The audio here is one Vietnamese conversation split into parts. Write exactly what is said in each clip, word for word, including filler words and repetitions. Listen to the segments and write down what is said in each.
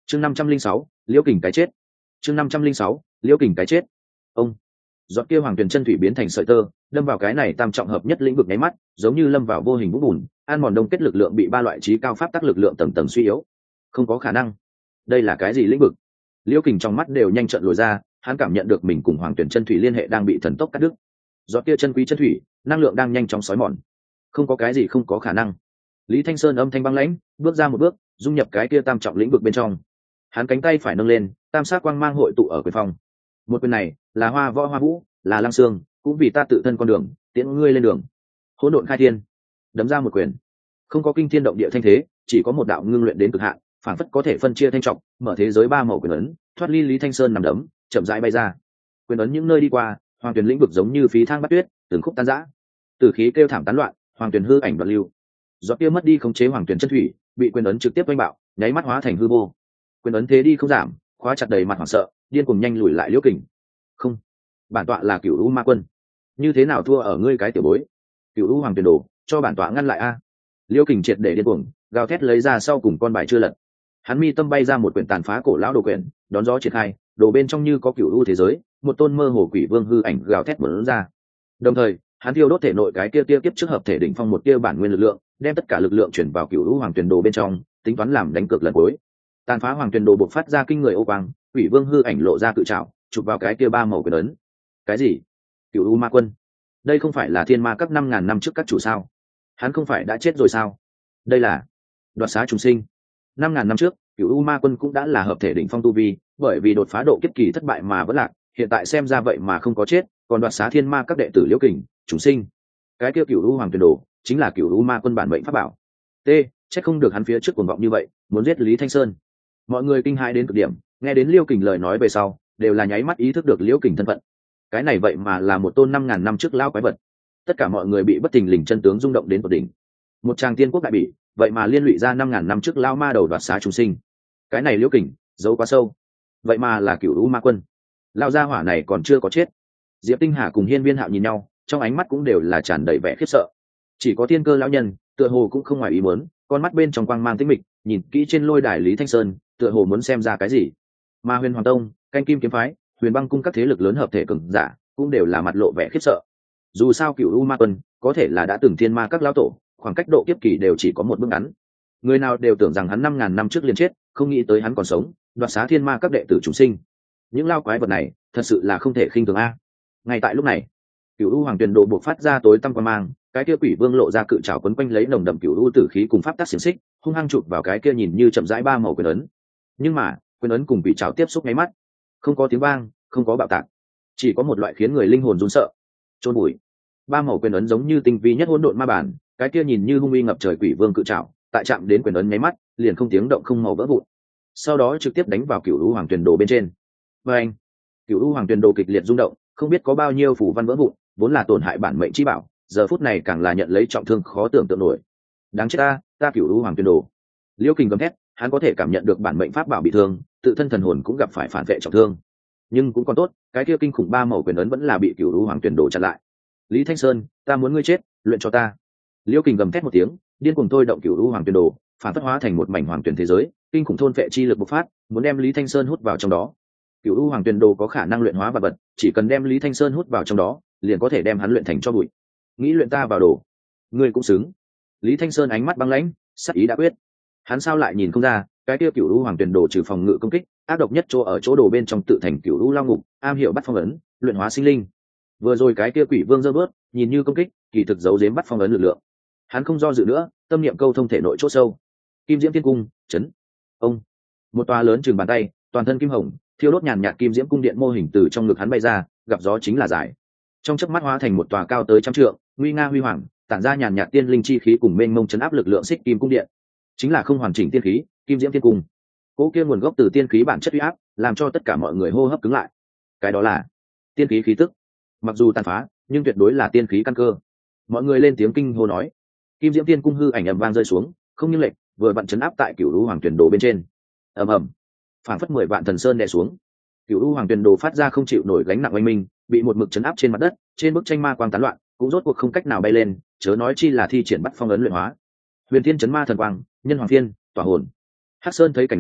chương năm trăm linh sáu liễu kình cái chết chương năm trăm linh sáu liễu kình cái chết ông giọt kia hoàng tuyền chân thủy biến thành sợi tơ đâm vào cái này tam trọng hợp nhất lĩnh vực nháy mắt, giống như lâm vào vô hình vũng bùn, an mòn đông kết lực lượng bị ba loại trí cao pháp tắc lực lượng tầng tầng suy yếu. Không có khả năng. Đây là cái gì lĩnh vực? Liễu Kình trong mắt đều nhanh trận lồi ra, hắn cảm nhận được mình cùng hoàng tuyển chân thủy liên hệ đang bị thần tốc cắt đứt. Giọt kia chân quý chân thủy, năng lượng đang nhanh chóng xói mòn. Không có cái gì không có khả năng. Lý Thanh Sơn âm thanh băng lãnh, bước ra một bước, dung nhập cái kia tam trọng lĩnh vực bên trong. Hắn cánh tay phải nâng lên, tam sát quang mang hội tụ ở quyền phong. Một quyền này là Hoa Võ Hoa Vũ, là Lăng Xương, cũng vì ta tự thân con đường, tiễn ngươi lên đường. Hỗn độn khai thiên, đấm ra một quyền. Không có kinh thiên động địa thanh thế, chỉ có một đạo ngưng luyện đến cực hạn, phản phất có thể phân chia thanh trọng, mở thế giới ba màu quyền ấn, thoát ly Lý Thanh Sơn nằm đấm, chậm rãi bay ra. Quyền ấn những nơi đi qua, hoàng tuyển lĩnh vực giống như phí thang bắt tuyết, từng khúc tan rã. Từ khí kêu thảm tán loạn, hoàng tuyển hư ảnh đoạn lưu. Giọt kia mất đi khống chế hoàng tuyển chân thủy, bị quyền ấn trực tiếp đánh bạo, nháy mắt hóa thành hư vô. Quyền ấn thế đi không giảm, khóa chặt đầy mặt hoảng sợ, điên cuồng nhanh lùi lại Liễu Kình. Không, bản tọa là Cửu U Ma Quân, như thế nào thua ở ngươi cái tiểu bối? Cửu U Hoàng Tuyền Đồ, cho bản tọa ngăn lại a! Liễu Kình triệt để điên cuồng, gào thét lấy ra sau cùng con bài chưa lật. Hắn mi tâm bay ra một quyển tàn phá cổ lão đồ quyển, đón gió triển khai, đồ bên trong như có Cửu U thế giới, một tôn mơ hồ quỷ vương hư ảnh gào thét bật ra. Đồng thời, hắn thiêu đốt thể nội cái kia tiêu kiếp trước hợp thể đỉnh phong một tia bản nguyên lực lượng, đem tất cả lực lượng chuyển vào Cửu U Hoàng Tuyền Đồ bên trong, tính toán làm đánh cược lần cuối. Tàn phá Hoàng Tuyền Đồ bộc phát ra kinh người ô quang, quỷ vương hư ảnh lộ ra cự trảo, chụp vào cái kia ba màu quyền ấn. Cái gì? Cửu U Ma Quân? Đây không phải là thiên ma các năm ngàn năm trước các chủ sao? Hắn không phải đã chết rồi sao? Đây là đoạt xá trùng sinh. Năm ngàn năm trước, Cửu U Ma Quân cũng đã là hợp thể đỉnh phong tu vi, bởi vì đột phá độ kiếp kỳ thất bại mà vẫn lạc, hiện tại xem ra vậy mà không có chết, còn đoạt xá thiên ma các đệ tử Liễu Kình, trùng sinh. Cái kia Cửu U Hoàng Tuyền Đồ chính là Cửu U Ma Quân bản mệnh pháp bảo. T, chắc không được hắn phía trước cuồng vọng như vậy, muốn giết Lý Thanh Sơn. Mọi người kinh hãi đến cực điểm, nghe đến Liễu Kình lời nói về sau, đều là nháy mắt ý thức được Liễu Kình thân phận. Cái này vậy mà là một tôn năm ngàn năm trước lao quái vật. Tất cả mọi người bị bất thình lình chân tướng rung động đến tột đỉnh. Một tràng tiên quốc đại bỉ, vậy mà liên lụy ra năm ngàn năm trước lao ma đầu đoạt xá trùng sinh. Cái này Liễu Kình giấu quá sâu, vậy mà là Cửu U Ma Quân. Lao gia hỏa này còn chưa có chết. Diệp Tinh Hà cùng Hiên Viên Hạo nhìn nhau, trong ánh mắt cũng đều là tràn đầy vẻ khiếp sợ. Chỉ có Thiên Cơ lão nhân, tựa hồ cũng không ngoài ý muốn, con mắt bên trong quang mang tĩnh mịch, nhìn kỹ trên lôi đài Lý Thanh Sơn, tựa hồ muốn xem ra cái gì. Mà Huyền Hoàng Tông, Canh Kim kiếm phái, Huyền Băng cung các thế lực lớn hợp thể cường giả, cũng đều là mặt lộ vẻ khiếp sợ. Dù sao Cửu U Ma Quân có thể là đã từng thiên ma các lão tổ, khoảng cách độ kiếp kỳ đều chỉ có một bước ngắn. Người nào đều tưởng rằng hắn năm ngàn năm trước liền chết, không nghĩ tới hắn còn sống, đoạt xá thiên ma các đệ tử chúng sinh. Những lao quái vật này, thật sự là không thể khinh thường a. Ngay tại lúc này, Cửu U Hoàng Tuyền Đồ bộc phát ra tối tăm quang mang, cái kia quỷ vương lộ ra cự trảo quấn quanh lấy nồng đậm Cửu U tử khí cùng pháp tắc xiển xích, hung hăng chụp vào cái kia nhìn như chậm rãi ba màu quyền ấn. Nhưng mà, quyền ấn cùng quỷ trảo tiếp xúc ngay mắt, không có tiếng vang, không có bạo tạc, chỉ có một loại khiến người linh hồn run sợ. Chôn bụi. Ba màu quyền ấn giống như tinh vi nhất hỗn độn ma bản, cái kia nhìn như hung uy ngập trời quỷ vương cự trảo, tại chạm đến quyền ấn nháy mắt, liền không tiếng động không màu vỡ vụn. Sau đó trực tiếp đánh vào Cửu U Hoàng Tuyền Đồ bên trên. Và anh, Cửu U Hoàng Tuyền Đồ kịch liệt rung động, không biết có bao nhiêu phù văn vỡ vụn, vốn là tổn hại bản mệnh chi bảo, giờ phút này càng là nhận lấy trọng thương khó tưởng tượng nổi. Đáng chết ta, ta Cửu U Hoàng Tuyền Đồ. Liễu Kình gầm thét, hắn có thể cảm nhận được bản mệnh pháp bảo bị thương, tự thân thần hồn cũng gặp phải phản vệ trọng thương. Nhưng cũng còn tốt, cái kia kinh khủng ba màu quyền ấn vẫn là bị Cửu U Hoàng Tuyền Đồ chặn lại. Lý Thanh Sơn, ta muốn ngươi chết, luyện cho ta. Liễu Kình gầm thét một tiếng, điên cuồng thôi động Cửu U Hoàng Tuyền Đồ, phản phất hóa thành một mảnh hoàng tuyển thế giới, kinh khủng thôn phệ chi lực bộc phát, muốn đem Lý Thanh Sơn hút vào trong đó. Cửu U Hoàng Tuyền Đồ có khả năng luyện hóa vật vật, chỉ cần đem Lý Thanh Sơn hút vào trong đó, liền có thể đem hắn luyện thành cho bụi. Nghĩ luyện ta vào đồ, ngươi cũng xứng. Lý Thanh Sơn ánh mắt băng lãnh, sắc ý đã quyết. Hắn sao lại nhìn không ra, cái kia Cửu U Hoàng Tuyền Đồ trừ phòng ngự công kích, ác độc nhất chỗ ở chỗ đồ bên trong tự thành Cửu U Lao Ngục, am hiểu bắt phong ấn, luyện hóa sinh linh. Vừa rồi cái kia quỷ vương giơ bớt, nhìn như công kích, kỳ thực giấu giếm bắt phong ấn lực lượng. Hắn không do dự nữa, tâm niệm câu thông thể nội chỗ sâu. Kim Diễm Thiên Cung, chấn. Ông. Một tòa lớn chừng bàn tay, toàn thân kim hồng, thiêu đốt nhàn nhạt kim diễm cung điện mô hình từ trong ngực hắn bay ra, gặp gió chính là giải. Trong chớp mắt hóa thành một tòa cao tới trăm trượng, nguy nga huy hoàng, tản ra nhàn nhạt tiên linh chi khí cùng mênh mông chấn áp lực lượng xích kim cung điện. Chính là không hoàn chỉnh tiên khí, Kim Diễm Thiên Cung. Cố kia nguồn gốc từ tiên khí bản chất uy áp, làm cho tất cả mọi người hô hấp cứng lại. Cái đó là tiên khí khí tức. Mặc dù tàn phá, nhưng tuyệt đối là tiên khí căn cơ. Mọi người lên tiếng kinh hô nói. Kim Diễm Thiên Cung hư ảnh ầm vang rơi xuống, không như lệch, vừa vặn chấn áp tại Cửu U Hoàng Tuyền Đồ bên trên. Ầm ầm, phảng phất mười vạn thần sơn đè xuống. Cửu U Hoàng Tuyền Đồ phát ra không chịu nổi gánh nặng oanh minh, bị một mực chấn áp trên mặt đất, trên bức tranh ma quang tán loạn, cũng rốt cuộc không cách nào bay lên, chớ nói chi là thi triển bắt phong ấn luyện hóa. Huyền Thiên chấn ma thần quang, nhân hoàng phiên, tỏa hồn. Hắc Sơn thấy cảnh này,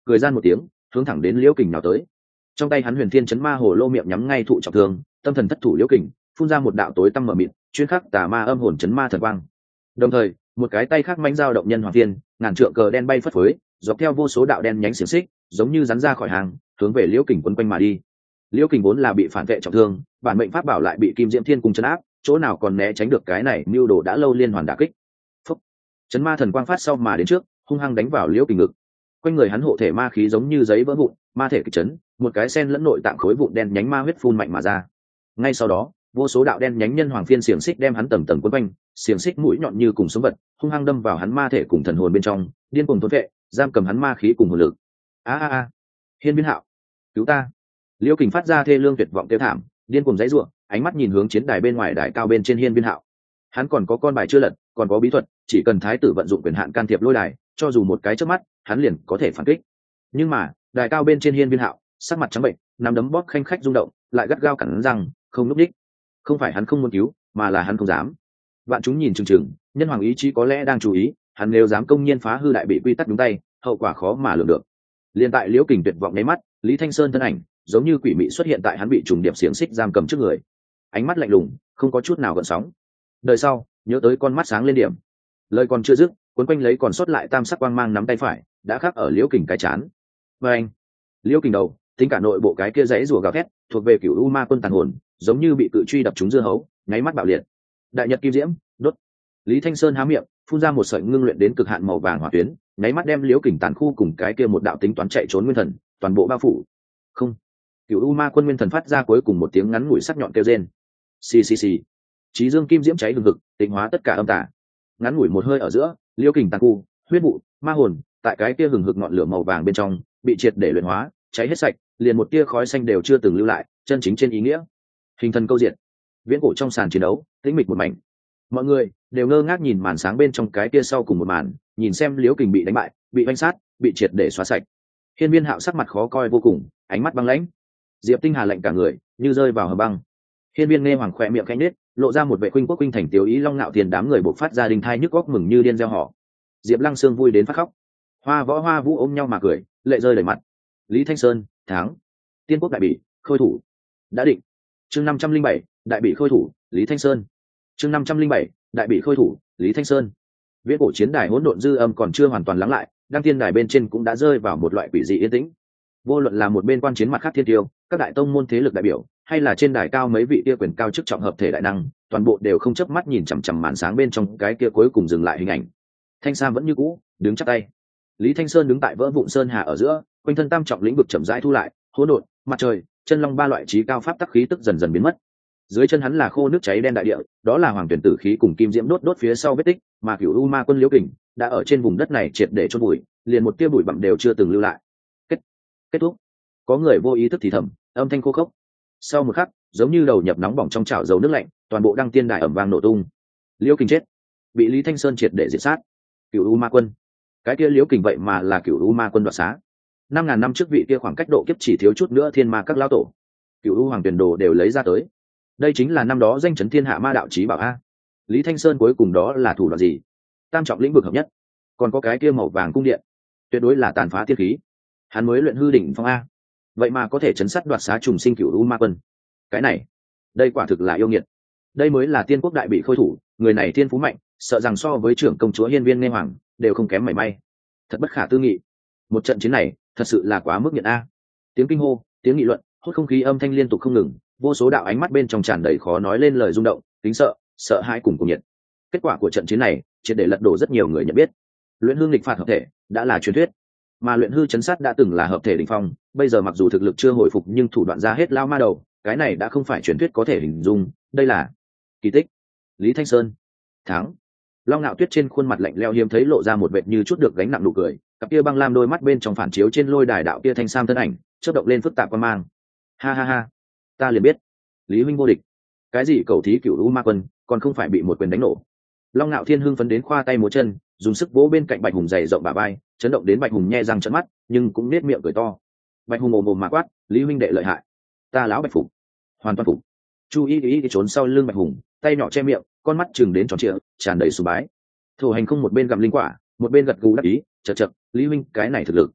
cười gian một tiếng hướng thẳng đến liễu kình nào tới. Trong tay hắn huyền thiên chấn ma hồ lô miệng nhắm ngay thụ trọng thương, tâm thần thất thủ liễu kình phun ra một đạo tối tăm mờ mịt chuyên khắc tà ma âm hồn chấn ma thần quang. Đồng thời một cái tay khác manh dao động nhân hoàng thiên, ngàn trượng cờ đen bay phất phới dọc theo vô số đạo đen nhánh xiềng xích giống như rắn ra khỏi hàng hướng về liễu kình quấn quanh mà đi. Liễu kình vốn là bị phản vệ trọng thương, bản mệnh pháp bảo lại bị kim diễm thiên cung chấn áp, chỗ nào còn né tránh được cái này mưu đồ đã lâu liên hoàn đả kích. Phúc! Chấn ma thần quang phát sau mà đến trước, hung hăng đánh vào liễu kình ngực. Quanh người hắn hộ thể ma khí giống như giấy vỡ vụn, ma thể kịch chấn, một cái sen lẫn nội tạng khối vụn đen nhánh ma huyết phun mạnh mà ra. Ngay sau đó, vô số đạo đen nhánh nhân hoàng phiên xiềng xích đem hắn tầng tầng quấn quanh, xiềng xích mũi nhọn như cùng sống vật, hung hăng đâm vào hắn ma thể cùng thần hồn bên trong, điên cuồng thôn vệ, giam cầm hắn ma khí cùng hồn lực. A a a! Hiên Viên Hạo, cứu ta! Liễu Kình phát ra thê lương tuyệt vọng kêu thảm, điên cuồng giãy giụa, ánh mắt nhìn hướng chiến đài bên ngoài đài cao bên trên Hiên Viên Hạo. Hắn còn có con bài chưa lật, còn có bí thuật, chỉ cần thái tử vận dụng quyền hạn can thiệp lôi đài, cho dù một cái chớp mắt, hắn liền có thể phản kích. Nhưng mà, đài cao bên trên Hiên Viên Hạo, sắc mặt trắng bệnh, nắm đấm bóp khanh khách rung động, lại gắt gao cắn răng, không lúc đích. Không phải hắn không muốn cứu, mà là hắn không dám. Vạn chúng nhìn chừng chừng, nhân hoàng ý chí có lẽ đang chú ý, hắn nếu dám công nhiên phá hư đại bị quy tắc đúng tay, hậu quả khó mà lường được. Liên tại Liễu Kình tuyệt vọng nháy mắt, Lý Thanh Sơn thân ảnh giống như quỷ mị xuất hiện tại hắn bị trùng điệp xiềng xích giam cầm trước người, ánh mắt lạnh lùng, không có chút nào gợn sóng. Đời sau, nhớ tới con mắt sáng lên điểm. Lời còn chưa dứt, cuốn quanh lấy còn sót lại tam sắc quang mang nắm tay phải, đã khắc ở Liễu Kình cái chán. Và anh, Liễu Kình đầu, tính cả nội bộ cái kia dãy rùa gào thét, thuộc về cửu u ma quân tàn hồn, giống như bị cự truy đập trúng dưa hấu, nháy mắt bạo liệt. Đại nhật kim diễm, đốt. Lý Thanh Sơn há miệng, phun ra một sợi ngưng luyện đến cực hạn màu vàng hỏa tuyến, nháy mắt đem Liễu Kình tàn khu cùng cái kia một đạo tính toán chạy trốn nguyên thần, toàn bộ bao phủ. Không. Cửu u ma quân nguyên thần phát ra cuối cùng một tiếng ngắn ngủi sắc nhọn kêu rên. Xì xì xì. Chí dương kim diễm cháy hừng hực, tịnh hóa tất cả âm tà. Ngắn ngủi một hơi ở giữa, Liễu Kình tàn khu, huyết vụ, ma hồn, tại cái kia hừng hực ngọn lửa màu vàng bên trong, bị triệt để luyện hóa, cháy hết sạch, liền một tia khói xanh đều chưa từng lưu lại, chân chính trên ý nghĩa. Hình thần câu diện. Viễn cổ trong sàn chiến đấu, tĩnh mịch một mảnh. Mọi người đều ngơ ngác nhìn màn sáng bên trong cái kia sau cùng một màn, nhìn xem Liễu Kình bị đánh bại, bị oanh sát, bị triệt để xóa sạch. Hiên Viên Hạo sắc mặt khó coi vô cùng, ánh mắt băng lãnh. Diệp Tinh Hà lạnh cả người, như rơi vào hầm băng. Hiên Viên nghe hoàng khỏe miệng khẽ nhếch, lộ ra một vẻ khuynh quốc khuynh thành tiểu ý long nạo tiền đám người bộc phát ra đình thai nhức góc mừng như điên reo hò. Diệp Lăng Sương vui đến phát khóc. Hoa Võ Hoa Vũ ôm nhau mà cười, lệ rơi đầy mặt. Lý Thanh Sơn thắng. Tiên quốc đại bỉ, khôi thủ đã định. Chương năm trăm linh bảy, đại bỉ khôi thủ, Lý Thanh Sơn. Chương năm trăm linh bảy, đại bỉ khôi thủ, Lý Thanh Sơn. Viễn cổ chiến đài hỗn độn dư âm còn chưa hoàn toàn lắng lại, đăng tiên đài bên trên cũng đã rơi vào một loại quỷ dị yên tĩnh. Vô luận là một bên quan chiến mặt khác thiên tiêu, các đại tông môn thế lực đại biểu, hay là trên đài cao mấy vị kia quyền cao chức trọng hợp thể đại năng, toàn bộ đều không chớp mắt nhìn chằm chằm màn sáng bên trong cái kia cuối cùng dừng lại hình ảnh. Thanh Sa vẫn như cũ, đứng chắp tay. Lý Thanh Sơn đứng tại vỡ vụn sơn hà ở giữa, quanh thân tam trọng lĩnh vực chậm rãi thu lại, hỗn độn, mặt trời, chân long ba loại trí cao pháp tắc khí tức dần dần biến mất. Dưới chân hắn là khô nước cháy đen đại địa, đó là hoàng tuyển tử khí cùng kim diễm đốt đốt phía sau vết tích, mà cửu u ma quân Liễu Kình đã ở trên vùng đất này triệt để chôn bụi, liền một tia bụi bặm đều chưa từng lưu lại. Kết kết thúc. Có người vô ý thức thì thầm, âm thanh khô khốc. Sau một khắc, giống như đầu nhập nóng bỏng trong chảo dầu nước lạnh, toàn bộ đăng tiên đài ầm vang nổ tung. Liễu Kình chết, bị Lý Thanh Sơn triệt để diệt sát. Cửu u ma quân, cái kia Liễu Kình vậy mà là cửu u ma quân đoạt xá. Năm ngàn năm trước vị kia khoảng cách độ kiếp chỉ thiếu chút nữa thiên ma các lão tổ, cửu u hoàng tuyển đồ đều lấy ra tới. Đây chính là năm đó danh chấn thiên hạ ma đạo chí bảo a. Lý Thanh Sơn cuối cùng đó là thủ đoạn gì? Tam trọng lĩnh vực hợp nhất, còn có cái kia màu vàng cung điện, tuyệt đối là tàn phá thiên khí. Hắn mới luyện hư đỉnh phong a, vậy mà có thể chấn sát đoạt xá trùng sinh cửu u ma quân. Cái này, đây quả thực là yêu nghiệt. Đây mới là tiên quốc đại bị khôi thủ, người này thiên phú mạnh, sợ rằng so với trưởng công chúa Hiên Viên Nghe Hoàng đều không kém mảy may. Thật bất khả tư nghị. Một trận chiến này, thật sự là quá mức nhận a. Tiếng kinh hô, tiếng nghị luận, hốt không khí âm thanh liên tục không ngừng, vô số đạo ánh mắt bên trong tràn đầy khó nói lên lời rung động, kính sợ, sợ hãi cùng cuồng nhiệt. Kết quả của trận chiến này, triệt để lật đổ rất nhiều người nhận biết. Luyện hư nghịch phạt hợp thể đã là truyền thuyết, mà luyện hư chấn sát đã từng là hợp thể đỉnh phong, bây giờ mặc dù thực lực chưa hồi phục nhưng thủ đoạn ra hết lao ma đầu, cái này đã không phải truyền thuyết có thể hình dung, đây là kỳ tích. Lý Thanh Sơn thắng. Long Nạo Tuyết trên khuôn mặt lạnh lẽo hiếm thấy lộ ra một vệt như chút được gánh nặng nụ cười, cặp kia băng lam đôi mắt bên trong phản chiếu trên lôi đài đạo kia thanh sam thân ảnh, chớp động lên phức tạp quan mang. Ha ha ha, ta liền biết, Lý huynh vô địch. Cái gì cầu thí cửu u ma quân, còn không phải bị một quyền đánh nổ. Long Nạo Thiên hưng phấn đến khoa tay múa chân, dùng sức vỗ bên cạnh Bạch Hùng dày rộng bả vai, chấn động đến Bạch Hùng nhe răng trợn mắt, nhưng cũng nết miệng cười to. Bạch Hùng ồm ồm mà quát, Lý huynh đệ lợi hại, ta lão Bạch phục, hoàn toàn phục. Chu Y Y trốn sau lưng Bạch Hùng, tay nhỏ che miệng, con mắt chừng đến tròn trịa, tràn đầy sùng bái. Thủ hành không một bên gặm linh quả, một bên gật gù đắc ý, chật chật, Lý huynh cái này thực lực,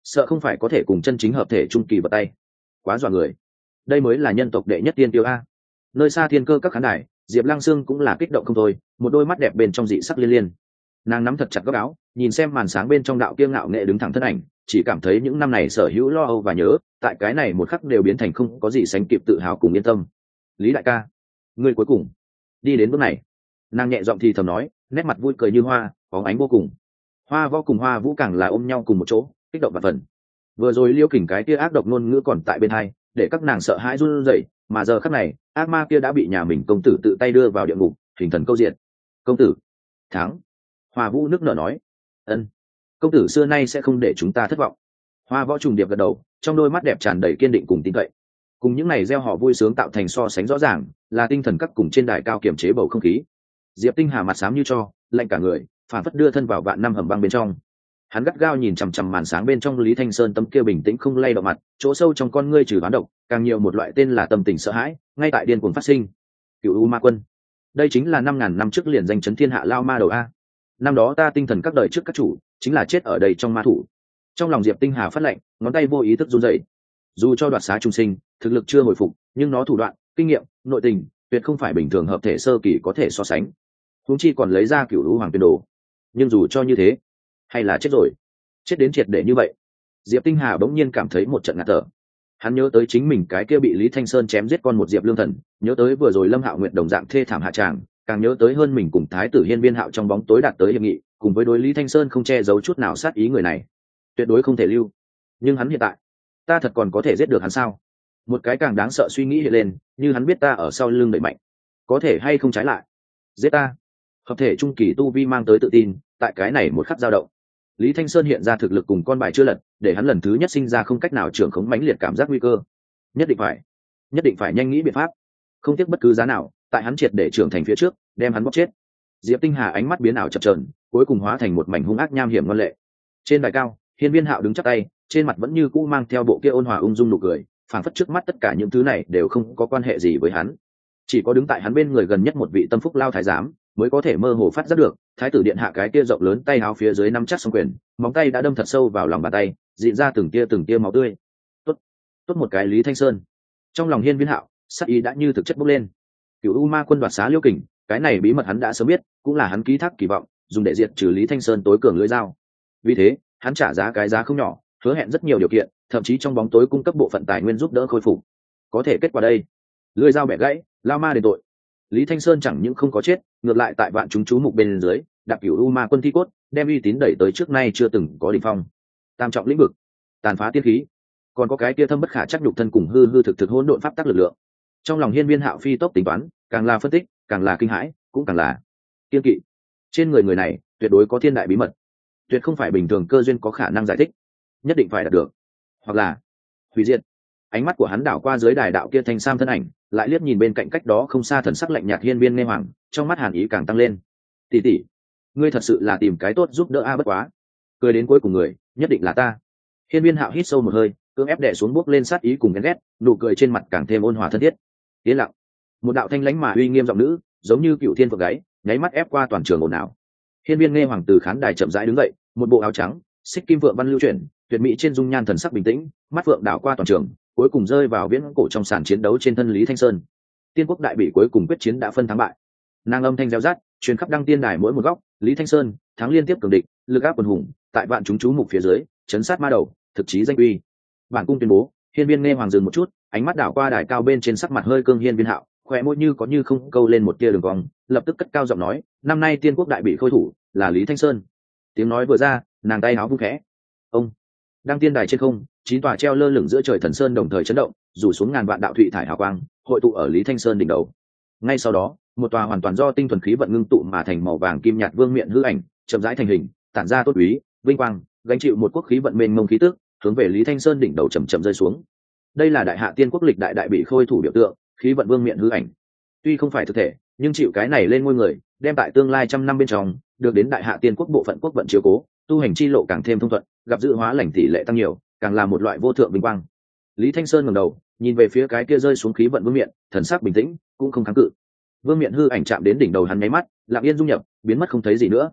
sợ không phải có thể cùng chân chính hợp thể trung kỳ vào tay. Quá dọa người. Đây mới là nhân tộc đệ nhất tiên tiêu a. Nơi xa thiên cơ các khán đài, Diệp Lăng Sương cũng là kích động không thôi, một đôi mắt đẹp bên trong dị sắc liên liên. Nàng nắm thật chặt góc áo, nhìn xem màn sáng bên trong đạo kia ngạo nghệ đứng thẳng thân ảnh, chỉ cảm thấy những năm này sở hữu lo âu và nhớ, tại cái này một khắc đều biến thành không có gì sánh kịp tự hào cùng yên tâm. Lý đại ca, ngươi cuối cùng đi đến bước này. Nàng nhẹ giọng thì thầm nói, nét mặt vui cười như hoa, bóng ánh vô cùng. Hoa Võ cùng Hoa Vũ càng là ôm nhau cùng một chỗ, kích động và phần. Vừa rồi Liêu Kình cái kia ác độc ngôn ngữ còn tại bên hai, để các nàng sợ hãi run rẩy, mà giờ khắc này, ác ma kia đã bị nhà mình công tử tự tay đưa vào địa ngục, hình thần câu diện. Công tử, thắng. Hoa Vũ nước nở nói, ân, công tử xưa nay sẽ không để chúng ta thất vọng. Hoa Võ trùng điệp gật đầu, trong đôi mắt đẹp tràn đầy kiên định cùng tin cậy. Cùng những này gieo họ vui sướng tạo thành so sánh rõ ràng, là tinh thần các cùng trên đài cao kiềm chế bầu không khí. Diệp Tinh Hà mặt xám như cho, lạnh cả người, phản phất đưa thân vào vạn năm hầm băng bên trong. Hắn gắt gao nhìn chằm chằm màn sáng bên trong Lý Thanh Sơn tấm kia bình tĩnh không lay động mặt, chỗ sâu trong con ngươi trừ đoán độc, càng nhiều một loại tên là tâm tình sợ hãi, ngay tại điên cuồng phát sinh. Cựu U Ma Quân, đây chính là năm ngàn năm trước liền danh chấn thiên hạ lao ma đầu a. Năm đó ta tinh thần các đời trước các chủ, chính là chết ở đây trong ma thủ. Trong lòng Diệp Tinh Hà phát lạnh, ngón tay vô ý thức run rẩy. Dù cho đoạt xá trung sinh, thực lực chưa hồi phục, nhưng nó thủ đoạn, kinh nghiệm, nội tình, tuyệt không phải bình thường hợp thể sơ kỳ có thể so sánh. Huống chi còn lấy ra Cửu U Hoàng Tuyên Đồ. Nhưng dù cho như thế, hay là chết rồi, chết đến triệt để như vậy. Diệp Tinh Hà bỗng nhiên cảm thấy một trận ngạt thở. Hắn nhớ tới chính mình cái kia bị Lý Thanh Sơn chém giết con một Diệp Lương Thần, nhớ tới vừa rồi Lâm Hạo Nguyệt đồng dạng thê thảm hạ tràng, càng nhớ tới hơn mình cùng Thái tử Hiên Viên Hạo trong bóng tối đạt tới hiệp nghị, cùng với đối Lý Thanh Sơn không che giấu chút nào sát ý người này, tuyệt đối không thể lưu. Nhưng hắn hiện tại, ta thật còn có thể giết được hắn sao? Một cái càng đáng sợ suy nghĩ hiện lên, như hắn biết ta ở sau lưng đẩy mạnh, có thể hay không trái lại giết ta? Hợp thể trung kỳ tu vi mang tới tự tin, tại cái này một khắc dao động. Lý Thanh Sơn hiện ra thực lực cùng con bài chưa lật, để hắn lần thứ nhất sinh ra không cách nào trưởng khống mãnh liệt cảm giác nguy cơ. Nhất định phải, nhất định phải nhanh nghĩ biện pháp, không tiếc bất cứ giá nào, tại hắn triệt để trưởng thành phía trước, đem hắn bóc chết. Diệp Tinh Hà ánh mắt biến ảo chập chờn, cuối cùng hóa thành một mảnh hung ác nham hiểm ngoan lệ. Trên đài cao, Hiên Viên Hạo đứng chắp tay, trên mặt vẫn như cũ mang theo bộ kia ôn hòa ung dung nụ cười, phảng phất trước mắt tất cả những thứ này đều không có quan hệ gì với hắn. Chỉ có đứng tại hắn bên người gần nhất một vị tâm phúc lao thái giám, mới có thể mơ hồ phát giác được, thái tử điện hạ cái kia rộng lớn tay áo phía dưới nắm chắc song quyền, móng tay đã đâm thật sâu vào lòng bàn tay, dịn ra từng tia từng tia máu tươi. Tốt, tốt một cái Lý Thanh Sơn. Trong lòng Hiên Viên Hạo, sát ý đã như thực chất bốc lên. Cửu U Ma Quân đoạt xá Liêu Kình, cái này bí mật hắn đã sớm biết, cũng là hắn ký thác kỳ vọng, dùng để diệt trừ Lý Thanh Sơn tối cường lưỡi dao. Vì thế, hắn trả giá cái giá không nhỏ, hứa hẹn rất nhiều điều kiện, thậm chí trong bóng tối cung cấp bộ phận tài nguyên giúp đỡ khôi phục. Có thể kết quả đây, lưỡi dao bẻ gãy, lao ma đền tội. Lý Thanh Sơn chẳng những không có chết, ngược lại tại vạn chúng chú mục bên dưới, đạp Cửu U Ma Quân thi cốt, đem uy tín đẩy tới trước nay chưa từng có đỉnh phong. Tam trọng lĩnh vực, tàn phá tiên khí, còn có cái kia thâm bất khả chắc nhục thân cùng hư hư thực thực hỗn độn pháp tắc lực lượng. Trong lòng Hiên Viên Hạo phi tốc tính toán, càng là phân tích, càng là kinh hãi, cũng càng là kiên kỵ. Trên người người này, tuyệt đối có thiên đại bí mật, tuyệt không phải bình thường cơ duyên có khả năng giải thích, nhất định phải đạt được, hoặc là hủy diệt. Ánh mắt của hắn đảo qua dưới đài đạo kia thanh sam thân ảnh, lại liếc nhìn bên cạnh cách đó không xa thần sắc lạnh nhạt Hiên Viên Nghe Hoàng, trong mắt hàn ý càng tăng lên. Tỷ tỷ, ngươi thật sự là tìm cái tốt giúp đỡ a, bất quá cười đến cuối cùng người nhất định là ta. Hiên Viên Hạo hít sâu một hơi, cưỡng ép đè xuống bước lên sát ý cùng ghen ghét, nụ cười trên mặt càng thêm ôn hòa thân thiết. Yên lặng, một đạo thanh lãnh mà uy nghiêm giọng nữ, giống như cựu thiên phượng gáy, nháy mắt ép qua toàn trường ồn ào. Hiên Viên Nghe Hoàng từ khán đài chậm rãi đứng dậy, một bộ áo trắng, xích kim vượng văn lưu chuyển, tuyệt mỹ trên dung nhan thần sắc bình tĩnh, mắt vượng đảo qua toàn trường, cuối cùng rơi vào viễn cổ trong sàn chiến đấu trên thân Lý Thanh Sơn. Tiên quốc đại bỉ cuối cùng quyết chiến đã phân thắng bại. Nàng âm thanh reo rát, truyền khắp đăng tiên đài mỗi một góc, Lý Thanh Sơn thắng liên tiếp cường địch, lực áp quần hùng, tại vạn chúng chú mục phía dưới, chấn sát ma đầu, thực chí danh uy. Bản cung tuyên bố, Hiên Viên Nghe Hoàng dừng một chút, ánh mắt đảo qua đài cao bên trên sắc mặt hơi cương Hiên Viên Hạo, khóe môi như có như không câu lên một tia đường cong, lập tức cất cao giọng nói, năm nay tiên quốc đại bị khôi thủ là Lý Thanh Sơn. Tiếng nói vừa ra, nàng tay áo vung khẽ. Ông, đăng tiên đài trên không, chín tòa treo lơ lửng giữa trời thần sơn đồng thời chấn động, rủ xuống ngàn vạn đạo thụy thải hào quang, hội tụ ở Lý Thanh Sơn đỉnh đầu. Ngay sau đó, một tòa hoàn toàn do tinh thuần khí vận ngưng tụ mà thành màu vàng kim nhạt vương miện hư ảnh, chậm rãi thành hình, tản ra tốt úy, vinh quang, gánh chịu một quốc khí vận mênh mông khí tức, hướng về Lý Thanh Sơn đỉnh đầu chậm chậm rơi xuống. Đây là đại hạ tiên quốc lịch đại đại bị khôi thủ biểu tượng, khí vận vương miện hư ảnh. Tuy không phải thực thể, nhưng chịu cái này lên ngôi người, đem tại tương lai trăm năm bên trong, được đến đại hạ tiên quốc bộ phận quốc vận chiếu cố, tu hành chi lộ càng thêm thông thuận, gặp dự hóa lành tỷ lệ tăng nhiều, càng là một loại vô thượng vinh quang. Lý Thanh Sơn ngẩng đầu, nhìn về phía cái kia rơi xuống khí vận vương miện, thần sắc bình tĩnh, cũng không kháng cự. Vương miện hư ảnh chạm đến đỉnh đầu hắn nháy mắt, lặng yên dung nhập, biến mất không thấy gì nữa.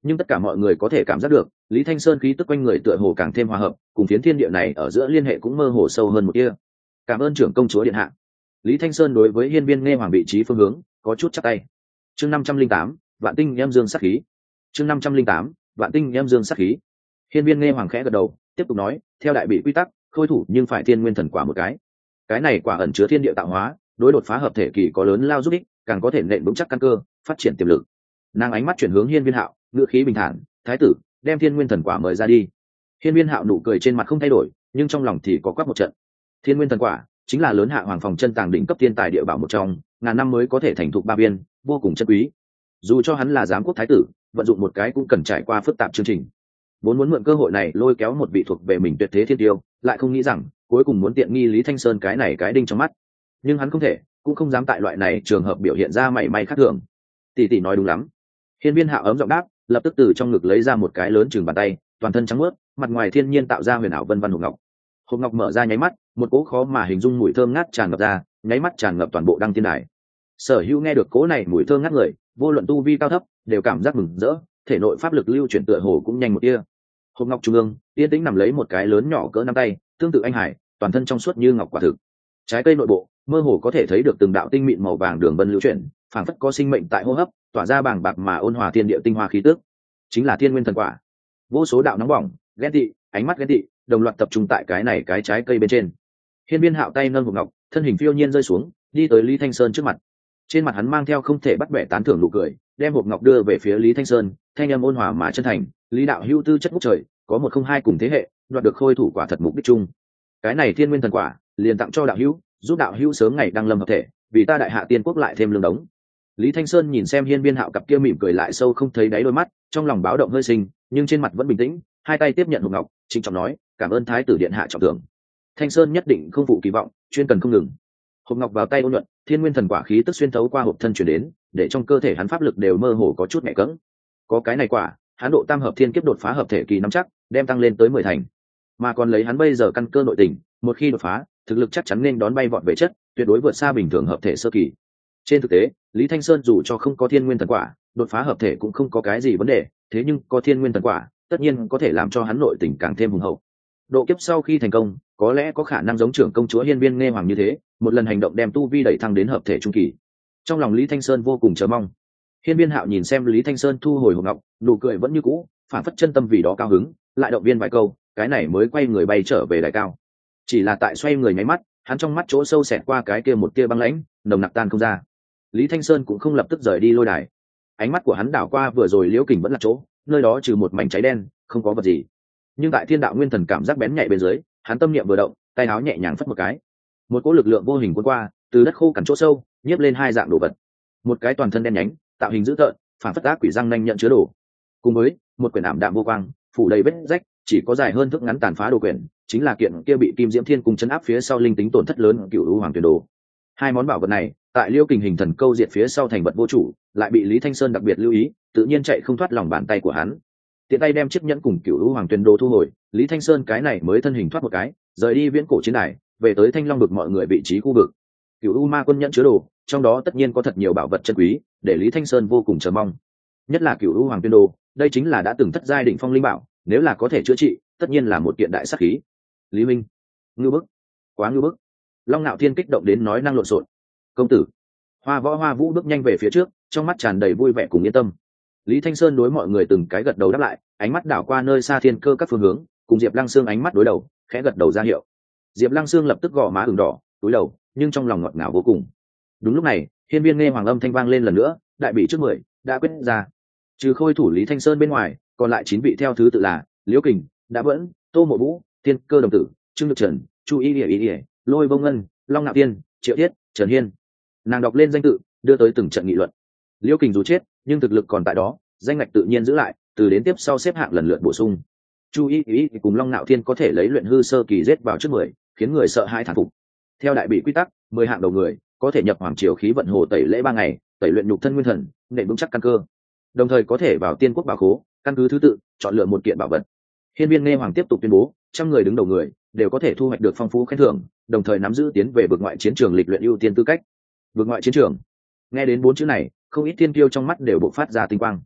nhưng tất cả mọi người có thể cảm giác được Lý Thanh Sơn khí tức quanh người tựa hồ càng thêm hòa hợp, cùng phiến thiên địa này ở giữa liên hệ cũng mơ hồ sâu hơn một kia. Cảm ơn trưởng công chúa điện hạ. Lý Thanh Sơn đối với hiên viên nghe hoàng vị trí phương hướng có chút chắp tay. Chương năm trăm linh tám, vạn tinh em dương sát khí. Chương năm trăm linh tám, vạn tinh em dương sát khí. Hiên viên nghe hoàng khẽ gật đầu, tiếp tục nói, theo đại bị quy tắc, khôi thủ nhưng phải thiên nguyên thần quả một cái. Cái này quả ẩn chứa thiên địa tạo hóa, đối đột phá hợp thể kỳ có lớn lao giúp ích, càng có thể nện vững chắc căn cơ, phát triển tiềm lực. Nàng ánh mắt chuyển hướng hiên viên hạo, ngữ khí bình thản, thái tử, đem thiên nguyên thần quả mời ra đi. Hiên viên hạo nụ cười trên mặt không thay đổi, nhưng trong lòng thì có quắc một trận. Thiên nguyên thần quả chính là lớn hạ hoàng phòng chân tàng đỉnh cấp thiên tài địa bảo một trong, ngàn năm mới có thể thành thục ba viên, vô cùng chân quý. Dù cho hắn là giám quốc thái tử, vận dụng một cái cũng cần trải qua phức tạp chương trình. Vốn muốn mượn cơ hội này lôi kéo một vị thuộc về mình tuyệt thế thiên tiêu, lại không nghĩ rằng cuối cùng muốn tiện nghi Lý Thanh Sơn cái này cái đinh trong mắt. Nhưng hắn không thể, cũng không dám tại loại này trường hợp biểu hiện ra mảy may khác thường. Tỷ tỷ nói đúng lắm. Hiên viên hạo ấm giọng đáp, lập tức từ trong ngực lấy ra một cái lớn chừng bàn tay, toàn thân trắng muốt, mặt ngoài thiên nhiên tạo ra huyền ảo vân vân hộp ngọc. Hộp ngọc mở ra nháy mắt, một cỗ khó mà hình dung mùi thơm ngát tràn ngập ra, nháy mắt tràn ngập toàn bộ đăng thiên đài. Sở Hữu nghe được cỗ này mùi thơm ngát người, vô luận tu vi cao thấp, đều cảm giác mừng rỡ, thể nội pháp lực lưu chuyển tựa hồ cũng nhanh một tia. Hộp ngọc trung ương, yên tĩnh nằm lấy một cái lớn nhỏ cỡ nắm tay, tương tự anh hải, toàn thân trong suốt như ngọc quả thực. Trái cây nội bộ, mơ hồ có thể thấy được từng đạo tinh mịn màu vàng đường vân lưu chuyển, phảng phất có sinh mệnh tại hô hấp, tỏa ra bàng bạc mà ôn hòa thiên địa tinh hoa khí tức. Chính là thiên nguyên thần quả. Vô số đạo nóng bỏng, ghen tị, ánh mắt ghen tị, đồng loạt tập trung tại cái này cái trái cây bên trên. Hiên viên hạo tay nâng hộp ngọc, thân hình phiêu nhiên rơi xuống, đi tới Lý Thanh Sơn trước mặt. Trên mặt hắn mang theo không thể bắt bẻ tán thưởng nụ cười, đem hộp ngọc đưa về phía Lý Thanh Sơn, thanh âm ôn hòa mà chân thành, Lý đạo hữu tư chất ngút trời, có một không hai cùng thế hệ, đoạt được khôi thủ quả thật mục đích chung. Cái này thiên nguyên thần quả, liền tặng cho đạo hữu, giúp đạo hữu sớm ngày đăng lâm hợp thể, vì ta đại hạ tiên quốc lại thêm lương đống. Lý Thanh Sơn nhìn xem hiên viên hạo cặp kia mỉm cười lại sâu không thấy đáy đôi mắt, trong lòng báo động hơi sinh, nhưng trên mặt vẫn bình tĩnh, hai tay tiếp nhận hộp ngọc, trịnh trọng nói, cảm ơn thái tử điện hạ trọng thưởng. Thanh Sơn nhất định không phụ kỳ vọng, chuyên cần không ngừng. Hộp ngọc vào tay ôn nhuận, thiên nguyên thần quả khí tức xuyên thấu qua hộp thân truyền đến, để trong cơ thể hắn pháp lực đều mơ hồ có chút mẹ cẫng. Có cái này quả, hắn độ tam hợp thiên kiếp đột phá hợp thể kỳ nắm chắc, đem tăng lên tới mười thành. Mà còn lấy hắn bây giờ căn cơ nội tình, một khi đột phá, thực lực chắc chắn nên đón bay vọt về chất, tuyệt đối vượt xa bình thường hợp thể sơ kỳ. Trên thực tế, Lý Thanh Sơn dù cho không có thiên nguyên thần quả, đột phá hợp thể cũng không có cái gì vấn đề, thế nhưng có thiên nguyên thần quả, tất nhiên có thể làm cho hắn nội tình càng thêm hùng hậu. Độ kiếp sau khi thành công, có lẽ có khả năng giống trưởng công chúa hiên viên nghe hoàng như thế, một lần hành động đem tu vi đẩy thăng đến hợp thể trung kỳ. Trong lòng Lý Thanh Sơn vô cùng chờ mong. Hiên viên hạo nhìn xem Lý Thanh Sơn thu hồi hộp ngọc, nụ cười vẫn như cũ, phản phất chân tâm vì đó cao hứng, lại động viên vài câu, cái này mới quay người bay trở về đài cao. Chỉ là tại xoay người nháy mắt, hắn trong mắt chỗ sâu xẹt qua cái kia một tia băng lãnh, nồng nặc tan không ra. Lý Thanh Sơn cũng không lập tức rời đi lôi đài. Ánh mắt của hắn đảo qua vừa rồi Liễu Kình vẫn là chỗ, nơi đó trừ một mảnh cháy đen, không có vật gì. Nhưng tại thiên đạo nguyên thần cảm giác bén nhạy bên dưới, hắn tâm niệm vừa động, tay áo nhẹ nhàng phất một cái. Một cỗ lực lượng vô hình cuốn qua, từ đất khô cằn chỗ sâu, nhiếp lên hai dạng đồ vật. Một cái toàn thân đen nhánh, tạo hình dữ tợn, phản phất ác quỷ răng nanh nhận chứa đồ. Cùng với một quyển ảm đạm vô quang, phủ đầy vết rách, chỉ có dài hơn thước ngắn tàn phá đồ quyển, chính là kiện kia bị Kim Diễm Thiên Cung chấn áp phía sau linh tính tổn thất lớn Cửu U Hoàng Tuyển Đồ. Hai món bảo vật này, tại Liêu Kình hình thần câu diệt phía sau thành vật vô chủ, lại bị Lý Thanh Sơn đặc biệt lưu ý, tự nhiên chạy không thoát lòng bàn tay của hắn. Tiện tay đem chiếc nhẫn cùng Cửu U Hoàng Tuyển Đồ thu hồi, Lý Thanh Sơn cái này mới thân hình thoát một cái, rời đi viễn cổ chiến đài, về tới Thanh Long vực mọi người vị trí khu vực. Cửu U Ma quân nhẫn chứa đồ, trong đó tất nhiên có thật nhiều bảo vật chân quý, để Lý Thanh Sơn vô cùng chờ mong. Nhất là Cửu U Hoàng Tuyển Đồ, đây chính là đã từng thất giai đỉnh phong linh bảo, nếu là có thể chữa trị, tất nhiên là một kiện đại sát khí. Lý Minh, ngư bức, quá ngư bức. Long Nạo Thiên kích động đến nói năng lộn xộn. Công tử. Hoa Võ Hoa Vũ bước nhanh về phía trước, trong mắt tràn đầy vui vẻ cùng yên tâm. Lý Thanh Sơn đối mọi người từng cái gật đầu đáp lại, ánh mắt đảo qua nơi xa thiên cơ các phương hướng, cùng Diệp Lăng Sương ánh mắt đối đầu, khẽ gật đầu ra hiệu. Diệp Lăng Sương lập tức gò má ửng đỏ, cúi đầu, nhưng trong lòng ngọt ngào vô cùng. Đúng lúc này, hiên viên nghe hoàng âm thanh vang lên lần nữa, đại bị trước mười đã quyết ra. Trừ khôi thủ Lý Thanh Sơn bên ngoài, còn lại chín vị theo thứ tự là Liễu Kình, Đã Vẫn, Tô Mộ Vũ, Thiên Cơ Đồng Tử, Trương Nhược Trần, Chu Y Lệ Y, Lôi Vô Ngân, Long Nạo Tiên, Triệu Thiết, Trần Hiên. Nàng đọc lên danh tự, đưa tới từng trận nghị luận. Liễu Kình dù chết, nhưng thực lực còn tại đó, danh ngạch tự nhiên giữ lại, từ đến tiếp sau xếp hạng lần lượt bổ sung. Chu Y Y cùng Long Nạo Thiên có thể lấy luyện hư sơ kỳ giết vào trước mười, khiến người sợ hãi thán phục. Theo đại bị quy tắc, mười hạng đầu người có thể nhập hoàng triều khí vận hồ tẩy lễ ba ngày, tẩy luyện nhục thân nguyên thần, nền vững chắc căn cơ. Đồng thời có thể vào tiên quốc bảo khố, căn cứ thứ tự chọn lựa một kiện bảo vật. Hiên viên nghe hoàng tiếp tục tuyên bố, trăm người đứng đầu người đều có thể thu hoạch được phong phú khen thưởng, đồng thời nắm giữ tiến về vực ngoại chiến trường lịch luyện ưu tiên tư cách. Vực ngoại chiến trường, nghe đến bốn chữ này, không ít thiên kiêu trong mắt đều bộc phát ra tinh quang.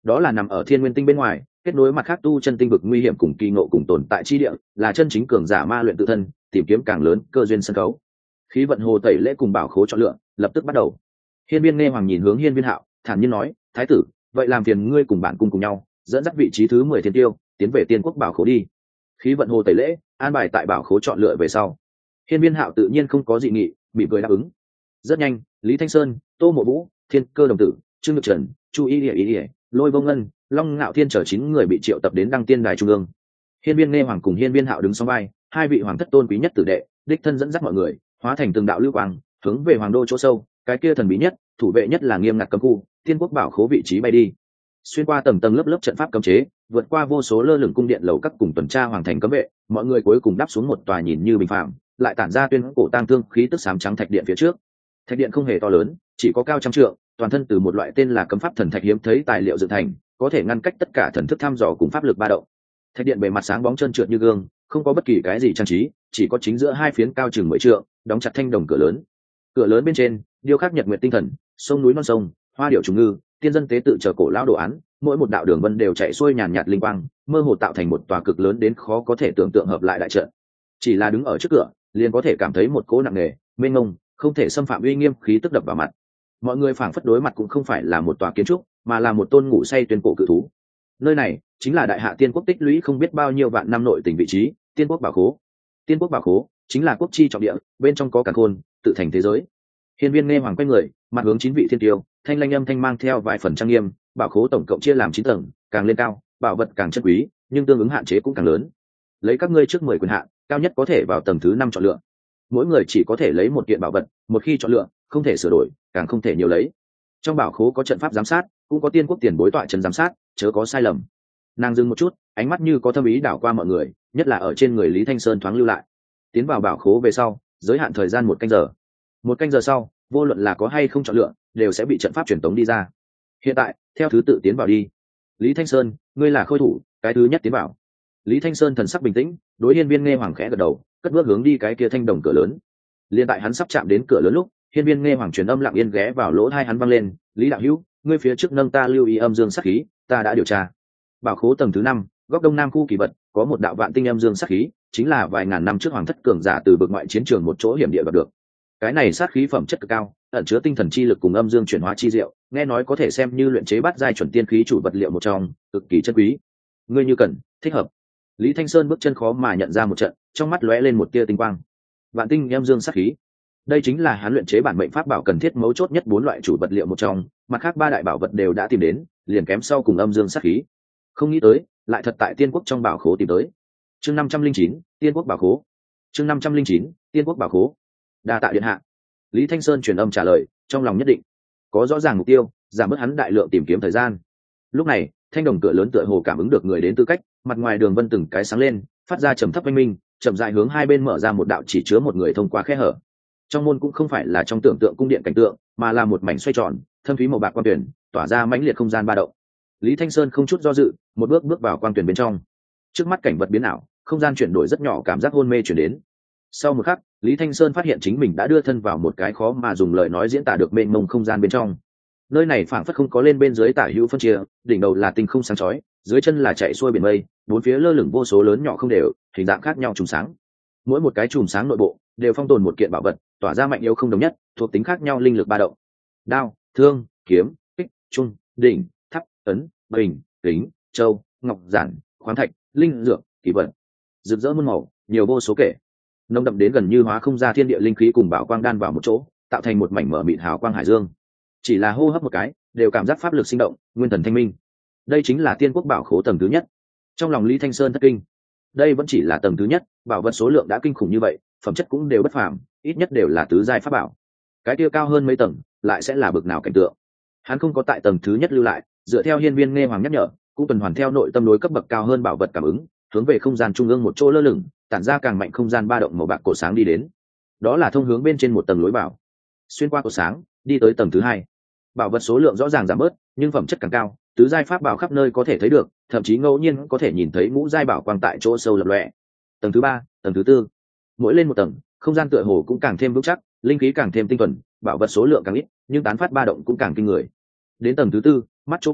đó là nằm ở thiên nguyên tinh bên ngoài, kết nối mặt khác tu chân tinh vực nguy hiểm cùng kỳ ngộ cùng tồn tại chi địa, là chân chính cường giả ma luyện tự thân, tìm kiếm càng lớn cơ duyên sân khấu. Khí vận hồ tẩy lễ cùng bảo khố chọn lựa lập tức bắt đầu. Hiên Viên Nghe Hoàng nhìn hướng Hiên Viên Hạo, thản nhiên nói, thái tử, vậy làm phiền ngươi cùng bạn cung cùng nhau dẫn dắt vị trí thứ mười thiên tiêu tiến về tiên quốc bảo khố đi. Khí vận hồ tẩy lễ an bài tại bảo khố chọn lựa về sau, Hiên Viên Hạo tự nhiên không có dị nghị, mỉm cười đáp ứng. Rất nhanh, Lý Thanh Sơn, Tô Mộ Vũ, Thiên Cơ Đồng Tử, Trương Nhược Trần, Chu Y Lệ Y, Lôi Vô Ngân, Long Ngạo Thiên chờ chín người bị triệu tập đến Đăng Tiên Đài trung ương. Hiên Viên Nghe Hoàng cùng Hiên Viên Hạo đứng song vai, hai vị hoàng thất tôn quý nhất tử đệ, đích thân dẫn dắt mọi người, hóa thành từng đạo lưu quang, hướng về hoàng đô chỗ sâu, cái kia thần bí nhất, thủ vệ nhất là nghiêm ngặt cấm khu, tiên quốc bảo khố vị trí bay đi. Xuyên qua tầng tầng lớp lớp trận pháp cấm chế, vượt qua vô số lơ lửng cung điện lầu các cùng tuần tra hoàng thành cấm vệ, mọi người cuối cùng đáp xuống một tòa nhìn như bình phàm, lại tản ra tuyên cổ tang thương khí tức xám trắng thạch điện phía trước. Thạch điện không hề to lớn, chỉ có cao trăm trượng, toàn thân từ một loại tên là cấm pháp thần thạch hiếm thấy tài liệu dựng thành, có thể ngăn cách tất cả thần thức thăm dò cùng pháp lực ba động. Thạch điện bề mặt sáng bóng trơn trượt như gương, không có bất kỳ cái gì trang trí, chỉ có chính giữa hai phiến cao chừng mười trượng, đóng chặt thanh đồng cửa lớn. Cửa lớn bên trên điêu khắc nhật nguyệt tinh thần, sông núi non sông, hoa điệu trùng ngư, tiên dân tế tự chờ cổ lão đồ án, mỗi một đạo đường vân đều chạy xuôi nhàn nhạt linh quang, mơ hồ tạo thành một tòa cực lớn đến khó có thể tưởng tượng hợp lại đại trận. Chỉ là đứng ở trước cửa, liền có thể cảm thấy một cỗ nặng nề, mênh mông, không thể xâm phạm uy nghiêm khí tức đập vào mặt. Mọi người phảng phất đối mặt cũng không phải là một tòa kiến trúc, mà là một tôn ngủ say tuyên cổ cự thú. Nơi này chính là đại hạ tiên quốc tích lũy không biết bao nhiêu vạn năm nội tình vị trí, tiên quốc bảo khố. Tiên quốc bảo khố chính là quốc chi trọng địa, bên trong có càn khôn, tự thành thế giới. Hiên Viên Nghe Hoàng quay người, mặt hướng chín vị thiên tiêu, thanh lanh âm thanh mang theo vài phần trang nghiêm. Bảo khố tổng cộng chia làm chín tầng, càng lên cao, bảo vật càng chân quý, nhưng tương ứng hạn chế cũng càng lớn. Lấy các ngươi trước mười quyền hạn, cao nhất có thể vào tầng thứ năm chọn lựa. Mỗi người chỉ có thể lấy một kiện bảo vật, một khi chọn lựa, không thể sửa đổi, càng không thể nhiều lấy. Trong bảo khố có trận pháp giám sát, cũng có tiên quốc tiền bối tọa trấn giám sát, chớ có sai lầm. Nàng dừng một chút, ánh mắt như có thâm ý đảo qua mọi người, nhất là ở trên người Lý Thanh Sơn thoáng lưu lại. Tiến vào bảo khố về sau, giới hạn thời gian một canh giờ. Một canh giờ sau, vô luận là có hay không chọn lựa, đều sẽ bị trận pháp truyền tống đi ra. Hiện tại, theo thứ tự tiến vào đi. Lý Thanh Sơn, ngươi là khôi thủ, cái thứ nhất tiến vào. Lý Thanh Sơn thần sắc bình tĩnh, đối Hiên Viên Nghe Hoàng khẽ gật đầu, cất bước hướng đi cái kia thanh đồng cửa lớn. Liên tại hắn sắp chạm đến cửa lớn lúc, Hiên Viên Nghe Hoàng truyền âm lặng yên ghé vào lỗ tai hắn vang lên, "Lý đạo hữu, ngươi phía trước nâng ta lưu ý âm dương sát khí, ta đã điều tra. Bảo khố tầng thứ năm, góc đông nam khu kỳ vật, có một đạo vạn tinh âm dương sát khí, chính là vài ngàn năm trước hoàng thất cường giả từ vực ngoại chiến trường một chỗ hiểm địa gặp được. Cái này sát khí phẩm chất cực cao, ẩn chứa tinh thần chi lực cùng âm dương chuyển hóa chi diệu, nghe nói có thể xem như luyện chế bát giai chuẩn tiên khí chủ vật liệu một trong, cực kỳ chân quý. Ngươi như cần, thích hợp." Lý Thanh Sơn bước chân khó mà nhận ra một trận, trong mắt lóe lên một tia tinh quang. Vạn tinh âm dương sát khí, đây chính là hắn luyện chế bản mệnh pháp bảo cần thiết mấu chốt nhất bốn loại chủ vật liệu một trong, mặt khác ba đại bảo vật đều đã tìm đến, liền kém sau cùng âm dương sát khí. Không nghĩ tới, lại thật tại tiên quốc trong bảo khố tìm tới. Chương năm trăm linh chín, tiên quốc bảo khố. Chương năm trăm linh chín, tiên quốc bảo khố. Đa tạ điện hạ. Lý Thanh Sơn truyền âm trả lời, trong lòng nhất định có rõ ràng mục tiêu, giảm bớt hắn đại lượng tìm kiếm thời gian. Lúc này, thanh đồng cửa lớn tựa hồ cảm ứng được người đến tư cách, mặt ngoài đường vân từng cái sáng lên, phát ra trầm thấp oanh minh, chậm rãi hướng hai bên mở ra một đạo chỉ chứa một người thông qua khe hở. Trong môn cũng không phải là trong tưởng tượng cung điện cảnh tượng, mà là một mảnh xoay tròn, thâm thúy màu bạc quang tuyển, tỏa ra mãnh liệt không gian ba động. Lý Thanh Sơn không chút do dự, một bước bước vào quang tuyển bên trong. Trước mắt cảnh vật biến ảo, không gian chuyển đổi rất nhỏ, cảm giác hôn mê chuyển đến. Sau một khắc, Lý Thanh Sơn phát hiện chính mình đã đưa thân vào một cái khó mà dùng lời nói diễn tả được mênh mông không gian bên trong. Nơi này phảng phất không có lên bên dưới tả hữu phân chia, đỉnh đầu là tinh không sáng chói, dưới chân là chạy xuôi biển mây, bốn phía lơ lửng vô số lớn nhỏ không đều, hình dạng khác nhau chùm sáng. Mỗi một cái chùm sáng nội bộ đều phong tồn một kiện bảo vật, tỏa ra mạnh yếu không đồng nhất, thuộc tính khác nhau linh lực ba động. Đao, thương, kiếm, kích, trung, đỉnh, tháp, ấn, bình, kính, châu, ngọc giản, khoáng thạch, linh dược, kỳ vật, rực rỡ muôn màu, nhiều vô số kể. Nồng đậm đến gần như hóa không ra thiên địa linh khí cùng bảo quang đan vào một chỗ, tạo thành một mảnh mở mịt hào quang hải dương. Chỉ là hô hấp một cái, đều cảm giác pháp lực sinh động, nguyên thần thanh minh. Đây chính là tiên quốc bảo khố tầng thứ nhất. Trong lòng Lý Thanh Sơn thất kinh. Đây vẫn chỉ là tầng thứ nhất, bảo vật số lượng đã kinh khủng như vậy, phẩm chất cũng đều bất phàm, ít nhất đều là tứ giai pháp bảo. Cái kia cao hơn mấy tầng, lại sẽ là bực nào cảnh tượng. Hắn không có tại tầng thứ nhất lưu lại, dựa theo Hiên Viên Nghe Hoàng nhắc nhở, cũng tuần hoàn theo nội tâm đối cấp bậc cao hơn bảo vật cảm ứng, hướng về không gian trung ương một chỗ lơ lửng, tản ra càng mạnh không gian ba động màu bạc cổ sáng đi đến. Đó là thông hướng bên trên một tầng lối vào. Xuyên qua cổ sáng, đi tới tầng thứ hai. Bảo vật số lượng rõ ràng giảm bớt, nhưng phẩm chất càng cao, tứ giai pháp bảo khắp nơi có thể thấy được, thậm chí ngẫu nhiên có thể nhìn thấy ngũ giai bảo quang tại chỗ sâu lập lòe. Tầng thứ ba, tầng thứ tư, mỗi lên một tầng, không gian tựa hồ cũng càng thêm vững chắc, linh khí càng thêm tinh thuần, bảo vật số lượng càng ít, nhưng tán phát ba động cũng càng kinh người. Đến tầng thứ tư, mắt chỗ cùng,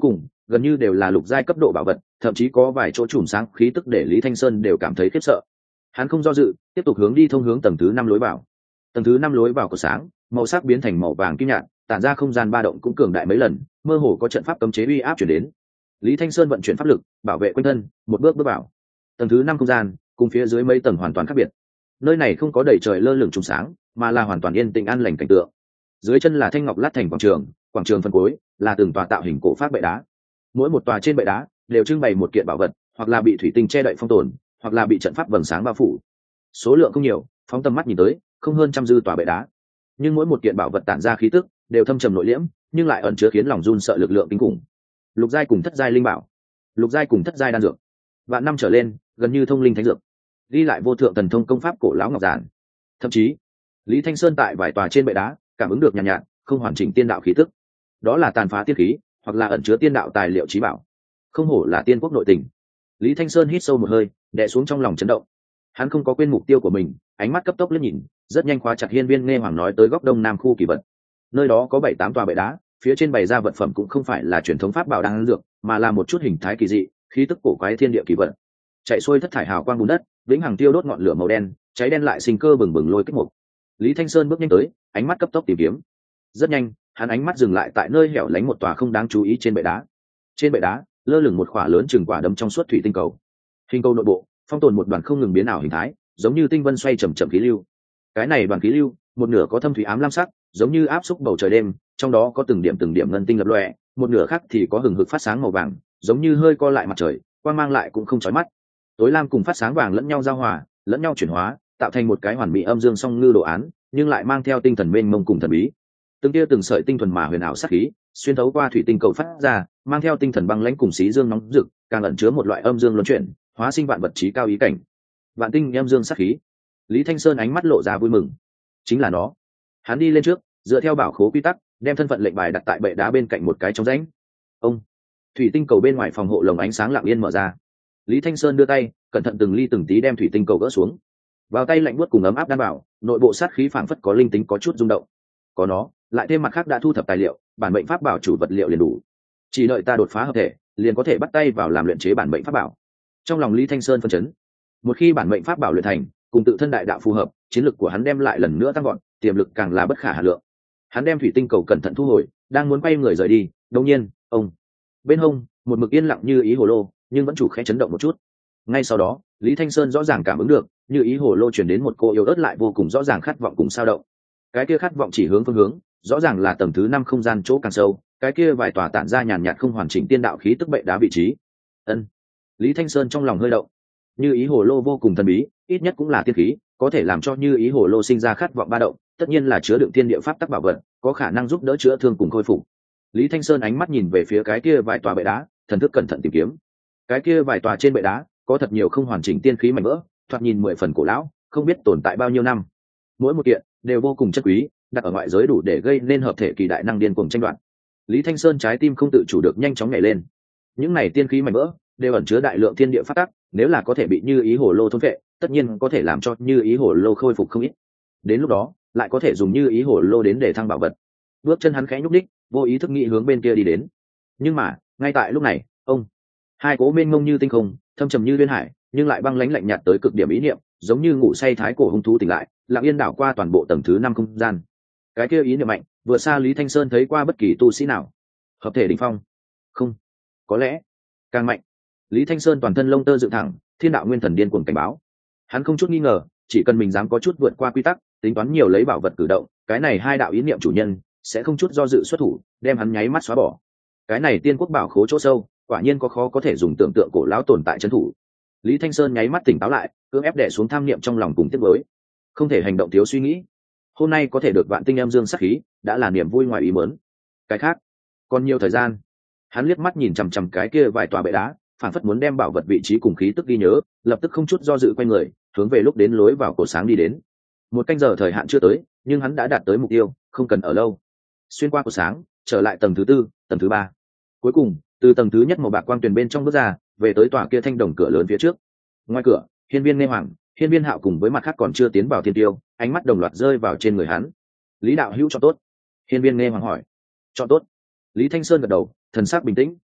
gần như đều là lục giai cấp độ bảo vật, thậm chí có vài chỗ chùm sáng khí tức để Lý Thanh Sơn đều cảm thấy khiếp sợ. Hắn không do dự, tiếp tục hướng đi thông hướng tầng thứ năm lối vào. Tầng thứ năm lối vào của sáng, màu sắc biến thành màu vàng kim nhạt, tản ra không gian ba động cũng cường đại mấy lần, mơ hồ có trận pháp cấm chế uy áp chuyển đến. Lý Thanh Sơn vận chuyển pháp lực, bảo vệ quanh thân, một bước bước vào. Tầng thứ năm không gian, cùng phía dưới mấy tầng hoàn toàn khác biệt. Nơi này không có đầy trời lơ lửng trùng sáng, mà là hoàn toàn yên tĩnh an lành cảnh tượng. Dưới chân là thanh ngọc lát thành quảng trường, quảng trường phân cuối là từng tòa tạo hình cổ pháp bệ đá. Mỗi một tòa trên bệ đá đều trưng bày một kiện bảo vật, hoặc là bị thủy tinh che đậy phong tồn, hoặc là bị trận pháp vầng sáng bao phủ. Số lượng không nhiều, phóng tầm mắt nhìn tới, không hơn trăm dư tòa bệ đá. Nhưng mỗi một kiện bảo vật tản ra khí tức, đều thâm trầm nội liễm, nhưng lại ẩn chứa khiến lòng run sợ lực lượng kinh khủng. Lục giai cùng thất giai linh bảo, lục giai cùng thất giai đan dược, vạn năm trở lên, gần như thông linh thánh dược. Ghi lại vô thượng thần thông công pháp cổ lão ngọc giản. Thậm chí, Lý Thanh Sơn tại vài tòa trên bệ đá, cảm ứng được nhàn nhạt, nhạt, không hoàn chỉnh tiên đạo khí tức. Đó là tàn phá tiên khí, hoặc là ẩn chứa tiên đạo tài liệu chí bảo. Không hổ là tiên quốc nội tình. Lý Thanh Sơn hít sâu một hơi, đè xuống trong lòng chấn động. Hắn không có quên mục tiêu của mình, ánh mắt cấp tốc liếc nhìn, rất nhanh khóa chặt hiên viên nghe hoàng nói tới góc đông nam khu kỳ vật. Nơi đó có bảy tám tòa bệ đá, phía trên bày ra vật phẩm cũng không phải là truyền thống pháp bảo đan dược, mà là một chút hình thái kỳ dị, khí tức cổ quái thiên địa kỳ vật. Chạy xuôi thất thải hào quang bùn đất, vĩnh hằng tiêu đốt ngọn lửa màu đen, cháy đen lại sinh cơ bừng bừng lôi kích mục. Lý Thanh Sơn bước nhanh tới, ánh mắt cấp tốc tìm kiếm. Rất nhanh, hắn ánh mắt dừng lại tại nơi hẻo lánh một tòa không đáng chú ý trên bệ đá. Trên bệ đá, lơ lửng một khỏa lớn chừng quả đấm trong suốt thủy tinh cầu. Hình cầu nội bộ, phong tồn một đoàn không ngừng biến ảo hình thái, giống như tinh vân xoay chậm chậm khí lưu. Cái này đoàn khí lưu, một nửa có thâm thủy ám lam sắc, giống như áp xúc bầu trời đêm, trong đó có từng điểm từng điểm ngân tinh lập lòe, một nửa khác thì có hừng hực phát sáng màu vàng, giống như hơi co lại mặt trời, quang mang lại cũng không chói mắt. Tối lam cùng phát sáng vàng lẫn nhau giao hòa, lẫn nhau chuyển hóa, tạo thành một cái hoàn mỹ âm dương song ngư đồ án, nhưng lại mang theo tinh thần mênh mông cùng thần bí. Từng tia từng sợi tinh thuần mà huyền ảo sắc khí, xuyên thấu qua thủy tinh cầu phát ra, mang theo tinh thần băng lãnh cùng xí dương nóng rực, càng ẩn chứa một loại âm dương luân chuyển, hóa sinh vạn vật trí cao ý cảnh. Vạn tinh âm dương sắc khí. Lý Thanh Sơn ánh mắt lộ ra vui mừng. Chính là nó. Hắn đi lên trước, dựa theo bảo khố quy tắc, đem thân phận lệnh bài đặt tại bệ đá bên cạnh một cái trong rãnh. Ông. Thủy tinh cầu bên ngoài phòng hộ lồng ánh sáng lặng yên mở ra. Lý Thanh Sơn đưa tay, cẩn thận từng ly từng tí đem thủy tinh cầu gỡ xuống. Vào tay lạnh buốt cùng ấm áp đan bảo, nội bộ sát khí phảng phất có linh tính có chút rung động. Có nó, lại thêm mặt khác đã thu thập tài liệu, bản mệnh pháp bảo chủ vật liệu liền đủ. Chỉ đợi ta đột phá hợp thể, liền có thể bắt tay vào làm luyện chế bản mệnh pháp bảo. Trong lòng Lý Thanh Sơn phân chấn. Một khi bản mệnh pháp bảo luyện thành, cùng tự thân đại đạo phù hợp, chiến lực của hắn đem lại lần nữa tăng vọt, tiềm lực càng là bất khả hà lượng. Hắn đem thủy tinh cầu cẩn thận thu hồi, đang muốn quay người rời đi, đột nhiên, ông. Bên hông, một mực yên lặng như ý hồ lô, nhưng vẫn chủ khẽ chấn động một chút. Ngay sau đó, Lý Thanh Sơn rõ ràng cảm ứng được, như ý hồ lô truyền đến một cô yếu ớt lại vô cùng rõ ràng khát vọng cùng sao động. Cái kia khát vọng chỉ hướng phương hướng, rõ ràng là tầng thứ năm không gian chỗ càng sâu, cái kia vài tòa tản ra nhàn nhạt không hoàn chỉnh tiên đạo khí tức bệ đá vị trí. Ân. Lý Thanh Sơn trong lòng hơi động. Như ý hồ lô vô cùng thần bí, ít nhất cũng là tiên khí, có thể làm cho như ý hồ lô sinh ra khát vọng ba động, tất nhiên là chứa đựng tiên địa pháp tắc bảo vật, có khả năng giúp đỡ chữa thương cùng khôi phục. Lý Thanh Sơn ánh mắt nhìn về phía cái kia vài tòa bệ đá, thần thức cẩn thận tìm kiếm. Cái kia vài tòa trên bệ đá có thật nhiều không hoàn chỉnh tiên khí mảnh vỡ, thoạt nhìn mười phần cổ lão, không biết tồn tại bao nhiêu năm. Mỗi một kiện đều vô cùng chất quý, đặt ở ngoại giới đủ để gây nên hợp thể kỳ đại năng điên cuồng tranh đoạt. Lý Thanh Sơn trái tim không tự chủ được nhanh chóng nhảy lên. Những này tiên khí mảnh vỡ đều ẩn chứa đại lượng thiên địa pháp tắc, nếu là có thể bị như ý hồ lô thôn vệ, tất nhiên có thể làm cho như ý hồ lô khôi phục không ít. Đến lúc đó, lại có thể dùng như ý hồ lô đến để thăng bảo vật. Bước chân hắn khẽ nhúc nhích, vô ý thức nghĩ hướng bên kia đi đến. Nhưng mà, ngay tại lúc này, ông, hai cố mênh mông như tinh không, thâm trầm như liên hải, nhưng lại băng lãnh lạnh nhạt tới cực điểm ý niệm, giống như ngủ say thái cổ hung thú tỉnh lại, lặng yên đảo qua toàn bộ tầng thứ năm không gian. Cái kia ý niệm mạnh, vừa xa Lý Thanh Sơn thấy qua bất kỳ tu sĩ nào. Hợp thể đỉnh phong? Không, có lẽ càng mạnh. Lý Thanh Sơn toàn thân lông tơ dựng thẳng, thiên đạo nguyên thần điên cuồng cảnh báo. Hắn không chút nghi ngờ, chỉ cần mình dám có chút vượt qua quy tắc, tính toán nhiều lấy bảo vật cử động, cái này hai đạo ý niệm chủ nhân sẽ không chút do dự xuất thủ, đem hắn nháy mắt xóa bỏ. Cái này tiên quốc bảo khố chỗ sâu, quả nhiên có khó có thể dùng tưởng tượng cổ lão tồn tại trấn thủ. Lý Thanh Sơn nháy mắt tỉnh táo lại, cưỡng ép đè xuống tham niệm trong lòng cùng tiếc nuối. Không thể hành động thiếu suy nghĩ. Hôm nay có thể được vạn tinh em dương sắc khí, đã là niềm vui ngoài ý muốn. Cái khác, còn nhiều thời gian. Hắn liếc mắt nhìn chằm chằm cái kia vài tòa bệ đá, phản phất muốn đem bảo vật vị trí cùng khí tức ghi nhớ, lập tức không chút do dự quay người, hướng về lúc đến lối vào cổ sáng đi đến. Một canh giờ thời hạn chưa tới, nhưng hắn đã đạt tới mục tiêu, không cần ở lâu. Xuyên qua cổ sáng, trở lại tầng thứ tư, tầng thứ ba. Cuối cùng, từ tầng thứ nhất màu bạc quang tuyền bên trong bước ra, về tới tòa kia thanh đồng cửa lớn phía trước. Ngoài cửa, hiên viên nghe hoàng, hiên viên hạo cùng với mặt khác còn chưa tiến vào thiên tiêu, ánh mắt đồng loạt rơi vào trên người hắn. Lý đạo hữu cho tốt. Hiên viên nghe hoàng hỏi. Chọn tốt. Lý Thanh Sơn gật đầu, thần sắc bình tĩnh.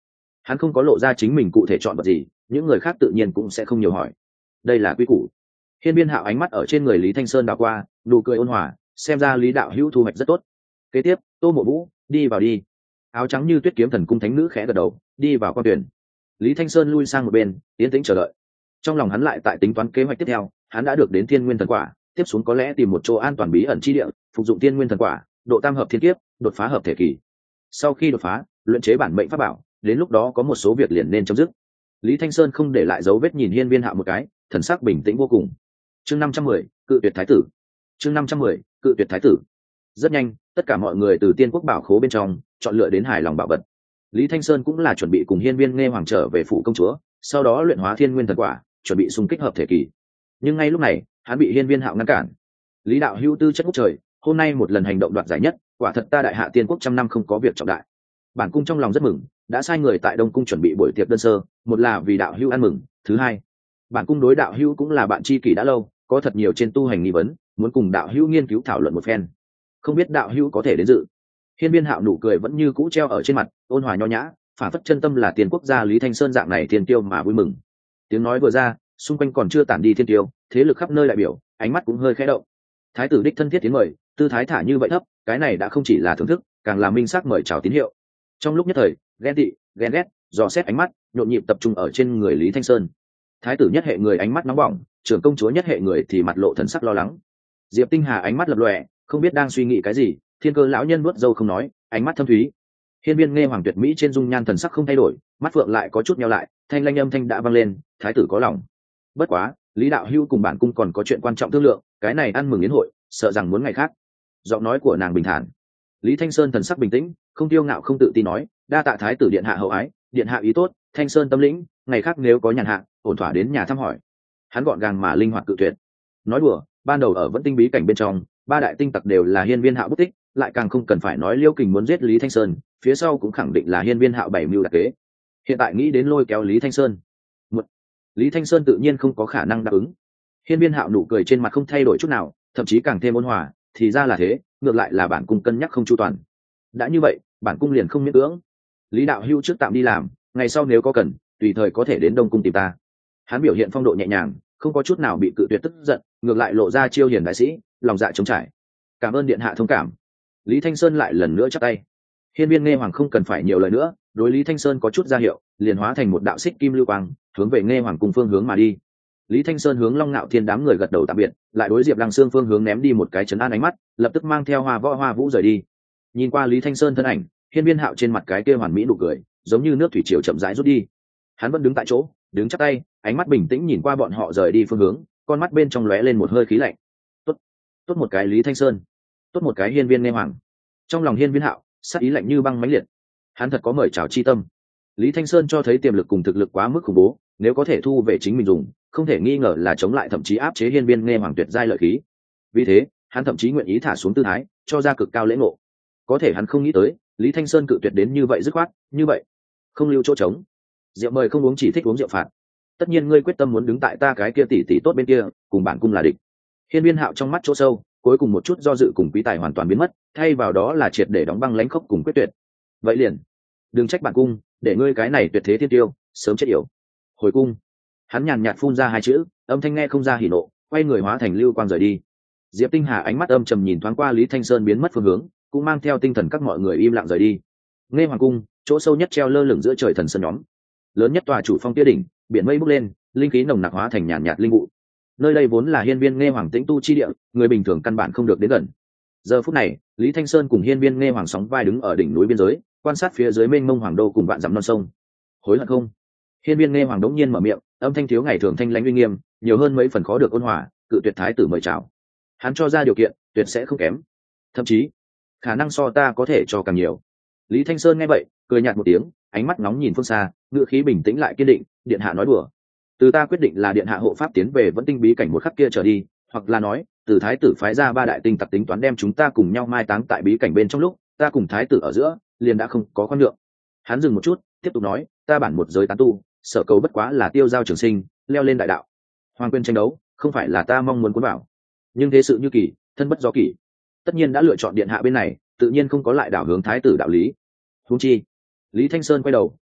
Hắn không có lộ ra chính mình cụ thể chọn vật gì, những người khác tự nhiên cũng sẽ không nhiều hỏi. Đây là quy củ. Hiên Viên Hạo ánh mắt ở trên người Lý Thanh Sơn đảo qua, nụ cười ôn hòa, xem ra Lý đạo hữu thu hoạch rất tốt. Kế tiếp, Tô Mộ Vũ, đi vào đi. Áo trắng như tuyết kiếm thần cung thánh nữ khẽ gật đầu, đi vào quan tuyển. Lý Thanh Sơn lui sang một bên, yên tĩnh chờ đợi. Trong lòng hắn lại tại tính toán kế hoạch tiếp theo, hắn đã được đến Thiên Nguyên Thần Quả, tiếp xuống có lẽ tìm một chỗ an toàn bí ẩn chi địa, phục dụng Thiên Nguyên Thần Quả, độ tam hợp thiên kiếp, đột phá hợp thể kỳ. Sau khi đột phá, luyện chế bản mệnh pháp bảo, đến lúc đó có một số việc liền nên chấm dứt. Lý Thanh Sơn không để lại dấu vết nhìn Hiên Viên Hạo một cái, thần sắc bình tĩnh vô cùng. Chương năm trăm mười, cự tuyệt thái tử. Chương năm trăm mười, cự tuyệt thái tử. Rất nhanh, tất cả mọi người từ Tiên Quốc bảo khố bên trong chọn lựa đến hài lòng bảo vật. Lý Thanh Sơn cũng là chuẩn bị cùng Hiên Viên Nghe Hoàng trở về phủ công chúa, sau đó luyện hóa Thiên Nguyên Thần Quả, chuẩn bị xung kích hợp thể kỳ. Nhưng ngay lúc này, hắn bị Hiên Viên Hạo ngăn cản. Lý đạo hữu tư chất ngút trời, hôm nay một lần hành động đoạt giải nhất, quả thật ta đại hạ Tiên Quốc trăm năm không có việc trọng đại. Bản cung trong lòng rất mừng, đã sai người tại Đông cung chuẩn bị buổi tiệc đơn sơ, một là vì đạo hữu ăn mừng, thứ hai, bản cung đối đạo hữu cũng là bạn tri kỷ đã lâu, có thật nhiều trên tu hành nghi vấn, muốn cùng đạo hữu nghiên cứu thảo luận một phen. Không biết đạo hữu có thể đến dự. Hiên Viên Hạo nụ cười vẫn như cũ treo ở trên mặt, ôn hòa nho nhã, phản phất chân tâm là Tiên Quốc gia Lý Thanh Sơn dạng này thiên tiêu mà vui mừng. Tiếng nói vừa ra, xung quanh còn chưa tản đi thiên tiêu, thế lực khắp nơi đại biểu, ánh mắt cũng hơi khẽ động. Thái tử đích thân thiết tiếng mời, tư thái thả như vậy thấp, cái này đã không chỉ là thưởng thức, càng là minh xác mời chào tín hiệu. Trong lúc nhất thời, ghen tị, ghen ghét, dò xét ánh mắt nhộn nhịp tập trung ở trên người Lý Thanh Sơn. Thái tử nhất hệ người ánh mắt nóng bỏng, trưởng công chúa nhất hệ người thì mặt lộ thần sắc lo lắng. Diệp Tinh Hà ánh mắt lập lòe, không biết đang suy nghĩ cái gì. Thiên Cơ lão nhân nuốt dâu không nói, ánh mắt thâm thúy. Hiên Viên Nghe Hoàng tuyệt mỹ trên dung nhan thần sắc không thay đổi, mắt phượng lại có chút nheo lại, thanh lanh âm thanh đã vang lên, thái tử có lòng. Bất quá, Lý đạo hữu cùng bản cung còn có chuyện quan trọng thương lượng, cái này ăn mừng yến hội, sợ rằng muốn ngày khác. Giọng nói của nàng bình thản. Lý Thanh Sơn thần sắc bình tĩnh, không tiêu ngạo không tự tin nói, đa tạ thái tử điện hạ hậu ái, điện hạ ý tốt, Thanh Sơn tâm lĩnh, ngày khác nếu có nhàn hạ, ổn thỏa đến nhà thăm hỏi. Hắn gọn gàng mà linh hoạt cự tuyệt. Nói đùa, ban đầu ở Vẫn Tinh bí cảnh bên trong, ba đại tinh tặc đều là Hiên Viên Hạo bút tích, lại càng không cần phải nói Liêu Kình muốn giết Lý Thanh Sơn, phía sau cũng khẳng định là Hiên Viên Hạo bảy mưu đặc kế. Hiện tại nghĩ đến lôi kéo Lý Thanh Sơn, một Lý Thanh Sơn tự nhiên không có khả năng đáp ứng. Hiên Viên Hạo nụ cười trên mặt không thay đổi chút nào, thậm chí càng thêm ôn hòa, thì ra là thế, ngược lại là bản cung cân nhắc không chu toàn. Đã như vậy, bản cung liền không miễn cưỡng. Lý đạo hữu trước tạm đi làm, ngày sau nếu có cần, tùy thời có thể đến Đông cung tìm ta. Hắn biểu hiện phong độ nhẹ nhàng, không có chút nào bị cự tuyệt tức giận, ngược lại lộ ra chiêu hiền đại sĩ, lòng dạ trống trải. Cảm ơn điện hạ thông cảm. Lý Thanh Sơn lại lần nữa chắp tay. Hiên Viên Nghe Hoàng không cần phải nhiều lời nữa, đối Lý Thanh Sơn có chút ra hiệu, liền hóa thành một đạo xích kim lưu quang, hướng về Nghe Hoàng cùng phương hướng mà đi. Lý Thanh Sơn hướng Long Nạo Thiên đám người gật đầu tạm biệt, lại đối Diệp Lăng Xương phương hướng ném đi một cái trấn an ánh mắt, lập tức mang theo Hoa Võ Hoa Vũ rời đi. Nhìn qua Lý Thanh Sơn thân ảnh, Hiên Viên Hạo trên mặt cái kia hoàn mỹ nụ cười, giống như nước thủy triều chậm rãi rút đi. Hắn vẫn đứng tại chỗ, đứng chắp tay, ánh mắt bình tĩnh nhìn qua bọn họ rời đi phương hướng, con mắt bên trong lóe lên một hơi khí lạnh. Tốt, tốt một cái Lý Thanh Sơn, tốt một cái Hiên Viên Nghe Hoàng. Trong lòng Hiên Viên Hạo, sát ý lạnh như băng mãnh liệt. Hắn thật có mời chào chi tâm. Lý Thanh Sơn cho thấy tiềm lực cùng thực lực quá mức khủng bố, nếu có thể thu về chính mình dùng, không thể nghi ngờ là chống lại thậm chí áp chế Hiên Viên Nghe Hoàng tuyệt giai lợi khí. Vì thế, hắn thậm chí nguyện ý thả xuống tư thái, cho ra cực cao lễ ngộ. Có thể hắn không nghĩ tới, Lý Thanh Sơn cự tuyệt đến như vậy dứt khoát, như vậy, không lưu chỗ trống. Rượu mời không uống, chỉ thích uống rượu phạt. Tất nhiên ngươi quyết tâm muốn đứng tại ta cái kia tỷ tỷ tốt bên kia, cùng bản cung là địch. Hiên Viên Hạo trong mắt chỗ sâu, cuối cùng một chút do dự cùng quý tài hoàn toàn biến mất, thay vào đó là triệt để đóng băng lãnh khốc cùng quyết tuyệt. Vậy liền, đừng trách bản cung, để ngươi cái này tuyệt thế thiên tiêu, sớm chết yểu. Hồi cung. Hắn nhàn nhạt phun ra hai chữ, âm thanh nghe không ra hỉ nộ, quay người hóa thành lưu quang rời đi. Diệp Tinh Hà ánh mắt âm trầm nhìn thoáng qua Lý Thanh Sơn biến mất phương hướng, cũng mang theo tinh thần các mọi người im lặng rời đi. Nghe Hoàng cung, chỗ sâu nhất treo lơ lửng giữa trời thần sơn nhóm. Lớn nhất tòa chủ phong tia đỉnh, biển mây bốc lên, linh khí nồng nặc hóa thành nhàn nhạt linh vụ. Nơi đây vốn là hiên viên Nghe Hoàng tĩnh tu chi địa, người bình thường căn bản không được đến gần. Giờ phút này, Lý Thanh Sơn cùng hiên viên Nghe Hoàng sóng vai đứng ở đỉnh núi biên giới, quan sát phía dưới mênh mông hoàng đô cùng vạn dặm non sông. Hối hận không? Hiên viên Nghe Hoàng đống nhiên mở miệng, âm thanh thiếu ngày thường thanh lãnh uy nghiêm, nhiều hơn mấy phần khó được ôn hòa, cự tuyệt thái tử mời chào. Hắn cho ra điều kiện, tuyệt sẽ không kém, thậm chí khả năng so ta có thể cho càng nhiều. Lý Thanh Sơn nghe vậy, cười nhạt một tiếng, ánh mắt nóng nhìn phương xa, ngữ khí bình tĩnh lại kiên định, điện hạ nói đùa. Từ ta quyết định là điện hạ hộ pháp tiến về Vẫn Tinh bí cảnh một khắc kia trở đi, hoặc là nói, từ thái tử phái ra ba đại tinh tặc tính toán đem chúng ta cùng nhau mai táng tại bí cảnh bên trong lúc, ta cùng thái tử ở giữa, liền đã không có khoan nhượng. Hắn dừng một chút, tiếp tục nói, ta bản một giới tán tu, sở cầu bất quá là tiêu giao trường sinh, leo lên đại đạo. Hoàng quyền tranh đấu, không phải là ta mong muốn cuốn vào. Nhưng thế sự như kỳ, thân bất do kỳ. Tất nhiên đã lựa chọn điện hạ bên này, tự nhiên không có lại đảo hướng thái tử đạo lý. Huống chi, Lý Thanh Sơn quay đầu,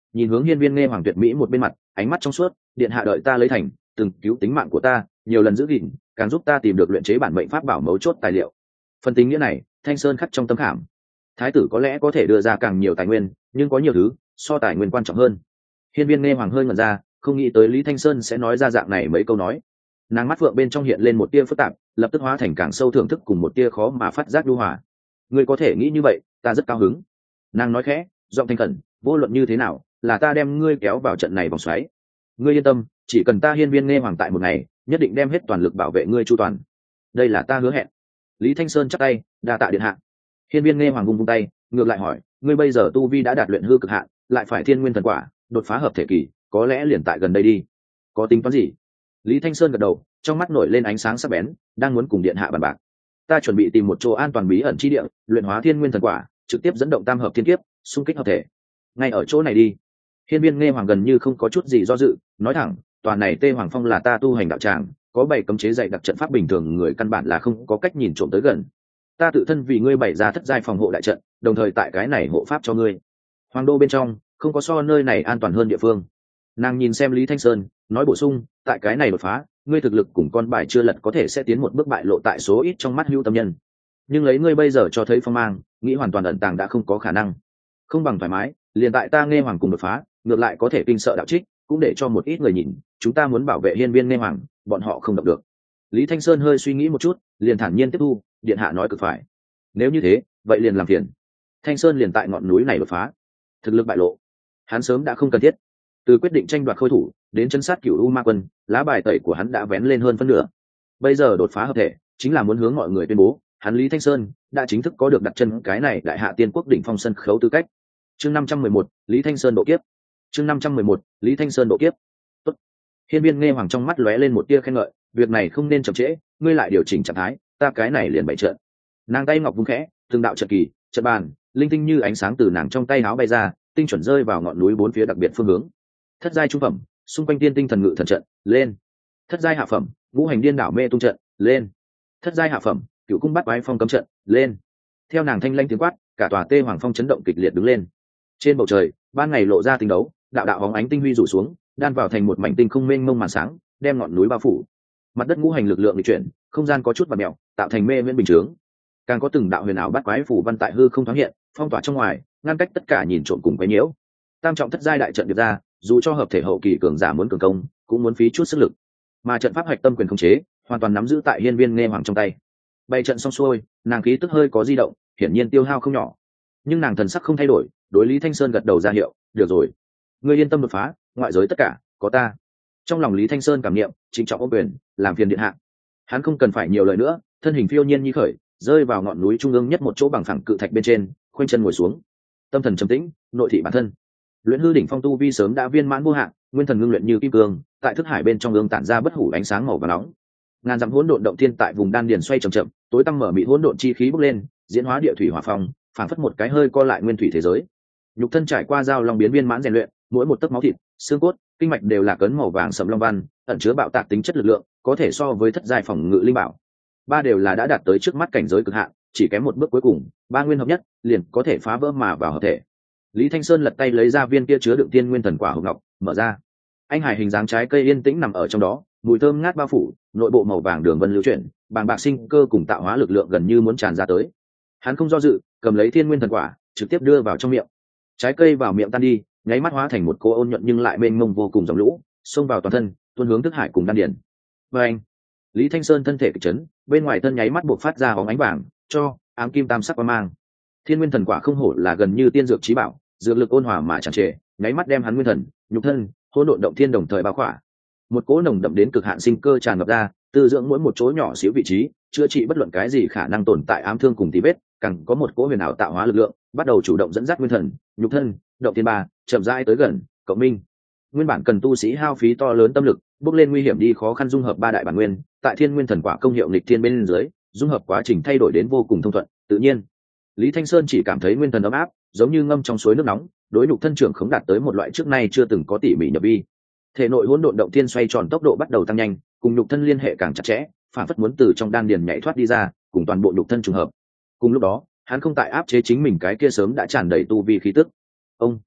nhìn hướng hiên viên nghe hoàng tuyệt mỹ một bên mặt, ánh mắt trong suốt, điện hạ đợi ta lấy thành, từng cứu tính mạng của ta, nhiều lần giữ gìn, càng giúp ta tìm được luyện chế bản mệnh pháp bảo mấu chốt tài liệu. Phần tình nghĩa này, Thanh Sơn khắc trong tấm khảm. Thái tử có lẽ có thể đưa ra càng nhiều tài nguyên, nhưng có nhiều thứ so tài nguyên quan trọng hơn. Hiên viên nghe hoàng hơi ngẩn ra, không nghĩ tới Lý Thanh Sơn sẽ nói ra dạng này mấy câu nói. Nàng mắt phượng bên trong hiện lên một tia phức tạp, lập tức hóa thành càng sâu thưởng thức cùng một tia khó mà phát giác nhu hòa. Ngươi có thể nghĩ như vậy, ta rất cao hứng. Nàng nói khẽ, giọng thanh khẩn, vô luận như thế nào, là ta đem ngươi kéo vào trận này vòng xoáy. Ngươi yên tâm, chỉ cần ta hiên viên nghe hoàng tại một ngày, nhất định đem hết toàn lực bảo vệ ngươi chu toàn. Đây là ta hứa hẹn. Lý Thanh Sơn chắp tay, đa tạ điện hạ. Hiên viên nghe hoàng vung vung tay, ngược lại hỏi, ngươi bây giờ tu vi đã đạt luyện hư cực hạn, lại phải thiên nguyên thần quả, đột phá hợp thể kỳ, có lẽ liền tại gần đây đi. Có tính toán gì? Lý Thanh Sơn gật đầu, trong mắt nổi lên ánh sáng sắc bén, đang muốn cùng điện hạ bàn bạc. Ta chuẩn bị tìm một chỗ an toàn bí ẩn chi địa, luyện hóa thiên nguyên thần quả, trực tiếp dẫn động tam hợp thiên kiếp, xung kích hợp thể. Ngay ở chỗ này đi. Hiên viên nghe hoàng gần như không có chút gì do dự, nói thẳng, tòa này Tê Hoàng Phong là ta tu hành đạo tràng, có bảy cấm chế dạy đặc trận pháp bình thường người căn bản là không có cách nhìn trộm tới gần. Ta tự thân vì ngươi bày ra thất giai phòng hộ đại trận, đồng thời tại cái này hộ pháp cho ngươi. Hoàng đô bên trong không có so nơi này an toàn hơn địa phương. Nàng nhìn xem Lý Thanh Sơn, nói bổ sung, tại cái này đột phá, ngươi thực lực cùng con bài chưa lật có thể sẽ tiến một bước bại lộ tại số ít trong mắt hữu tâm nhân. Nhưng lấy ngươi bây giờ cho thấy phong mang, nghĩ hoàn toàn ẩn tàng đã không có khả năng. Không bằng thoải mái, liền tại ta nghe hoàng cùng đột phá, ngược lại có thể kinh sợ đạo trích, cũng để cho một ít người nhìn, chúng ta muốn bảo vệ hiên viên nghe hoàng, bọn họ không động được. Lý Thanh Sơn hơi suy nghĩ một chút, liền thản nhiên tiếp thu, điện hạ nói cực phải. Nếu như thế, vậy liền làm phiền. Thanh Sơn liền tại ngọn núi này đột phá, thực lực bại lộ, hắn sớm đã không cần thiết. Từ quyết định tranh đoạt khôi thủ đến chân sát cửu u ma quân, lá bài tẩy của hắn đã vén lên hơn phân nửa. Bây giờ đột phá hợp thể, chính là muốn hướng mọi người tuyên bố, hắn Lý Thanh Sơn đã chính thức có được đặt chân cái này đại hạ tiên quốc đỉnh phong sân khấu tư cách. Chương năm trăm mười một, Lý Thanh Sơn độ kiếp. Chương năm trăm mười một, Lý Thanh Sơn độ kiếp. Tốt. Hiên viên nghe hoàng trong mắt lóe lên một tia khen ngợi, việc này không nên chậm trễ, ngươi lại điều chỉnh trạng thái, ta cái này liền bày trận. Nàng tay ngọc vung khẽ, từng đạo trận kỳ, trận bàn, linh tinh như ánh sáng từ nàng trong tay áo bay ra, tinh chuẩn rơi vào ngọn núi bốn phía đặc biệt phương hướng. Thất giai trung phẩm, xung quanh tiên tinh thần ngự thần trận, lên. Thất giai hạ phẩm, ngũ hành điên đảo mê tung trận, lên. Thất giai hạ phẩm, cựu cung bắt quái phong cấm trận, lên. Theo nàng thanh lanh tiếng quát, cả tòa Tê Hoàng Phong chấn động kịch liệt đứng lên. Trên bầu trời, ban ngày lộ ra tinh đấu, đạo đạo bóng ánh tinh huy rủ xuống, đan vào thành một mảnh tinh không mênh mông màn sáng, đem ngọn núi bao phủ. Mặt đất ngũ hành lực lượng di chuyển, không gian có chút vặn mèo, tạo thành mê viễn bình chướng. Càng có từng đạo huyền ảo bắt quái phủ văn tại hư không thoáng hiện, phong tỏa trong ngoài, ngăn cách tất cả nhìn trộm cùng quấy nhiễu. Tam trọng thất giai đại trận được ra, dù cho hợp thể hậu kỳ cường giả muốn cường công, cũng muốn phí chút sức lực. Mà trận pháp hạch tâm quyền khống chế, hoàn toàn nắm giữ tại hiên viên nghe hoàng trong tay. Bày trận xong xuôi, nàng khí tức hơi có di động, hiển nhiên tiêu hao không nhỏ. Nhưng nàng thần sắc không thay đổi, đối Lý Thanh Sơn gật đầu ra hiệu, được rồi, ngươi yên tâm đột phá, ngoại giới tất cả có ta. Trong lòng Lý Thanh Sơn cảm niệm, trịnh trọng ôm quyền, làm phiền điện hạ. Hắn không cần phải nhiều lời nữa, thân hình phiêu nhiên như khởi, rơi vào ngọn núi trung ương nhất một chỗ bằng phẳng cự thạch bên trên, khoanh chân ngồi xuống. Tâm thần trầm tĩnh, nội thị bản thân. Luyện hư đỉnh phong tu vi sớm đã viên mãn vô hạn, nguyên thần ngưng luyện như kim cương, tại thức hải bên trong ương tản ra bất hủ ánh sáng màu vàng nóng. Ngàn dặm hỗn độn động thiên tại vùng đan điền xoay chậm chậm, tối tăm mở mịt hỗn độn chi khí bốc lên, diễn hóa địa thủy hỏa phong, phản phất một cái hơi co lại nguyên thủy thế giới. Nhục thân trải qua giao long biến viên mãn rèn luyện, mỗi một tấc máu thịt, xương cốt, kinh mạch đều là cấn màu vàng sẫm long văn, ẩn chứa bạo tạc tính chất lực lượng, có thể so với thất giai phòng ngự linh bảo. Ba đều là đã đạt tới trước mắt cảnh giới cực hạn, chỉ kém một bước cuối cùng, ba nguyên hợp nhất, liền có thể phá vỡ mà vào hợp thể. Lý Thanh Sơn lật tay lấy ra viên kia chứa đựng tiên nguyên thần quả hồng ngọc, mở ra. Anh hải hình dáng trái cây yên tĩnh nằm ở trong đó, mùi thơm ngát bao phủ, nội bộ màu vàng đường vân lưu chuyển, bàng bạc sinh cơ cùng tạo hóa lực lượng gần như muốn tràn ra tới. Hắn không do dự, cầm lấy thiên nguyên thần quả, trực tiếp đưa vào trong miệng. Trái cây vào miệng tan đi, nháy mắt hóa thành một cô ôn nhuận nhưng lại mênh mông vô cùng dòng lũ, xông vào toàn thân, tuôn hướng thức hải cùng đan điền. Và anh, Lý Thanh Sơn thân thể kịch chấn, bên ngoài thân nháy mắt bộc phát ra bóng ánh vàng, cho ám kim tam sắc quang mang. Thiên nguyên thần quả không hổ là gần như tiên dược chí bảo, dược lực ôn hòa mà tràn trề, nháy mắt đem hắn nguyên thần, nhục thân, hỗn độn động thiên đồng thời bao khỏa. Một cỗ nồng đậm đến cực hạn sinh cơ tràn ngập ra, tư dưỡng mỗi một chỗ nhỏ xíu vị trí, chữa trị bất luận cái gì khả năng tồn tại ám thương cùng tí vết, càng có một cỗ huyền ảo tạo hóa lực lượng, bắt đầu chủ động dẫn dắt nguyên thần, nhục thân, động thiên ba, chậm rãi tới gần, cộng minh. Nguyên bản cần tu sĩ hao phí to lớn tâm lực, bước lên nguy hiểm đi khó khăn dung hợp ba đại bản nguyên, tại thiên nguyên thần quả công hiệu nghịch thiên bên dưới, dung hợp quá trình thay đổi đến vô cùng thông thuận, tự nhiên. Lý Thanh Sơn chỉ cảm thấy nguyên thần ấm áp, giống như ngâm trong suối nước nóng, đối nhục thân trưởng khống đạt tới một loại trước nay chưa từng có tỉ mỉ nhập vi. Thể nội hỗn độn động thiên xoay tròn tốc độ bắt đầu tăng nhanh, cùng nhục thân liên hệ càng chặt chẽ, phản phất muốn từ trong đan điền nhảy thoát đi ra, cùng toàn bộ nhục thân trùng hợp. Cùng lúc đó, hắn không tại áp chế chính mình cái kia sớm đã tràn đầy tu vi khí tức. Ông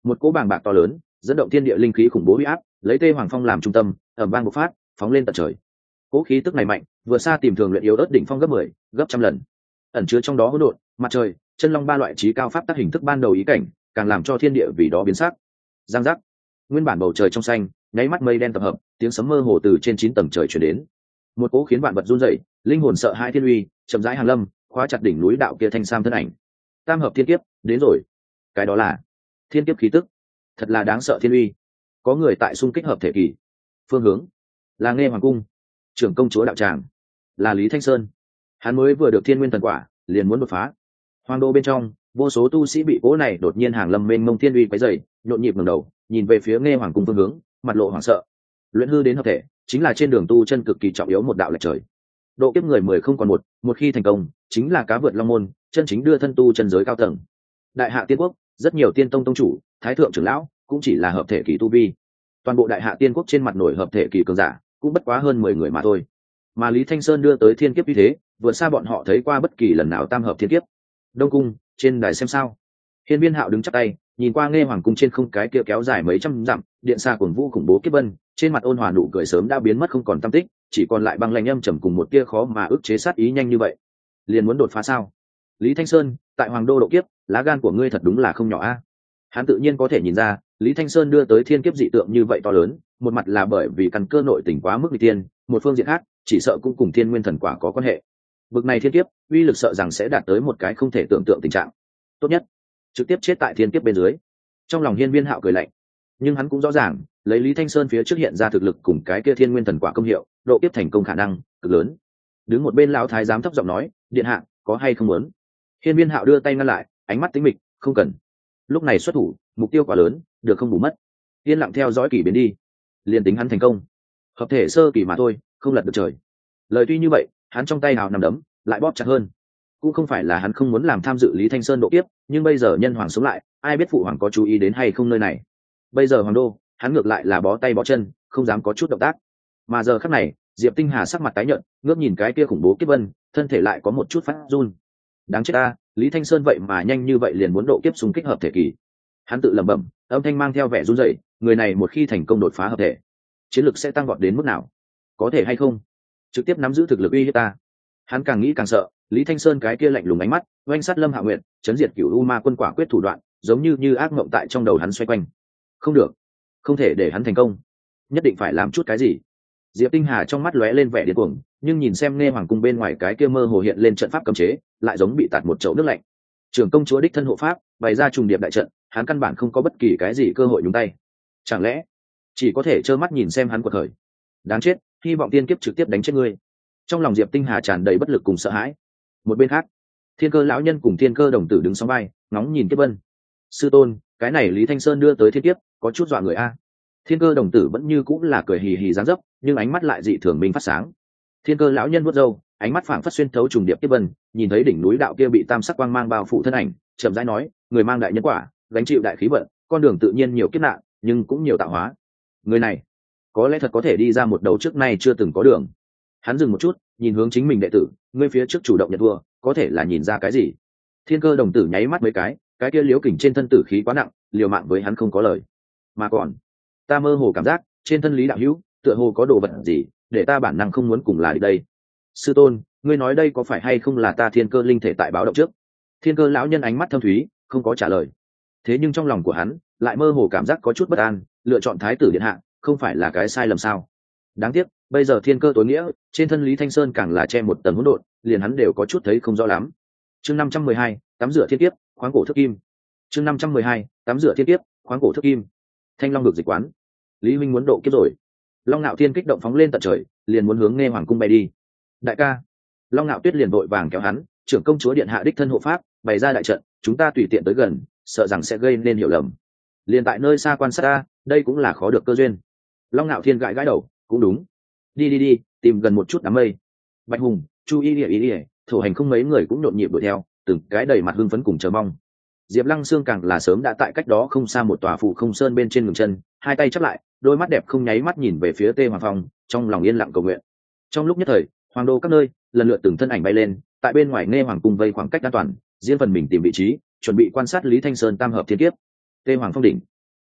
một cỗ bàng bạc to lớn dẫn động thiên địa linh khí khủng bố huy áp, lấy tê hoàng phong làm trung tâm ẩm vang bộc phát, phóng lên tận trời. Cỗ khí tức này mạnh vừa xa tìm thường luyện yếu ớt đỉnh phong gấp mười gấp trăm lần, ẩn chứa trong đó hỗn độn mặt trời chân long ba loại trí cao pháp tác hình thức ban đầu ý cảnh, càng làm cho thiên địa vì đó biến sắc. Giang giác, nguyên bản bầu trời trong xanh nháy mắt mây đen tập hợp, tiếng sấm mơ hồ từ trên chín tầng trời chuyển đến, một cỗ khiến vạn vật run rẩy, linh hồn sợ hãi thiên uy chậm rãi hàng lâm, khóa chặt đỉnh núi đạo kia thanh sam thân ảnh. Tam hợp thiên kiếp đến rồi. Cái đó là thiên kiếp khí tức, thật là đáng sợ thiên uy. Có người tại xung kích hợp thể kỳ. Phương hướng là Nghe Hoàng cung, trưởng công chúa đạo tràng là Lý Thanh Sơn. Hắn mới vừa được thiên nguyên thần quả, liền muốn đột phá. Hoàng đô bên trong vô số tu sĩ bị cỗ này đột nhiên hàng lâm mênh mông thiên uy quấy rầy, nhộn nhịp ngẩng đầu nhìn về phía Nghe Hoàng cung phương hướng, mặt lộ hoảng sợ. Luyện hư đến hợp thể chính là trên đường tu chân cực kỳ trọng yếu một đạo lệch trời. Độ kiếp người mười không còn một, một khi thành công chính là cá vượt long môn, chân chính đưa thân tu chân giới cao tầng. Đại hạ tiên quốc rất nhiều tiên tông tông chủ, thái thượng trưởng lão cũng chỉ là hợp thể kỳ tu vi. Toàn bộ đại hạ tiên quốc trên mặt nổi hợp thể kỳ cường giả cũng bất quá hơn mười người mà thôi. Mà Lý Thanh Sơn đưa tới thiên kiếp như thế, vượt xa bọn họ thấy qua bất kỳ lần nào tam hợp thiên kiếp. Đông cung trên đài xem sao. Hiên Viên Hạo đứng chắp tay nhìn qua Nghe Hoàng cung trên không cái kia kéo dài mấy trăm dặm điện xa cuồng vũ khủng bố kiếp vân, trên mặt ôn hòa nụ cười sớm đã biến mất không còn tăm tích, chỉ còn lại băng lãnh âm trầm cùng một tia khó mà ức chế sát ý nhanh như vậy. Liền muốn đột phá sao? Lý Thanh Sơn, tại Hoàng đô độ kiếp, lá gan của ngươi thật đúng là không nhỏ a. Hắn tự nhiên có thể nhìn ra, Lý Thanh Sơn đưa tới thiên kiếp dị tượng như vậy to lớn, một mặt là bởi vì căn cơ nội tình quá mức nguy tiên, một phương diện khác, chỉ sợ cũng cùng thiên nguyên thần quả có quan hệ. Bực này thiên kiếp, uy lực sợ rằng sẽ đạt tới một cái không thể tưởng tượng tình trạng. Tốt nhất, trực tiếp chết tại thiên kiếp bên dưới. Trong lòng Hiên Viên Hạo cười lạnh, nhưng hắn cũng rõ ràng, lấy Lý Thanh Sơn phía trước hiện ra thực lực cùng cái kia thiên nguyên thần quả công hiệu, độ kiếp thành công khả năng cực lớn. Đứng một bên lão thái giám thấp giọng nói, điện hạ có hay không muốn? Hiên Viên Hạo đưa tay ngăn lại, ánh mắt tính mịch, không cần. Lúc này xuất thủ, mục tiêu quá lớn, được không bù mất. Yên lặng theo dõi kỳ biến đi, liền tính hắn thành công, hợp thể sơ kỳ mà thôi, không lật được trời. Lời tuy như vậy, hắn trong tay hào nằm đấm lại bóp chặt hơn. Cũng không phải là hắn không muốn làm tham dự Lý Thanh Sơn độ kiếp, nhưng bây giờ nhân hoàng sống lại, ai biết phụ hoàng có chú ý đến hay không nơi này. Bây giờ hoàng đô, hắn ngược lại là bó tay bó chân, không dám có chút động tác. Mà giờ khắc này, Diệp Tinh Hà sắc mặt tái nhợt, ngước nhìn cái kia khủng bố kiếp vân, thân thể lại có một chút phát run. Đáng chết ta, Lý Thanh Sơn vậy mà nhanh như vậy liền muốn độ kiếp xung kích hợp thể kỳ. Hắn tự lẩm bẩm, âm thanh mang theo vẻ run rẩy, người này một khi thành công đột phá hợp thể, chiến lực sẽ tăng vọt đến mức nào? Có thể hay không trực tiếp nắm giữ thực lực uy hiếp ta? Hắn càng nghĩ càng sợ, Lý Thanh Sơn cái kia lạnh lùng ánh mắt, oanh sát Lâm Hạ Nguyệt, chấn diệt Cửu U Ma quân quả quyết thủ đoạn, giống như như ác mộng tại trong đầu hắn xoay quanh. Không được, không thể để hắn thành công, nhất định phải làm chút cái gì. Diệp Tinh Hà trong mắt lóe lên vẻ điên cuồng, nhưng nhìn xem Nghe Hoàng cung bên ngoài cái kia mơ hồ hiện lên trận pháp cấm chế, lại giống bị tạt một chậu nước lạnh. Trưởng công chúa đích thân hộ pháp, bày ra trùng điệp đại trận, hắn căn bản không có bất kỳ cái gì cơ hội nhúng tay. Chẳng lẽ chỉ có thể trơ mắt nhìn xem hắn quật khởi? Đáng chết, hy vọng tiên kiếp trực tiếp đánh chết ngươi. Trong lòng Diệp Tinh Hà tràn đầy bất lực cùng sợ hãi. Một bên khác, Thiên Cơ lão nhân cùng Thiên Cơ đồng tử đứng song vai, ngóng nhìn kiếp vân. Sư tôn, cái này Lý Thanh Sơn đưa tới thiên kiếp, có chút dọa người a. Thiên Cơ đồng tử vẫn như cũng là cười hì hì dáng dấp, nhưng ánh mắt lại dị thường minh phát sáng. Thiên Cơ lão nhân vuốt râu, ánh mắt phảng phất xuyên thấu trùng điệp kiếp vân, nhìn thấy đỉnh núi đạo kia bị tam sắc quang mang bao phủ thân ảnh, chậm rãi nói, người mang đại nhân quả, gánh chịu đại khí vận, con đường tự nhiên nhiều kiếp nạn, nhưng cũng nhiều tạo hóa. Người này, có lẽ thật có thể đi ra một đầu trước nay chưa từng có đường. Hắn dừng một chút, nhìn hướng chính mình đệ tử, ngươi phía trước chủ động nhận thua, có thể là nhìn ra cái gì? Thiên Cơ đồng tử nháy mắt mấy cái, cái kia liếu kình trên thân tử khí quá nặng, liều mạng với hắn không có lời. Mà còn, ta mơ hồ cảm giác, trên thân Lý đạo hữu, tựa hồ có đồ vật gì, để ta bản năng không muốn cùng là đi đây. Sư tôn, ngươi nói đây có phải hay không là ta Thiên Cơ linh thể tại báo động trước? Thiên Cơ lão nhân ánh mắt thâm thúy, không có trả lời. Thế nhưng trong lòng của hắn, lại mơ hồ cảm giác có chút bất an, lựa chọn thái tử điện hạ, không phải là cái sai lầm sao? Đáng tiếc, bây giờ Thiên Cơ tối nghĩa, trên thân Lý Thanh Sơn càng là che một tầng hỗn độn, liền hắn đều có chút thấy không rõ lắm. Chương năm trăm mười hai, tắm rửa thiên kiếp, khoáng cổ thức kim. Chương năm trăm mười hai, tắm rửa thiên kiếp, khoáng cổ thức kim. Thanh Long được dịch quán. Lý huynh muốn độ kiếp rồi. Long Nạo Thiên kích động phóng lên tận trời, liền muốn hướng Nghe Hoàng cung bay đi. Đại ca. Long Nạo Tuyết liền vội vàng kéo hắn, trưởng công chúa điện hạ đích thân hộ pháp, bày ra đại trận, chúng ta tùy tiện tới gần, sợ rằng sẽ gây nên hiểu lầm. Liền tại nơi xa quan sát ta, đây cũng là khó được cơ duyên. Long Nạo Thiên gãi gãi đầu, cũng đúng. Đi đi đi, tìm gần một chút đám mây. Bạch Hùng, Chu Y Lệ Y Lệ, thủ hành không mấy người cũng nhộn nhịp đuổi theo, từng cái đầy mặt hưng phấn cùng chờ mong. Diệp Lăng Sương càng là sớm đã tại cách đó không xa một tòa phủ không sơn bên trên ngừng chân, hai tay chắp lại, đôi mắt đẹp không nháy mắt nhìn về phía Tê Hoàng Phong, trong lòng yên lặng cầu nguyện. Trong lúc nhất thời, hoàng đô các nơi lần lượt từng thân ảnh bay lên, tại bên ngoài Nghe Hoàng cung vây khoảng cách an toàn, riêng phần mình tìm vị trí, chuẩn bị quan sát Lý Thanh Sơn tam hợp thiên kiếp. Tê Hoàng Phong đỉnh,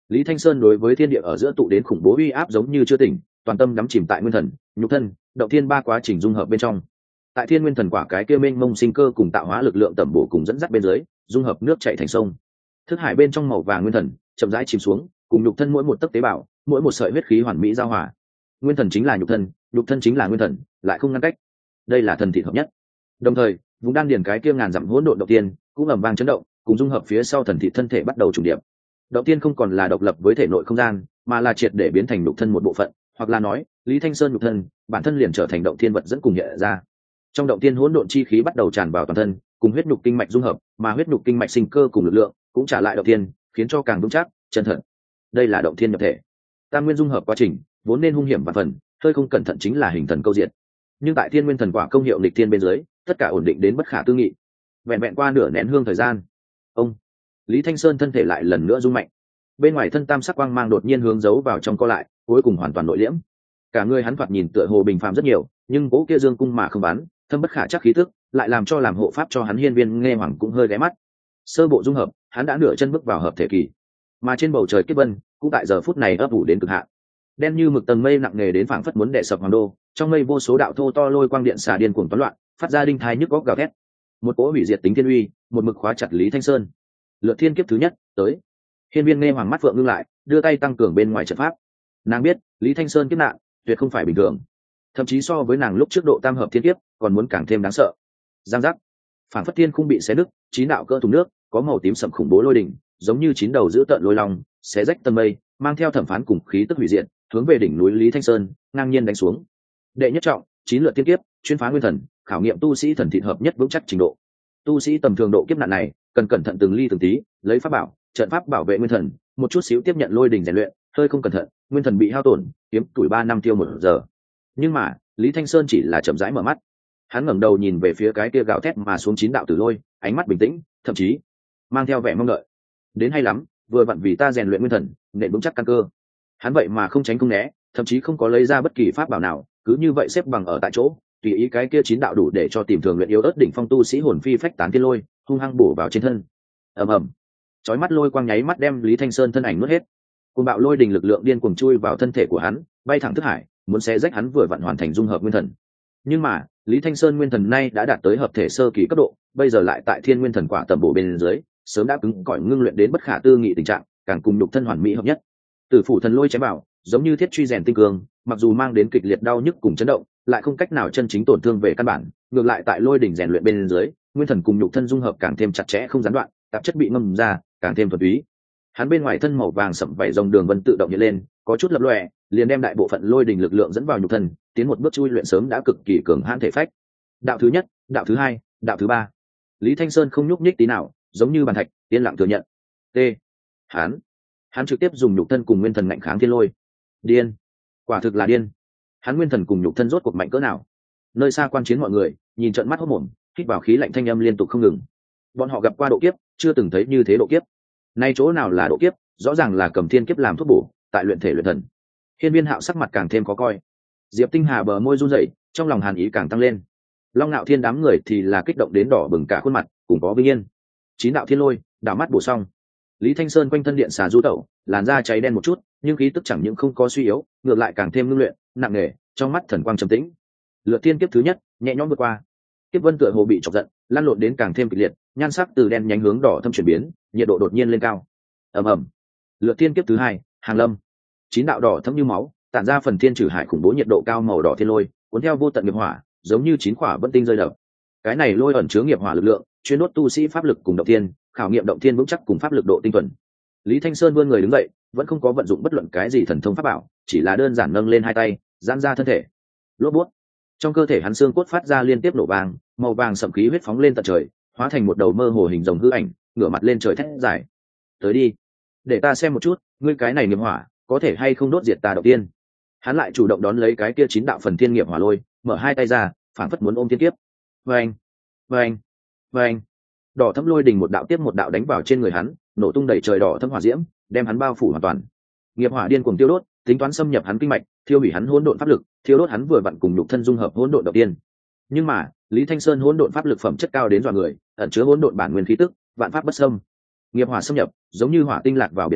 Lý Thanh Sơn đối với thiên địa ở giữa tụ đến khủng bố uy áp giống như chưa tỉnh, toàn tâm đắm chìm tại nguyên thần, nhục thân, động thiên ba quá trình dung hợp bên trong. Tại thiên nguyên thần quả cái kia mênh mông sinh cơ cùng tạo hóa lực lượng tẩm bổ cùng dẫn dắt bên dưới, dung hợp nước chảy thành sông. Thức hải bên trong màu vàng nguyên thần chậm rãi chìm xuống, cùng nhục thân mỗi một tấc tế bào, mỗi một sợi huyết khí hoàn mỹ giao hòa. Nguyên thần chính là nhục thân, nhục thân chính là nguyên thần, lại không ngăn cách. Đây là thần thị hợp nhất. Đồng thời, vùng đan điền cái kia ngàn dặm hỗn độn động tiên cũng ầm vang chấn động, cùng dung hợp phía sau thần thị thân thể bắt đầu trùng điệp. Động tiên không còn là độc lập với thể nội không gian, mà là triệt để biến thành nhục thân một bộ phận, hoặc là nói, Lý Thanh Sơn nhục thân, bản thân liền trở thành động thiên vật dẫn cùng hiện ra. Trong động tiên hỗn độn chi khí bắt đầu tràn vào toàn thân, cùng huyết nhục kinh mạch dung hợp, mà huyết nhục kinh mạch sinh cơ cùng lực lượng cũng trả lại động tiên, khiến cho càng vững chắc, chân thật. Đây là động thiên nhập thể. Tam nguyên dung hợp quá trình, vốn nên hung hiểm và phần, hơi không cẩn thận chính là hình thần câu diệt. Nhưng tại thiên nguyên thần quả công hiệu lịch thiên bên dưới, tất cả ổn định đến bất khả tư nghị. Vẹn vẹn qua nửa nén hương thời gian, ông Lý Thanh Sơn thân thể lại lần nữa rung mạnh. Bên ngoài thân tam sắc quang mang đột nhiên hướng giấu vào trong co lại, cuối cùng hoàn toàn nội liễm. Cả người hắn thoạt nhìn tựa hồ bình phàm rất nhiều, nhưng cố kia dương cung mà không bắn, thâm bất khả chắc khí tức, lại làm cho làm hộ pháp cho hắn hiên viên nghe hoàng cũng hơi ghé mắt. Sơ bộ dung hợp, hắn đã nửa chân bước vào hợp thể kỳ, mà trên bầu trời kiếp vân cũng tại giờ phút này ấp ủ đến cực hạn. Đen như mực tầng mây nặng nề đến phảng phất muốn đè sập hoàng đô, trong mây vô số đạo thô to lôi quang điện xả điên cuồng toán loạn, phát ra đinh thai nhức góc gào thét. Một cỗ hủy diệt tính thiên uy, một mực khóa chặt Lý Thanh Sơn. Lượt thiên kiếp thứ nhất tới. Hiên viên nghe hoàng mắt phượng ngưng lại, đưa tay tăng cường bên ngoài trận pháp. Nàng biết, Lý Thanh Sơn kiếp nạn tuyệt không phải bình thường, thậm chí so với nàng lúc trước độ tam hợp thiên kiếp còn muốn càng thêm đáng sợ. Giang giác, phảng phất thiên không bị xé nứt, chín đạo cỡ thùng nước, có màu tím sậm khủng bố lôi đỉnh, giống như chín đầu giữ tợn lôi long, xé rách tầng mây, mang theo thẩm phán cùng khí tức hủy diệt, hướng về đỉnh núi Lý Thanh Sơn ngang nhiên đánh xuống. Đệ nhất trọng, chín lượt thiên kiếp, chuyên phá nguyên thần, khảo nghiệm tu sĩ thần thịt hợp nhất vững chắc trình độ. Tu sĩ tầm thường độ kiếp nạn này, cần cẩn thận từng ly từng tí, lấy pháp bảo, trận pháp bảo vệ nguyên thần, một chút xíu tiếp nhận lôi đỉnh rèn luyện, hơi không cẩn thận, nguyên thần bị hao tổn, kiếm tuổi ba năm tiêu một giờ. Nhưng mà, Lý Thanh Sơn chỉ là chậm rãi mở mắt. Hắn ngẩng đầu nhìn về phía cái kia gào thét mà xuống chín đạo tử lôi, ánh mắt bình tĩnh, thậm chí mang theo vẻ mong đợi. Đến hay lắm, vừa vặn vì ta rèn luyện nguyên thần, nện vững chắc căn cơ. Hắn vậy mà không tránh không né, thậm chí không có lấy ra bất kỳ pháp bảo nào, cứ như vậy xếp bằng ở tại chỗ, tùy ý cái kia chín đạo đủ để cho tìm thường luyện yếu ớt đỉnh phong tu sĩ hồn phi phách tán thiên lôi, hung hăng bổ vào trên thân. Ầm ầm, chói mắt lôi quang nháy mắt đem Lý Thanh Sơn thân ảnh nuốt hết. Cuồng bạo lôi đình lực lượng điên cuồng chui vào thân thể của hắn, bay thẳng thức hải, muốn xé rách hắn vừa vặn hoàn thành dung hợp nguyên thần. Nhưng mà, Lý Thanh Sơn nguyên thần nay đã đạt tới hợp thể sơ kỳ cấp độ, bây giờ lại tại thiên nguyên thần quả tầm bổ bên dưới, sớm đã cứng cỏi ngưng luyện đến bất khả tư nghị tình trạng, càng cùng nhục thân hoàn mỹ hợp nhất. Tử phủ thần lôi chém vào, giống như thiết truy rèn tinh cương, mặc dù mang đến kịch liệt đau nhức cùng chấn động, lại không cách nào chân chính tổn thương về căn bản, ngược lại tại lôi đỉnh rèn luyện bên dưới, nguyên thần cùng nhục thân dung hợp càng thêm chặt chẽ không gián đoạn, tạp chất bị ngâm ra, càng thêm thuần túy. Hắn bên ngoài thân màu vàng sẫm vảy rồng đường vân tự động hiện lên, có chút lập lòe, liền đem đại bộ phận lôi đỉnh lực lượng dẫn vào nhục thân, tiến một bước chui luyện sớm đã cực kỳ cường hãn thể phách. Đạo thứ nhất, đạo thứ hai, đạo thứ ba. Lý Thanh Sơn không nhúc nhích tí nào, giống như bàn thạch, yên lặng thừa nhận. T. Hắn, hắn trực tiếp dùng nhục thân cùng nguyên thần ngạnh kháng thiên lôi. Điên, quả thực là điên. Hắn nguyên thần cùng nhục thân rốt cuộc mạnh cỡ nào? Nơi xa quan chiến mọi người, nhìn trợn mắt hốt mồm, hít vào khí lạnh thanh âm liên tục không ngừng. Bọn họ gặp qua độ kiếp, chưa từng thấy như thế độ kiếp. Nay chỗ nào là độ kiếp, rõ ràng là cầm thiên kiếp làm thuốc bổ, tại luyện thể luyện thần. Hiên Viên Hạo sắc mặt càng thêm khó coi. Diệp Tinh Hà bờ môi run rẩy, trong lòng hàn ý càng tăng lên. Long Nạo Thiên đám người thì là kích động đến đỏ bừng cả khuôn mặt, cùng có vinh yên. Chín đạo thiên lôi, đảo mắt bổ xong. Lý Thanh Sơn quanh thân điện xà du tẩu, làn da cháy đen một chút, nhưng khí tức chẳng những không có suy yếu, ngược lại càng thêm ngưng luyện, nặng nề, trong mắt thần quang trầm tĩnh. Lượt thiên kiếp thứ nhất, nhẹ nhõm vượt qua. Kiếp vân tựa hồ bị chọc giận, lăn lộn đến càng thêm kịch liệt, nhan sắc từ đen nhánh hướng đỏ thâm chuyển biến, nhiệt độ đột nhiên lên cao. Ầm ầm. Lượt thiên kiếp thứ hai, hàng lâm. Chín đạo đỏ thâm như máu, tản ra phần thiên trừ hải khủng bố nhiệt độ cao màu đỏ thiên lôi, cuốn theo vô tận nghiệp hỏa, giống như chín quả vân tinh rơi đập. Cái này lôi ẩn chứa nghiệp hỏa lực lượng, chuyên đốt tu sĩ pháp lực cùng động thiên, khảo nghiệm động thiên vững chắc cùng pháp lực độ tinh thuần. Lý Thanh Sơn vươn người đứng dậy, vẫn không có vận dụng bất luận cái gì thần thông pháp bảo, chỉ là đơn giản nâng lên hai tay, giãn ra thân thể. Lốp bút. Trong cơ thể hắn xương cốt phát ra liên tiếp nổ vàng, màu vàng sậm khí huyết phóng lên tận trời, hóa thành một đầu mơ hồ hình rồng hư ảnh, ngửa mặt lên trời thét dài. Tới đi, để ta xem một chút, ngươi cái này nghiệp hỏa, có thể hay không đốt diệt ta đầu tiên. Hắn lại chủ động đón lấy cái kia chín đạo phần thiên nghiệp hỏa lôi, mở hai tay ra, phảng phất muốn ôm thiên kiếp. Vâng, vâng, vâng. Đỏ thẫm lôi đình một đạo tiếp một đạo đánh vào trên người hắn, nổ tung đầy trời đỏ thẫm hỏa diễm, đem hắn bao phủ hoàn toàn. Nghiệp hỏa điên cuồng tiêu đốt, tính toán xâm nhập hắn kinh mạch, thiêu hủy hắn hỗn độn pháp lực, thiêu đốt hắn vừa vặn cùng nhục thân dung hợp hỗn độn đầu tiên. Nhưng mà, Lý Thanh Sơn hỗn độn pháp lực phẩm chất cao đến dọa người, ẩn chứa hỗn độn bản nguyên khí tức, vạn pháp bất xâm. Nghiệp hỏa xâm nhập, giống như hỏa tinh lạc vào biển cả,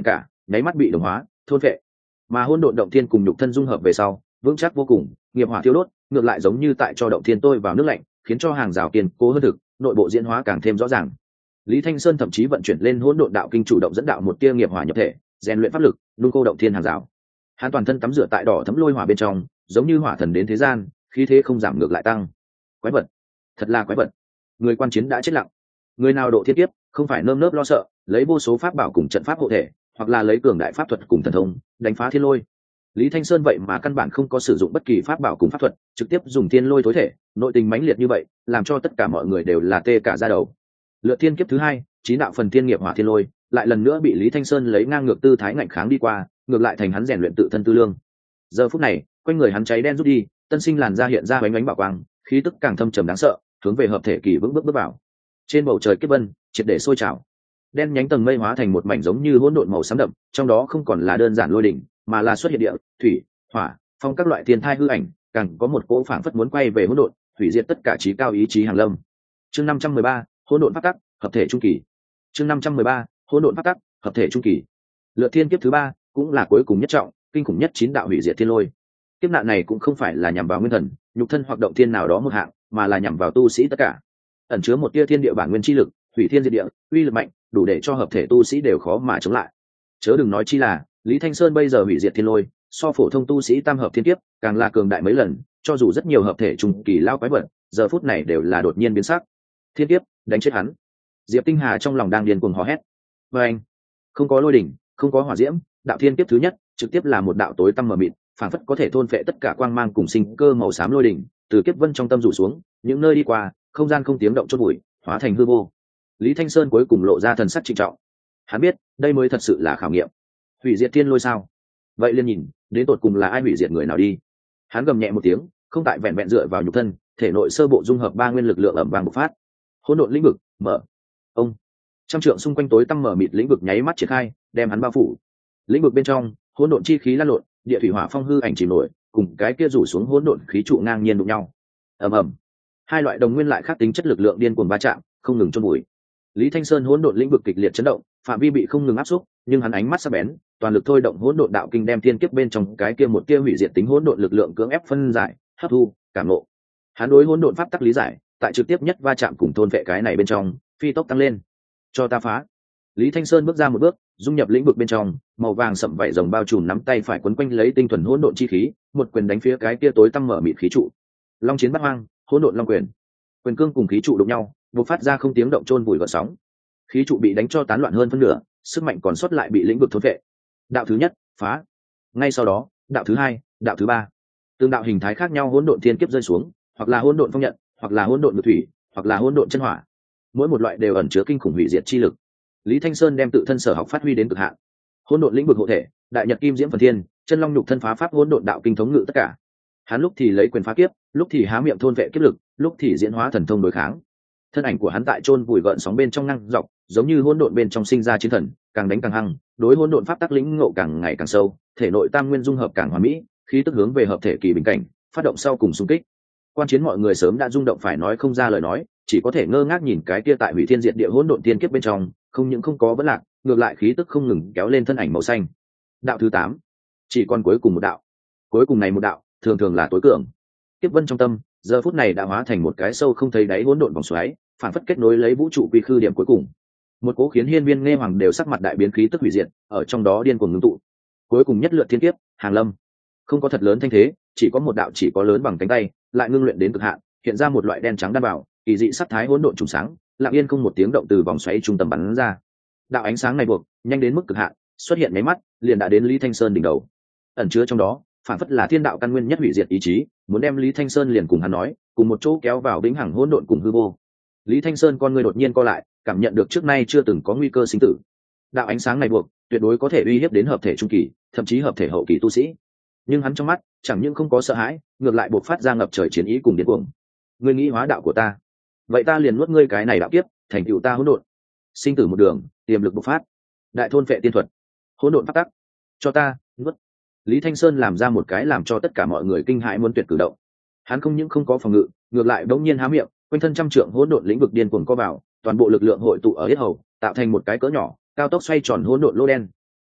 nháy mắt bị đồng hóa thôn vệ. Mà hỗn độn động thiên cùng nhục thân dung hợp về sau vững chắc vô cùng, nghiệp hỏa thiêu đốt ngược lại giống như tại cho động thiên tôi vào nước lạnh, khiến cho hàng rào kiên cố hơn thực, nội bộ diễn hóa càng thêm rõ ràng. Lý Thanh Sơn thậm chí vận chuyển lên hỗn độn đạo kinh, chủ động dẫn đạo một tia nghiệp hỏa nhập thể, rèn luyện pháp lực, nung cô động thiên hàng rào. Hắn toàn thân tắm rửa tại đỏ thấm lôi hỏa bên trong, giống như hỏa thần đến thế gian, khí thế không giảm ngược lại tăng. Quái vật, thật là quái vật. Người quan chiến đã chết lặng. Người nào độ thiên kiếp, không phải nơm nớp lo sợ, lấy vô số pháp bảo cùng trận pháp hộ thể, hoặc là lấy cường đại pháp thuật cùng thần thông đánh phá thiên lôi. Lý Thanh Sơn vậy mà căn bản không có sử dụng bất kỳ pháp bảo cùng pháp thuật, trực tiếp dùng thiên lôi tối thể, nội tình mãnh liệt như vậy, làm cho tất cả mọi người đều là tê cả da đầu. Lượt thiên kiếp thứ hai, chín đạo phần thiên nghiệp hỏa thiên lôi, lại lần nữa bị Lý Thanh Sơn lấy ngang ngược tư thái ngạnh kháng đi qua, ngược lại thành hắn rèn luyện tự thân tư lương. Giờ phút này, quanh người hắn cháy đen rút đi, tân sinh làn da hiện ra bánh bánh bảo quang, khí tức càng thâm trầm đáng sợ, hướng về hợp thể kỳ vững bước bước vào. Trên bầu trời kiếp vân triệt để sôi trào, đen nhánh tầng mây hóa thành một mảnh giống như hỗn độn màu xám đậm, trong đó không còn là đơn giản lôi đỉnh, mà là xuất hiện địa, thủy, hỏa, phong các loại thiên thai hư ảnh, càng có một cỗ phảng phất muốn quay về hỗn độn, hủy diệt tất cả trí cao ý chí hàng lâm. Chương năm trăm mười ba, hỗn độn pháp tắc, hợp thể trung kỳ. Chương năm trăm mười ba, hỗn độn pháp tắc, hợp thể trung kỳ. Lượt thiên kiếp thứ ba, cũng là cuối cùng nhất trọng, kinh khủng nhất chín đạo hủy diệt thiên lôi. Kiếp nạn này cũng không phải là nhằm vào nguyên thần, nhục thân hoặc động thiên nào đó một hạng, mà là nhằm vào tu sĩ tất cả. Ẩn chứa một tia thiên địa bản nguyên chi lực, hủy thiên diệt địa, uy lực mạnh, đủ để cho hợp thể tu sĩ đều khó mà chống lại. Chớ đừng nói chi là Lý Thanh Sơn bây giờ hủy diệt thiên lôi, so phổ thông tu sĩ tam hợp thiên kiếp càng là cường đại mấy lần, cho dù rất nhiều hợp thể trung kỳ lao quái vật, giờ phút này đều là đột nhiên biến sắc. Thiên kiếp, đánh chết hắn. Diệp Tinh Hà trong lòng đang điên cuồng hò hét. Và anh, không có lôi đỉnh, không có hỏa diễm, đạo thiên kiếp thứ nhất trực tiếp là một đạo tối tăm mờ mịt, phản phất có thể thôn phệ tất cả quang mang cùng sinh cơ màu xám lôi đỉnh, từ kiếp vân trong tâm rủ xuống, những nơi đi qua, không gian không tiếng động chốt bụi, hóa thành hư vô. Lý Thanh Sơn cuối cùng lộ ra thần sắc trịnh trọng. Hắn biết, đây mới thật sự là khảo nghiệm. Hủy diệt thiên lôi sao? Vậy liền nhìn, đến tột cùng là ai hủy diệt người nào đi. Hắn gầm nhẹ một tiếng, không tại vẹn vẹn dựa vào nhục thân, thể nội sơ bộ dung hợp ba nguyên lực lượng ẩm vàng bộc phát. Hỗn độn lĩnh vực, mở. Ông. Trăm trượng xung quanh tối tăm mở mịt lĩnh vực nháy mắt triển khai, đem hắn bao phủ. Lĩnh vực bên trong, hỗn độn chi khí lan lộn, địa thủy hỏa phong hư ảnh chìm nổi, cùng cái kia rủ xuống hỗn độn khí trụ ngang nhiên đụng nhau. Ầm ầm. Hai loại đồng nguyên lại khác tính chất lực lượng điên cuồng va chạm, không ngừng chôn bụi. Lý Thanh Sơn hỗn độn lĩnh vực kịch liệt chấn động, phạm vi bị không ngừng áp xúc, nhưng hắn ánh mắt sắc bén, toàn lực thôi động hỗn độn đạo kinh đem thiên kiếp bên trong cái kia một tia hủy diệt tính hỗn độn lực lượng cưỡng ép phân giải, hấp thu, cảm ngộ. Hắn đối hỗn độn pháp tắc lý giải, tại trực tiếp nhất va chạm cùng thôn vệ cái này bên trong, phi tốc tăng lên. Cho ta phá. Lý Thanh Sơn bước ra một bước, dung nhập lĩnh vực bên trong, màu vàng sậm vảy rồng bao trùm nắm tay phải quấn quanh lấy tinh thuần hỗn độn chi khí, một quyền đánh phía cái kia tối tăm mở mịt khí trụ. Long chiến bát hoang, hỗn độn long quyền. Quyền cương cùng khí trụ đụng nhau, bộc phát ra không tiếng động chôn vùi gợn sóng. Khí trụ bị đánh cho tán loạn hơn phân nửa, sức mạnh còn sót lại bị lĩnh vực thôn vệ. Đạo thứ nhất, phá. Ngay sau đó, đạo thứ hai, đạo thứ ba. Tương đạo hình thái khác nhau hỗn độn thiên kiếp rơi xuống, hoặc là hỗn độn phong nhận, hoặc là hỗn độn ngự thủy, hoặc là hỗn độn chân hỏa. Mỗi một loại đều ẩn chứa kinh khủng hủy diệt chi lực. Lý Thanh Sơn đem tự thân sở học phát huy đến cực hạn. Hỗn độn lĩnh vực hộ thể, đại nhật kim diễm phần thiên, chân long nhục thân phá pháp hỗn độn đạo kinh thống ngự tất cả. Hắn lúc thì lấy quyền phá kiếp, lúc thì há miệng thôn vệ kiếp lực, lúc thì diễn hóa thần thông đối kháng. Thân ảnh của hắn tại chôn vùi gợn sóng bên trong năng dọc, giống như hỗn độn bên trong sinh ra chiến thần, càng đánh càng hăng, đối hỗn độn pháp tắc lĩnh ngộ càng ngày càng sâu, thể nội tam nguyên dung hợp càng hoàn mỹ, khí tức hướng về hợp thể kỳ bình cảnh, phát động sau cùng xung kích. Quan chiến mọi người sớm đã rung động phải nói không ra lời nói, chỉ có thể ngơ ngác nhìn cái kia tại hủy thiên diệt địa hỗn độn tiên kiếp bên trong, không những không có vấn lạc, ngược lại khí tức không ngừng kéo lên thân ảnh màu xanh. Đạo thứ tám, chỉ còn cuối cùng một đạo. Cuối cùng này một đạo, thường thường là tối cường. Kiếp vân trong tâm, giờ phút này đã hóa thành một cái sâu không thấy đáy hỗn độn vòng xoáy, phản phất kết nối lấy vũ trụ quy khư điểm cuối cùng. Một cố khiến hiên viên nghe hoàng đều sắc mặt đại biến khí tức hủy diệt, ở trong đó điên cuồng ngưng tụ. Cuối cùng nhất lượt thiên kiếp, hàng lâm. Không có thật lớn thanh thế, chỉ có một đạo chỉ có lớn bằng cánh tay, lại ngưng luyện đến cực hạn, hiện ra một loại đen trắng đan bảo, kỳ dị sắc thái hỗn độn trùng sáng, lặng yên không một tiếng động từ vòng xoáy trung tâm bắn ra. Đạo ánh sáng này buộc nhanh đến mức cực hạn, xuất hiện mấy mắt, liền đã đến Lý Thanh Sơn đỉnh đầu. Ẩn chứa trong đó, phản phất là thiên đạo căn nguyên nhất hủy diệt ý chí, muốn đem Lý Thanh Sơn liền cùng hắn nói, cùng một chỗ kéo vào vĩnh hằng hỗn độn cùng hư vô. Lý Thanh Sơn con người đột nhiên co lại, cảm nhận được trước nay chưa từng có nguy cơ sinh tử. Đạo ánh sáng này buộc tuyệt đối có thể uy hiếp đến hợp thể trung kỳ, thậm chí hợp thể hậu kỳ tu sĩ. Nhưng hắn trong mắt chẳng những không có sợ hãi, ngược lại buộc phát ra ngập trời chiến ý cùng điên cuồng. Ngươi nghĩ hóa đạo của ta, vậy ta liền nuốt ngươi cái này đạo kiếp, thành tựu ta hỗn độn. Sinh tử một đường, tiềm lực bộc phát. Đại thôn phệ tiên thuật, hỗn độn pháp tắc, cho ta nuốt. Lý Thanh Sơn làm ra một cái làm cho tất cả mọi người kinh hãi muốn tuyệt cử động. Hắn không những không có phòng ngự, ngược lại đống nhiên há miệng, quanh thân trăm trượng hỗn độn lĩnh vực điên cuồng co vào, toàn bộ lực lượng hội tụ ở yết hầu, tạo thành một cái cỡ nhỏ, cao tốc xoay tròn hỗn độn lô đen.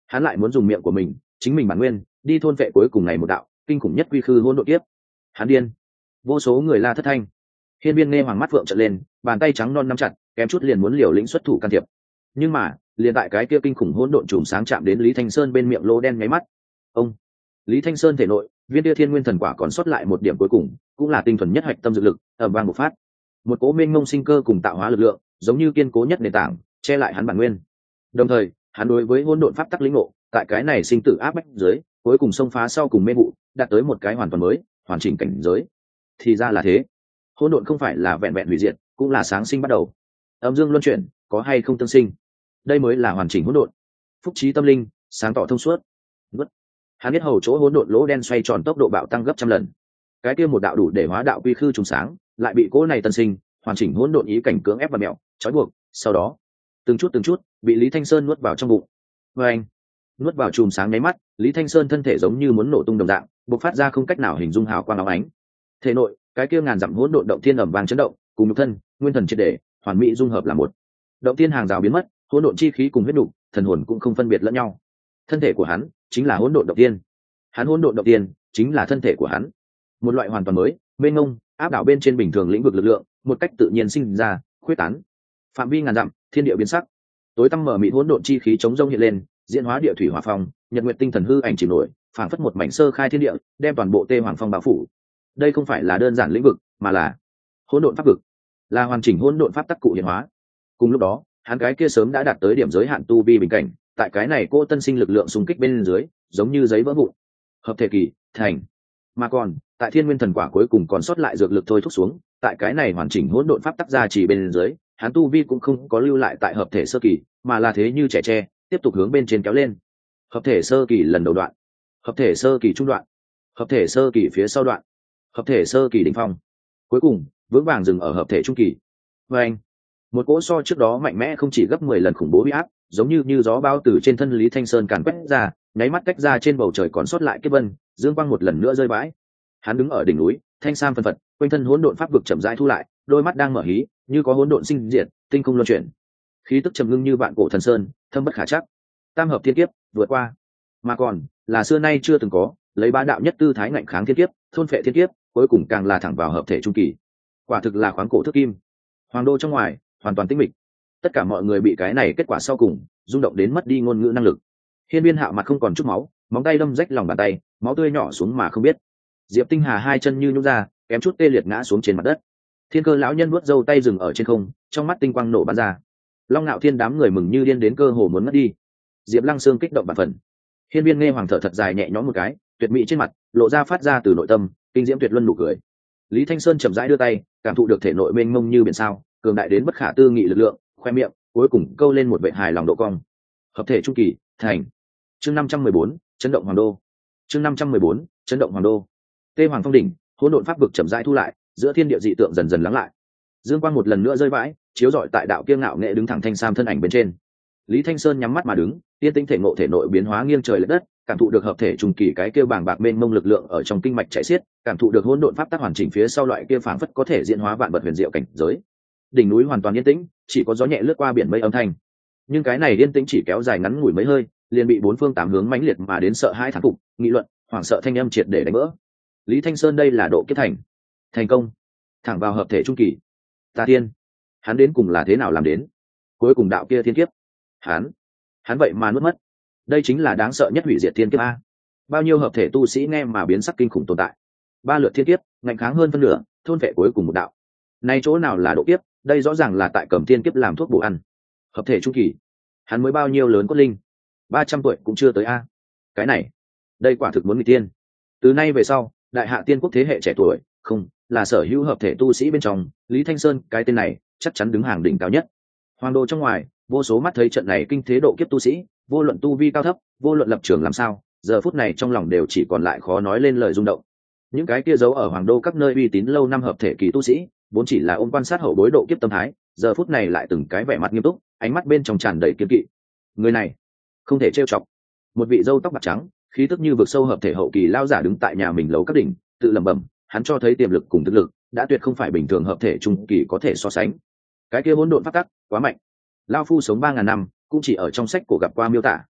hắn lại muốn dùng miệng của mình chính mình bản nguyên đi thôn vệ cuối cùng ngày một đạo kinh khủng nhất quy khư hỗn độn kiếp. Hắn điên. Vô số người la thất thanh. Hiên Viên nghe hoàng mắt phượng trợn lên, bàn tay trắng non nắm chặt, kém chút liền muốn liều lĩnh xuất thủ can thiệp. Nhưng mà liền tại cái kia kinh khủng hỗn độn chùm sáng chạm đến Lý Thanh Sơn bên miệng lỗ đen nháy mắt, ông Lý Thanh Sơn thể nội viên tia thiên nguyên thần quả còn sót lại một điểm cuối cùng, cũng là tinh thuần nhất hạch tâm dược lực, ầm vang một phát, một cỗ mênh mông sinh cơ cùng tạo hóa lực lượng, giống như kiên cố nhất nền tảng, che lại hắn bản nguyên. Đồng thời, hắn đối với hỗn độn pháp tắc lĩnh ngộ, tại cái này sinh tử áp bách dưới, cuối cùng xông phá sau cùng mê vụ, đạt tới một cái hoàn toàn mới, hoàn chỉnh cảnh giới. Thì ra là thế, hỗn độn không phải là vẹn vẹn hủy diệt, cũng là sáng sinh bắt đầu. Âm dương luân chuyển, có hay không tương sinh, đây mới là hoàn chỉnh hỗn độn. Phúc trí tâm linh, sáng tỏ thông suốt. Vứt. Hắn biết hầu chỗ hỗn độn lỗ đen xoay tròn tốc độ bạo tăng gấp trăm lần. Cái kia một đạo đủ để hóa đạo quy khư trùng sáng, lại bị cỗ này tân sinh, hoàn chỉnh hỗn độn ý cảnh cưỡng ép và mèo, trói buộc, sau đó, từng chút từng chút, bị Lý Thanh Sơn nuốt vào trong bụng. Và anh, nuốt vào chùm sáng nháy mắt, Lý Thanh Sơn thân thể giống như muốn nổ tung đồng dạng, bộc phát ra không cách nào hình dung hào quang óng ánh. Thể nội, cái kia ngàn dặm hỗn độn động thiên ầm vang chấn động, cùng nhục thân, nguyên thần triệt để, hoàn mỹ dung hợp là một. Động thiên hàng rào biến mất, hỗn độn chi khí cùng huyết nục, thần hồn cũng không phân biệt lẫn nhau. Thân thể của hắn chính là hỗn độn động thiên, hắn hỗn độn động thiên chính là thân thể của hắn. Một loại hoàn toàn mới, mênh mông, áp đảo bên trên bình thường lĩnh vực lực lượng, một cách tự nhiên sinh ra, khuyết tán. Phạm vi ngàn dặm, thiên địa biến sắc. Tối tăm mở mịt hỗn độn chi khí chống rông hiện lên, diễn hóa địa thủy hỏa phong, nhật nguyệt tinh thần hư ảnh chìm nổi, phảng phất một mảnh sơ khai thiên địa, đem toàn bộ Tê Hoàng Phong bao phủ. Đây không phải là đơn giản lĩnh vực, mà là hỗn độn pháp vực, là hoàn chỉnh hỗn độn pháp tắc cụ hiện hóa. Cùng lúc đó, hắn cái kia sớm đã đạt tới điểm giới hạn tu vi bình cảnh, tại cái này cô tân sinh lực lượng xung kích bên dưới, giống như giấy vỡ vụn. Hợp thể kỳ, thành. Mà còn, tại Thiên Nguyên thần quả cuối cùng còn sót lại dược lực thôi thúc xuống, tại cái này hoàn chỉnh hỗn độn pháp tắc ra chỉ bên dưới, hắn tu vi cũng không có lưu lại tại hợp thể sơ kỳ, mà là thế như trẻ tre, tiếp tục hướng bên trên kéo lên. Hợp thể sơ kỳ lần đầu đoạn, hợp thể sơ kỳ trung đoạn, hợp thể sơ kỳ phía sau đoạn, hợp thể sơ kỳ đỉnh phong, cuối cùng vững vàng dừng ở hợp thể trung kỳ. Và anh, một cỗ so trước đó mạnh mẽ không chỉ gấp mười lần khủng bố uy áp, giống như như gió bao từ trên thân Lý Thanh Sơn càn quét ra, nháy mắt cách ra trên bầu trời còn sót lại kết vân, dương quang một lần nữa rơi vãi. Hắn đứng ở đỉnh núi, thanh sam phân phật, quanh thân hỗn độn pháp vực chậm rãi thu lại, đôi mắt đang mở hí, như có hỗn độn sinh diệt, tinh không luân chuyển. Khí tức trầm ngưng như vạn cổ thần sơn, thâm bất khả chắc. Tam hợp thiên kiếp vượt qua, mà còn là xưa nay chưa từng có, lấy bá đạo nhất tư thái ngạnh kháng thiên kiếp, thôn phệ thiên kiếp, cuối cùng càng là thẳng vào hợp thể trung kỳ. Quả thực là khoáng cổ thước kim. Hoàng đô trong ngoài hoàn toàn tĩnh mịch, tất cả mọi người bị cái này kết quả sau cùng rung động đến mất đi ngôn ngữ năng lực. Hiên Viên Hạo mặt không còn chút máu, móng tay đâm rách lòng bàn tay, máu tươi nhỏ xuống mà không biết. Diệp Tinh Hà hai chân như nhũn ra, kém chút tê liệt ngã xuống trên mặt đất. Thiên Cơ lão nhân vuốt râu tay dừng ở trên không, trong mắt tinh quang nổ bắn ra. Long Nạo Thiên đám người mừng như điên đến cơ hồ muốn mất đi. Diệp Lăng Sương kích động bạt phần. Hiên Viên nghe hoàng thở thật dài nhẹ nhõm một cái, tuyệt mỹ trên mặt lộ ra phát ra từ nội tâm kinh diễm tuyệt luân nụ cười. Lý Thanh Sơn chậm rãi đưa tay, cảm thụ được thể nội mênh mông như biển sao, cường đại đến bất khả tư nghị lực lượng, khoe miệng cuối cùng câu lên một vệ hài lòng độ cong. Hợp thể trung kỳ, thành. Chương năm trăm mười bốn, chấn động hoàng đô. Chương năm trăm mười bốn, chấn động hoàng đô. Tê Hoàng Phong đỉnh, hỗn độn pháp vực chậm rãi thu lại, giữa thiên địa dị tượng dần dần lắng lại. Dương quang một lần nữa rơi vãi, chiếu rọi tại đạo kiêng ngạo nghệ đứng thẳng thanh sam thân ảnh bên trên. Lý Thanh Sơn nhắm mắt mà đứng, tiên tinh thể ngộ thể nội biến hóa nghiêng trời lệch đất, cảm thụ được hợp thể trung kỳ cái kia bàng bạc mênh mông lực lượng ở trong kinh mạch chảy xiết, cảm thụ được hỗn độn pháp tắc hoàn chỉnh phía sau loại kia phảng phất có thể diễn hóa vạn vật huyền diệu cảnh giới. Đỉnh núi hoàn toàn yên tĩnh, chỉ có gió nhẹ lướt qua biển mây âm thanh. Nhưng cái này yên tĩnh chỉ kéo dài ngắn ngủi mấy hơi, liền bị bốn phương tám hướng mãnh liệt mà đến sợ hai thán phục, nghị luận, hoảng sợ thanh âm triệt để đánh vỡ. Lý Thanh Sơn đây là độ kiếp thành, thành công, thẳng vào hợp thể trung kỳ. Ta tiên, hắn đến cùng là thế nào làm đến? Cuối cùng đạo kia thiên kiếp, hắn, hắn vậy mà nuốt mất. Đây chính là đáng sợ nhất hủy diệt thiên kiếp a. Bao nhiêu hợp thể tu sĩ nghe mà biến sắc kinh khủng tồn tại. Ba lượt thiên kiếp, ngạnh kháng hơn phân nửa, thôn vệ cuối cùng một đạo. Nay chỗ nào là độ kiếp, đây rõ ràng là tại cầm thiên kiếp làm thuốc bổ ăn. Hợp thể trung kỳ, hắn mới bao nhiêu lớn cốt linh, ba trăm tuổi cũng chưa tới a. Cái này, đây quả thực muốn nghịch tiên. Từ nay về sau, đại hạ tiên quốc thế hệ trẻ tuổi, không là sở hữu hợp thể tu sĩ bên trong, Lý Thanh Sơn cái tên này chắc chắn đứng hàng đỉnh cao nhất. Hoàng đô trong ngoài, vô số mắt thấy trận này kinh thế độ kiếp tu sĩ, vô luận tu vi cao thấp, vô luận lập trường làm sao, giờ phút này trong lòng đều chỉ còn lại khó nói lên lời rung động. Những cái kia giấu ở hoàng đô các nơi uy tín lâu năm hợp thể kỳ tu sĩ, vốn chỉ là ôm quan sát hậu bối độ kiếp tâm thái, giờ phút này lại từng cái vẻ mặt nghiêm túc, ánh mắt bên trong tràn đầy kiên kỵ. Người này không thể trêu chọc. Một vị râu tóc bạc trắng, khí tức như vực sâu hợp thể hậu kỳ lao giả đứng tại nhà mình lầu các đỉnh, tự lẩm bẩm, hắn cho thấy tiềm lực cùng thực lực đã tuyệt không phải bình thường hợp thể trung kỳ có thể so sánh. Cái kia hỗn độn pháp tắc quá mạnh, lao phu sống ba ngàn năm cũng chỉ ở trong sách cổ gặp qua miêu tả.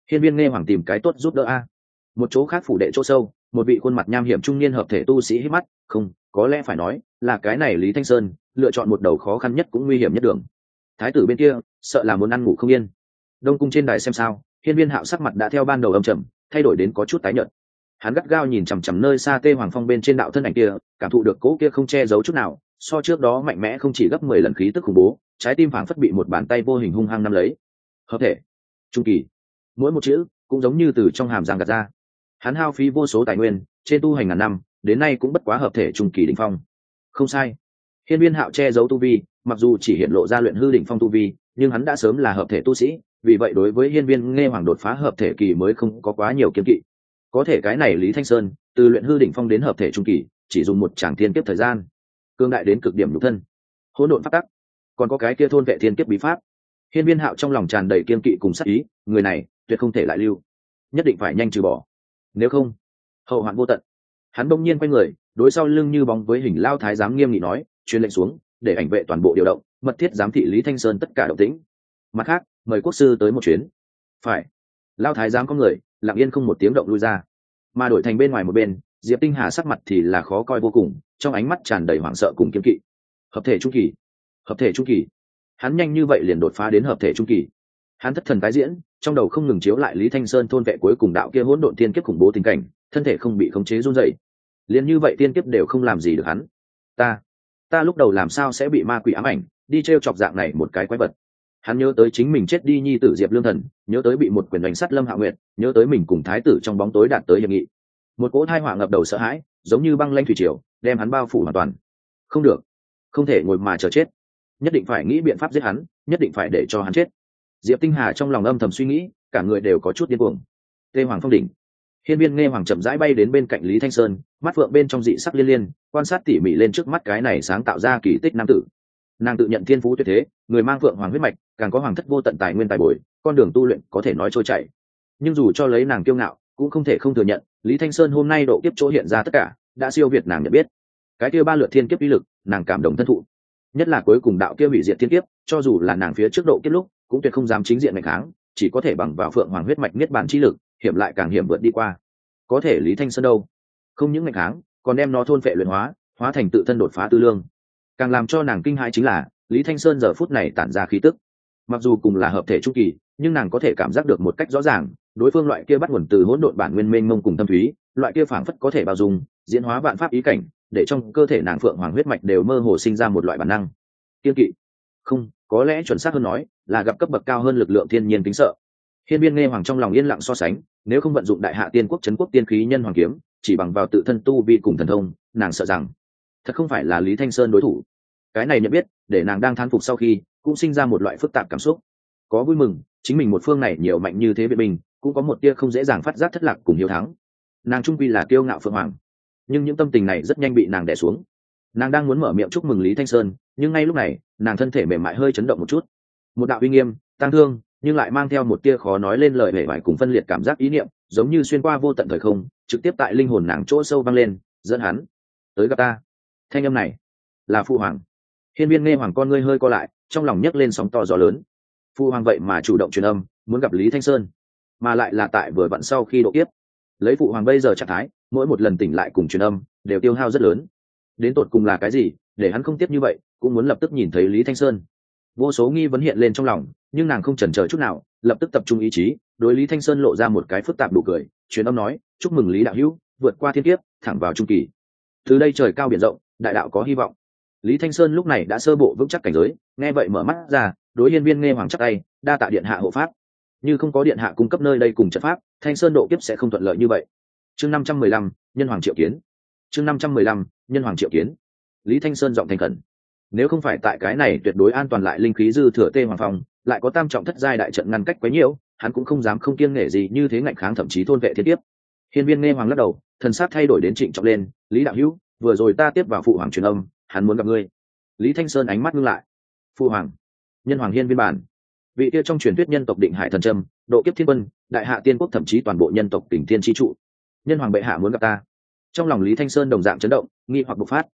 Hiên Viên Nghe Hoàng tìm cái tốt giúp đỡ a. Một chỗ khác phủ đệ chỗ sâu, một vị khuôn mặt nham hiểm trung niên hợp thể tu sĩ hít mắt, không, có lẽ phải nói là cái này Lý Thanh Sơn lựa chọn một đầu khó khăn nhất cũng nguy hiểm nhất đường. Thái tử bên kia sợ là muốn ăn ngủ không yên. Đông cung trên đài xem sao, Hiên Viên Hạo sắc mặt đã theo ban đầu âm trầm thay đổi đến có chút tái nhợt. Hắn gắt gao nhìn chằm chằm nơi xa Tê Hoàng Phong bên trên đạo thân ảnh kia, cảm thụ được cỗ kia không che giấu chút nào, so trước đó mạnh mẽ không chỉ gấp mười lần khí tức khủng bố, trái tim phảng phất bị một bàn tay vô hình hung hăng nắm lấy. Hợp thể trung kỳ, mỗi một chữ cũng giống như từ trong hàm răng gạt ra. Hắn hao phí vô số tài nguyên, trên tu hành ngàn năm, đến nay cũng bất quá hợp thể trung kỳ đỉnh phong. Không sai. Hiên Viên Hạo che giấu tu vi, mặc dù chỉ hiện lộ ra luyện hư đỉnh phong tu vi, nhưng hắn đã sớm là hợp thể tu sĩ, vì vậy đối với Hiên Viên Nghe Hoàng đột phá hợp thể kỳ mới không có quá nhiều kiêng kỵ. Có thể cái này Lý Thanh Sơn, từ luyện hư đỉnh phong đến hợp thể trung kỳ, chỉ dùng một tràng thiên kiếp thời gian, cương đại đến cực điểm nhục thân, hỗn độn pháp tắc, còn có cái kia thôn vệ thiên kiếp bí pháp. Hiên Viên Hạo trong lòng tràn đầy kiêng kỵ cùng sát ý, người này tuyệt không thể lại lưu, nhất định phải nhanh trừ bỏ, nếu không hậu hoạn vô tận. Hắn bỗng nhiên quay người, đối sau lưng như bóng với hình lao thái giám nghiêm nghị nói, truyền lệnh xuống, để ảnh vệ toàn bộ điều động, mật thiết giám thị Lý Thanh Sơn tất cả động tĩnh. Mặt khác, mời quốc sư tới một chuyến. Phải. Lao thái giám có người lặng yên không một tiếng động lui ra, mà đổi thành bên ngoài một bên, Diệp Tinh Hà sắc mặt thì là khó coi vô cùng, trong ánh mắt tràn đầy hoảng sợ cùng kiêng kỵ. Hợp thể trung kỳ, hợp thể trung kỳ. Hắn nhanh như vậy liền đột phá đến hợp thể trung kỳ. Hắn thất thần tái diễn, trong đầu không ngừng chiếu lại Lý Thanh Sơn thôn vệ cuối cùng đạo kia hỗn độn tiên kiếp khủng bố tình cảnh, thân thể không bị khống chế run rẩy. Liền như vậy tiên kiếp đều không làm gì được hắn. Ta, ta lúc đầu làm sao sẽ bị ma quỷ ám ảnh, đi trêu chọc dạng này một cái quái vật. Hắn nhớ tới chính mình chết đi nhi tử Diệp Lương Thần, nhớ tới bị một quyền đánh sắt Lâm Hạ Nguyệt, nhớ tới mình cùng thái tử trong bóng tối đạt tới hiệp nghị. Một cỗ thai họa ngập đầu sợ hãi, giống như băng lanh thủy triều, đem hắn bao phủ hoàn toàn. Không được, không thể ngồi mà chờ chết, nhất định phải nghĩ biện pháp giết hắn, nhất định phải để cho hắn chết. Diệp Tinh Hà trong lòng âm thầm suy nghĩ, cả người đều có chút điên cuồng. Tê Hoàng Phong đỉnh, Hiên Viên Nghe Hoàng chậm rãi bay đến bên cạnh Lý Thanh Sơn, mắt phượng bên trong dị sắc liên liên, quan sát tỉ mỉ lên trước mắt cái này sáng tạo ra kỳ tích nam tử. Nàng tự nhận thiên phú tuyệt thế, người mang phượng hoàng huyết mạch, càng có hoàng thất vô tận tài nguyên tài bồi, con đường tu luyện có thể nói trôi chảy. Nhưng dù cho lấy nàng kiêu ngạo, cũng không thể không thừa nhận, Lý Thanh Sơn hôm nay độ kiếp chỗ hiện ra tất cả, đã siêu việt nàng nhận biết. Cái kia ba lượt thiên kiếp uy lực, nàng cảm động thân thụ. Nhất là cuối cùng đạo kia hủy diệt thiên kiếp, cho dù là nàng phía trước độ kiếp lúc, cũng tuyệt không dám chính diện nghịch kháng, chỉ có thể bằng vào phượng hoàng huyết mạch niết bàn chi lực, hiểm lại càng hiểm vượt đi qua. Có thể Lý Thanh Sơn đâu, không những nghịch kháng, còn đem nó thôn phệ luyện hóa, hóa thành tự thân đột phá tư lương. Càng làm cho nàng kinh hãi chính là, Lý Thanh Sơn giờ phút này tản ra khí tức. Mặc dù cùng là hợp thể trung kỳ, nhưng nàng có thể cảm giác được một cách rõ ràng, đối phương loại kia bắt nguồn từ hỗn độn bản nguyên mênh mông cùng tâm thúy, loại kia phảng phất có thể bao dung, diễn hóa vạn pháp ý cảnh, để trong cơ thể nàng phượng hoàng huyết mạch đều mơ hồ sinh ra một loại bản năng. Kiên kỵ, không, có lẽ chuẩn xác hơn nói, là gặp cấp bậc cao hơn lực lượng thiên nhiên kính sợ. Hiên Viên Nghe Hoàng trong lòng yên lặng so sánh, nếu không vận dụng đại hạ tiên quốc trấn quốc tiên khí nhân hoàng kiếm, chỉ bằng vào tự thân tu vi cùng thần thông, nàng sợ rằng thật không phải là Lý Thanh Sơn đối thủ. Cái này nhận biết, để nàng đang thán phục sau khi, cũng sinh ra một loại phức tạp cảm xúc. Có vui mừng, chính mình một phương này nhiều mạnh như thế vệ bình, cũng có một tia không dễ dàng phát giác thất lạc cùng hiếu thắng. Nàng trung quy là kiêu ngạo phượng hoàng, nhưng những tâm tình này rất nhanh bị nàng đè xuống. Nàng đang muốn mở miệng chúc mừng Lý Thanh Sơn, nhưng ngay lúc này, nàng thân thể mềm mại hơi chấn động một chút. Một đạo uy nghiêm, tăng thương, nhưng lại mang theo một tia khó nói lên lời vẻ vải cùng phân liệt cảm giác ý niệm, giống như xuyên qua vô tận thời không, trực tiếp tại linh hồn nàng chỗ sâu vang lên, dẫn hắn tới gặp ta. Thanh âm này là phụ hoàng. Hiên Viên Nghe Hoàng con ngươi hơi co lại, trong lòng nhấc lên sóng to gió lớn. Phụ hoàng vậy mà chủ động truyền âm, muốn gặp Lý Thanh Sơn, mà lại là tại vừa vặn sau khi độ kiếp. Lấy phụ hoàng bây giờ trạng thái, mỗi một lần tỉnh lại cùng truyền âm, đều tiêu hao rất lớn. Đến tột cùng là cái gì, để hắn không tiếp như vậy, cũng muốn lập tức nhìn thấy Lý Thanh Sơn. Vô số nghi vấn hiện lên trong lòng, nhưng nàng không chần chờ chút nào, lập tức tập trung ý chí, đối Lý Thanh Sơn lộ ra một cái phức tạp nụ cười, truyền âm nói, chúc mừng Lý đạo hữu, vượt qua thiên kiếp, thẳng vào trung kỳ. Từ đây trời cao biển rộng, đại đạo có hy vọng. Lý Thanh Sơn lúc này đã sơ bộ vững chắc cảnh giới, nghe vậy mở mắt ra, đối Hiên Viên Nghe Hoàng chắp tay, đa tạ điện hạ hộ pháp. Như không có điện hạ cung cấp nơi đây cùng trận pháp, Thanh Sơn độ kiếp sẽ không thuận lợi như vậy. Chương năm trăm mười lăm, nhân hoàng triệu kiến. Chương năm trăm mười lăm, nhân hoàng triệu kiến. Lý Thanh Sơn giọng thành khẩn. Nếu không phải tại cái này tuyệt đối an toàn lại linh khí dư thừa Tê Hoàng Phong, lại có tam trọng thất giai đại trận ngăn cách quá nhiều, hắn cũng không dám không kiêng nể gì như thế ngạnh kháng thậm chí thôn vệ thiên kiếp. Hiên Viên Nghe Hoàng lắc đầu, thần sắc thay đổi đến trịnh trọng lên, Lý đạo hữu, vừa rồi ta tiếp vào phụ hoàng truyền âm, hắn muốn gặp ngươi. Lý Thanh Sơn ánh mắt ngưng lại. Phụ hoàng, nhân hoàng Hiên Viên bản, vị kia trong truyền thuyết nhân tộc định hải thần trâm, độ kiếp thiên quân, đại hạ tiên quốc thậm chí toàn bộ nhân tộc tỉnh thiên chi trụ. Nhân hoàng bệ hạ muốn gặp ta. Trong lòng Lý Thanh Sơn đồng dạng chấn động, nghi hoặc bộc phát.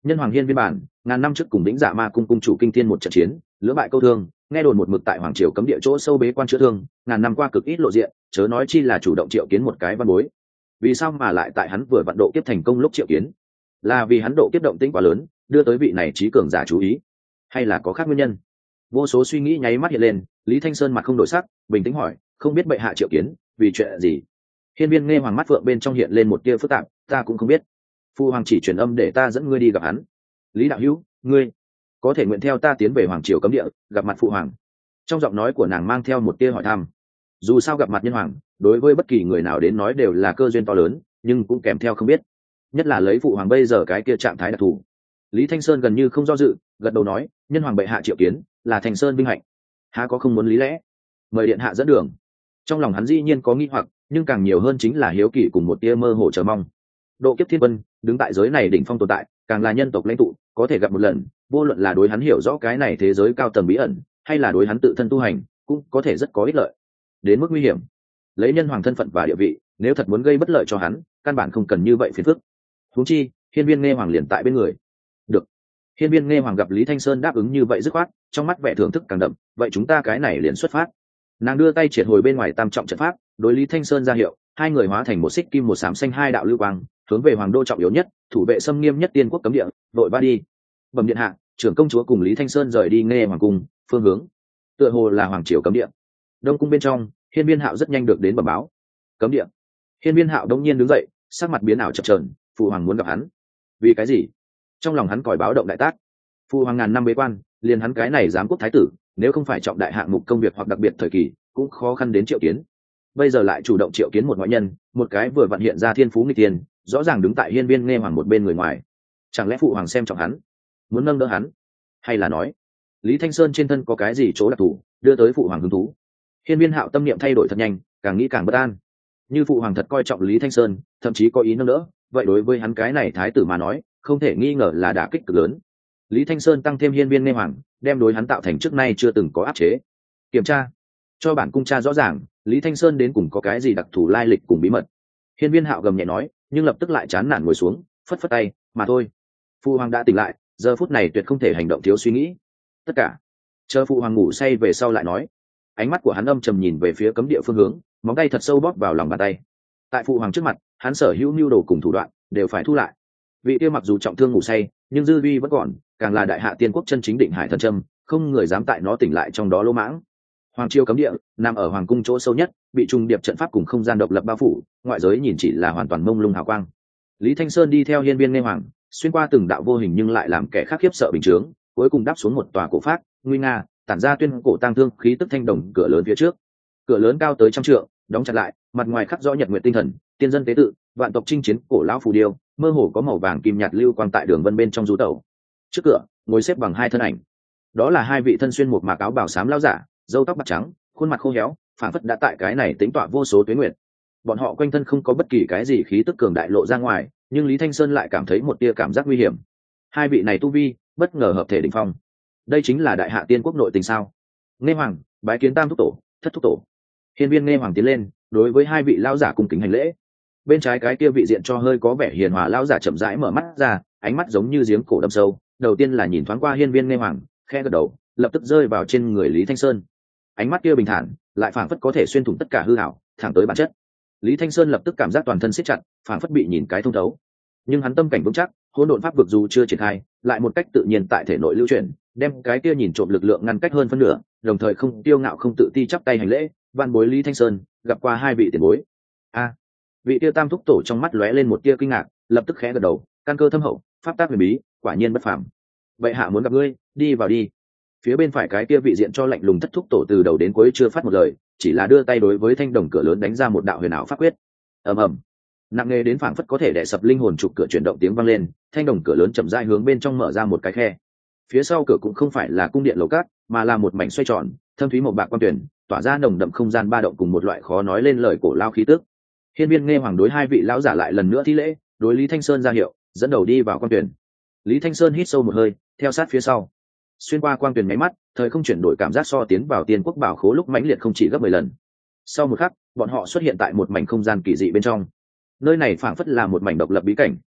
Nhân hoàng hiên viên bản ngàn năm trước cùng đĩnh dạ ma cung cung chủ kinh thiên một trận chiến, lưỡng bại câu thương, nghe đồn một mực tại hoàng triều cấm địa chỗ sâu bế quan chữa thương, ngàn năm qua cực ít lộ diện, chớ nói chi là chủ động triệu kiến một cái văn bối. Vì sao mà lại tại hắn vừa vận độ kiếp thành công lúc triệu kiến? Là vì hắn độ kiếp động tĩnh quá lớn, đưa tới vị này trí cường giả chú ý, hay là có khác nguyên nhân? Vô số suy nghĩ nháy mắt hiện lên, Lý Thanh Sơn mặt không đổi sắc, bình tĩnh hỏi, không biết bệ hạ triệu kiến vì chuyện gì? Hiên viên nghe hoàng mắt phượng bên trong hiện lên một tia phức tạp, ta cũng không biết. Phu hoàng chỉ truyền âm để ta dẫn ngươi đi gặp hắn. Lý đạo hữu, ngươi có thể nguyện theo ta tiến về hoàng triều cấm địa gặp mặt phụ hoàng. Trong giọng nói của nàng mang theo một tia hỏi thăm. Dù sao gặp mặt nhân hoàng đối với bất kỳ người nào đến nói đều là cơ duyên to lớn, nhưng cũng kèm theo không biết, nhất là lấy phụ hoàng bây giờ cái kia trạng thái đặc thù. Lý Thanh Sơn gần như không do dự, gật đầu nói, nhân hoàng bệ hạ triệu kiến là Thành Sơn vinh hạnh, há có không muốn lý lẽ, mời điện hạ dẫn đường. Trong lòng hắn dĩ nhiên có nghi hoặc, nhưng càng nhiều hơn chính là hiếu kỳ cùng một tia mơ hồ chờ mong. Độ kiếp thiên quân đứng tại giới này đỉnh phong tồn tại, càng là nhân tộc lãnh tụ, có thể gặp một lần, vô luận là đối hắn hiểu rõ cái này thế giới cao tầng bí ẩn, hay là đối hắn tự thân tu hành, cũng có thể rất có ích lợi. Đến mức nguy hiểm, lấy nhân hoàng thân phận và địa vị, nếu thật muốn gây bất lợi cho hắn, căn bản không cần như vậy phiền phức. Huống chi, hiên viên nghe hoàng liền tại bên người. Được. Hiên viên nghe hoàng gặp Lý Thanh Sơn đáp ứng như vậy dứt khoát, trong mắt vẻ thưởng thức càng đậm, vậy chúng ta cái này liền xuất phát. Nàng đưa tay triệt hồi bên ngoài tam trọng trận pháp, đối Lý Thanh Sơn ra hiệu, hai người hóa thành một xích kim một xám xanh hai đạo lưu quang, hướng về hoàng đô trọng yếu nhất, thủ vệ xâm nghiêm nhất tiên quốc cấm địa, đội ba đi. Bẩm điện hạ, trưởng công chúa cùng Lý Thanh Sơn rời đi nghe hoàng cung, phương hướng tựa hồ là hoàng triều cấm địa. Đông cung bên trong, hiên viên hạo rất nhanh được đến bẩm báo. Cấm địa. Hiên viên hạo đông nhiên đứng dậy, sắc mặt biến ảo chập chờn, phụ hoàng muốn gặp hắn. Vì cái gì? Trong lòng hắn còi báo động đại tác. Phụ hoàng ngàn năm bế quan, liền hắn cái này giám quốc thái tử, nếu không phải trọng đại hạng mục công việc hoặc đặc biệt thời kỳ, cũng khó khăn đến triệu kiến. Bây giờ lại chủ động triệu kiến một ngoại nhân, một cái vừa vận hiện ra thiên phú nghịch tiền, rõ ràng đứng tại hiên viên nghe hoàng một bên người ngoài. Chẳng lẽ phụ hoàng xem trọng hắn, muốn nâng đỡ hắn, hay là nói Lý Thanh Sơn trên thân có cái gì chỗ đặc thù, đưa tới phụ hoàng hứng thú? Hiên viên hạo tâm niệm thay đổi thật nhanh, càng nghĩ càng bất an. Như phụ hoàng thật coi trọng Lý Thanh Sơn, thậm chí có ý nâng đỡ, vậy đối với hắn cái này thái tử mà nói, không thể nghi ngờ là đả kích cực lớn. Lý Thanh Sơn tăng thêm hiên viên nghe hoàng, đem đối hắn tạo thành trước nay chưa từng có áp chế. Kiểm tra, cho bản cung tra rõ ràng, Lý Thanh Sơn đến cùng có cái gì đặc thù lai lịch cùng bí mật. Hiên viên hạo gầm nhẹ nói, nhưng lập tức lại chán nản ngồi xuống, phất phất tay, mà thôi. Phụ hoàng đã tỉnh lại, giờ phút này tuyệt không thể hành động thiếu suy nghĩ. Tất cả chờ phụ hoàng ngủ say về sau lại nói. Ánh mắt của hắn âm trầm nhìn về phía cấm địa phương hướng, móng tay thật sâu bóp vào lòng bàn tay. Tại phụ hoàng trước mặt, hắn sở hữu mưu đồ cùng thủ đoạn đều phải thu lại. Vị kia mặc dù trọng thương ngủ say, nhưng dư uy vẫn còn, càng là đại hạ tiên quốc chân chính định hải thần châm, không người dám tại nó tỉnh lại trong đó lỗ mãng. Hoàng triều cấm địa nằm ở hoàng cung chỗ sâu nhất, bị trung điệp trận pháp cùng không gian độc lập bao phủ, ngoại giới nhìn chỉ là hoàn toàn mông lung hào quang. Lý Thanh Sơn đi theo hiên viên nghe hoàng, xuyên qua từng đạo vô hình nhưng lại làm kẻ khác khiếp sợ bình chướng, cuối cùng đáp xuống một tòa cổ pháp nguy nga, tản ra tuyên cổ tang thương khí tức thanh đồng cửa lớn phía trước. Cửa lớn cao tới trăm trượng, đóng chặt lại, mặt ngoài khắc rõ nhật nguyện tinh thần, tiên dân tế tự, vạn tộc chinh chiến, cổ lão phù điêu, mơ hồ có màu vàng kim nhạt lưu quang tại đường vân bên trong du tẩu. Trước cửa ngồi xếp bằng hai thân ảnh, đó là hai vị thân xuyên một mạc áo bào xám lão giả, râu tóc bạc trắng, khuôn mặt khô héo, phản phất đã tại cái này tính tọa vô số tuế nguyệt. Bọn họ quanh thân không có bất kỳ cái gì khí tức cường đại lộ ra ngoài, nhưng Lý Thanh Sơn lại cảm thấy một tia cảm giác nguy hiểm. Hai vị này tu vi bất ngờ hợp thể đỉnh phong, đây chính là đại hạ tiên quốc nội tình sao? Nghe hoàng bái kiến tam thúc tổ, thất thúc tổ. Hiên viên nghe hoàng tiến lên, đối với hai vị lão giả cung kính hành lễ. Bên trái cái kia vị diện cho hơi có vẻ hiền hòa lão giả chậm rãi mở mắt ra, ánh mắt giống như giếng cổ đâm sâu, đầu tiên là nhìn thoáng qua hiên viên nghe hoàng, khẽ gật đầu, lập tức rơi vào trên người Lý Thanh Sơn. Ánh mắt kia bình thản, lại phảng phất có thể xuyên thủng tất cả hư ảo, thẳng tới bản chất. Lý Thanh Sơn lập tức cảm giác toàn thân siết chặt, phảng phất bị nhìn cái thông thấu. Nhưng hắn tâm cảnh vững chắc, hỗn độn pháp vực dù chưa triển khai, lại một cách tự nhiên tại thể nội lưu chuyển, đem cái kia nhìn trộm lực lượng ngăn cách hơn phân nửa, đồng thời không tiêu ngạo không tự ti chắp tay hành lễ, van bối Lý Thanh Sơn, gặp qua hai vị tiền bối. A, vị kia tam thúc tổ trong mắt lóe lên một tia kinh ngạc, lập tức khẽ gật đầu, căn cơ thâm hậu, pháp tác huyền bí, quả nhiên bất phàm. Vậy hạ muốn gặp ngươi, đi vào đi. Phía bên phải cái kia vị diện cho lạnh lùng thất thúc tổ từ đầu đến cuối chưa phát một lời, chỉ là đưa tay đối với thanh đồng cửa lớn đánh ra một đạo huyền ảo pháp quyết. Ầm ầm, nặng nề đến phảng phất có thể đè sập linh hồn trục cửa chuyển động tiếng vang lên, thanh đồng cửa lớn chậm rãi hướng bên trong mở ra một cái khe. Phía sau cửa cũng không phải là cung điện lầu cát, mà là một mảnh xoay tròn, thâm thúy một bạc quan tuyển, tỏa ra nồng đậm không gian ba động cùng một loại khó nói lên lời cổ lao khí tức. Hiên viên nghe hoàng đối hai vị lão giả lại lần nữa thi lễ, đối Lý Thanh Sơn ra hiệu, dẫn đầu đi vào quan tuyển. Lý Thanh Sơn hít sâu một hơi, theo sát phía sau. Xuyên qua quang tuyển máy mắt, thời không chuyển đổi cảm giác so tiến vào tiên quốc bảo khố lúc mãnh liệt không chỉ gấp mười lần. Sau một khắc, bọn họ xuất hiện tại một mảnh không gian kỳ dị bên trong. Nơi này phảng phất là một mảnh độc lập bí cảnh,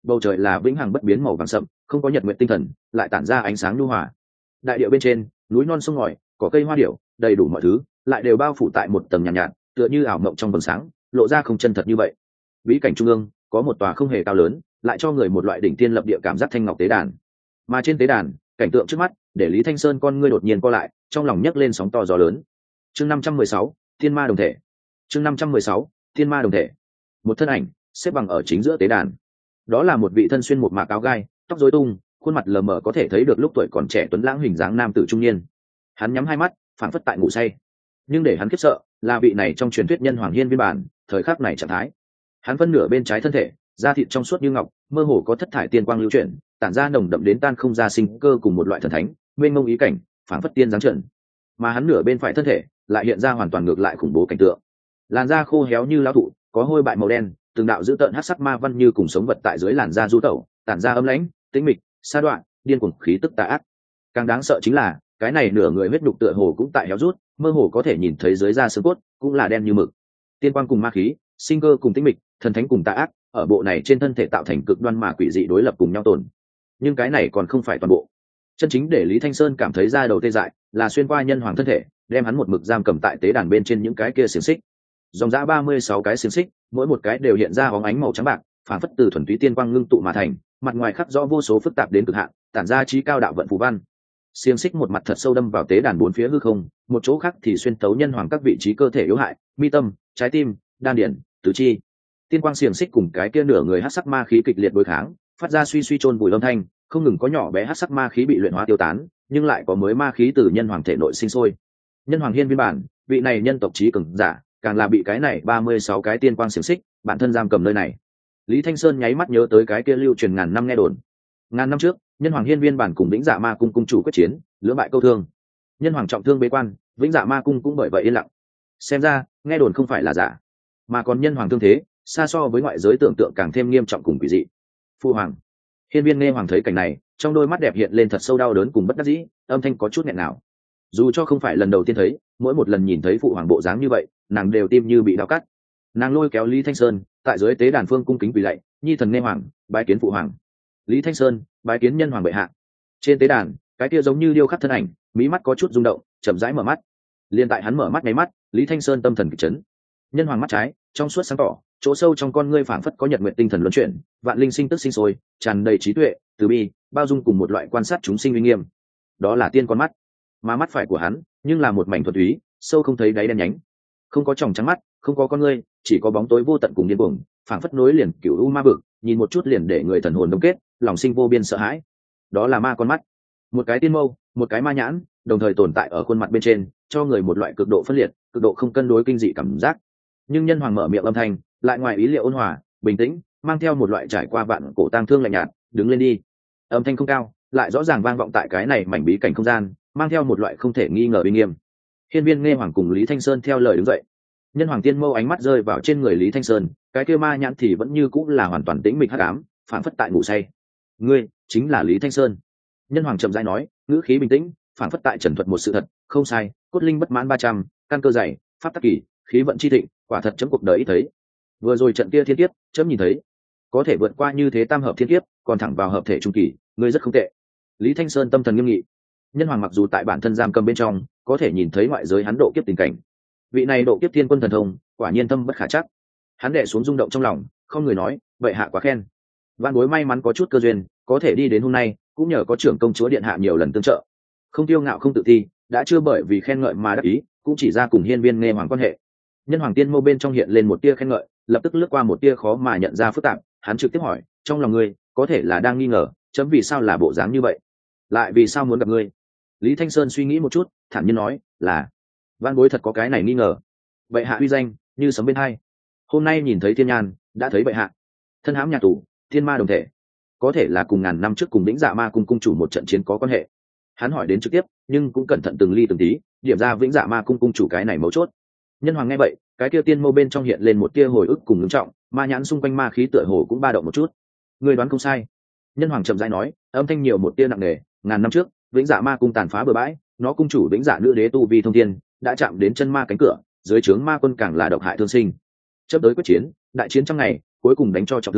bầu trời là vĩnh hằng bất biến màu vàng sậm, không có nhật nguyện tinh thần, lại tản ra ánh sáng nhu hòa. Đại địa bên trên, núi non sông ngòi, cỏ cây hoa điểu, đầy đủ mọi thứ, lại đều bao phủ tại một tầng nhàn nhạt, nhạt, tựa như ảo mộng trong vầng sáng, lộ ra không chân thật như vậy. Bí cảnh trung ương có một tòa không hề cao lớn, lại cho người một loại đỉnh tiên lập địa cảm giác thanh ngọc tế đàn. Mà trên tế đàn, cảnh tượng trước mắt để Lý Thanh Sơn con ngươi đột nhiên co lại, trong lòng nhấc lên sóng to gió lớn. Chương năm trăm mười sáu, Thiên Ma đồng thể. Chương năm trăm mười sáu, Thiên Ma đồng thể. Một thân ảnh xếp bằng ở chính giữa tế đàn. Đó là một vị thân xuyên một mạc áo gai, tóc rối tung, khuôn mặt lờ mờ có thể thấy được lúc tuổi còn trẻ tuấn lãng hình dáng nam tử trung niên. Hắn nhắm hai mắt, phảng phất tại ngủ say. Nhưng để hắn khiếp sợ là vị này trong truyền thuyết nhân hoàng hiên viên bản, thời khắc này trạng thái. Hắn phân nửa bên trái thân thể, da thịt trong suốt như ngọc, mơ hồ có thất thải tiên quang lưu chuyển, tản ra nồng đậm đến tan không ra sinh cơ cùng một loại thần thánh, mênh mông ý cảnh, phảng phất tiên giáng trần. Mà hắn nửa bên phải thân thể lại hiện ra hoàn toàn ngược lại khủng bố cảnh tượng. Làn da khô héo như lão thụ, có hôi bại màu đen, từng đạo dữ tợn hắc sắc ma văn như cùng sống vật tại dưới làn da du tẩu, tản ra âm lãnh, tĩnh mịch, sa đoạn, điên cuồng khí tức tà ác. Càng đáng sợ chính là, cái này nửa người huyết nhục tựa hồ cũng tại héo rút, mơ hồ có thể nhìn thấy dưới da xương cốt cũng là đen như mực. Tiên quang cùng ma khí, sinh cơ cùng tĩnh mịch, thần thánh cùng tà ác, ở bộ này trên thân thể tạo thành cực đoan mà quỷ dị đối lập cùng nhau tồn. Nhưng cái này còn không phải toàn bộ. Chân chính để Lý Thanh Sơn cảm thấy da đầu tê dại, là xuyên qua nhân hoàng thân thể, đem hắn một mực giam cầm tại tế đàn bên trên những cái kia xiềng xích. Dòng dã ba mươi sáu cái xiềng xích, mỗi một cái đều hiện ra bóng ánh màu trắng bạc, phản phất từ thuần túy tiên quang ngưng tụ mà thành, mặt ngoài khắc rõ vô số phức tạp đến cực hạn, tản ra trí cao đạo vận phù văn. Xiềng xích một mặt thật sâu đâm vào tế đàn bốn phía hư không, một chỗ khác thì xuyên tấu nhân hoàng các vị trí cơ thể yếu hại, mi tâm, trái tim, đan điển, tứ chi. Tiên quang xiềng xích cùng cái kia nửa người hắc sắc ma khí kịch liệt đối kháng, phát ra suy suy chôn vùi âm thanh, không ngừng có nhỏ bé hắc sắc ma khí bị luyện hóa tiêu tán, nhưng lại có mới ma khí từ nhân hoàng thể nội sinh sôi. Nhân hoàng hiên viên bản, vị này nhân tộc trí cường giả, càng là bị cái này ba mươi sáu cái tiên quang xiềng xích, bản thân giam cầm nơi này. Lý Thanh Sơn nháy mắt nhớ tới cái kia lưu truyền ngàn năm nghe đồn. Ngàn năm trước, nhân hoàng hiên viên bản cùng Vĩnh Dạ Ma cung cung chủ quyết chiến, lưỡng bại câu thương. Nhân hoàng trọng thương bế quan, Vĩnh Dạ Ma cung cũng bởi vậy yên lặng. Xem ra, nghe đồn không phải là giả, mà còn nhân hoàng thương thế, xa so với ngoại giới tưởng tượng càng thêm nghiêm trọng cùng quỷ dị. Phu hoàng. Hiên viên nghe hoàng thấy cảnh này, trong đôi mắt đẹp hiện lên thật sâu đau đớn cùng bất đắc dĩ, âm thanh có chút nghẹn nào. Dù cho không phải lần đầu tiên thấy, mỗi một lần nhìn thấy phụ hoàng bộ dáng như vậy, nàng đều tim như bị đau cắt. Nàng lôi kéo Lý Thanh Sơn, tại dưới tế đàn phương cung kính quỳ lạy, nhi thần nghe hoàng, bái kiến phụ hoàng. Lý Thanh Sơn, bái kiến nhân hoàng bệ hạ. Trên tế đàn, cái kia giống như điêu khắc thân ảnh, mí mắt có chút rung động, chậm rãi mở mắt. Liên tại hắn mở mắt ngay mắt, Lý Thanh Sơn tâm thần kịch chấn. Nhân hoàng mắt trái, trong suốt sáng tỏ, chỗ sâu trong con ngươi phảng phất có nhật nguyện tinh thần luân chuyển, vạn linh sinh tức sinh sôi, tràn đầy trí tuệ, từ bi, bao dung cùng một loại quan sát chúng sinh uy nghiêm. Đó là tiên con mắt. Mà mắt phải của hắn, nhưng là một mảnh thuần túy, sâu không thấy đáy đen nhánh. Không có tròng trắng mắt, không có con ngươi, chỉ có bóng tối vô tận cùng điên cuồng, phảng phất nối liền cửu u ma vực, nhìn một chút liền để người thần hồn đông kết, lòng sinh vô biên sợ hãi. Đó là ma con mắt. Một cái tiên mâu, một cái ma nhãn, đồng thời tồn tại ở khuôn mặt bên trên, cho người một loại cực độ phân liệt, cực độ không cân đối kinh dị cảm giác. Nhưng nhân hoàng mở miệng âm thanh, lại ngoài ý liệu ôn hòa, bình tĩnh, mang theo một loại trải qua vạn cổ tang thương lạnh nhạt, đứng lên đi. Âm thanh không cao, lại rõ ràng vang vọng tại cái này mảnh bí cảnh không gian, mang theo một loại không thể nghi ngờ uy nghiêm. Hiên viên nghe hoàng cùng Lý Thanh Sơn theo lời đứng dậy. Nhân hoàng tiên mâu ánh mắt rơi vào trên người Lý Thanh Sơn, cái kia ma nhãn thì vẫn như cũng là hoàn toàn tĩnh mịch hắc ám, phản phất tại ngủ say. Ngươi chính là Lý Thanh Sơn. Nhân hoàng chậm rãi nói, ngữ khí bình tĩnh, phản phất tại trần thuật một sự thật, không sai, cốt linh bất mãn ba trăm, căn cơ dày, pháp tắc kỳ, khí vận chi thịnh, quả thật chấm cuộc đời ít thấy. Vừa rồi trận kia thiên kiếp, chấm nhìn thấy, có thể vượt qua như thế tam hợp thiên kiếp, còn thẳng vào hợp thể trung kỳ, ngươi rất không tệ. Lý Thanh Sơn tâm thần nghiêm nghị. Nhân hoàng mặc dù tại bản thân giam cầm bên trong, có thể nhìn thấy ngoại giới hắn độ kiếp tình cảnh. Vị này độ kiếp thiên quân thần thông, quả nhiên thâm bất khả chắc. Hắn đè xuống rung động trong lòng, không người nói, vậy hạ quá khen. Vạn bối may mắn có chút cơ duyên, có thể đi đến hôm nay, cũng nhờ có trưởng công chúa điện hạ nhiều lần tương trợ. Không tiêu ngạo không tự ti, đã chưa bởi vì khen ngợi mà đắc ý, cũng chỉ ra cùng hiên viên nghe hoàng quan hệ. Nhân hoàng tiên mâu bên trong hiện lên một tia khen ngợi, lập tức lướt qua một tia khó mà nhận ra phức tạp. Hắn trực tiếp hỏi, trong lòng ngươi có thể là đang nghi ngờ, chấm vì sao là bộ dáng như vậy, lại vì sao muốn gặp ngươi? Lý Thanh Sơn suy nghĩ một chút, thản nhiên nói, là văn bối thật có cái này nghi ngờ. Bệ hạ uy danh như sấm bên hai, hôm nay nhìn thấy thiên nhan, đã thấy bệ hạ thân hãm nhà tù, thiên ma đồng thể, có thể là cùng ngàn năm trước cùng Vĩnh Dạ Ma cung cung chủ một trận chiến có quan hệ. Hắn hỏi đến trực tiếp, nhưng cũng cẩn thận từng ly từng tí, điểm ra Vĩnh Dạ Ma cung cung chủ cái này mấu chốt. Nhân hoàng nghe vậy, cái kia tiên mâu bên trong hiện lên một tia hồi ức cùng ngưng trọng, ma nhãn xung quanh ma khí tựa hồ cũng ba động một chút. Người đoán không sai. Nhân hoàng chậm rãi nói, âm thanh nhiều một tia nặng nề. Ngàn năm trước, Vĩnh Dạ Ma cung tàn phá bừa bãi, nó cung chủ Vĩnh Dạ nữ đế tu vi thông thiên, đã chạm đến chân ma cánh cửa, dưới trướng ma quân càng là độc hại thương sinh. Chấp tới quyết chiến, đại chiến trăm ngày, cuối cùng đánh cho trọng thương,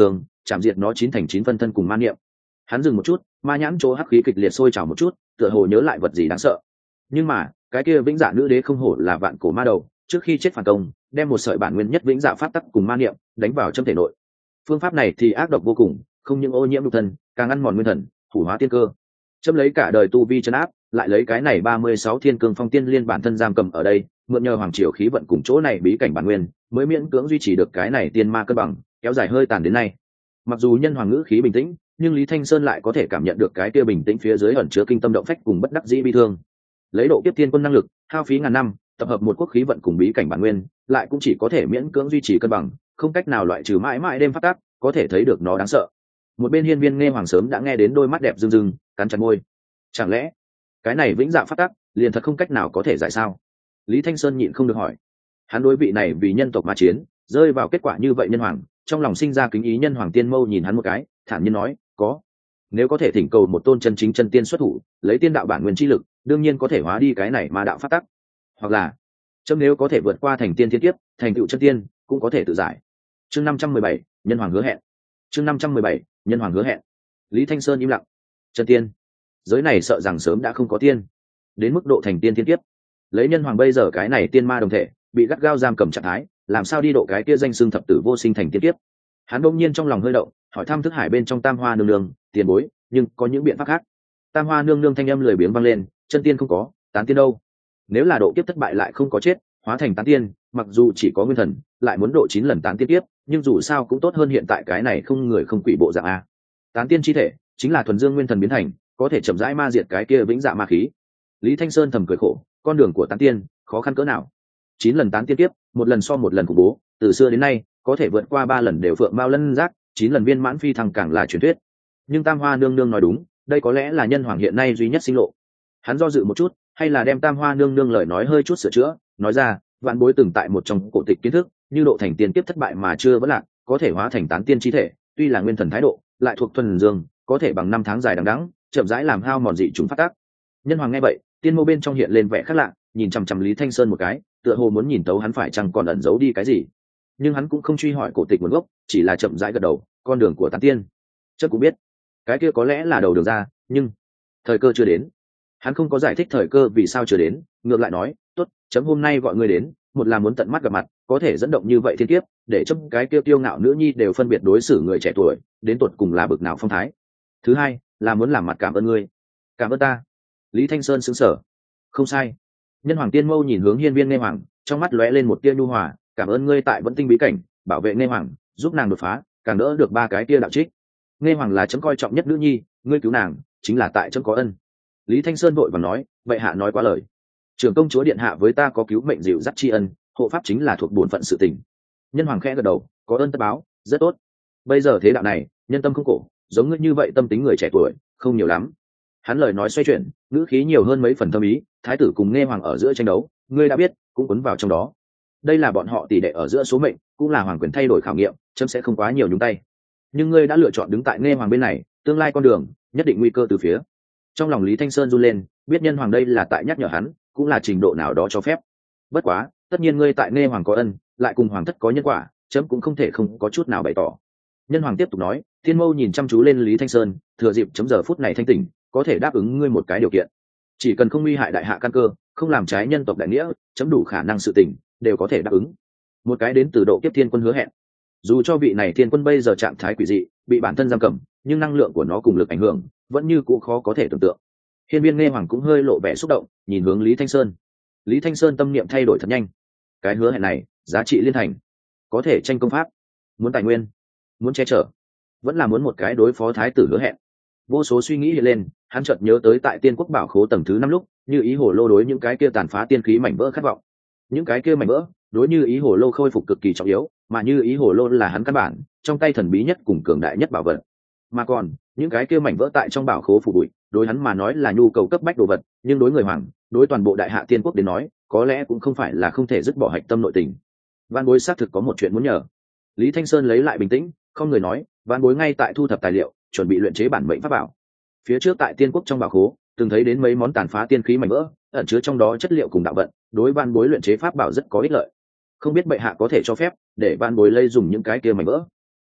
chạm diệt nó chín thành chín phân thân cùng ma niệm. Hắn dừng một chút, ma nhãn chỗ hắc khí kịch liệt sôi trào một chút, tựa hồ nhớ lại vật gì đáng sợ. Nhưng mà cái kia vĩnh dạ nữ đế không hổ là vạn cổ ma đầu, trước khi chết phản công đem một sợi bản nguyên nhất vĩnh dạ pháp tắc cùng ma niệm đánh vào trong thể nội. Phương pháp này thì ác độc vô cùng, không những ô nhiễm nhục thân, càng ăn mòn nguyên thần, hủ hóa tiên cơ. Chấm lấy cả đời tu vi trấn áp, lại lấy cái này ba mươi sáu thiên cương phong tiên liên bản thân giam cầm ở đây, mượn nhờ hoàng triều khí vận cùng chỗ này bí cảnh bản nguyên, mới miễn cưỡng duy trì được cái này tiên ma cân bằng, kéo dài hơi tàn đến nay. Mặc dù nhân hoàng ngữ khí bình tĩnh, nhưng Lý Thanh Sơn lại có thể cảm nhận được cái kia bình tĩnh phía dưới ẩn chứa kinh tâm động phách cùng bất đắc dĩ bi thương. Lấy độ kiếp tiên quân năng lực, hao phí ngàn năm, tập hợp một quốc khí vận cùng bí cảnh bản nguyên, lại cũng chỉ có thể miễn cưỡng duy trì cân bằng, không cách nào loại trừ mãi mãi đêm phát tác, có thể thấy được nó đáng sợ. Một bên hiên viên nghe hoàng sớm đã nghe đến đôi mắt đẹp rưng rưng, cắn chặt môi. Chẳng lẽ cái này vĩnh dạ phát tác liền thật không cách nào có thể giải sao? Lý Thanh Sơn nhịn không được hỏi. Hắn đối vị này vì nhân tộc ma chiến, rơi vào kết quả như vậy nhân hoàng, trong lòng sinh ra kính ý. Nhân hoàng tiên mâu nhìn hắn một cái, thản nhiên nói, có. Nếu có thể thỉnh cầu một tôn chân chính chân tiên xuất thủ, lấy tiên đạo bản nguyên chi lực, đương nhiên có thể hóa đi cái này ma đạo phát tắc. Hoặc là, chấm nếu có thể vượt qua thành tiên thiên kiếp, thành tựu chân tiên, cũng có thể tự giải. Chương năm trăm mười bảy, nhân hoàng hứa hẹn. Chương năm trăm mười bảy, nhân hoàng hứa hẹn. Lý Thanh Sơn im lặng. Chân tiên, giới này sợ rằng sớm đã không có tiên. Đến mức độ thành tiên thiên kiếp, lấy nhân hoàng bây giờ cái này tiên ma đồng thể, bị gắt gao giam cầm trạng thái, làm sao đi độ cái kia danh xưng thập tử vô sinh thành tiên kiếp? Hắn bỗng nhiên trong lòng hơi động, hỏi thăm thức hải bên trong Tam Hoa nương nương, tiền bối, nhưng có những biện pháp khác. Tam Hoa nương nương thanh âm lười biếng vang lên, chân tiên không có, tán tiên đâu? Nếu là độ kiếp thất bại lại không có chết, hóa thành tán tiên, mặc dù chỉ có nguyên thần, lại muốn độ chín lần tán tiên kiếp, nhưng dù sao cũng tốt hơn hiện tại cái này không người không quỷ bộ dạng a. Tán tiên chi thể chính là thuần dương nguyên thần biến thành, có thể chậm rãi ma diệt cái kia vĩnh dạ ma khí. Lý Thanh Sơn thầm cười khổ, con đường của tán tiên khó khăn cỡ nào? Chín lần tán tiên kiếp, một lần so một lần khủng bố, từ xưa đến nay có thể vượt qua ba lần đều phượng mao lân giác, chín lần viên mãn phi thăng càng là truyền thuyết. Nhưng Tam Hoa nương nương nói đúng, đây có lẽ là nhân hoàng hiện nay duy nhất sinh lộ. Hắn do dự một chút, hay là đem Tam Hoa nương nương lời nói hơi chút sửa chữa, nói ra, vạn bối từng tại một trong cổ tịch kiến thức, như độ thành tiên kiếp thất bại mà chưa vẫn lạc, có thể hóa thành tán tiên chi thể, tuy là nguyên thần thái độ, lại thuộc thuần dương, có thể bằng năm tháng dài đằng đẵng, chậm rãi làm hao mòn dị chúng phát tác. Nhân hoàng nghe vậy, tiên mâu bên trong hiện lên vẻ khác lạ, nhìn chằm chằm Lý Thanh Sơn một cái, tựa hồ muốn nhìn tấu hắn phải chăng còn ẩn giấu đi cái gì. Nhưng hắn cũng không truy hỏi cổ tịch nguồn gốc, chỉ là chậm rãi gật đầu, con đường của tán tiên, chắc cũng biết, cái kia có lẽ là đầu đường ra, nhưng thời cơ chưa đến. Hắn không có giải thích thời cơ vì sao chưa đến, ngược lại nói, tốt, chấm hôm nay gọi ngươi đến, một là muốn tận mắt gặp mặt, có thể dẫn động như vậy thiên kiếp, để chấm cái kia kiêu ngạo nữ nhi đều phân biệt đối xử người trẻ tuổi, đến tột cùng là bực nào phong thái. Thứ hai là muốn làm mặt cảm ơn ngươi. Cảm ơn ta? Lý Thanh Sơn sững sờ. Không sai. Nhân hoàng tiên mâu nhìn hướng hiên viên nghe hoàng, trong mắt lóe lên một tia nhu hòa, cảm ơn ngươi tại vẫn tinh bí cảnh bảo vệ nghe hoàng, giúp nàng đột phá, càng đỡ được ba cái tia đạo trích. Nghe hoàng là chấm coi trọng nhất nữ nhi, ngươi cứu nàng chính là tại chấm có ân. Lý Thanh Sơn vội vàng nói, vậy hạ nói quá lời. Trưởng công chúa điện hạ với ta có cứu mệnh dịu dắt tri ân, hộ pháp chính là thuộc bổn phận sự tình. Nhân hoàng khẽ gật đầu, có ơn tất báo, rất tốt. Bây giờ thế đạo này, nhân tâm không cổ, giống ngươi như vậy tâm tính người trẻ tuổi không nhiều lắm. Hắn lời nói xoay chuyển, ngữ khí nhiều hơn mấy phần thâm ý, thái tử cùng nghe hoàng ở giữa tranh đấu, ngươi đã biết, cũng cuốn vào trong đó. Đây là bọn họ tỷ đệ ở giữa số mệnh, cũng là hoàng quyền thay đổi khảo nghiệm, chấm sẽ không quá nhiều nhúng tay. Nhưng ngươi đã lựa chọn đứng tại nghe hoàng bên này, tương lai con đường nhất định nguy cơ từ phía. Trong lòng Lý Thanh Sơn run lên, biết nhân hoàng đây là tại nhắc nhở hắn, cũng là trình độ nào đó cho phép. Bất quá, tất nhiên ngươi tại nghe hoàng có ân, lại cùng hoàng thất có nhân quả, chấm cũng không thể không có chút nào bày tỏ. Nhân hoàng tiếp tục nói, thiên mâu nhìn chăm chú lên Lý Thanh Sơn, thừa dịp chấm giờ phút này thanh tỉnh, có thể đáp ứng ngươi một cái điều kiện. Chỉ cần không nguy hại đại hạ căn cơ, không làm trái nhân tộc đại nghĩa, chấm đủ khả năng sự tình đều có thể đáp ứng. Một cái đến từ độ kiếp thiên quân hứa hẹn. Dù cho vị này thiên quân bây giờ trạng thái quỷ dị, bị bản thân giam cầm, nhưng năng lượng của nó cùng lực ảnh hưởng vẫn như cũ khó có thể tưởng tượng. Hiên viên nghe hoàng cũng hơi lộ vẻ xúc động, nhìn hướng Lý Thanh Sơn. Lý Thanh Sơn tâm niệm thay đổi thật nhanh. Cái hứa hẹn này giá trị liên thành, có thể tranh công pháp, muốn tài nguyên, muốn che chở, vẫn là muốn một cái đối phó thái tử hứa hẹn. Vô số suy nghĩ hiện lên, hắn chợt nhớ tới tại tiên quốc bảo khố tầng thứ năm lúc, như ý hồ lô đối những cái kia tàn phá tiên khí mảnh vỡ khát vọng. Những cái kia mảnh vỡ đối như ý hồ lô khôi phục cực kỳ trọng yếu, mà như ý hồ lô là hắn căn bản trong tay thần bí nhất cùng cường đại nhất bảo vật. Mà còn những cái kia mảnh vỡ tại trong bảo khố phủ bụi, đối hắn mà nói là nhu cầu cấp bách đồ vật, nhưng đối người hoàng, đối toàn bộ đại hạ tiên quốc đến nói, có lẽ cũng không phải là không thể dứt bỏ hạch tâm nội tình. Van Bối xác thực có một chuyện muốn nhờ. Lý Thanh Sơn lấy lại bình tĩnh, không người nói, Van Bối ngay tại thu thập tài liệu, chuẩn bị luyện chế bản mệnh pháp bảo. Phía trước tại tiên quốc trong bảo khố, từng thấy đến mấy món tàn phá tiên khí mảnh vỡ, ẩn chứa trong đó chất liệu cùng đạo vận, đối Van Bối luyện chế pháp bảo rất có ích lợi. Không biết bệ hạ có thể cho phép để Van Bối lây dùng những cái kia mảnh vỡ.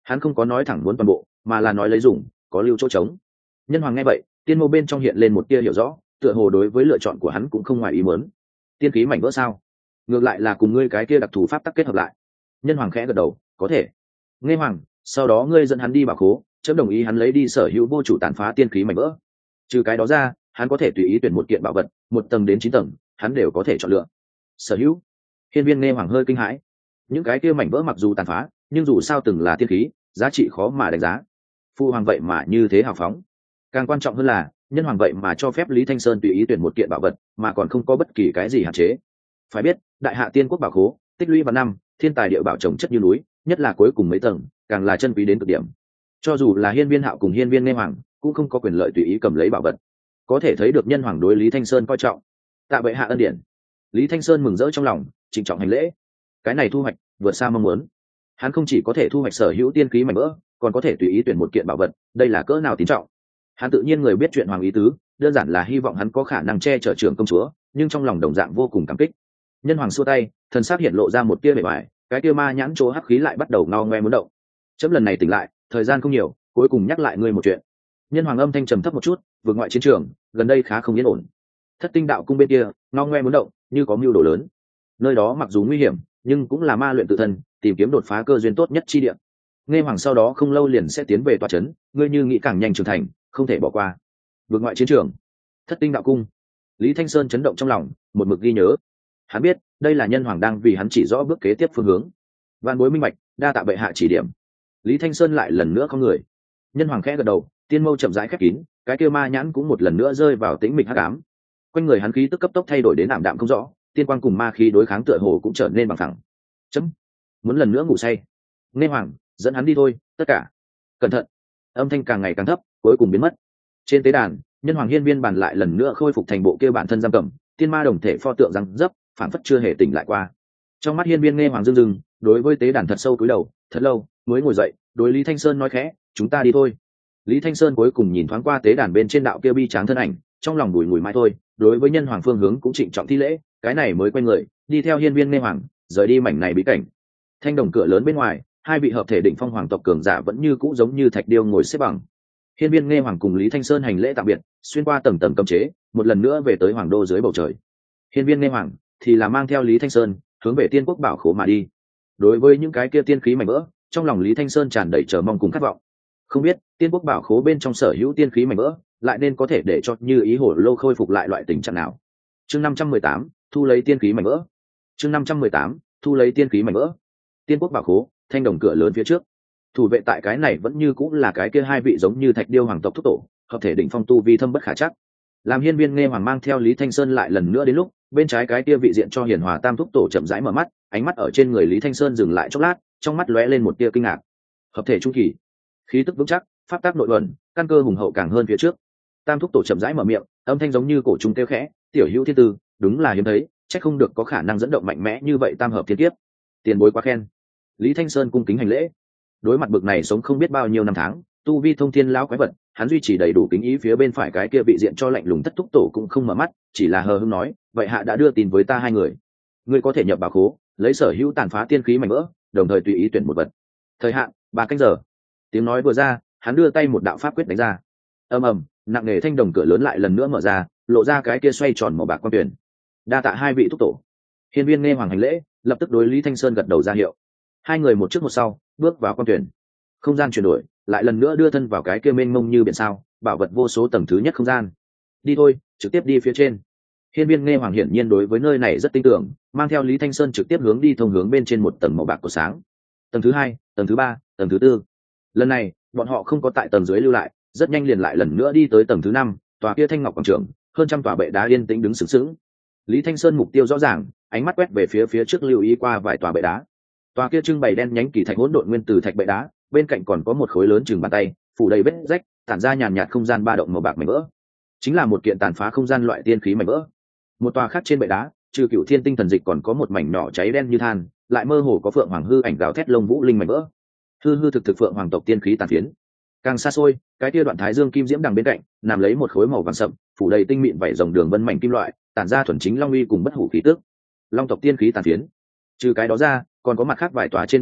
Hắn không có nói thẳng muốn toàn bộ, mà là nói lấy dùng, có lưu chỗ trống. Nhân hoàng nghe vậy, tiên mâu bên trong hiện lên một tia hiểu rõ, tựa hồ đối với lựa chọn của hắn cũng không ngoài ý muốn. Tiên khí mảnh vỡ sao? Ngược lại là cùng ngươi cái kia đặc thù pháp tắc kết hợp lại. Nhân hoàng khẽ gật đầu, có thể. Nghe hoàng, sau đó ngươi dẫn hắn đi bảo khố, chấm đồng ý hắn lấy đi sở hữu vô chủ tàn phá tiên khí mảnh vỡ. Trừ cái đó ra, hắn có thể tùy ý tuyển một kiện bảo vật, một tầng đến chín tầng, hắn đều có thể chọn lựa. Sở hữu. Hiên Viên nghe hoàng hơi kinh hãi. Những cái kia mảnh vỡ mặc dù tàn phá, nhưng dù sao từng là tiên khí, giá trị khó mà đánh giá. Phu hoàng vậy mà như thế hào phóng. Càng quan trọng hơn là, nhân hoàng vậy mà cho phép Lý Thanh Sơn tùy ý tuyển một kiện bảo vật, mà còn không có bất kỳ cái gì hạn chế. Phải biết, đại hạ tiên quốc bảo khố, tích lũy vào năm, thiên tài địa bảo trồng chất như núi, nhất là cuối cùng mấy tầng, càng là chân quý đến cực điểm. Cho dù là Hiên Viên Hạo cùng Hiên Viên Nghe Hoàng, cũng không có quyền lợi tùy ý cầm lấy bảo vật. Có thể thấy được nhân hoàng đối Lý Thanh Sơn coi trọng. Tạ bệ hạ ân điển. Lý Thanh Sơn mừng rỡ trong lòng, trịnh trọng hành lễ. Cái này thu hoạch vượt xa mong muốn. Hắn không chỉ có thể thu hoạch sở hữu tiên khí mảnh vỡ, còn có thể tùy ý tuyển một kiện bảo vật, đây là cỡ nào tín trọng. Hắn tự nhiên người biết chuyện hoàng ý tứ, đơn giản là hy vọng hắn có khả năng che chở trưởng công chúa, nhưng trong lòng đồng dạng vô cùng cảm kích. Nhân hoàng xua tay, thần sắc hiện lộ ra một tia bề ngoài, cái tia ma nhãn chỗ hắc khí lại bắt đầu ngao ngoe muốn động. Chấm lần này tỉnh lại, thời gian không nhiều, cuối cùng nhắc lại ngươi một chuyện. Nhân hoàng âm thanh trầm thấp một chút, vượt ngoại chiến trường, gần đây khá không yên ổn. Thất tinh đạo cung bên kia, ngao ngoe muốn động, như có mưu đồ lớn. Nơi đó mặc dù nguy hiểm, nhưng cũng là ma luyện tự thân, tìm kiếm đột phá cơ duyên tốt nhất chi địa. Nghe hoàng sau đó không lâu liền sẽ tiến về tòa trấn, ngươi như nghĩ càng nhanh trưởng thành, không thể bỏ qua. Vượt ngoại chiến trường, thất tinh đạo cung. Lý Thanh Sơn chấn động trong lòng, một mực ghi nhớ. Hắn biết, đây là nhân hoàng đang vì hắn chỉ rõ bước kế tiếp phương hướng. Vạn bối minh bạch, đa tạ bệ hạ chỉ điểm. Lý Thanh Sơn lại lần nữa không người. Nhân hoàng khẽ gật đầu, tiên mâu chậm rãi khép kín, cái kia ma nhãn cũng một lần nữa rơi vào tĩnh mịch hắc ám. Quanh người hắn khí tức cấp tốc thay đổi đến ảm đạm không rõ, tiên quang cùng ma khí đối kháng tựa hồ cũng trở nên bằng phẳng. Chấm, muốn lần nữa ngủ say. Nghe hoàng, dẫn hắn đi thôi, tất cả. Cẩn thận. Âm thanh càng ngày càng thấp, cuối cùng biến mất. Trên tế đàn, nhân hoàng hiên viên bàn lại lần nữa khôi phục thành bộ kia bản thân giam cầm, tiên ma đồng thể pho tượng răng dấp, phản phất chưa hề tỉnh lại qua. Trong mắt hiên viên nghe hoàng dưng dưng, đối với tế đàn thật sâu cúi đầu, thật lâu mới ngồi dậy, đối Lý Thanh Sơn nói khẽ, chúng ta đi thôi. Lý Thanh Sơn cuối cùng nhìn thoáng qua tế đàn bên trên đạo kia bi tráng thân ảnh, trong lòng đùi ngùi mãi thôi, đối với nhân hoàng phương hướng cũng trịnh trọng thi lễ, cái này mới quay người, đi theo hiên viên nghe hoàng, rời đi mảnh này bí cảnh. Thanh đồng cửa lớn bên ngoài, hai vị hợp thể đỉnh phong hoàng tộc cường giả vẫn như cũ giống như thạch điêu ngồi xếp bằng. Hiên viên nghe hoàng cùng Lý Thanh Sơn hành lễ tạm biệt, xuyên qua tầng tầng cấm chế, một lần nữa về tới hoàng đô dưới bầu trời. Hiên viên nghe hoàng thì là mang theo Lý Thanh Sơn hướng về tiên quốc bảo khố mà đi. Đối với những cái kia tiên khí mảnh vỡ, trong lòng Lý Thanh Sơn tràn đầy chờ mong cùng khát vọng. Không biết tiên quốc bảo khố bên trong sở hữu tiên khí mảnh vỡ lại nên có thể để cho như ý hổ lô khôi phục lại loại tình trạng nào. Chương năm trăm mười tám, thu lấy tiên khí mảnh vỡ. Chương năm trăm mười tám, thu lấy tiên khí mảnh vỡ. Tiên quốc bảo khố, thanh đồng cửa lớn phía trước. Thủ vệ tại cái này vẫn như cũng là cái kia hai vị giống như thạch điêu hoàng tộc thúc tổ, hợp thể đỉnh phong tu vi thâm bất khả chắc. Làm hiên viên nghe hoàng mang theo Lý Thanh Sơn lại lần nữa đến lúc bên trái cái kia vị diện cho hiền hòa tam thúc tổ chậm rãi mở mắt, ánh mắt ở trên người Lý Thanh Sơn dừng lại chốc lát, trong mắt lóe lên một tia kinh ngạc. Hợp thể trung kỳ, khí tức vững chắc, pháp tác nội luận, căn cơ hùng hậu càng hơn phía trước. Tam thúc tổ chậm rãi mở miệng, âm thanh giống như cổ trùng kêu khẽ, tiểu hữu thiên tư, đúng là hiếm thấy, chắc không được có khả năng dẫn động mạnh mẽ như vậy tam hợp thiên kiếp. Tiền bối quá khen. Lý Thanh Sơn cung kính hành lễ. Đối mặt bực này sống không biết bao nhiêu năm tháng, tu vi thông thiên lão quái vật, hắn duy trì đầy đủ kính ý. Phía bên phải cái kia vị diện cho lạnh lùng thất thúc tổ cũng không mở mắt, chỉ là hờ hững nói, vậy hạ đã đưa tin với ta hai người, ngươi có thể nhập bảo khố, lấy sở hữu tàn phá tiên khí mảnh vỡ, đồng thời tùy ý tuyển một vật. Thời hạn ba canh giờ. Tiếng nói vừa ra, hắn đưa tay một đạo pháp quyết đánh ra. Ầm ầm, nặng nề thanh đồng cửa lớn lại lần nữa mở ra, lộ ra cái kia xoay tròn màu bạc quan tuyển. Đa tạ hai vị thúc tổ. Hiên viên nghe hoàng hành lễ, lập tức đối Lý Thanh Sơn gật đầu ra hiệu. Hai người một trước một sau bước vào quan tuyển. Không gian chuyển đổi, lại lần nữa đưa thân vào cái kia mênh mông như biển sao, bảo vật vô số tầng thứ nhất không gian. Đi thôi, trực tiếp đi phía trên. Hiên viên nghe hoàng hiển nhiên đối với nơi này rất tin tưởng, mang theo Lý Thanh Sơn trực tiếp hướng đi thông hướng bên trên một tầng màu bạc của sáng. Tầng thứ hai, tầng thứ ba, tầng thứ tư. Lần này bọn họ không có tại tầng dưới lưu lại, rất nhanh liền lại lần nữa đi tới tầng thứ năm, tòa kia thanh ngọc quảng trường, hơn trăm tòa bệ đá yên tĩnh đứng sừng sững. Lý Thanh Sơn mục tiêu rõ ràng, ánh mắt quét về phía phía trước lưu ý qua vài tòa bệ đá. Tòa kia trưng bày đen nhánh kỳ thạch hỗn độn nguyên từ thạch bệ đá, bên cạnh còn có một khối lớn chừng bàn tay, phủ đầy vết rách, tản ra nhàn nhạt không gian ba động màu bạc mảnh vỡ. Chính là một kiện tàn phá không gian loại tiên khí mảnh vỡ. Một tòa khác trên bệ đá, trừ Cửu Thiên Tinh Thần Dịch còn có một mảnh nhỏ cháy đen như than, lại mơ hồ có phượng hoàng hư ảnh gào thét lông vũ linh mảnh vỡ. Hư hư thực thực phượng hoàng tộc tiên khí tàn phiến. Càng xa xôi, cái kia đoạn thái dương kim diễm đằng bên cạnh, nằm lấy một khối màu vàng sậm, phủ đầy tinh mịn vảy rồng đường vân mảnh kim loại, tản ra thuần chính long uy cùng bất hủ khí tức. Long tộc tiên khí tàn phiến. Trừ cái đó ra, còn có mặt khác vài tòa trên bệ đá,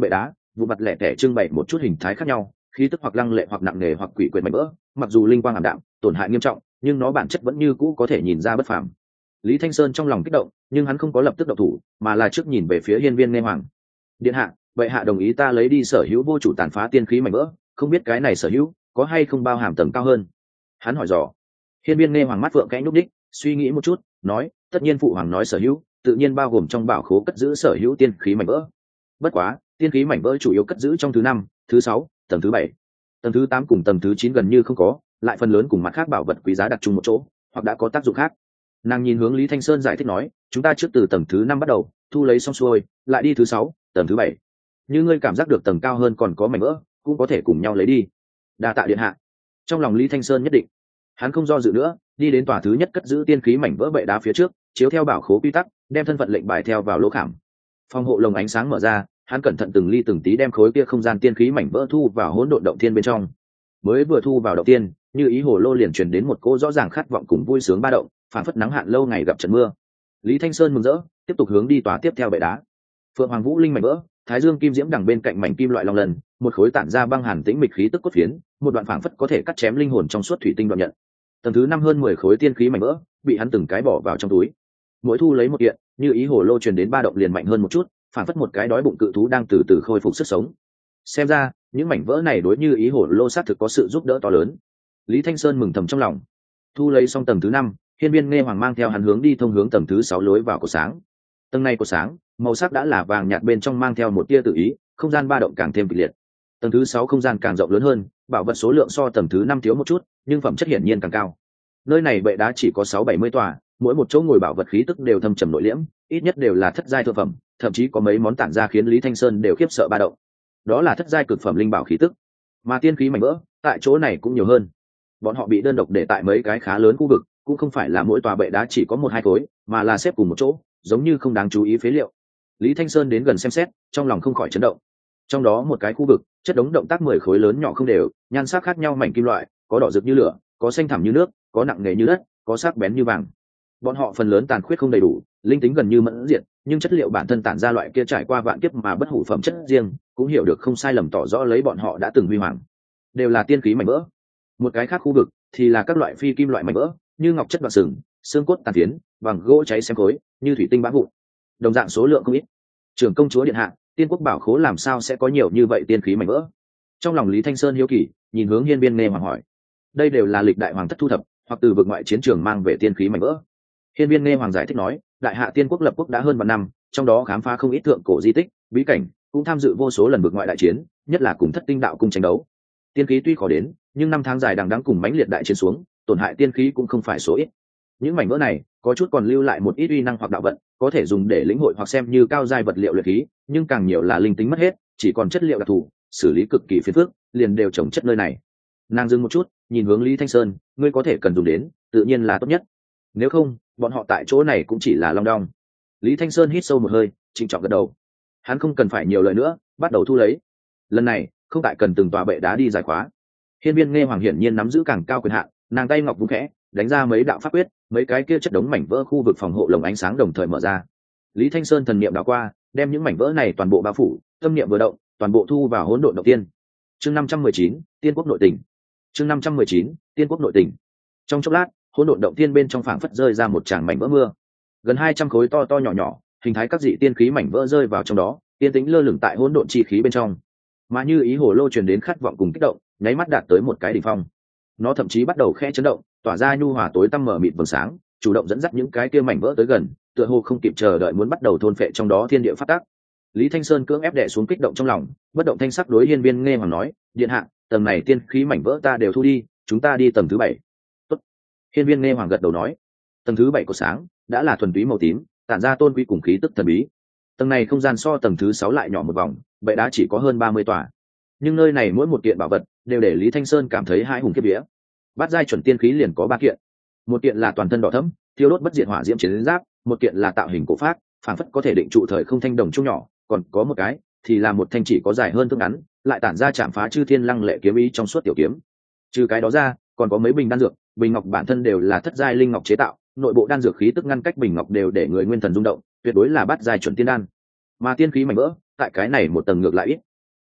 vụ mặt lẻ tẻ trưng bày một chút hình thái khác nhau, khí tức hoặc lăng lệ hoặc nặng nề hoặc quỷ quyệt mảnh vỡ, mặc dù linh quang ảm đạm, tổn hại nghiêm trọng, nhưng nó bản chất vẫn như cũ có thể nhìn ra bất phàm. Lý Thanh Sơn trong lòng kích động, nhưng hắn không có lập tức động thủ, mà là trước nhìn về phía Hiên Viên Nghe Hoàng. Điện hạ, vậy hạ đồng ý ta lấy đi sở hữu vô chủ tàn phá tiên khí mảnh vỡ, không biết cái này sở hữu có hay không bao hàm tầng cao hơn? Hắn hỏi dò. Hiên Viên Nghe Hoàng mắt vượng kẽ nhúc đích, suy nghĩ một chút, nói, tất nhiên phụ hoàng nói sở hữu, tự nhiên bao gồm trong bảo khố cất giữ sở hữu tiên khí mảnh vỡ. Bất quá, tiên khí mảnh vỡ chủ yếu cất giữ trong thứ năm, thứ sáu, tầng thứ bảy, tầng thứ tám cùng tầng thứ chín gần như không có, lại phần lớn cùng mặt khác bảo vật quý giá đặt chung một chỗ, hoặc đã có tác dụng khác. Nàng nhìn hướng Lý Thanh Sơn giải thích nói, chúng ta trước từ tầng thứ năm bắt đầu, thu lấy xong xuôi, lại đi thứ sáu, tầng thứ bảy. Như ngươi cảm giác được tầng cao hơn còn có mảnh vỡ, cũng có thể cùng nhau lấy đi. Đa tạ điện hạ. Trong lòng Lý Thanh Sơn nhất định, hắn không do dự nữa, đi đến tòa thứ nhất cất giữ tiên khí mảnh vỡ bệ đá phía trước, chiếu theo bảo khố quy tắc, đem thân phận lệnh bài theo vào lỗ khảm. Phòng hộ lồng ánh sáng mở ra, hắn cẩn thận từng ly từng tí đem khối kia không gian tiên khí mảnh vỡ thu vào hỗn độn động thiên bên trong. Mới vừa thu vào động tiên, như ý hồ lô liền truyền đến một cô rõ ràng khát vọng cùng vui sướng ba động, phản phất nắng hạn lâu ngày gặp trận mưa. Lý Thanh Sơn mừng rỡ, tiếp tục hướng đi tòa tiếp theo bệ đá. Phượng Hoàng Vũ Linh mảnh vỡ, Thái Dương Kim Diễm đằng bên cạnh mảnh kim loại long lần, một khối tản ra băng hàn tĩnh mịch khí tức cốt phiến, một đoạn phảng phất có thể cắt chém linh hồn trong suốt thủy tinh đoạn nhận. Tầng thứ năm hơn mười khối tiên khí mảnh vỡ, bị hắn từng cái bỏ vào trong túi. Mỗi thu lấy một kiện, như ý hồ lô truyền đến ba động liền mạnh hơn một chút, phảng phất một cái đói bụng cự thú đang từ từ khôi phục sức sống. Xem ra, những mảnh vỡ này đối như ý hồ lô xác thực có sự giúp đỡ to lớn. Lý Thanh Sơn mừng thầm trong lòng. Thu lấy xong tầng thứ năm, Hiên Viên Nghe Hoàng mang theo hắn hướng đi thông hướng tầng thứ sáu lối vào của sáng. Tầng này của sáng, màu sắc đã là vàng nhạt bên trong mang theo một tia tự ý, không gian ba động càng thêm kịch liệt. Tầng thứ sáu không gian càng rộng lớn hơn, bảo vật số lượng so tầng thứ năm thiếu một chút, nhưng phẩm chất hiển nhiên càng cao. Nơi này bệ đá chỉ có sáu bảy mươi tòa, mỗi một chỗ ngồi bảo vật khí tức đều thâm trầm nội liễm, ít nhất đều là thất giai thượng phẩm, thậm chí có mấy món tản ra khiến Lý Thanh Sơn đều khiếp sợ ba động. Đó là thất giai cực phẩm linh bảo khí tức, mà tiên khí mảnh vỡ tại chỗ này cũng nhiều hơn. Bọn họ bị đơn độc để tại mấy cái khá lớn khu vực, cũng không phải là mỗi tòa bệ đá chỉ có một hai khối, mà là xếp cùng một chỗ, giống như không đáng chú ý phế liệu. Lý Thanh Sơn đến gần xem xét, trong lòng không khỏi chấn động. Trong đó một cái khu vực, chất đống động tác mười khối lớn nhỏ không đều, nhan sắc khác nhau mảnh kim loại, có đỏ rực như lửa, có xanh thẳm như nước, có nặng nề như đất, có sắc bén như vàng. Bọn họ phần lớn tàn khuyết không đầy đủ, linh tính gần như mẫn diệt, nhưng chất liệu bản thân tản ra loại kia trải qua vạn kiếp mà bất hủ phẩm chất riêng, cũng hiểu được không sai lầm tỏ rõ lấy bọn họ đã từng huy hoàng. Đều là tiên khí mảnh vỡ. Một cái khác khu vực thì là các loại phi kim loại mảnh vỡ, như ngọc chất đoạn sừng, xương cốt tàn phiến, bằng gỗ cháy xém khối, như thủy tinh bã vụn. Đồng dạng số lượng không ít. Trưởng công chúa điện hạ, tiên quốc bảo khố làm sao sẽ có nhiều như vậy tiên khí mảnh vỡ? Trong lòng Lý Thanh Sơn hiếu kỳ, nhìn hướng Hiên Viên Nghe Hoàng hỏi. Đây đều là lịch đại hoàng thất thu thập, hoặc từ vực ngoại chiến trường mang về tiên khí mảnh vỡ. Hiên Viên Nghe Hoàng giải thích nói, đại hạ tiên quốc lập quốc đã hơn vạn năm, trong đó khám phá không ít thượng cổ di tích, bí cảnh, cũng tham dự vô số lần vực ngoại đại chiến, nhất là cùng Thất Tinh đạo cung tranh đấu. Tiên khí tuy khó đến, nhưng năm tháng dài đằng đẵng cùng mãnh liệt đại chiến xuống, tổn hại tiên khí cũng không phải số ít. Những mảnh vỡ này, có chút còn lưu lại một ít uy năng hoặc đạo vận, có thể dùng để lĩnh hội hoặc xem như cao giai vật liệu luyện khí, nhưng càng nhiều là linh tính mất hết, chỉ còn chất liệu đặc thù, xử lý cực kỳ phiền phức, liền đều trồng chất nơi này. Nàng dừng một chút, nhìn hướng Lý Thanh Sơn, ngươi có thể cần dùng đến, tự nhiên là tốt nhất. Nếu không, bọn họ tại chỗ này cũng chỉ là long đong. Lý Thanh Sơn hít sâu một hơi, trịnh trọng gật đầu. Hắn không cần phải nhiều lời nữa, bắt đầu thu lấy. Lần này, không tại cần từng tòa bệ đá đi giải khóa. Hiên Viên Nghe Hoàng hiển nhiên nắm giữ càng cao quyền hạn, nàng tay ngọc vung khẽ, đánh ra mấy đạo pháp quyết, mấy cái kia chất đống mảnh vỡ khu vực phòng hộ lồng ánh sáng đồng thời mở ra. Lý Thanh Sơn thần niệm đảo qua, đem những mảnh vỡ này toàn bộ bao phủ, tâm niệm vừa động, toàn bộ thu vào hỗn độn động tiên. Chương năm trăm mười chín, Tiên quốc nội tình. Chương năm trăm mười chín, Tiên quốc nội tình. Trong chốc lát, hỗn độn động tiên bên trong phảng phất rơi ra một tràng mảnh vỡ mưa. Gần hai trăm khối to to nhỏ nhỏ, hình thái các dị tiên khí mảnh vỡ rơi vào trong đó, tiên tính lơ lửng tại hỗn độn chi khí bên trong. Mà như ý hồ lô truyền đến khát vọng cùng kích động, nháy mắt đạt tới một cái đỉnh phong. Nó thậm chí bắt đầu khẽ chấn động, tỏa ra nhu hòa tối tăm mở mịt vầng sáng, chủ động dẫn dắt những cái kia mảnh vỡ tới gần, tựa hồ không kịp chờ đợi muốn bắt đầu thôn phệ trong đó thiên địa phát tác. Lý Thanh Sơn cưỡng ép đè xuống kích động trong lòng, bất động thanh sắc đối Hiên Viên Nghe Hoàng nói, điện hạ, tầng này tiên khí mảnh vỡ ta đều thu đi, chúng ta đi tầng thứ bảy. Tốt. Hiên Viên Nghe Hoàng gật đầu nói, tầng thứ bảy của sáng đã là thuần túy màu tím, tản ra tôn quý cùng khí tức thần bí. Tầng này không gian so tầng thứ sáu lại nhỏ một vòng, bệ đá chỉ có hơn ba mươi tòa, nhưng nơi này mỗi một kiện bảo vật đều để Lý Thanh Sơn cảm thấy hai hùng kiếp vía. Bát giai chuẩn tiên khí liền có ba kiện, một kiện là toàn thân đỏ thẫm, thiêu đốt bất diệt hỏa diễm chiến giáp, một kiện là tạo hình cổ pháp, phảng phất có thể định trụ thời không thanh đồng trung nhỏ, còn có một cái thì là một thanh chỉ có dài hơn thước ngắn, lại tản ra chạm phá chư thiên lăng lệ kiếm ý trong suốt tiểu kiếm. Trừ cái đó ra, còn có mấy bình đan dược, bình ngọc bản thân đều là thất giai linh ngọc chế tạo, nội bộ đan dược khí tức ngăn cách bình ngọc đều để người nguyên thần rung động, tuyệt đối là bát giai chuẩn tiên đan. Mà tiên khí mảnh vỡ, tại cái này một tầng ngược lại ít,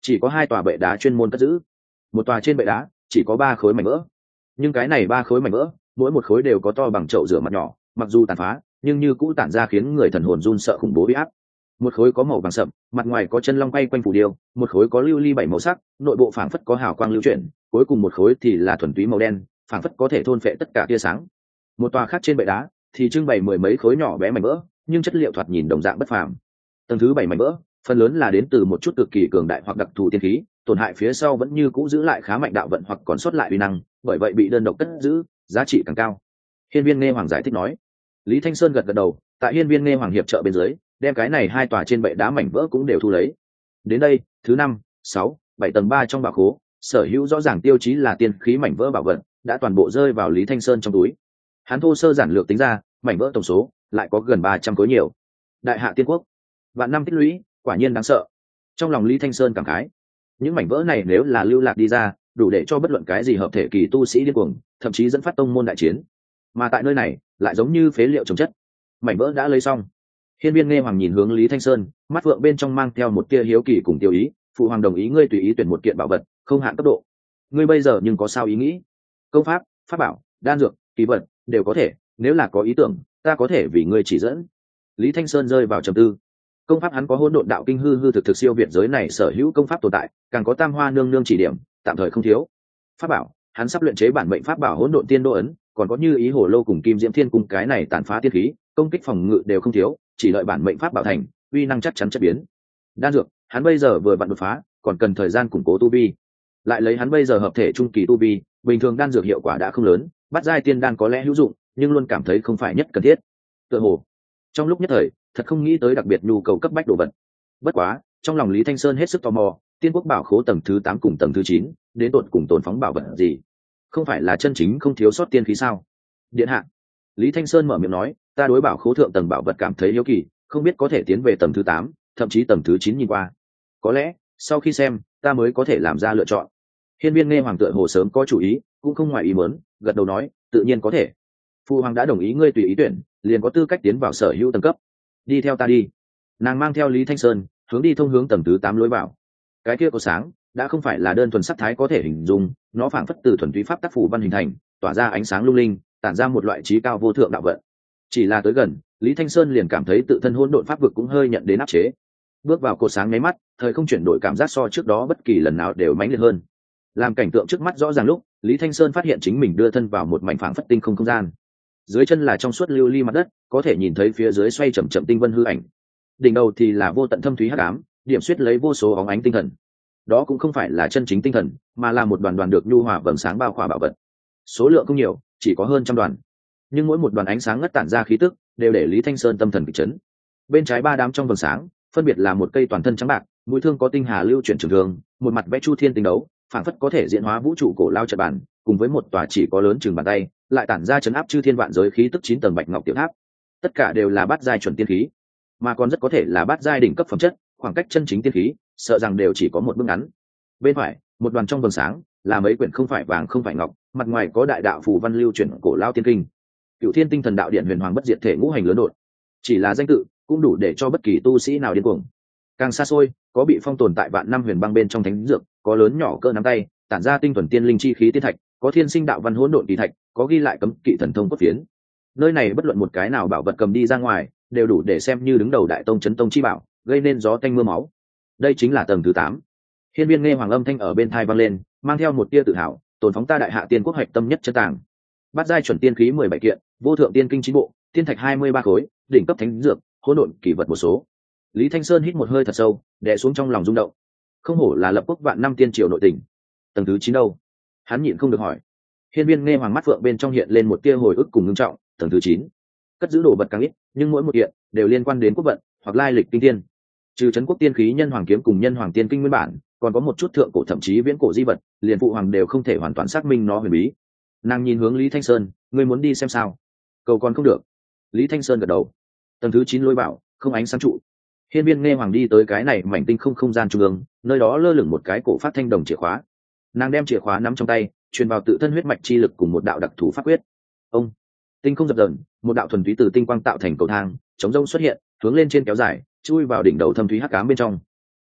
chỉ có hai tòa bệ đá chuyên môn cất giữ. Một tòa trên bệ đá chỉ có ba khối mảnh vỡ, nhưng cái này ba khối mảnh vỡ mỗi một khối đều có to bằng chậu rửa mặt nhỏ, mặc dù tàn phá nhưng như cũ tản ra khiến người thần hồn run sợ khủng bố uy áp. Một khối có màu vàng sậm, mặt ngoài có chân long quay quanh phù điêu, một khối có lưu ly bảy màu sắc, nội bộ phảng phất có hào quang lưu chuyển, cuối cùng một khối thì là thuần túy màu đen, phảng phất có thể thôn phệ tất cả tia sáng. Một tòa khác trên bệ đá thì trưng bày mười mấy khối nhỏ bé mảnh vỡ, nhưng chất liệu thoạt nhìn đồng dạng bất phàm. Tầng thứ bảy mảnh vỡ phần lớn là đến từ một chút cực kỳ cường đại hoặc đặc thù tiên khí, tổn hại phía sau vẫn như cũ giữ lại khá mạnh đạo vận hoặc còn sót lại uy năng, bởi vậy bị đơn độc cất giữ, giá trị càng cao. Hiên Viên Nghe Hoàng giải thích nói. Lý Thanh Sơn gật gật đầu, tại Hiên Viên Nghe Hoàng hiệp trợ bên dưới, đem cái này hai tòa trên bệ đá mảnh vỡ cũng đều thu lấy. Đến đây, thứ năm, sáu, bảy tầng ba trong bảo khố, sở hữu rõ ràng tiêu chí là tiên khí mảnh vỡ bảo vật, đã toàn bộ rơi vào Lý Thanh Sơn trong túi. Hắn thô sơ giản lược tính ra, mảnh vỡ tổng số lại có gần ba trăm khối nhiều. Đại hạ tiên quốc, vạn năm tích lũy, quả nhiên đáng sợ. Trong lòng Lý Thanh Sơn cảm khái, những mảnh vỡ này nếu là lưu lạc đi ra, đủ để cho bất luận cái gì hợp thể kỳ tu sĩ điên cuồng, thậm chí dẫn phát tông môn đại chiến. Mà tại nơi này, lại giống như phế liệu trồng chất. Mảnh vỡ đã lấy xong. Hiên Viên Nghe Hoàng nhìn hướng Lý Thanh Sơn, mắt vượng bên trong mang theo một tia hiếu kỳ cùng tiêu ý. Phụ hoàng đồng ý ngươi tùy ý tuyển một kiện bảo vật, không hạn cấp độ. Ngươi bây giờ nhưng có sao ý nghĩ? Công pháp, pháp bảo, đan dược, kỳ vật đều có thể. Nếu là có ý tưởng, ta có thể vì ngươi chỉ dẫn. Lý Thanh Sơn rơi vào trầm tư. Công pháp hắn có hỗn độn đạo kinh hư hư thực thực siêu việt giới này sở hữu công pháp tồn tại, càng có tam hoa nương nương chỉ điểm, tạm thời không thiếu. Pháp bảo, hắn sắp luyện chế bản mệnh pháp bảo hỗn độn tiên đô ấn, còn có như ý hồ lô cùng kim diễm thiên cung cái này tàn phá tiên khí, công kích phòng ngự đều không thiếu, chỉ đợi bản mệnh pháp bảo thành, uy năng chắc chắn chất biến. Đan dược, hắn bây giờ vừa vặn đột phá, còn cần thời gian củng cố tu vi. Lại lấy hắn bây giờ hợp thể trung kỳ tu vi, bình thường đan dược hiệu quả đã không lớn, bắt giai tiên đan có lẽ hữu dụng, nhưng luôn cảm thấy không phải nhất cần thiết. Tựa hồ, trong lúc nhất thời, thật không nghĩ tới đặc biệt nhu cầu cấp bách đồ vật. Bất quá, trong lòng Lý Thanh Sơn hết sức tò mò, tiên quốc bảo khố tầng thứ tám cùng tầng thứ chín, đến tột cùng tồn phóng bảo vật gì? Không phải là chân chính không thiếu sót tiên khí sao? Điện hạ, Lý Thanh Sơn mở miệng nói, ta đối bảo khố thượng tầng bảo vật cảm thấy hiếu kỳ, không biết có thể tiến về tầng thứ tám, thậm chí tầng thứ chín nhìn qua. Có lẽ, sau khi xem, ta mới có thể làm ra lựa chọn. Hiên Viên Nghe Hoàng tựa hồ sớm có chủ ý, cũng không ngoài ý muốn, gật đầu nói, tự nhiên có thể. Phu hoàng đã đồng ý ngươi tùy ý tuyển, liền có tư cách tiến vào sở hữu tầng cấp. Đi theo ta đi. Nàng mang theo Lý Thanh Sơn, hướng đi thông hướng tầng thứ tám lối vào. Cái kia có sáng, đã không phải là đơn thuần sắc thái có thể hình dung, nó phảng phất từ thuần túy pháp tác phủ văn hình thành, tỏa ra ánh sáng lung linh, tản ra một loại trí cao vô thượng đạo vận. Chỉ là tới gần, Lý Thanh Sơn liền cảm thấy tự thân hỗn độn pháp vực cũng hơi nhận đến áp chế. Bước vào cột sáng nháy mắt, thời không chuyển đổi cảm giác so trước đó bất kỳ lần nào đều mãnh liệt hơn. Làm cảnh tượng trước mắt rõ ràng lúc, Lý Thanh Sơn phát hiện chính mình đưa thân vào một mảnh phảng phất tinh không không gian. Dưới chân là trong suốt lưu ly mặt đất, có thể nhìn thấy phía dưới xoay chậm chậm tinh vân hư ảnh. Đỉnh đầu thì là vô tận thâm thúy hắc ám, điểm xuyết lấy vô số óng ánh tinh thần. Đó cũng không phải là chân chính tinh thần, mà là một đoàn đoàn được nhu hòa vầng sáng bao khỏa bảo vật. Số lượng không nhiều, chỉ có hơn trăm đoàn, nhưng mỗi một đoàn ánh sáng ngất tản ra khí tức, đều để Lý Thanh Sơn tâm thần kịch chấn. Bên trái ba đám trong vầng sáng, phân biệt là một cây toàn thân trắng bạc, mũi thương có tinh hà lưu chuyển trường thương, một mặt vẽ chu thiên tinh đấu, phảng phất có thể diễn hóa vũ trụ cổ lao trận bản, cùng với một tòa chỉ có lớn chừng bàn tay, lại tản ra chấn áp chư thiên vạn giới khí tức chín tầng bạch ngọc tiểu tháp. Tất cả đều là bát giai chuẩn tiên khí, mà còn rất có thể là bát giai đỉnh cấp phẩm chất, khoảng cách chân chính tiên khí, sợ rằng đều chỉ có một bước ngắn. Bên phải, một đoàn trong vầng sáng, là mấy quyển không phải vàng không phải ngọc, mặt ngoài có đại đạo phù văn lưu chuyển cổ lao tiên kinh. Cửu Thiên Tinh Thần Đạo Điện huyền hoàng bất diệt thể ngũ hành lớn đột, chỉ là danh tự cũng đủ để cho bất kỳ tu sĩ nào điên cuồng. Càng xa xôi, có bị phong tồn tại vạn năm huyền băng bên trong thánh dược, có lớn nhỏ cỡ nắm tay, tản ra tinh thuần tiên linh chi khí tiên thạch, có thiên sinh đạo văn hỗn độn kỳ thạch, có ghi lại cấm kỵ thần thông cốt phiến. Nơi này bất luận một cái nào bảo vật cầm đi ra ngoài, đều đủ để xem như đứng đầu đại tông chấn tông chi bảo, gây nên gió tanh mưa máu. Đây chính là tầng thứ tám. Hiên Viên Nghe Hoàng âm thanh ở bên tai vang lên, mang theo một tia tự hào, tồn phóng ta đại hạ tiên quốc hạch tâm nhất chân tàng. Bát giai chuẩn tiên khí mười bảy kiện, vô thượng tiên kinh chín bộ, tiên thạch hai mươi ba khối, đỉnh cấp thánh dược, hỗn độn kỳ vật một số. Lý Thanh Sơn hít một hơi thật sâu, đè xuống trong lòng rung động. Không hổ là lập quốc vạn năm tiên triều nội tình. Tầng thứ chín đâu? Hắn nhịn không được hỏi. Hiên Viên Nghe Hoàng mắt phượng bên trong hiện lên một tia hồi ức cùng ngưng trọng. Tầng thứ chín, cất giữ đồ vật càng ít, nhưng mỗi một kiện đều liên quan đến quốc vận hoặc lai lịch kinh thiên. Trừ trấn quốc tiên khí nhân hoàng kiếm cùng nhân hoàng tiên kinh nguyên bản, còn có một chút thượng cổ thậm chí viễn cổ di vật, liền phụ hoàng đều không thể hoàn toàn xác minh nó huyền bí. Nàng nhìn hướng Lý Thanh Sơn, ngươi muốn đi xem sao? Cầu còn không được. Lý Thanh Sơn gật đầu. Tầng thứ chín lôi bảo, không ánh sáng trụ. Hiên Viên Nghe Hoàng đi tới cái này mảnh tinh không không gian trung ương, nơi đó lơ lửng một cái cổ phát thanh đồng chìa khóa. Nàng đem chìa khóa nắm trong tay, truyền vào tự thân huyết mạch chi lực cùng một đạo đặc thù pháp quyết. Ông, tinh không dập dờn, một đạo thuần túy từ tinh quang tạo thành cầu thang, chống rông xuất hiện, hướng lên trên kéo dài, chui vào đỉnh đầu thâm thúy hắc ám bên trong.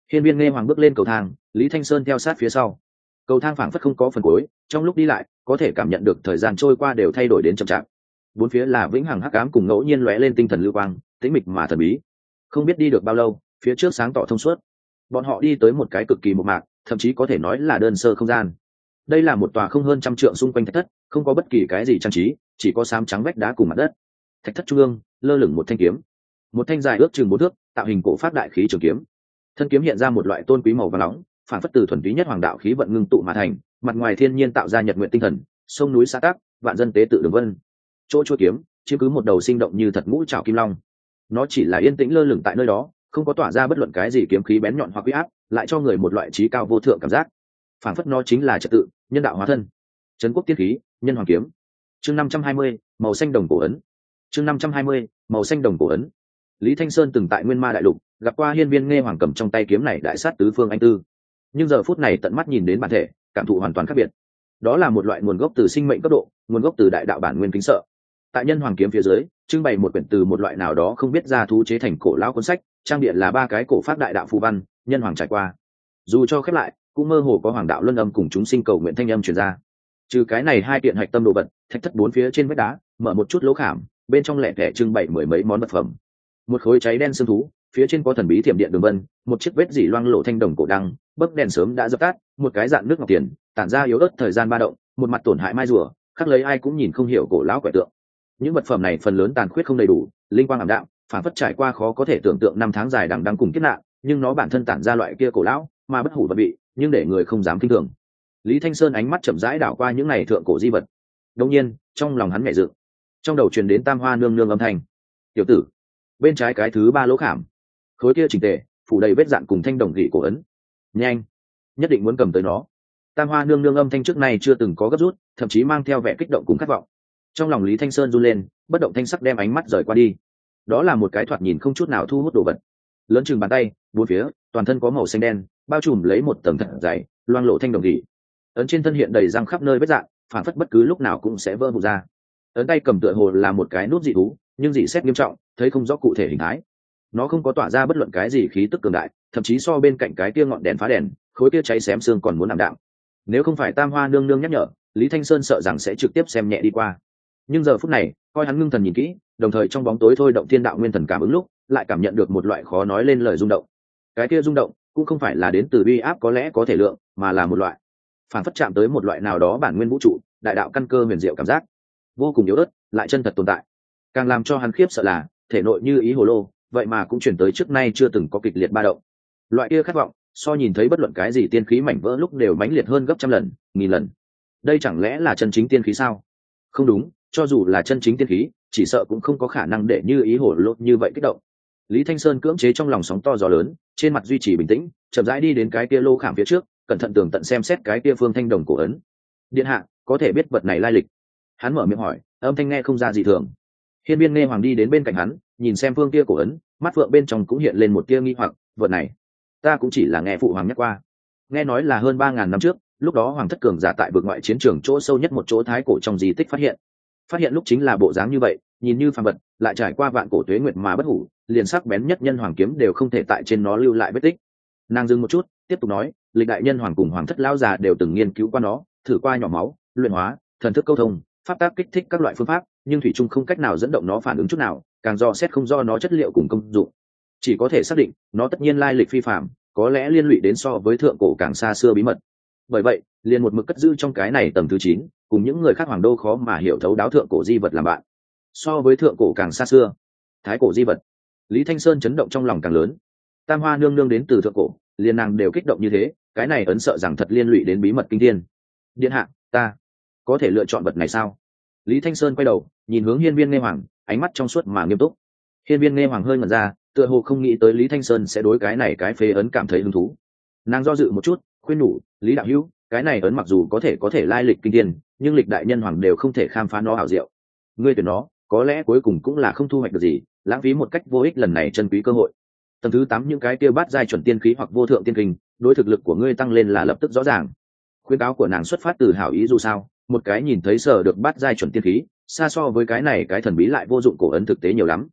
Hiên Viên Nghe Hoàng bước lên cầu thang, Lý Thanh Sơn theo sát phía sau. Cầu thang phảng phất không có phần cuối, trong lúc đi lại có thể cảm nhận được thời gian trôi qua đều thay đổi đến chậm chạp. Bốn phía là vĩnh hằng hắc ám cùng ngẫu nhiên lóe lên tinh thần lưu quang, tĩnh mịch mà thần bí. Không biết đi được bao lâu, phía trước sáng tỏ thông suốt. Bọn họ đi tới một cái cực kỳ mộc mạc, thậm chí có thể nói là đơn sơ không gian. Đây là một tòa không hơn trăm trượng xung quanh thạch thất, không có bất kỳ cái gì trang trí, chỉ có xám trắng vách đá cùng mặt đất. Thạch thất trung ương lơ lửng một thanh kiếm, một thanh dài ước chừng bốn thước, tạo hình cổ pháp đại khí trường kiếm. Thân kiếm hiện ra một loại tôn quý màu vàng nóng, phản phất từ thuần túy nhất hoàng đạo khí vận ngưng tụ mà thành, mặt ngoài thiên nhiên tạo ra nhật nguyện tinh thần, sông núi xã tác, vạn dân tế tự đường vân. Chỗ chuôi kiếm chiếm cứ một đầu sinh động như thật ngũ trảo kim long. Nó chỉ là yên tĩnh lơ lửng tại nơi đó, không có tỏa ra bất luận cái gì kiếm khí bén nhọn hoặc uy áp, lại cho người một loại trí cao vô thượng cảm giác. Phản phất nó chính là trật tự, nhân đạo hóa thân. Trấn quốc tiên khí, nhân hoàng kiếm. Chương năm trăm hai mươi, màu xanh đồng cổ ấn. Chương năm trăm hai mươi, màu xanh đồng cổ ấn. Lý Thanh Sơn từng tại Nguyên Ma đại lục gặp qua Hiên Viên Nghe Hoàng cầm trong tay kiếm này đại sát tứ phương anh tư, nhưng giờ phút này tận mắt nhìn đến bản thể, cảm thụ hoàn toàn khác biệt. Đó là một loại nguồn gốc từ sinh mệnh cấp độ, nguồn gốc từ đại đạo bản nguyên kính sợ. Tại nhân hoàng kiếm phía dưới, trưng bày một quyển từ một loại nào đó không biết ra thú chế thành cổ lão cuốn sách, trang địa là ba cái cổ pháp đại đạo phù văn, nhân hoàng trải qua. Dù cho khép lại, cũng mơ hồ có hoàng đạo luân âm cùng chúng sinh cầu nguyện thanh âm truyền ra. Trừ cái này hai kiện hạch tâm đồ vật, thạch thất bốn phía trên vách đá mở một chút lỗ khảm, bên trong lẻ tẻ trưng bày mười mấy món vật phẩm. Một khối cháy đen xương thú, phía trên có thần bí thiểm điện đường vân, một chiếc vết dỉ loang lộ thanh đồng cổ đăng, bấc đèn sớm đã dập tắt, một cái dạng nước ngọc tiền tản ra yếu ớt thời gian ba động, một mặt tổn hại mai rùa khắc lấy ai cũng nhìn không hiểu cổ lão quẻ tượng. Những vật phẩm này phần lớn tàn khuyết không đầy đủ, linh quang ảm đạm, phản phất trải qua khó có thể tưởng tượng năm tháng dài đằng đẵng cùng kiếp nạn, nhưng nó bản thân tản ra loại kia cổ lão mà bất hủ vật vị, nhưng để người không dám kinh thường. Lý Thanh Sơn ánh mắt chậm rãi đảo qua những này thượng cổ di vật. Đột nhiên, trong lòng hắn nhẹ dựng, trong đầu truyền đến Tam Hoa nương nương âm thanh. "Tiểu tử." Bên trái cái thứ ba lỗ khảm, khối kia chỉnh tề, phủ đầy vết dạn cùng thanh đồng gỉ cổ ấn. "Nhanh, nhất định muốn cầm tới nó." Tam Hoa nương nương âm thanh trước nay chưa từng có gấp rút, thậm chí mang theo vẻ kích động cùng khát vọng. Trong lòng Lý Thanh Sơn run lên, bất động thanh sắc đem ánh mắt rời qua đi. Đó là một cái thoạt nhìn không chút nào thu hút đồ vật, lớn chừng bàn tay, bốn phía toàn thân có màu xanh đen, bao trùm lấy một tầng thật dày, loang lộ thanh đồng gỉ. Ấn trên thân hiện đầy răng khắp nơi vết dạn, phản phất bất cứ lúc nào cũng sẽ vỡ vụn ra. Ấn tay cầm tựa hồ là một cái nút dị thú, nhưng dị xét nghiêm trọng, thấy không rõ cụ thể hình thái. Nó không có tỏa ra bất luận cái gì khí tức cường đại, thậm chí so bên cạnh cái kia ngọn đèn phá đèn, khối kia cháy xém xương còn muốn làm đạm. Nếu không phải Tam Hoa nương nương nhắc nhở, Lý Thanh Sơn sợ rằng sẽ trực tiếp xem nhẹ đi qua. Nhưng giờ phút này, coi hắn ngưng thần nhìn kỹ, đồng thời trong bóng tối thôi động thiên đạo nguyên thần cảm ứng lúc, lại cảm nhận được một loại khó nói lên lời rung động. Cái kia rung động cũng không phải là đến từ uy áp có lẽ có thể lượng, mà là một loại phản phất chạm tới một loại nào đó bản nguyên vũ trụ, đại đạo căn cơ huyền diệu cảm giác, vô cùng yếu ớt, lại chân thật tồn tại. Càng làm cho hắn khiếp sợ là, thể nội như ý hồ lô, vậy mà cũng chuyển tới trước nay chưa từng có kịch liệt ba động. Loại kia khát vọng, so nhìn thấy bất luận cái gì tiên khí mảnh vỡ lúc đều mãnh liệt hơn gấp trăm lần, nghìn lần. Đây chẳng lẽ là chân chính tiên khí sao? Không đúng, cho dù là chân chính tiên khí, chỉ sợ cũng không có khả năng để như ý hồ lô như vậy kích động. Lý Thanh Sơn cưỡng chế trong lòng sóng to gió lớn, trên mặt duy trì bình tĩnh, chậm rãi đi đến cái kia lô khảm phía trước, cẩn thận tường tận xem xét cái kia phương thanh đồng cổ ấn. "Điện hạ, có thể biết vật này lai lịch?" Hắn mở miệng hỏi, âm thanh nghe không ra gì thường. Hiên Viên Nghe Hoàng đi đến bên cạnh hắn, nhìn xem phương kia cổ ấn, mắt phượng bên trong cũng hiện lên một tia nghi hoặc. "Vật này, ta cũng chỉ là nghe phụ hoàng nhắc qua. Nghe nói là hơn ba ngàn năm trước, lúc đó hoàng thất cường giả tại vực ngoại chiến trường chỗ sâu nhất một chỗ thái cổ trong di tích phát hiện. Phát hiện lúc chính là bộ dáng như vậy, nhìn như phàm vật, lại trải qua vạn cổ tuế nguyệt mà bất hủ, liền sắc bén nhất nhân hoàng kiếm đều không thể tại trên nó lưu lại vết tích." Nàng dừng một chút, tiếp tục nói, "Lịch đại nhân hoàng cùng hoàng thất lão già đều từng nghiên cứu qua nó, thử qua nhỏ máu, luyện hóa, thần thức câu thông, pháp tác kích thích các loại phương pháp, nhưng thủy chung không cách nào dẫn động nó phản ứng chút nào, càng do xét không do nó chất liệu cùng công dụng. Chỉ có thể xác định, nó tất nhiên lai lịch phi phàm, có lẽ liên lụy đến so với thượng cổ càng xa xưa bí mật. Bởi vậy, liền một mực cất giữ trong cái này tầng thứ chín, cùng những người khác hoàng đô khó mà hiểu thấu đáo thượng cổ di vật làm bạn. So với thượng cổ càng xa xưa, thái cổ di vật." Lý Thanh Sơn chấn động trong lòng càng lớn. Tam Hoa nương nương đến từ thượng cổ, liền nàng đều kích động như thế, cái này ấn sợ rằng thật liên lụy đến bí mật kinh thiên. "Điện hạ, ta có thể lựa chọn vật này sao?" Lý Thanh Sơn quay đầu, nhìn hướng Hiên Viên Nghe Hoàng, ánh mắt trong suốt mà nghiêm túc. Hiên Viên Nghe Hoàng hơi ngẩn ra, tựa hồ không nghĩ tới Lý Thanh Sơn sẽ đối cái này cái phế ấn cảm thấy hứng thú. Nàng do dự một chút, khuyên nhủ, "Lý đạo hữu, cái này ấn mặc dù có thể có thể lai lịch kinh thiên, nhưng lịch đại nhân hoàng đều không thể khám phá nó hảo diệu. Ngươi tuyển nó, có lẽ cuối cùng cũng là không thu hoạch được gì, lãng phí một cách vô ích lần này chân quý cơ hội. Tầng thứ tám những cái kia bát giai chuẩn tiên khí hoặc vô thượng tiên kinh, đối thực lực của ngươi tăng lên là lập tức rõ ràng." Khuyên cáo của nàng xuất phát từ hảo ý dù sao, một cái nhìn thấy sở được bát giai chuẩn tiên khí, xa so với cái này cái thần bí lại vô dụng cổ ấn thực tế nhiều lắm.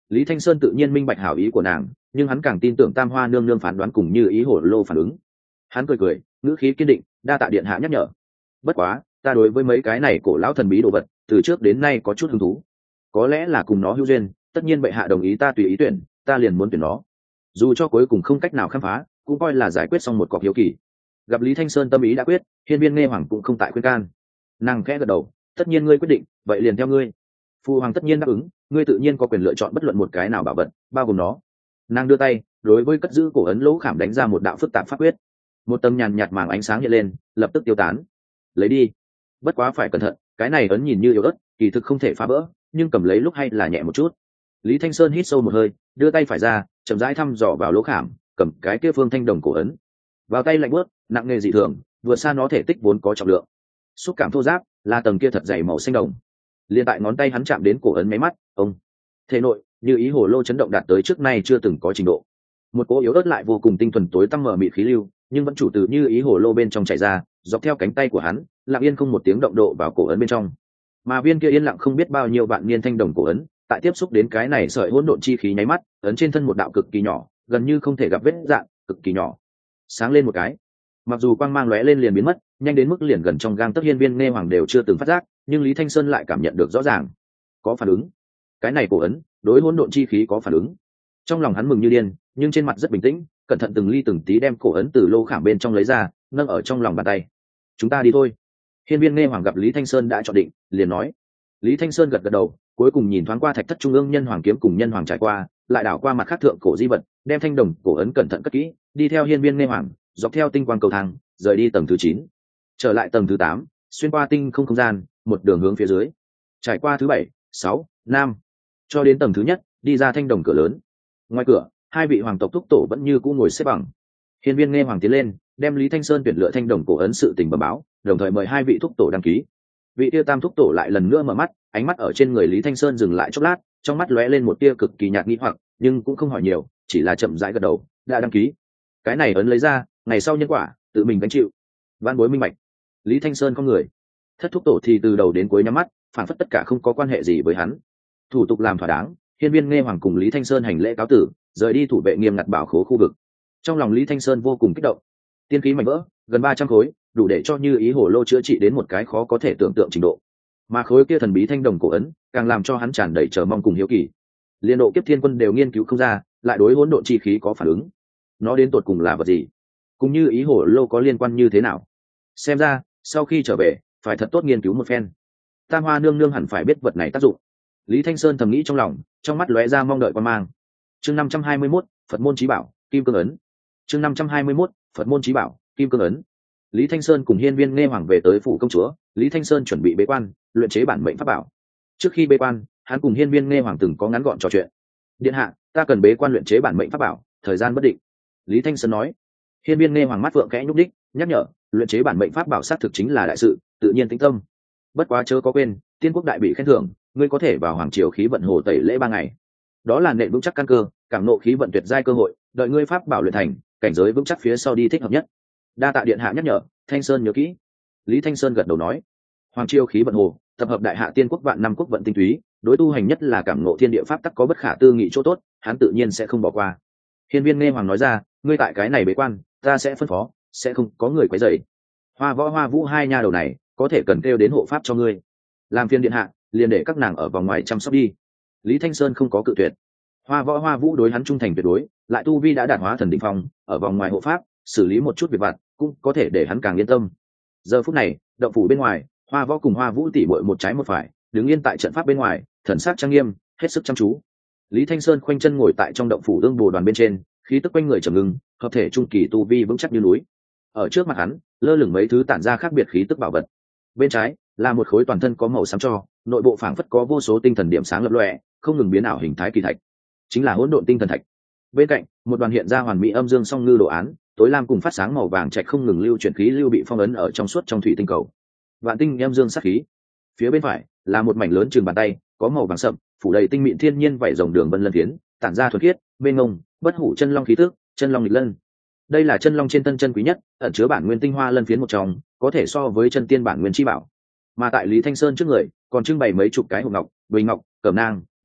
Lý Thanh Sơn tự nhiên minh bạch hảo ý của nàng, nhưng hắn càng tin tưởng Tam Hoa nương nương phán đoán cùng Như Ý Hồ Lô phản ứng. Hắn cười cười, ngữ khí kiên định, đa tạ điện hạ nhắc nhở. Bất quá, ta đối với mấy cái này cổ lão thần bí đồ vật, từ trước đến nay có chút hứng thú. Có lẽ là cùng nó hữu duyên, tất nhiên bệ hạ đồng ý ta tùy ý tuyển, ta liền muốn tuyển nó. Dù cho cuối cùng không cách nào khám phá, cũng coi là giải quyết xong một cọc hiếu kỳ. Gặp Lý Thanh Sơn tâm ý đã quyết, Hiên Viên Nghe Hoàng cũng không tại khuyên can. Nàng khẽ gật đầu, tất nhiên ngươi quyết định, vậy liền theo ngươi. Phu hoàng tất nhiên đáp ứng, ngươi tự nhiên có quyền lựa chọn bất luận một cái nào bảo vật, bao gồm nó. Nàng đưa tay, đối với cất giữ cổ ấn lỗ khảm đánh ra một đạo phức tạp pháp quyết. Một tầng nhàn nhạt màng ánh sáng hiện lên, lập tức tiêu tán. Lấy đi. Bất quá phải cẩn thận, cái này ấn nhìn như yếu ớt, kỳ thực không thể phá vỡ, nhưng cầm lấy lúc hay là nhẹ một chút. Lý Thanh Sơn hít sâu một hơi, đưa tay phải ra, chậm rãi thăm dò vào lỗ khảm, cầm cái kia phương thanh đồng cổ ấn. Vào tay lạnh buốt, nặng nề dị thường, vượt xa nó thể tích vốn có trọng lượng. Xúc cảm thô ráp, là tầng kia thật dày màu xanh đồng. Liên tại ngón tay hắn chạm đến cổ ấn máy mắt, ông thể nội Như Ý Hồ Lô chấn động đạt tới trước nay chưa từng có trình độ. Một cỗ yếu ớt lại vô cùng tinh thuần tối tăm mở mịt khí lưu, nhưng vẫn chủ từ Như Ý Hồ Lô bên trong chảy ra, dọc theo cánh tay của hắn, lặng yên không một tiếng động độ vào cổ ấn bên trong. Mà viên kia yên lặng không biết bao nhiêu vạn niên thanh đồng cổ ấn, tại tiếp xúc đến cái này sợi hỗn độn chi khí nháy mắt, ấn trên thân một đạo cực kỳ nhỏ, gần như không thể gặp vết dạn, cực kỳ nhỏ, sáng lên một cái. Mặc dù quang mang lóe lên liền biến mất, nhanh đến mức liền gần trong gang tấc Hiên Viên Nghe Hoàng đều chưa từng phát giác, nhưng Lý Thanh Sơn lại cảm nhận được rõ ràng, có phản ứng. Cái này cổ ấn, đối hỗn độn chi khí có phản ứng. Trong lòng hắn mừng như điên, nhưng trên mặt rất bình tĩnh, cẩn thận từng ly từng tí đem cổ ấn từ lô khảm bên trong lấy ra, nâng ở trong lòng bàn tay. Chúng ta đi thôi. Hiên Viên Nghe Hoàng gặp Lý Thanh Sơn đã chọn định, liền nói. Lý Thanh Sơn gật gật đầu, cuối cùng nhìn thoáng qua thạch thất trung ương nhân hoàng kiếm cùng nhân hoàng trải qua, lại đảo qua mặt khác thượng cổ di vật, đem thanh đồng cổ ấn cẩn thận cất kỹ, đi theo Hiên Viên Nghe Hoàng, dọc theo tinh quang cầu thang, rời đi tầng thứ chín, trở lại tầng thứ tám, xuyên qua tinh không không gian, một đường hướng phía dưới, trải qua thứ bảy, sáu, năm, cho đến tầng thứ nhất, đi ra thanh đồng cửa lớn. Ngoài cửa, hai vị hoàng tộc thúc tổ vẫn như cũ ngồi xếp bằng. Hiên Viên Nghe Hoàng tiến lên, đem Lý Thanh Sơn tuyển lựa thanh đồng cổ ấn sự tình bẩm báo, đồng thời mời hai vị thúc tổ đăng ký. Vị tiêu tam thúc tổ lại lần nữa mở mắt, ánh mắt ở trên người Lý Thanh Sơn dừng lại chốc lát, trong mắt lóe lên một tia cực kỳ nhạt nghi hoặc, nhưng cũng không hỏi nhiều, chỉ là chậm rãi gật đầu, đã đăng ký. Cái này ấn lấy ra, ngày sau nhân quả tự mình gánh chịu. Van bối minh bạch. Lý Thanh Sơn không người. Thất thúc tổ thì từ đầu đến cuối nhắm mắt, phản phất tất cả không có quan hệ gì với hắn. Thủ tục làm thỏa đáng, Hiên Viên Nghe Hoàng cùng Lý Thanh Sơn hành lễ cáo tử, rời đi thủ vệ nghiêm ngặt bảo khố khu vực. Trong lòng Lý Thanh Sơn vô cùng kích động. Tiên khí mảnh vỡ gần ba trăm khối, đủ để cho Như Ý Hồ Lô chữa trị đến một cái khó có thể tưởng tượng trình độ. Mà khối kia thần bí thanh đồng cổ ấn, càng làm cho hắn tràn đầy chờ mong cùng hiếu kỳ. Liên độ kiếp thiên quân đều nghiên cứu không ra, lại đối hỗn độn chi khí có phản ứng. Nó đến tột cùng là vật gì? Cùng Như Ý Hồ Lô có liên quan như thế nào? Xem ra, sau khi trở về, phải thật tốt nghiên cứu một phen. Tam Hoa nương nương hẳn phải biết vật này tác dụng. Lý Thanh Sơn thầm nghĩ trong lòng, trong mắt lóe ra mong đợi quan mang. Chương năm trăm hai mươi mốt, Phật môn chí bảo, Kim Cương ấn. Chương năm trăm hai mươi mốt, Phật môn chí bảo, Kim Cương ấn. Lý Thanh Sơn cùng Hiên Viên Nghe Hoàng về tới phủ công chúa, Lý Thanh Sơn chuẩn bị bế quan, luyện chế bản mệnh pháp bảo. Trước khi bế quan, hắn cùng Hiên Viên Nghe Hoàng từng có ngắn gọn trò chuyện. Điện hạ, ta cần bế quan luyện chế bản mệnh pháp bảo, thời gian bất định. Lý Thanh Sơn nói. Hiên Viên Nghe Hoàng mắt phượng khẽ nhúc đích, nhắc nhở, luyện chế bản mệnh pháp bảo xác thực chính là đại sự, tự nhiên tĩnh tâm. Bất quá chớ có quên, tiên quốc đại bị khen thưởng, ngươi có thể vào hoàng triều khí vận hồ tẩy lễ ba ngày. Đó là nền vững chắc căn cơ, cảm nộ khí vận tuyệt giai cơ hội, đợi ngươi pháp bảo luyện thành, cảnh giới vững chắc phía sau đi thích hợp nhất. Đa tạ điện hạ nhắc nhở, Thanh Sơn nhớ kỹ. Lý Thanh Sơn gật đầu nói. Hoàng triều khí vận hồ, tập hợp đại hạ tiên quốc vạn năm quốc vận tinh túy, đối tu hành nhất là cảm nộ thiên địa pháp tắc có bất khả tư nghị chỗ tốt, hắn tự nhiên sẽ không bỏ qua. Hiên Viên Nghe Hoàng nói ra, ngươi tại cái này bế quan, ta sẽ phân phó, sẽ không có người quấy rầy. Hoa Võ Hoa Vũ hai nha đầu này, có thể cần kêu đến hộ pháp cho ngươi. Làm phiên điện hạ, liền để các nàng ở vòng ngoài chăm sóc đi. Lý Thanh Sơn không có cự tuyệt. Hoa Võ Hoa Vũ đối hắn trung thành tuyệt đối, lại tu vi đã đạt hóa thần đỉnh phong, ở vòng ngoài hộ pháp, xử lý một chút việc vặt, cũng có thể để hắn càng yên tâm. Giờ phút này, động phủ bên ngoài, Hoa Võ cùng Hoa Vũ tỉ muội một trái một phải, đứng yên tại trận pháp bên ngoài, thần sắc trang nghiêm, hết sức chăm chú. Lý Thanh Sơn khoanh chân ngồi tại trong động phủ ương bồ đoàn bên trên, khí tức quanh người trầm ngưng, hợp thể trung kỳ tu vi vững chắc như núi. Ở trước mặt hắn, lơ lửng mấy thứ tản ra khác biệt khí tức bảo vật. Bên trái là một khối toàn thân có màu xám cho, nội bộ phảng phất có vô số tinh thần điểm sáng lập lòe, không ngừng biến ảo hình thái kỳ thạch, chính là hỗn độn tinh thần thạch. Bên cạnh, một đoàn hiện ra hoàn mỹ âm dương song ngư đồ án, tối lam cùng phát sáng màu vàng trạch không ngừng lưu chuyển khí lưu bị phong ấn ở trong suốt trong thủy tinh cầu. Vạn tinh âm dương sát khí. Phía bên phải là một mảnh lớn chừng bàn tay, có màu vàng sậm, phủ đầy tinh mịn thiên nhiên vảy rồng đường vân lân phiến, tản ra thuần khiết, mênh mông, bất hủ chân long khí tức, chân long nghịch lân. Đây là chân long trên thân chân quý nhất, ẩn chứa bản nguyên tinh hoa lân phiến một trong, có thể so với chân tiên bản nguyên chi bảo. Mà tại Lý Thanh Sơn trước người, còn trưng bày mấy chục cái hộp ngọc, bình ngọc, cẩm nang,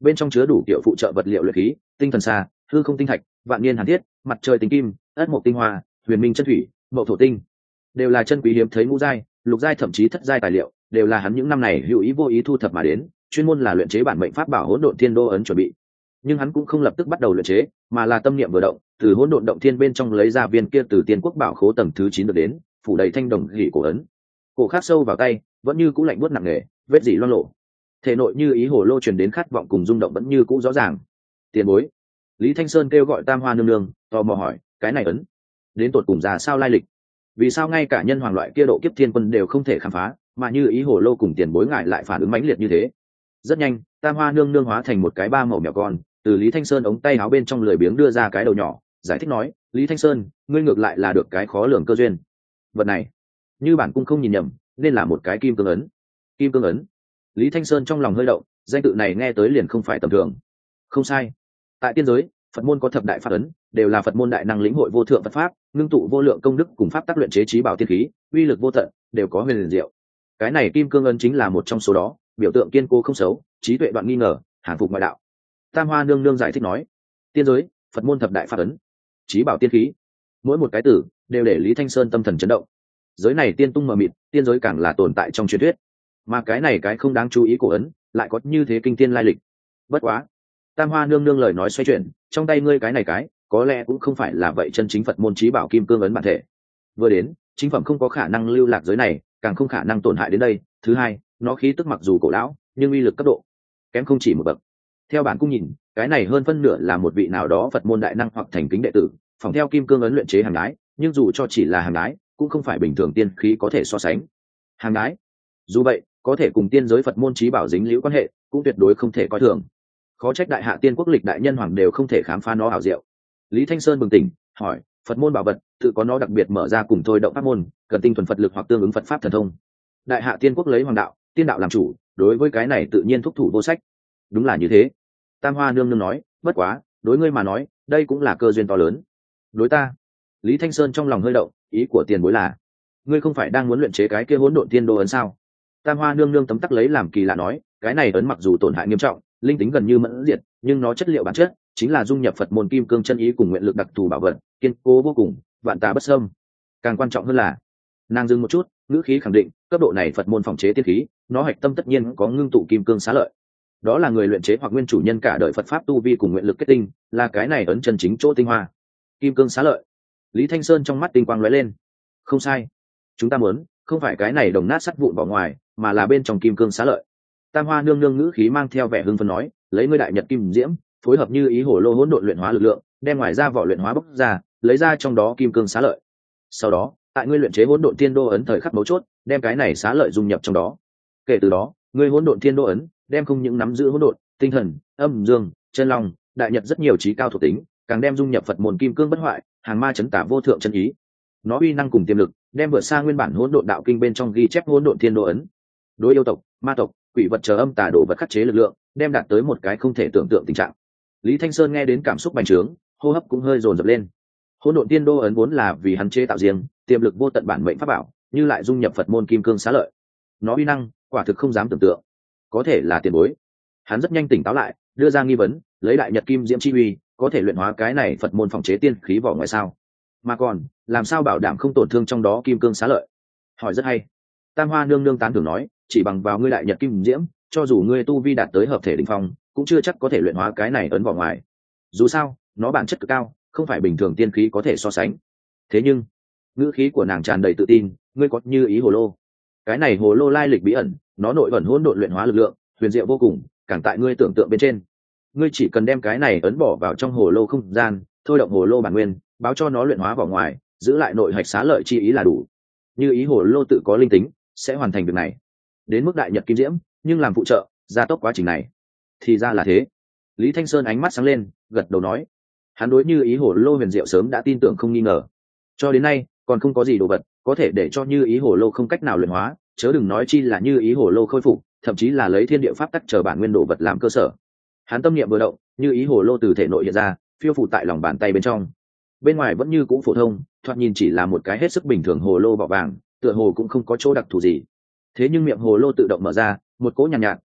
bên trong chứa đủ kiểu phụ trợ vật liệu luyện khí, tinh thần xa, hư không tinh thạch, vạn niên hàn thiết, mặt trời tinh kim, ất mộc tinh hoa, huyền minh chân thủy, mậu thổ tinh, đều là chân quý hiếm thấy ngũ giai, lục giai thậm chí thất giai tài liệu, đều là hắn những năm này hữu ý vô ý thu thập mà đến, chuyên môn là luyện chế bản mệnh pháp bảo hỗn độn thiên đô ấn chuẩn bị. Nhưng hắn cũng không lập tức bắt đầu luyện chế, mà là tâm niệm vừa động, từ hỗn độn động thiên bên trong lấy ra viên kia từ tiên quốc bảo khố tầng thứ chín được đến, phủ đầy thanh đồng gỉ cổ ấn. Cổ khắc sâu vào tay, vẫn như cũ lạnh buốt nặng nề, vết dỉ loang lộ. Thể nội như ý hồ lô truyền đến khát vọng cùng rung động vẫn như cũ rõ ràng. Tiền bối. Lý Thanh Sơn kêu gọi Tam Hoa nương nương, tò mò hỏi, cái này ấn đến tột cùng ra sao lai lịch? Vì sao ngay cả nhân hoàng loại kia độ kiếp thiên quân đều không thể khám phá, mà như ý hồ lô cùng tiền bối ngại lại phản ứng mãnh liệt như thế? Rất nhanh, Tam Hoa nương nương hóa thành một cái ba màu mèo con, từ Lý Thanh Sơn ống tay áo bên trong lười biếng đưa ra cái đầu nhỏ, giải thích nói, Lý Thanh Sơn, ngươi ngược lại là được cái khó lường cơ duyên. Vật này, như bản cung không nhìn nhầm, nên là một cái kim cương ấn. Kim cương ấn? Lý Thanh Sơn trong lòng hơi động, danh tự này nghe tới liền không phải tầm thường. Không sai, tại tiên giới, Phật môn có thập đại pháp ấn, đều là Phật môn đại năng lĩnh hội vô thượng Phật pháp, ngưng tụ vô lượng công đức cùng pháp tác luyện chế trí bảo tiên khí, uy lực vô tận, đều có huyền diệu. Cái này kim cương ấn chính là một trong số đó, biểu tượng kiên cố không xấu, trí tuệ đoạn nghi ngờ, hàng phục ngoại đạo. Tam Hoa nương nương giải thích nói, tiên giới, Phật môn thập đại pháp ấn, trí bảo tiên khí, mỗi một cái từ đều để Lý Thanh Sơn tâm thần chấn động. Giới này tiên tung mờ mịt, tiên giới càng là tồn tại trong truyền thuyết, mà cái này cái không đáng chú ý của ấn lại có như thế kinh tiên lai lịch. Bất quá, Tam Hoa nương nương lời nói xoay chuyển, trong tay ngươi cái này cái có lẽ cũng không phải là vậy chân chính Phật môn trí bảo kim cương ấn bản thể. Vừa đến, chính phẩm không có khả năng lưu lạc giới này, càng không khả năng tổn hại đến đây. Thứ hai, nó khí tức mặc dù cổ lão, nhưng uy lực cấp độ kém không chỉ một bậc. Theo bản cung nhìn, cái này hơn phân nửa là một vị nào đó Phật môn đại năng hoặc thành kính đệ tử, phòng theo kim cương ấn luyện chế hàng ái, nhưng dù cho chỉ là hàng ái, cũng không phải bình thường tiên khí có thể so sánh. Hàng ái, dù vậy, có thể cùng tiên giới Phật môn trí bảo dính liễu quan hệ, cũng tuyệt đối không thể coi thường. Khó trách đại hạ tiên quốc lịch đại nhân hoàng đều không thể khám phá nó ảo diệu. Lý Thanh Sơn bừng tỉnh, hỏi, Phật môn bảo vật, tự có nó đặc biệt mở ra cùng thôi động pháp môn, cần tinh thuần Phật lực hoặc tương ứng Phật pháp thần thông. Đại hạ tiên quốc lấy hoàng đạo, tiên đạo làm chủ, đối với cái này tự nhiên thúc thủ vô sách. Đúng là như thế. Tam Hoa nương nương nói, bất quá, đối ngươi mà nói, đây cũng là cơ duyên to lớn. Đối ta? Lý Thanh Sơn trong lòng hơi động, ý của tiền bối là, ngươi không phải đang muốn luyện chế cái kia hỗn độn tiên đô ấn sao? Tam Hoa nương nương tấm tắc lấy làm kỳ lạ nói, cái này ấn mặc dù tổn hại nghiêm trọng, linh tính gần như mẫn diệt, nhưng nó chất liệu bản chất chính là dung nhập Phật môn kim cương chân ý cùng nguyện lực đặc thù bảo vật, kiên cố vô cùng, vạn tà bất xâm. Càng quan trọng hơn là, nàng dừng một chút, ngữ khí khẳng định, cấp độ này Phật môn phòng chế tiên khí, nó hạch tâm tất nhiên có ngưng tụ kim cương xá lợi. Đó là người luyện chế hoặc nguyên chủ nhân cả đời Phật pháp tu vi cùng nguyện lực kết tinh, là cái này ấn chân chính chỗ tinh hoa. Kim cương xá lợi. Lý Thanh Sơn trong mắt tinh quang lóe lên. Không sai, chúng ta muốn, không phải cái này đồng nát sắt vụn bỏ ngoài, mà là bên trong kim cương xá lợi. Tam Hoa nương nương ngữ khí mang theo vẻ hưng phấn nói, lấy ngươi đại nhật kim diễm, phối hợp như ý hồ lô hỗn độn luyện hóa lực lượng, đem ngoài ra vỏ luyện hóa bốc ra, lấy ra trong đó kim cương xá lợi. Sau đó, tại ngươi luyện chế hỗn độn thiên đô ấn thời khắc mấu chốt, đem cái này xá lợi dung nhập trong đó. Kể từ đó, ngươi hỗn độn thiên đô ấn, đem không những nắm giữ hỗn độn, tinh thần, âm dương, chân long, đại nhật rất nhiều trí cao thuộc tính, càng đem dung nhập Phật môn kim cương bất hoại, hàng ma chấn tả vô thượng chân ý. Nó uy năng cùng tiềm lực, đem vượt xa nguyên bản hỗn độn đạo kinh bên trong ghi chép hỗn độn thiên đô ấn. Đối yêu tộc, ma tộc, quỷ vật chờ âm tà đồ vật khắc chế lực lượng, đem đạt tới một cái không thể tưởng tượng tình trạng. Lý Thanh Sơn nghe đến cảm xúc bành trướng, hô hấp cũng hơi dồn dập lên. Hỗn độn tiên đô ấn vốn là vì hắn chế tạo riêng, tiềm lực vô tận bản mệnh pháp bảo, như lại dung nhập Phật môn kim cương xá lợi, nó uy năng quả thực không dám tưởng tượng. Có thể là tiền bối. Hắn rất nhanh tỉnh táo lại, đưa ra nghi vấn, lấy đại nhật kim diễm chi uy, có thể luyện hóa cái này Phật môn phòng chế tiên khí vỏ ngoài sao? Mà còn, làm sao bảo đảm không tổn thương trong đó kim cương xá lợi? Hỏi rất hay. Tam Hoa nương nương tán thưởng nói, chỉ bằng vào ngươi đại nhật kim diễm, cho dù ngươi tu vi đạt tới hợp thể đỉnh phong, cũng chưa chắc có thể luyện hóa cái này ấn vỏ ngoài. Dù sao, nó bản chất cực cao, không phải bình thường tiên khí có thể so sánh. Thế nhưng, ngữ khí của nàng tràn đầy tự tin, ngươi có như ý hồ lô. Cái này hồ lô lai lịch bí ẩn, nó nội ẩn hỗn độn luyện hóa lực lượng, huyền diệu vô cùng, càng tại ngươi tưởng tượng bên trên. Ngươi chỉ cần đem cái này ấn bỏ vào trong hồ lô không gian, thôi động hồ lô bản nguyên, báo cho nó luyện hóa vỏ ngoài, giữ lại nội hạch xá lợi chi ý là đủ. Như ý hồ lô tự có linh tính, sẽ hoàn thành việc này. Đến mức đại nhật kim diễm, nhưng làm phụ trợ, gia tốc quá trình này. Thì ra là thế. Lý Thanh Sơn ánh mắt sáng lên, gật đầu nói. Hắn đối như ý hồ lô huyền diệu sớm đã tin tưởng không nghi ngờ. Cho đến nay, còn không có gì đồ vật có thể để cho như ý hồ lô không cách nào luyện hóa, chớ đừng nói chi là như ý hồ lô khôi phục, thậm chí là lấy thiên địa pháp tắc chờ bản nguyên đồ vật làm cơ sở. Hắn tâm niệm vừa động, như ý hồ lô từ thể nội hiện ra, phiêu phù tại lòng bàn tay bên trong. Bên ngoài vẫn như cũ phổ thông, thoạt nhìn chỉ là một cái hết sức bình thường hồ lô vỏ vàng, tựa hồ cũng không có chỗ đặc thù gì. Thế nhưng miệng hồ lô tự động mở ra, một cỗ nhàn nhạt, nhạt,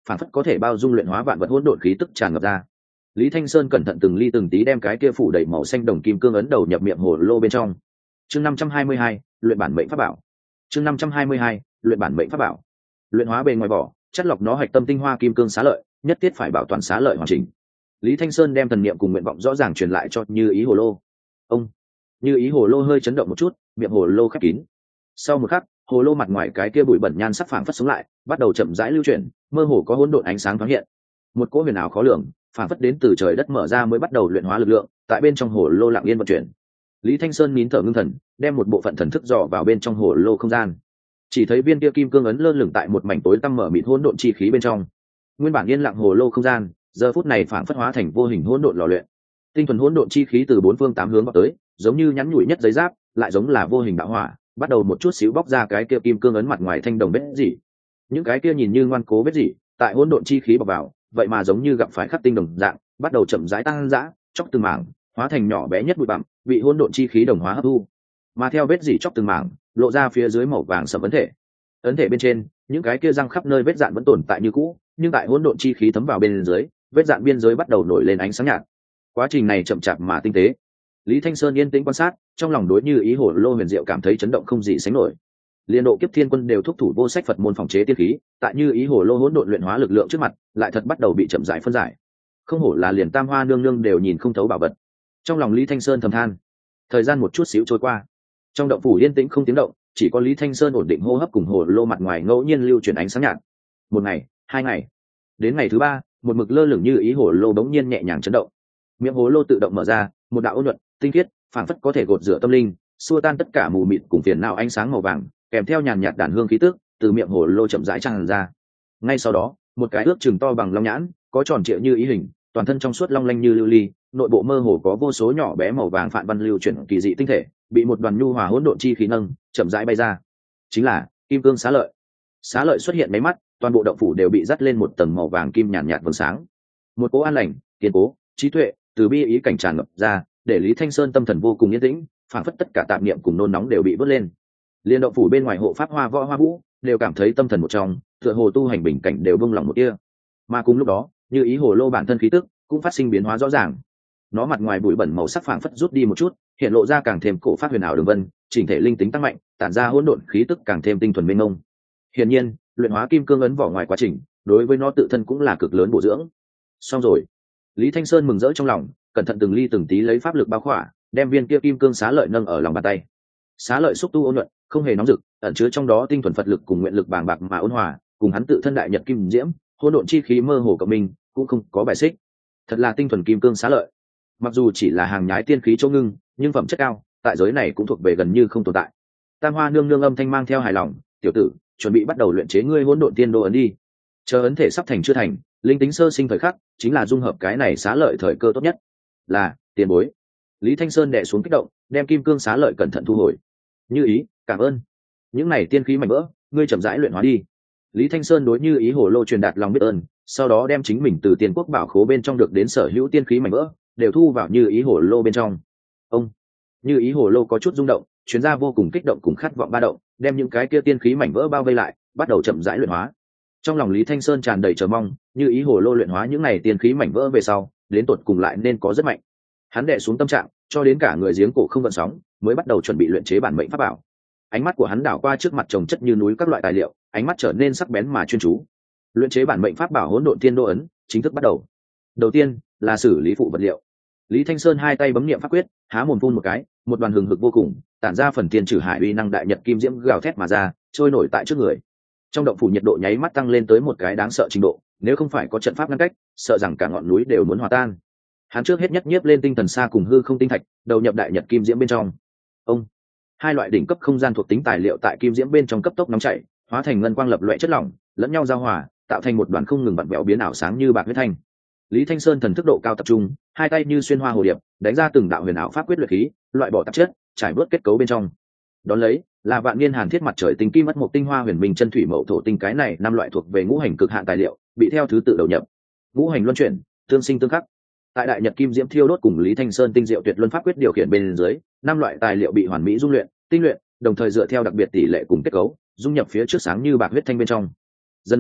phản phất có thể bao dung luyện hóa vạn vật hỗn độn khí tức tràn ngập ra. Lý Thanh Sơn cẩn thận từng ly từng tí đem cái kia phủ đầy màu xanh đồng kim cương ấn đầu nhập miệng hồ lô bên trong. Chương năm trăm hai mươi hai, luyện bản mệnh pháp bảo. Chương năm trăm hai mươi hai, luyện bản mệnh pháp bảo. Luyện hóa bề ngoài vỏ, chất lọc nó hạch tâm tinh hoa kim cương xá lợi, nhất thiết phải bảo toàn xá lợi hoàn chỉnh. Lý Thanh Sơn đem thần niệm cùng nguyện vọng rõ ràng truyền lại cho Như Ý hồ lô. Ông, Như Ý hồ lô hơi chấn động một chút, miệng hồ lô khép kín. Sau một khắc, hồ lô mặt ngoài cái kia bụi bẩn nhan sắc phảng phất sống lại, bắt đầu chậm rãi lưu chuyển, mơ hồ có hỗn độn ánh sáng thoáng hiện. Một cỗ huyền ảo khó lường, phảng phất đến từ trời đất mở ra mới bắt đầu luyện hóa lực lượng, tại bên trong hồ lô lặng yên vận chuyển. Lý Thanh Sơn nín thở ngưng thần, đem một bộ phận thần thức dò vào bên trong hồ lô không gian. Chỉ thấy viên kia kim cương ấn lơ lửng tại một mảnh tối tăm mở mịt hỗn độn chi khí bên trong. Nguyên bản yên lặng hồ lô không gian, giờ phút này phảng phất hóa thành vô hình hỗn độn lò luyện. Tinh thuần hỗn độn chi khí từ bốn phương tám hướng vào tới, giống như nhắn nhủi nhất giấy giáp, lại giống là vô hình đạo hỏa, bắt đầu một chút xíu bóc ra cái kia kim cương ấn mặt ngoài thanh đồng vết rỉ. Những cái kia nhìn như ngoan cố vết rỉ, tại hỗn độn chi khí bọc vào, vậy mà giống như gặp phải khắc tinh đồng dạng, bắt đầu chậm rãi tăng dã, chóc từng mảng, hóa thành nhỏ bé nhất bụi bặm, bị hỗn độn chi khí đồng hóa hấp thu. Mà theo vết rỉ chóc từng mảng, lộ ra phía dưới màu vàng sẫm ấn thể. Ấn thể bên trên, những cái kia răng khắp nơi vết dạn vẫn tồn tại như cũ, nhưng tại hỗn độn chi khí thấm vào bên dưới, vết dạn biên giới bắt đầu nổi lên ánh sáng nhạt. Quá trình này chậm chạp mà tinh tế. Lý Thanh Sơn yên tĩnh quan sát, trong lòng đối Như Ý hồ lô huyền diệu cảm thấy chấn động không gì sánh nổi. Liên độ kiếp thiên quân đều thúc thủ vô sách Phật môn phòng chế tiên khí, tại Như Ý hồ lô hỗn độn luyện hóa lực lượng trước mặt, lại thật bắt đầu bị chậm rãi phân giải. Không hổ là liền Tam Hoa nương nương đều nhìn không thấu bảo vật. Trong lòng Lý Thanh Sơn thầm than. Thời gian một chút xíu trôi qua, trong động phủ yên tĩnh không tiếng động, chỉ có Lý Thanh Sơn ổn định hô hấp cùng hồ lô mặt ngoài ngẫu nhiên lưu chuyển ánh sáng nhạt. Một ngày, hai ngày, đến ngày thứ ba, một mực lơ lửng Như Ý hồ lô bỗng nhiên nhẹ nhàng chấn động. Miệng hồ lô tự động mở ra, một đạo ôn nhuận, tinh khiết, phảng phất có thể gột rửa tâm linh, xua tan tất cả mù mịt cùng phiền não ánh sáng màu vàng, kèm theo nhàn nhạt đàn hương khí tức, từ miệng hồ lô chậm rãi tràn ra. Ngay sau đó, một cái ước chừng to bằng long nhãn, có tròn trịa như ý hình, toàn thân trong suốt long lanh như lưu ly, nội bộ mơ hồ có vô số nhỏ bé màu vàng phản văn lưu chuyển kỳ dị tinh thể, bị một đoàn nhu hòa hỗn độn chi khí nâng, chậm rãi bay ra. Chính là kim cương xá lợi. Xá lợi xuất hiện mấy mắt, toàn bộ động phủ đều bị dắt lên một tầng màu vàng kim nhàn nhạt vầng sáng. Một cố an lành, kiên cố, trí tuệ, từ bi ý cảnh tràn ngập ra, để Lý Thanh Sơn tâm thần vô cùng yên tĩnh, phảng phất tất cả tạp niệm cùng nôn nóng đều bị vớt lên. Liên động phủ bên ngoài hộ pháp hoa võ hoa vũ đều cảm thấy tâm thần một trong, tựa hồ tu hành bình cảnh đều vung lòng một tia. Mà cùng lúc đó, Như Ý hồ lô bản thân khí tức cũng phát sinh biến hóa rõ ràng. Nó mặt ngoài bụi bẩn màu sắc phảng phất rút đi một chút, hiện lộ ra càng thêm cổ phát huyền ảo đường vân, chỉnh thể linh tính tăng mạnh, tản ra hỗn độn khí tức càng thêm tinh thuần mênh mông. Hiển nhiên, luyện hóa kim cương ấn vỏ ngoài quá trình, đối với nó tự thân cũng là cực lớn bổ dưỡng. Xong rồi. Lý Thanh Sơn mừng rỡ trong lòng, cẩn thận từng ly từng tí lấy pháp lực bao khỏa, đem viên kia kim cương xá lợi nâng ở lòng bàn tay. Xá lợi xúc tu ôn nhuận, không hề nóng rực, ẩn chứa trong đó tinh thuần Phật lực cùng nguyện lực bàng bạc mà ôn hòa, cùng hắn tự thân đại nhật kim diễm, hỗn độn chi khí mơ hồ cộng minh, cũng không có bài xích. Thật là tinh thuần kim cương xá lợi. Mặc dù chỉ là hàng nhái tiên khí chỗ ngưng, nhưng phẩm chất cao, tại giới này cũng thuộc về gần như không tồn tại. Tam Hoa nương nương âm thanh mang theo hài lòng, "Tiểu tử, chuẩn bị bắt đầu luyện chế ngươi hỗn độn tiên đô ấn đi. Chờ ấn thể sắp thành chưa thành, linh tính sơ sinh thời khắc, chính là dung hợp cái này xá lợi thời cơ tốt nhất." Là, tiền bối. Lý Thanh Sơn đè xuống kích động, đem kim cương xá lợi cẩn thận thu hồi. Như Ý, cảm ơn. Những này tiên khí mảnh vỡ, ngươi chậm rãi luyện hóa đi. Lý Thanh Sơn đối Như Ý hồ lô truyền đạt lòng biết ơn, sau đó đem chính mình từ Tiên Quốc bảo khố bên trong được đến sở hữu tiên khí mảnh vỡ, đều thu vào Như Ý hồ lô bên trong. Ông, Như Ý hồ lô có chút rung động, chuyến ra vô cùng kích động cùng khát vọng ba động, đem những cái kia tiên khí mảnh vỡ bao vây lại, bắt đầu chậm rãi luyện hóa. Trong lòng Lý Thanh Sơn tràn đầy chờ mong, Như Ý hồ lô luyện hóa những này tiên khí mảnh vỡ về sau, đến tột cùng lại nên có rất mạnh. Hắn đè xuống tâm trạng, cho đến cả người giếng cổ không gợn sóng, mới bắt đầu chuẩn bị luyện chế bản mệnh pháp bảo. Ánh mắt của hắn đảo qua trước mặt chồng chất như núi các loại tài liệu, ánh mắt trở nên sắc bén mà chuyên chú. Luyện chế bản mệnh pháp bảo hỗn độn tiên đô ấn chính thức bắt đầu. Đầu tiên là xử lý phụ vật liệu. Lý Thanh Sơn hai tay bấm niệm pháp quyết, há mồm phun một cái, một đoàn hừng hực vô cùng, tản ra phần tiên trừ hải uy năng đại nhật kim diễm gào thét mà ra, trôi nổi tại trước người. Trong động phủ nhiệt độ nháy mắt tăng lên tới một cái đáng sợ trình độ, nếu không phải có trận pháp ngăn cách, sợ rằng cả ngọn núi đều muốn hòa tan. Hắn trước hết nhất nhiếp lên tinh thần xa cùng hư không tinh thạch, đầu nhập đại nhật kim diễm bên trong. Ông, hai loại đỉnh cấp không gian thuộc tính tài liệu tại kim diễm bên trong cấp tốc nóng chảy, hóa thành ngân quang lập loè chất lỏng, lẫn nhau giao hòa, tạo thành một đoàn không ngừng vặn vẹo biến ảo sáng như bạc huyết thanh. Lý Thanh Sơn thần thức độ cao tập trung, hai tay như xuyên hoa hồ điệp, đánh ra từng đạo huyền ảo pháp quyết luyện khí, loại bỏ tạp chất, trải bớt kết cấu bên trong. Đón lấy là vạn niên hàn thiết mặt trời tinh kim mất một tinh hoa huyền minh chân thủy mậu thổ tinh, cái này năm loại thuộc về ngũ hành cực hạn tài liệu, bị theo thứ tự đầu nhập. Ngũ hành luân chuyển, tương sinh tương khắc. Tại đại nhật kim diễm thiêu đốt cùng Lý Thanh Sơn tinh diệu tuyệt luân pháp quyết điều khiển bên dưới, năm loại tài liệu bị hoàn mỹ dung luyện, tinh luyện, đồng thời dựa theo đặc biệt tỷ lệ cùng kết cấu, dung nhập phía trước sáng như bạc huyết thanh bên trong. Dần dần,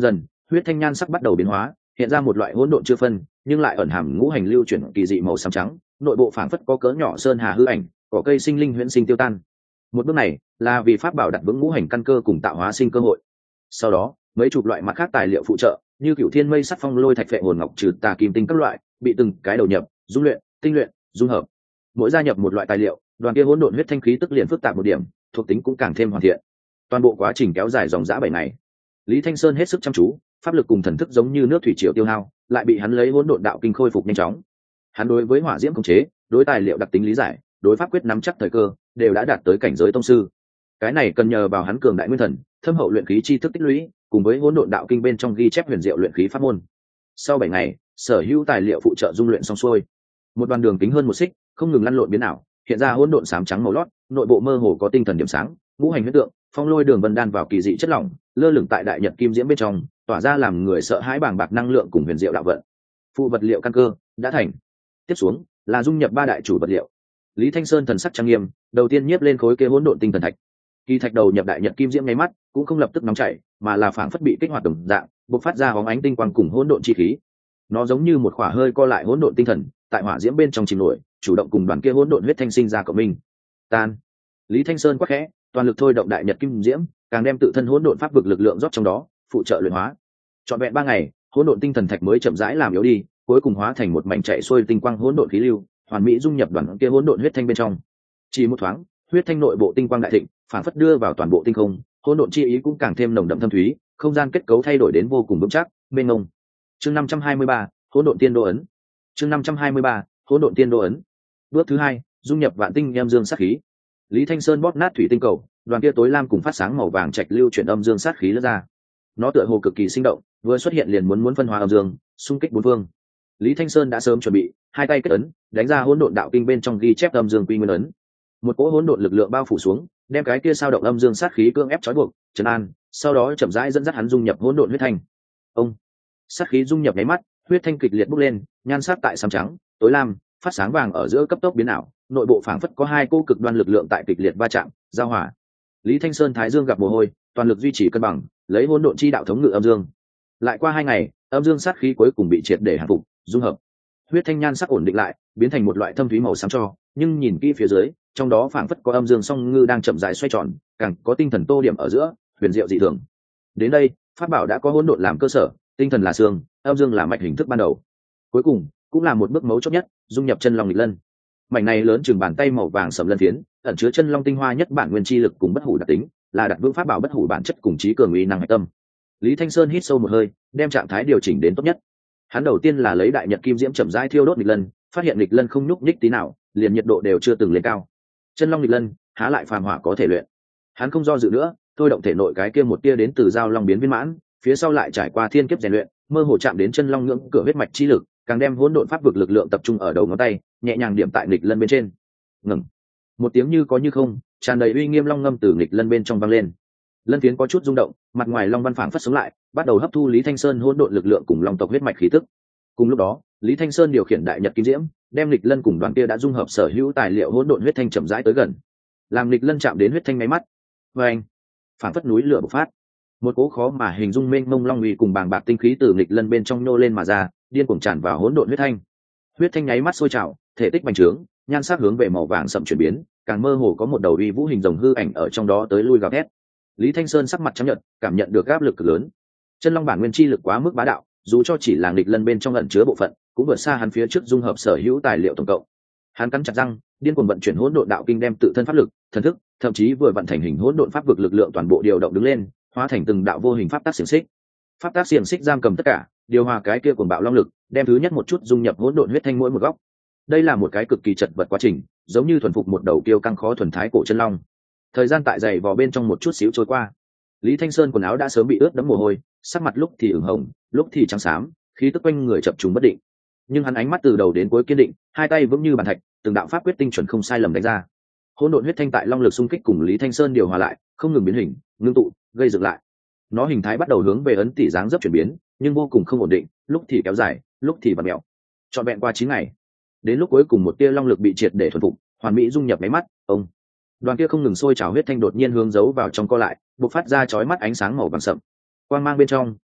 huyết thanh nhan sắc bắt đầu biến hóa, hiện ra một loại hỗn độn chưa phân nhưng lại ẩn hàm ngũ hành lưu chuyển kỳ dị màu xám trắng, nội bộ phảng phất có cỡ nhỏ sơn hà hư ảnh, cỏ cây sinh linh huyễn sinh tiêu tan. Một bước này là vì pháp bảo đặt vững ngũ hành căn cơ cùng tạo hóa sinh cơ hội. Sau đó mấy chục loại mặt khác tài liệu phụ trợ như cửu thiên mây sắt phong lôi thạch phệ hồn ngọc trừ tà kim tinh các loại bị từng cái đầu nhập dung luyện tinh luyện dung hợp. Mỗi gia nhập một loại tài liệu, đoàn kia hỗn độn huyết thanh khí tức liền phức tạp một điểm, thuộc tính cũng càng thêm hoàn thiện. Toàn bộ quá trình kéo dài dòng dã bảy ngày. Lý Thanh Sơn hết sức chăm chú, pháp lực cùng thần thức giống như nước thủy triều tiêu hao, lại bị hắn lấy hỗn độn đạo kinh khôi phục nhanh chóng. Hắn đối với hỏa diễm khống chế, đối tài liệu đặc tính lý giải, đối pháp quyết nắm chắc thời cơ, đều đã đạt tới cảnh giới tông sư. Cái này cần nhờ vào hắn cường đại nguyên thần, thâm hậu luyện khí chi thức tích lũy, cùng với hỗn độn đạo kinh bên trong ghi chép huyền diệu luyện khí pháp môn. Sau bảy ngày, sở hữu tài liệu phụ trợ dung luyện xong xuôi. Một đoàn đường kính hơn một xích, không ngừng lăn lộn biến ảo, hiện ra hỗn độn xám trắng màu lót, nội bộ mơ hồ có tinh thần điểm sáng, ngũ hành huyết tượng, phong lôi đường vân đan vào kỳ dị chất lỏng, lơ lửng tại đại nhật kim diễm bên trong, tỏa ra làm người sợ hãi bàng bạc năng lượng cùng huyền diệu đạo vận. Phụ vật liệu căn cơ đã thành. Tiếp xuống là dung nhập ba đại chủ vật liệu. Lý Thanh Sơn thần sắc trang nghiêm, đầu tiên nhiếp lên khối kia hỗn độn tinh thần thạch. Kỳ thạch đầu nhập đại nhật kim diễm ngay mắt, cũng không lập tức nóng chảy, mà là phảng phất bị kích hoạt đồng dạng, bộc phát ra bóng ánh tinh quang cùng hỗn độn chi khí. Nó giống như một khỏa hơi co lại hỗn độn tinh thần, tại hỏa diễm bên trong chìm nổi, chủ động cùng đoàn kia hỗn độn huyết thanh sinh ra cộng minh. Tan. Lý Thanh Sơn quắc khẽ, toàn lực thôi động đại nhật kim diễm, càng đem tự thân hỗn độn pháp vực lực lượng rót trong đó, phụ trợ luyện hóa. Trọn vẹn ba ngày, hỗn độn tinh thần thạch mới chậm rãi làm yếu đi, cuối cùng hóa thành một mảnh chạy xuôi tinh quang hỗn độn khí lưu, hoàn mỹ dung nhập đoàn kia hỗn độn huyết thanh bên trong. Chỉ một thoáng, huyết thanh nội bộ tinh quang đại thịnh, phản phất đưa vào toàn bộ tinh không, hỗn độn chi ý cũng càng thêm nồng đậm thâm thúy, không gian kết cấu thay đổi đến vô cùng vững chắc, mênh mông. Chương năm trăm hai mươi ba, hỗn độn tiên đô ấn. Chương năm trăm hai mươi ba, hỗn độn tiên đô ấn. Bước thứ hai, dung nhập vạn tinh âm dương sát khí. Lý Thanh Sơn bóp nát thủy tinh cầu, đoàn kia tối lam cùng phát sáng màu vàng trạch lưu chuyển âm dương sát khí lướt ra. Nó tựa hồ cực kỳ sinh động, vừa xuất hiện liền muốn muốn phân hóa âm dương, xung kích bốn phương. Lý Thanh Sơn đã sớm chuẩn bị, hai tay kết ấn, đánh ra hỗn độn đạo kinh bên trong ghi chép âm dương quy nguyên ấn. Một cỗ hỗn độn lực lượng bao phủ xuống, đem cái kia sao động âm dương sát khí cưỡng ép trói buộc, trấn an, sau đó chậm rãi dẫn dắt hắn dung nhập hỗn độn huyết thanh. Ông, sát khí dung nhập nháy mắt, huyết thanh kịch liệt bốc lên, nhan sắc tại xám trắng, tối lam, phát sáng vàng ở giữa cấp tốc biến ảo, nội bộ phảng phất có hai cỗ cực đoan lực lượng tại kịch liệt va chạm, giao hòa. Lý Thanh Sơn thái dương gặp mồ hôi, toàn lực duy trì cân bằng, lấy hỗn độn chi đạo thống ngự âm dương. Lại qua hai ngày, âm dương sát khí cuối cùng bị triệt để hạ phục, dung hợp. Huyết thanh nhan sắc ổn định lại, biến thành một loại thâm thúy màu xám cho, nhưng nhìn kỹ phía dưới, trong đó phảng phất có âm dương song ngư đang chậm rãi xoay tròn, càng có tinh thần tô điểm ở giữa, huyền diệu dị thường. Đến đây, pháp bảo đã có hỗn độn làm cơ sở, tinh thần là xương, âm dương là mạch hình thức ban đầu. Cuối cùng, cũng là một bước mấu chốt nhất, dung nhập chân long nghịch lân. Mảnh này lớn chừng bàn tay màu vàng sẫm lân phiến, ẩn chứa chân long tinh hoa nhất bản nguyên chi lực cùng bất hủ đặc tính, là đặt vững pháp bảo bất hủ bản chất cùng trí cường uy năng hạch tâm. Lý Thanh Sơn hít sâu một hơi, đem trạng thái điều chỉnh đến tốt nhất. Hắn đầu tiên là lấy đại nhật kim diễm chậm rãi thiêu đốt nghịch lân, phát hiện nghịch lân không nhúc nhích tí nào, liền nhiệt độ đều chưa từng lên cao. Chân long nghịch lân, há lại phàm hỏa có thể luyện. Hắn không do dự nữa, thôi động thể nội cái kia một tia đến từ giao long biến viên mãn, phía sau lại trải qua thiên kiếp rèn luyện, mơ hồ chạm đến chân long ngưỡng cửa huyết mạch chi lực, càng đem hỗn độn pháp vực lực lượng tập trung ở đầu ngón tay, nhẹ nhàng điểm tại nghịch lân bên trên. Ngừng. Một tiếng như có như không, tràn đầy uy nghiêm long ngâm từ nghịch lân bên trong vang lên. Lân phiến có chút rung động, mặt ngoài long văn phảng phất sống lại, bắt đầu hấp thu Lý Thanh Sơn hỗn độn lực lượng cùng long tộc huyết mạch khí tức. Cùng lúc đó, Lý Thanh Sơn điều khiển đại nhật kim diễm, đem nghịch lân cùng đoàn kia đã dung hợp sở hữu tài liệu hỗn độn huyết thanh chậm rãi tới gần. Làm nghịch lân chạm đến huyết thanh máy mắt, vang, phảng phất núi lửa bộc phát. Một cỗ khó mà hình dung mênh mông long uy cùng bàng bạc tinh khí từ nghịch lân bên trong nô lên mà ra, điên cuồng tràn vào hỗn độn huyết thanh. Huyết thanh nháy mắt sôi trào, thể tích bành trướng, nhan sắc hướng về màu vàng sậm chuyển biến, càng mơ hồ có một đầu uy vũ hình rồng hư ảnh ở trong đó tới lui gào thét. Lý Thanh Sơn sắc mặt trắng nhợt, cảm nhận được áp lực cực lớn. Chân long bản nguyên chi lực quá mức bá đạo, dù cho chỉ là nghịch lân bên trong ẩn chứa bộ phận, cũng vượt xa hắn phía trước dung hợp sở hữu tài liệu tổng cộng. Hắn cắn chặt răng, điên cuồng vận chuyển hỗn độn đạo kinh đem tự thân pháp lực, thần thức, thậm chí vừa vận thành hình hỗn độn pháp vực lực lượng toàn bộ điều động đứng lên, hóa thành từng đạo vô hình pháp tác xiềng xích. Pháp tác xiềng xích giam cầm tất cả, điều hòa cái kia cuồng bạo long lực, đem thứ nhất một chút dung nhập hỗn độn huyết thanh mỗi một góc. Đây là một cái cực kỳ chật vật quá trình, giống như thuần phục một đầu kiêu căng khó thuần thái cổ chân long. Thời gian tại dày vò bên trong một chút xíu trôi qua. Lý Thanh Sơn quần áo đã sớm bị ướt đẫm mồ hôi, sắc mặt lúc thì ửng hồng, lúc thì trắng xám, khí tức quanh người chập trùng bất định. Nhưng hắn ánh mắt từ đầu đến cuối kiên định, hai tay vững như bàn thạch, từng đạo pháp quyết tinh chuẩn không sai lầm đánh ra. Hỗn độn huyết thanh tại long lực xung kích cùng Lý Thanh Sơn điều hòa lại, không ngừng biến hình, ngưng tụ, gây dựng lại. Nó hình thái bắt đầu hướng về ấn tỷ dáng dấp chuyển biến, nhưng vô cùng không ổn định, lúc thì kéo dài, lúc thì vặn mèo. Trọn vẹn qua chín ngày, đến lúc cuối cùng một tia long lực bị triệt để thuần phục, hoàn mỹ dung nhập máy mắt, ông. Đoàn kia không ngừng sôi trào huyết thanh đột nhiên hướng giấu vào trong co lại, bộc phát ra chói mắt ánh sáng màu vàng sậm. Quang mang bên trong,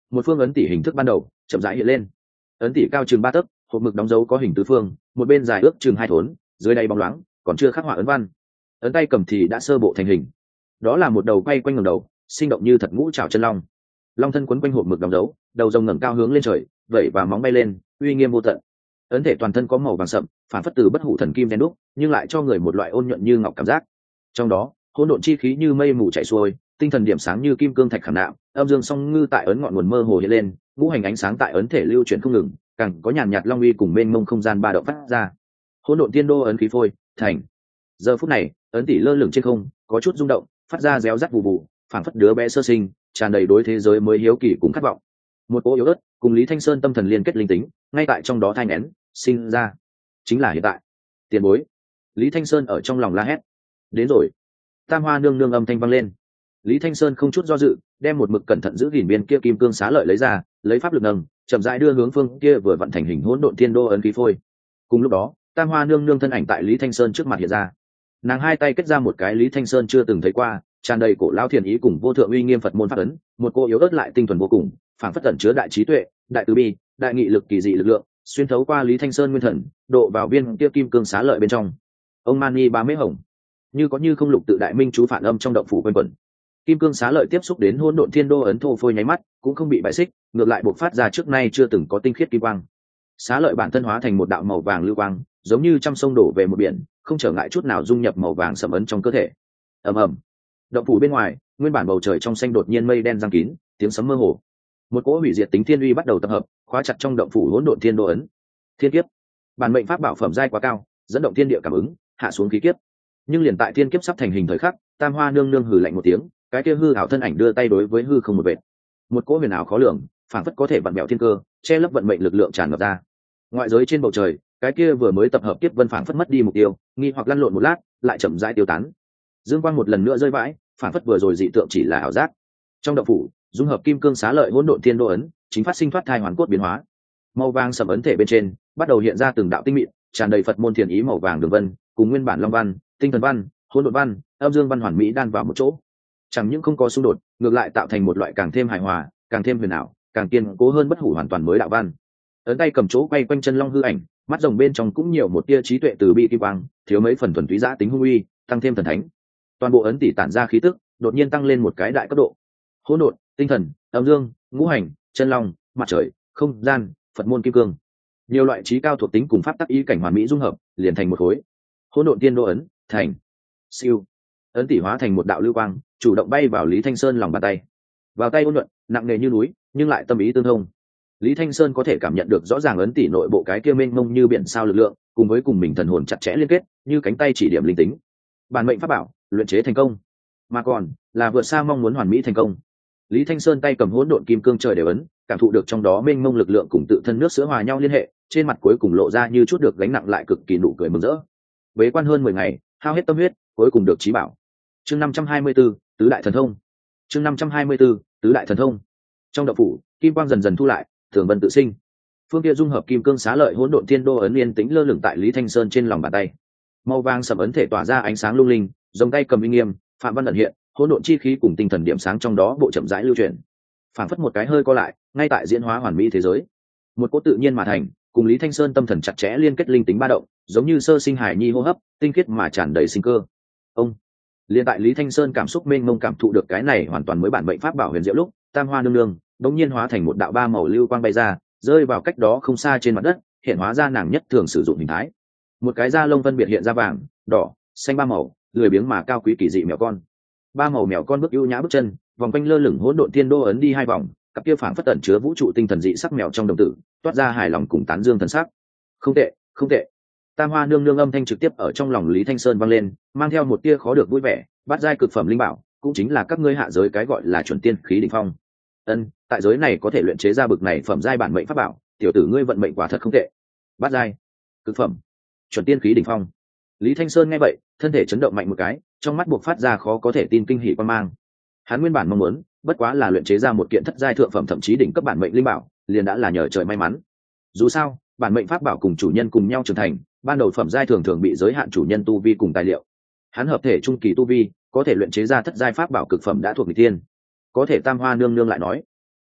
một phương ấn tỷ hình thức ban đầu chậm rãi hiện lên. Ấn tỷ cao chừng ba tấc, hộp mực đóng dấu có hình tứ phương, một bên dài ước chừng hai thốn, dưới đáy bóng loáng, còn chưa khắc họa ấn văn. Ấn tay cầm thì đã sơ bộ thành hình. Đó là một đầu quay quanh ngẩng đầu, sinh động như thật ngũ trảo chân long. Long thân quấn quanh hộp mực đóng dấu, đầu rồng ngẩng cao hướng lên trời, vẩy và móng bay lên, uy nghiêm vô tận. Ấn thể toàn thân có màu vàng sậm, phản phất từ bất hủ thần kim đen đúc, nhưng lại cho người một loại ôn nhuận như ngọc cảm giác. Trong đó, hỗn độn chi khí như mây mù chảy xuôi, tinh thần điểm sáng như kim cương thạch khảm nạm, âm dương song ngư tại ấn ngọn nguồn mơ hồ hiện lên, ngũ hành ánh sáng tại ấn thể lưu chuyển không ngừng, càng có nhàn nhạt long uy cùng mênh mông không gian ba động phát ra. Hỗn độn tiên đô ấn khí phôi thành. Giờ phút này, ấn tỷ lơ lửng trên không, có chút rung động, phát ra réo rắt vụ vụ, phảng phất đứa bé sơ sinh, tràn đầy đối thế giới mới hiếu kỳ cùng khát vọng. Một cỗ yếu ớt cùng Lý Thanh Sơn tâm thần liên kết linh tính, ngay tại trong đó thai nghén sinh ra, chính là hiện tại. Tiền bối. Lý Thanh Sơn ở trong lòng la hét. Đến rồi. Tam Hoa nương nương âm thanh vang lên. Lý Thanh Sơn không chút do dự, đem một mực cẩn thận giữ gìn biên kia kim cương xá lợi lấy ra, lấy pháp lực nâng, chậm rãi đưa hướng phương kia vừa vận thành hình hỗn độn thiên đô ấn khí phôi. Cùng lúc đó, Tam Hoa nương nương thân ảnh tại Lý Thanh Sơn trước mặt hiện ra. Nàng hai tay kết ra một cái Lý Thanh Sơn chưa từng thấy qua, tràn đầy cổ lão thiền ý cùng vô thượng uy nghiêm Phật môn pháp ấn, một cô yếu ớt lại tinh thuần vô cùng, phảng phất tẩn chứa đại trí tuệ, đại từ bi, đại nghị lực kỳ dị lực lượng, xuyên thấu qua Lý Thanh Sơn nguyên thần, độ vào viên kia kim cương xá lợi bên trong. Ông Mani Ba Mễ Hồng, như có như không lục tự đại minh chú phản âm trong động phủ quanh quẩn. Kim cương xá lợi tiếp xúc đến hỗn độn thiên đô ấn thô phôi nháy mắt, cũng không bị bại xích, ngược lại bộc phát ra trước nay chưa từng có tinh khiết kim quang. Xá lợi bản thân hóa thành một đạo màu vàng lưu quang, giống như trăm sông đổ về một biển, không trở ngại chút nào dung nhập màu vàng sẫm ấn trong cơ thể. Ầm ầm. Động phủ bên ngoài, nguyên bản bầu trời trong xanh đột nhiên mây đen giăng kín, tiếng sấm mơ hồ. Một cỗ hủy diệt tính thiên uy bắt đầu tập hợp, khóa chặt trong động phủ hỗn độn thiên đô ấn. Thiên kiếp. Bản mệnh pháp bảo phẩm giai quá cao, dẫn động thiên địa cảm ứng, hạ xuống khí kiếp. Nhưng liền tại thiên kiếp sắp thành hình thời khắc, Tam Hoa nương nương hừ lạnh một tiếng, cái kia hư ảo thân ảnh đưa tay đối với hư không một vệt. Một cỗ huyền ảo khó lường, phảng phất có thể vặn vẹo thiên cơ, che lấp vận mệnh lực lượng tràn ngập ra. Ngoại giới trên bầu trời, cái kia vừa mới tập hợp kiếp vân phảng phất mất đi mục tiêu, nghi hoặc lăn lộn một lát, lại chậm rãi tiêu tán. Dương quang một lần nữa rơi vãi, phảng phất vừa rồi dị tượng chỉ là ảo giác. Trong động phủ, dung hợp kim cương xá lợi hỗn độn thiên đô ấn, chính phát sinh thoát thai hoàn cốt biến hóa. Màu vàng sầm ấn thể bên trên, bắt đầu hiện ra từng đạo tinh mịn, tràn đầy Phật môn thiền ý màu vàng đường vân, cùng nguyên bản long văn, tinh thần văn, hỗn độn văn, âm dương văn hoàn mỹ đan vào một chỗ. Chẳng những không có xung đột, ngược lại tạo thành một loại càng thêm hài hòa, càng thêm huyền ảo, càng kiên cố hơn bất hủ hoàn toàn mới đạo văn. Ấn tay cầm chỗ quay quanh chân long hư ảnh, mắt rồng bên trong cũng nhiều một tia trí tuệ từ bi kim quang, thiếu mấy phần thuần túy giá tính hung uy, tăng thêm thần thánh. Toàn bộ ấn tỷ tản ra khí tức, đột nhiên tăng lên một cái đại cấp độ. Hỗn độn, tinh thần, âm dương, ngũ hành, chân long, mặt trời, không gian, Phật môn kim cương, nhiều loại trí cao thuộc tính cùng pháp tắc ý cảnh hoàn mỹ dung hợp, liền thành một khối. Hỗn độn tiên đô ấn thành. Siêu. Ấn tỷ hóa thành một đạo lưu quang, chủ động bay vào Lý Thanh Sơn lòng bàn tay. Vào tay ôn nhuận, nặng nề như núi, nhưng lại tâm ý tương thông. Lý Thanh Sơn có thể cảm nhận được rõ ràng ấn tỷ nội bộ cái kia mênh mông như biển sao lực lượng, cùng với cùng mình thần hồn chặt chẽ liên kết, như cánh tay chỉ điểm linh tính. Bản mệnh pháp bảo, luyện chế thành công, mà còn là vượt xa mong muốn hoàn mỹ thành công. Lý Thanh Sơn tay cầm hỗn độn kim cương trời đều ấn, cảm thụ được trong đó mênh mông lực lượng cùng tự thân nước sữa hòa nhau liên hệ, trên mặt cuối cùng lộ ra như chút được gánh nặng lại cực kỳ nụ cười mừng rỡ. Bế quan hơn mười ngày, hao hết tâm huyết, cuối cùng được chí bảo. Chương năm trăm hai mươi 524, tứ đại thần thông. Chương năm trăm hai mươi 524, tứ đại thần thông. Trong động phủ, kim quang dần dần thu lại, thường vân tự sinh. Phương kia dung hợp kim cương xá lợi hỗn độn thiên đô ấn yên tĩnh lơ lửng tại Lý Thanh Sơn trên lòng bàn tay. Màu vàng sẫm ấn thể tỏa ra ánh sáng lung linh, giống tay cầm uy nghiêm, phạm văn ẩn hiện, hỗn độn chi khí cùng tinh thần điểm sáng trong đó bộ chậm rãi lưu chuyển. Phảng phất một cái hơi co lại, ngay tại diễn hóa hoàn mỹ thế giới. Một cỗ tự nhiên mà thành, cùng Lý Thanh Sơn tâm thần chặt chẽ liên kết linh tính ba động, giống như sơ sinh hải nhi hô hấp, tinh khiết mà tràn đầy sinh cơ. Ông liên tại Lý Thanh Sơn cảm xúc mênh mông cảm thụ được cái này hoàn toàn mới bản mệnh pháp bảo huyền diệu lúc, Tam Hoa nương nương đống nhiên hóa thành một đạo ba màu lưu quang bay ra, rơi vào cách đó không xa trên mặt đất, hiện hóa ra nàng nhất thường sử dụng hình thái. Một cái da lông phân biệt hiện ra vàng, đỏ, xanh ba màu, lười biếng mà cao quý kỳ dị mèo con. Ba màu mèo con bước ưu nhã bước chân, vòng quanh lơ lửng hỗn độn thiên đô ấn đi hai vòng, cặp kia phảng phất tẩn chứa vũ trụ tinh thần dị sắc mèo trong đồng tử, toát ra hài lòng cùng tán dương thần sắc. Không tệ, không tệ. Tam Hoa nương nương âm thanh trực tiếp ở trong lòng Lý Thanh Sơn vang lên, mang theo một tia khó được vui vẻ, bát giai cực phẩm linh bảo, cũng chính là các ngươi hạ giới cái gọi là chuẩn tiên khí đỉnh phong. Ân, tại giới này có thể luyện chế ra bực này phẩm giai bản mệnh pháp bảo, tiểu tử ngươi vận mệnh quả thật không tệ. Bát giai, cực phẩm, chuẩn tiên khí đỉnh phong. Lý Thanh Sơn nghe vậy, thân thể chấn động mạnh một cái, trong mắt buộc phát ra khó có thể tin kinh hỉ quan mang. Hắn nguyên bản mong muốn, bất quá là luyện chế ra một kiện thất giai thượng phẩm thậm chí đỉnh cấp bản mệnh linh bảo, liền đã là nhờ trời may mắn. Dù sao, bản mệnh pháp bảo cùng chủ nhân cùng nhau trưởng thành, ban đầu phẩm giai thường thường bị giới hạn chủ nhân tu vi cùng tài liệu. Hắn hợp thể trung kỳ tu vi, có thể luyện chế ra thất giai pháp bảo cực phẩm đã thuộc nghịch thiên. Có thể Tam Hoa nương nương lại nói,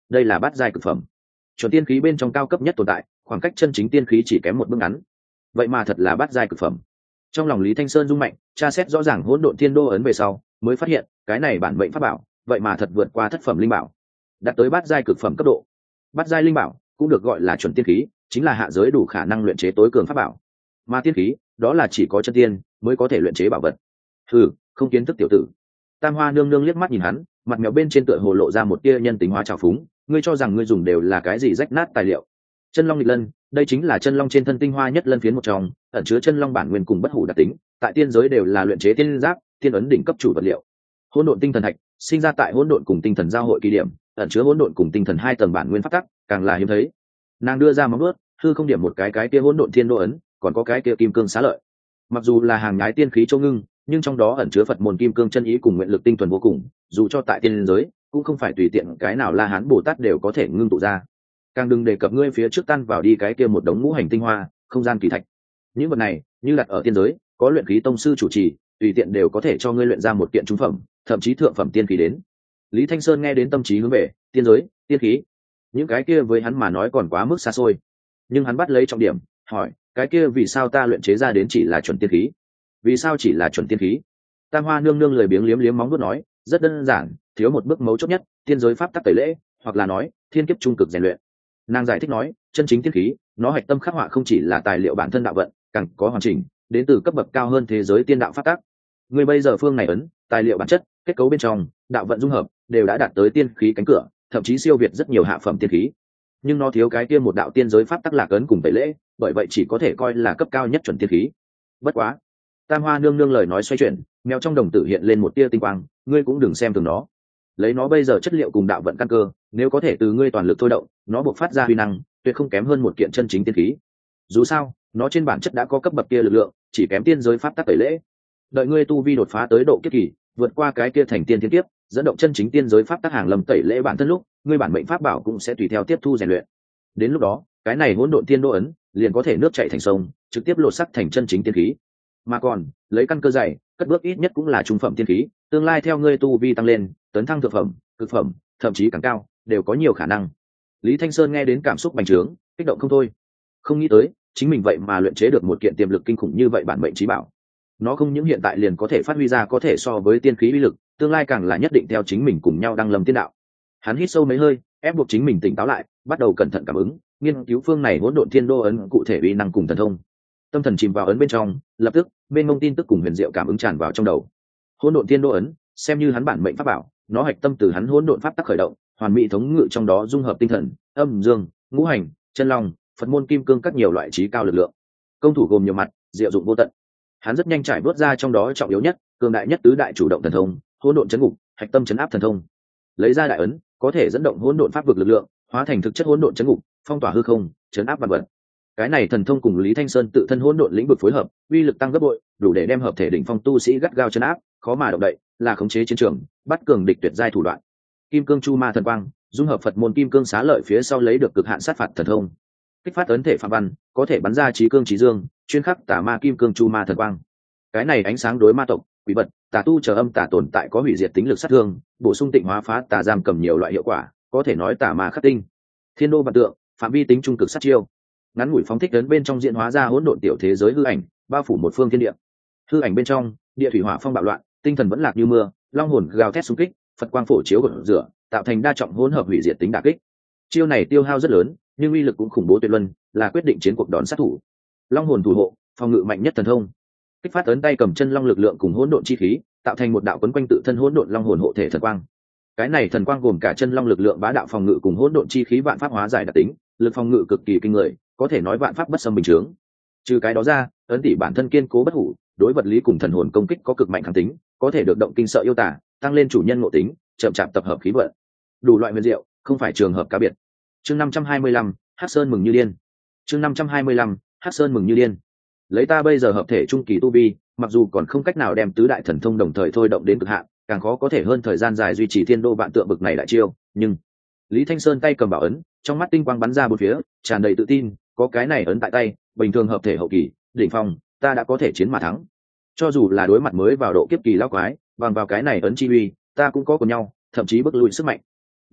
đây là bát giai cực phẩm, chuẩn tiên khí bên trong cao cấp nhất tồn tại, khoảng cách chân chính tiên khí chỉ kém một bước ngắn. Vậy mà thật là bát giai cực phẩm. Trong lòng Lý Thanh Sơn rung mạnh, tra xét rõ ràng hỗn độn thiên đô ấn về sau, mới phát hiện cái này bản mệnh pháp bảo vậy mà thật vượt qua thất phẩm linh bảo, đạt tới bát giai cực phẩm cấp độ. Bát giai linh bảo cũng được gọi là chuẩn tiên khí, chính là hạ giới đủ khả năng luyện chế tối cường pháp bảo, mà tiên khí đó là chỉ có chân tiên mới có thể luyện chế bảo vật. Hừ, không kiến thức tiểu tử. Tam Hoa nương nương liếc mắt nhìn hắn, mặt mèo bên trên tựa hồ lộ ra một tia nhân tính hóa trào phúng, ngươi cho rằng ngươi dùng đều là cái gì rách nát tài liệu? Chân long nghịch lân, đây chính là chân long trên thân tinh hoa nhất lân phiến một trong, ẩn chứa chân long bản nguyên cùng bất hủ đặc tính, tại tiên giới đều là luyện chế tiên giáp, tiên ấn đỉnh cấp chủ vật liệu. Hỗn độn tinh thần thạch, sinh ra tại hỗn độn cùng tinh thần giao hội kỳ điểm, ẩn chứa hỗn độn cùng tinh thần hai tầng bản nguyên pháp tắc, càng là hiếm thấy. Nàng đưa ra móng vuốt, hư không điểm một cái cái kia hỗn độn thiên đô ấn, còn có cái kia kim cương xá lợi. Mặc dù là hàng nhái tiên khí châu ngưng, nhưng trong đó ẩn chứa Phật môn kim cương chân ý cùng nguyện lực tinh thuần vô cùng, dù cho tại tiên giới cũng không phải tùy tiện cái nào La Hán Bồ Tát đều có thể ngưng tụ ra. Càng đừng đề cập ngươi phía trước tan vào đi cái kia một đống ngũ hành tinh hoa, không gian kỳ thạch. Những vật này, như đặt ở tiên giới, có luyện khí tông sư chủ trì, tùy tiện đều có thể cho ngươi luyện ra một kiện trung phẩm, thậm chí thượng phẩm tiên khí đến. Lý Thanh Sơn nghe đến tâm trí hướng về tiên giới, tiên khí. Những cái kia với hắn mà nói còn quá mức xa xôi. Nhưng hắn bắt lấy trọng điểm, hỏi, cái kia vì sao ta luyện chế ra đến chỉ là chuẩn tiên khí? Vì sao chỉ là chuẩn tiên khí? Tam Hoa nương nương lười biếng liếm liếm móng vuốt nói, rất đơn giản, thiếu một bước mấu chốt nhất, tiên giới pháp tắc tẩy lễ, hoặc là nói, thiên kiếp trung cực rèn luyện. Nàng giải thích nói, chân chính tiên khí, nó hạch tâm khắc họa không chỉ là tài liệu bản thân đạo vận, càng có hoàn chỉnh, đến từ cấp bậc cao hơn thế giới tiên đạo pháp tắc. Người bây giờ phương này ấn, tài liệu bản chất, kết cấu bên trong, đạo vận dung hợp, đều đã đạt tới tiên khí cánh cửa, thậm chí siêu việt rất nhiều hạ phẩm tiên khí. Nhưng nó thiếu cái kia một đạo tiên giới pháp tắc lạc ấn cùng tẩy lễ, bởi vậy chỉ có thể coi là cấp cao nhất chuẩn tiên khí. Bất quá, Tam Hoa nương nương lời nói xoay chuyển, mèo trong đồng tử hiện lên một tia tinh quang, ngươi cũng đừng xem thường nó. Lấy nó bây giờ chất liệu cùng đạo vận căn cơ, nếu có thể từ ngươi toàn lực thôi động, nó bộc phát ra huy năng, tuyệt không kém hơn một kiện chân chính tiên khí. Dù sao, nó trên bản chất đã có cấp bậc kia lực lượng, chỉ kém tiên giới pháp tắc tẩy lễ. Đợi ngươi tu vi đột phá tới độ kiếp kỳ, vượt qua cái kia thành tiên thiên kiếp, dẫn động chân chính tiên giới pháp tắc hàng lầm tẩy lễ bản thân lúc, ngươi bản mệnh pháp bảo cũng sẽ tùy theo tiếp thu rèn luyện. Đến lúc đó, cái này hỗn độn tiên đô ấn, liền có thể nước chảy thành sông, trực tiếp lột sắc thành chân chính tiên khí. Mà còn, lấy căn cơ dày, cất bước ít nhất cũng là trung phẩm tiên khí, tương lai theo ngươi tu vi tăng lên, tấn thăng thượng phẩm, cực phẩm, thậm chí càng cao, đều có nhiều khả năng. Lý Thanh Sơn nghe đến cảm xúc bành trướng, kích động không thôi. Không nghĩ tới, chính mình vậy mà luyện chế được một kiện tiềm lực kinh khủng như vậy bản mệnh chí bảo. Nó không những hiện tại liền có thể phát huy ra có thể so với tiên khí uy lực, tương lai càng là nhất định theo chính mình cùng nhau đăng lâm tiên đạo. Hắn hít sâu mấy hơi, ép buộc chính mình tỉnh táo lại, bắt đầu cẩn thận cảm ứng, nghiên cứu phương này hỗn độn thiên đô ấn cụ thể uy năng cùng thần thông. Tâm thần chìm vào ấn bên trong, lập tức mênh mông tin tức cùng huyền diệu cảm ứng tràn vào trong đầu. Hỗn độn thiên đô ấn, xem như hắn bản mệnh pháp bảo, nó hạch tâm từ hắn hỗn độn pháp tắc khởi động, hoàn mỹ thống ngự trong đó dung hợp tinh thần, âm dương, ngũ hành, chân long, Phật môn kim cương các nhiều loại trí cao lực lượng. Công thủ gồm nhiều mặt, diệu dụng vô tận. Hắn rất nhanh trải bước ra trong đó trọng yếu nhất, cường đại nhất tứ đại chủ động thần thông, hỗn độn chấn ngục, hạch tâm chấn áp thần thông. Lấy ra đại ấn, có thể dẫn động hỗn độn pháp vực lực lượng, hóa thành thực chất hỗn độn chấn ngục, phong tỏa hư không, chấn áp vạn vật. Cái này thần thông cùng Lý Thanh Sơn tự thân hỗn độn lĩnh vực phối hợp, uy lực tăng gấp bội, đủ để đem hợp thể đỉnh phong tu sĩ gắt gao chấn áp, khó mà động đậy, là khống chế chiến trường, bắt cường địch tuyệt giai thủ đoạn. Kim cương chu ma thần quang, dung hợp Phật môn kim cương xá lợi phía sau lấy được cực hạn sát phạt thần thông. Kích phát ấn thể phạm văn, có thể bắn ra chí cương chí dương, chuyên khắc tà ma kim cương chu ma thần quang. Cái này ánh sáng đối ma tộc, quỷ vật, tà tu chờ âm tà tồn tại có hủy diệt tính lực sát thương, bổ sung tịnh hóa phá tà giam cầm nhiều loại hiệu quả, có thể nói tà ma khắc tinh. Thiên đô vạn tượng, phạm vi tính trung cực sát chiêu. Ngắn ngủi phóng thích ấn bên trong diễn hóa ra hỗn độn tiểu thế giới hư ảnh, bao phủ một phương thiên địa. Hư ảnh bên trong, địa thủy hỏa phong bạo loạn, tinh thần vẫn lạc như mưa, long hồn gào thét xung kích, Phật quang phổ chiếu gột rửa, tạo thành đa trọng hỗn hợp hủy diệt tính đả kích. Chiêu này tiêu hao rất lớn, nhưng uy lực cũng khủng bố tuyệt luân, là quyết định chiến cuộc đón sát thủ. Long hồn thủ hộ, phòng ngự mạnh nhất thần thông. Kích phát ấn tay cầm chân long lực lượng cùng hỗn độn chi khí, tạo thành một đạo quấn quanh tự thân hỗn độn long hồn hộ thể thần quang. Cái này thần quang gồm cả chân long lực lượng bá đạo phòng ngự cùng hỗn độn chi khí vạn pháp hóa giải đặc tính, lực phòng ngự cực kỳ kinh người, có thể nói vạn pháp bất xâm bình chướng. Trừ cái đó ra, ấn tỷ bản thân kiên cố bất hủ, đối vật lý cùng thần hồn công kích có cực mạnh kháng tính, có thể được động kinh sợ yêu tả, tăng lên chủ nhân ngộ tính, chậm chạp tập hợp khí vận. Đủ loại huyền diệu, không phải trường hợp cá biệt. Chương năm trăm hai mươi lăm, Hắc Sơn mừng như điên. Chương năm trăm hai mươi lăm, Hắc Sơn mừng như điên. Lấy ta bây giờ hợp thể trung kỳ tu vi, mặc dù còn không cách nào đem tứ đại thần thông đồng thời thôi động đến cực hạn, càng khó có thể hơn thời gian dài duy trì thiên đô vạn tượng bực này đại chiêu, nhưng Lý Thanh Sơn tay cầm bảo ấn, trong mắt tinh quang bắn ra bốn phía, tràn đầy tự tin, có cái này ấn tại tay, bình thường hợp thể hậu kỳ, đỉnh phong, ta đã có thể chiến mà thắng. Cho dù là đối mặt mới vào độ kiếp kỳ lão quái, bằng vào cái này ấn chi uy, ta cũng có cùng nhau, thậm chí bước lùi sức mạnh.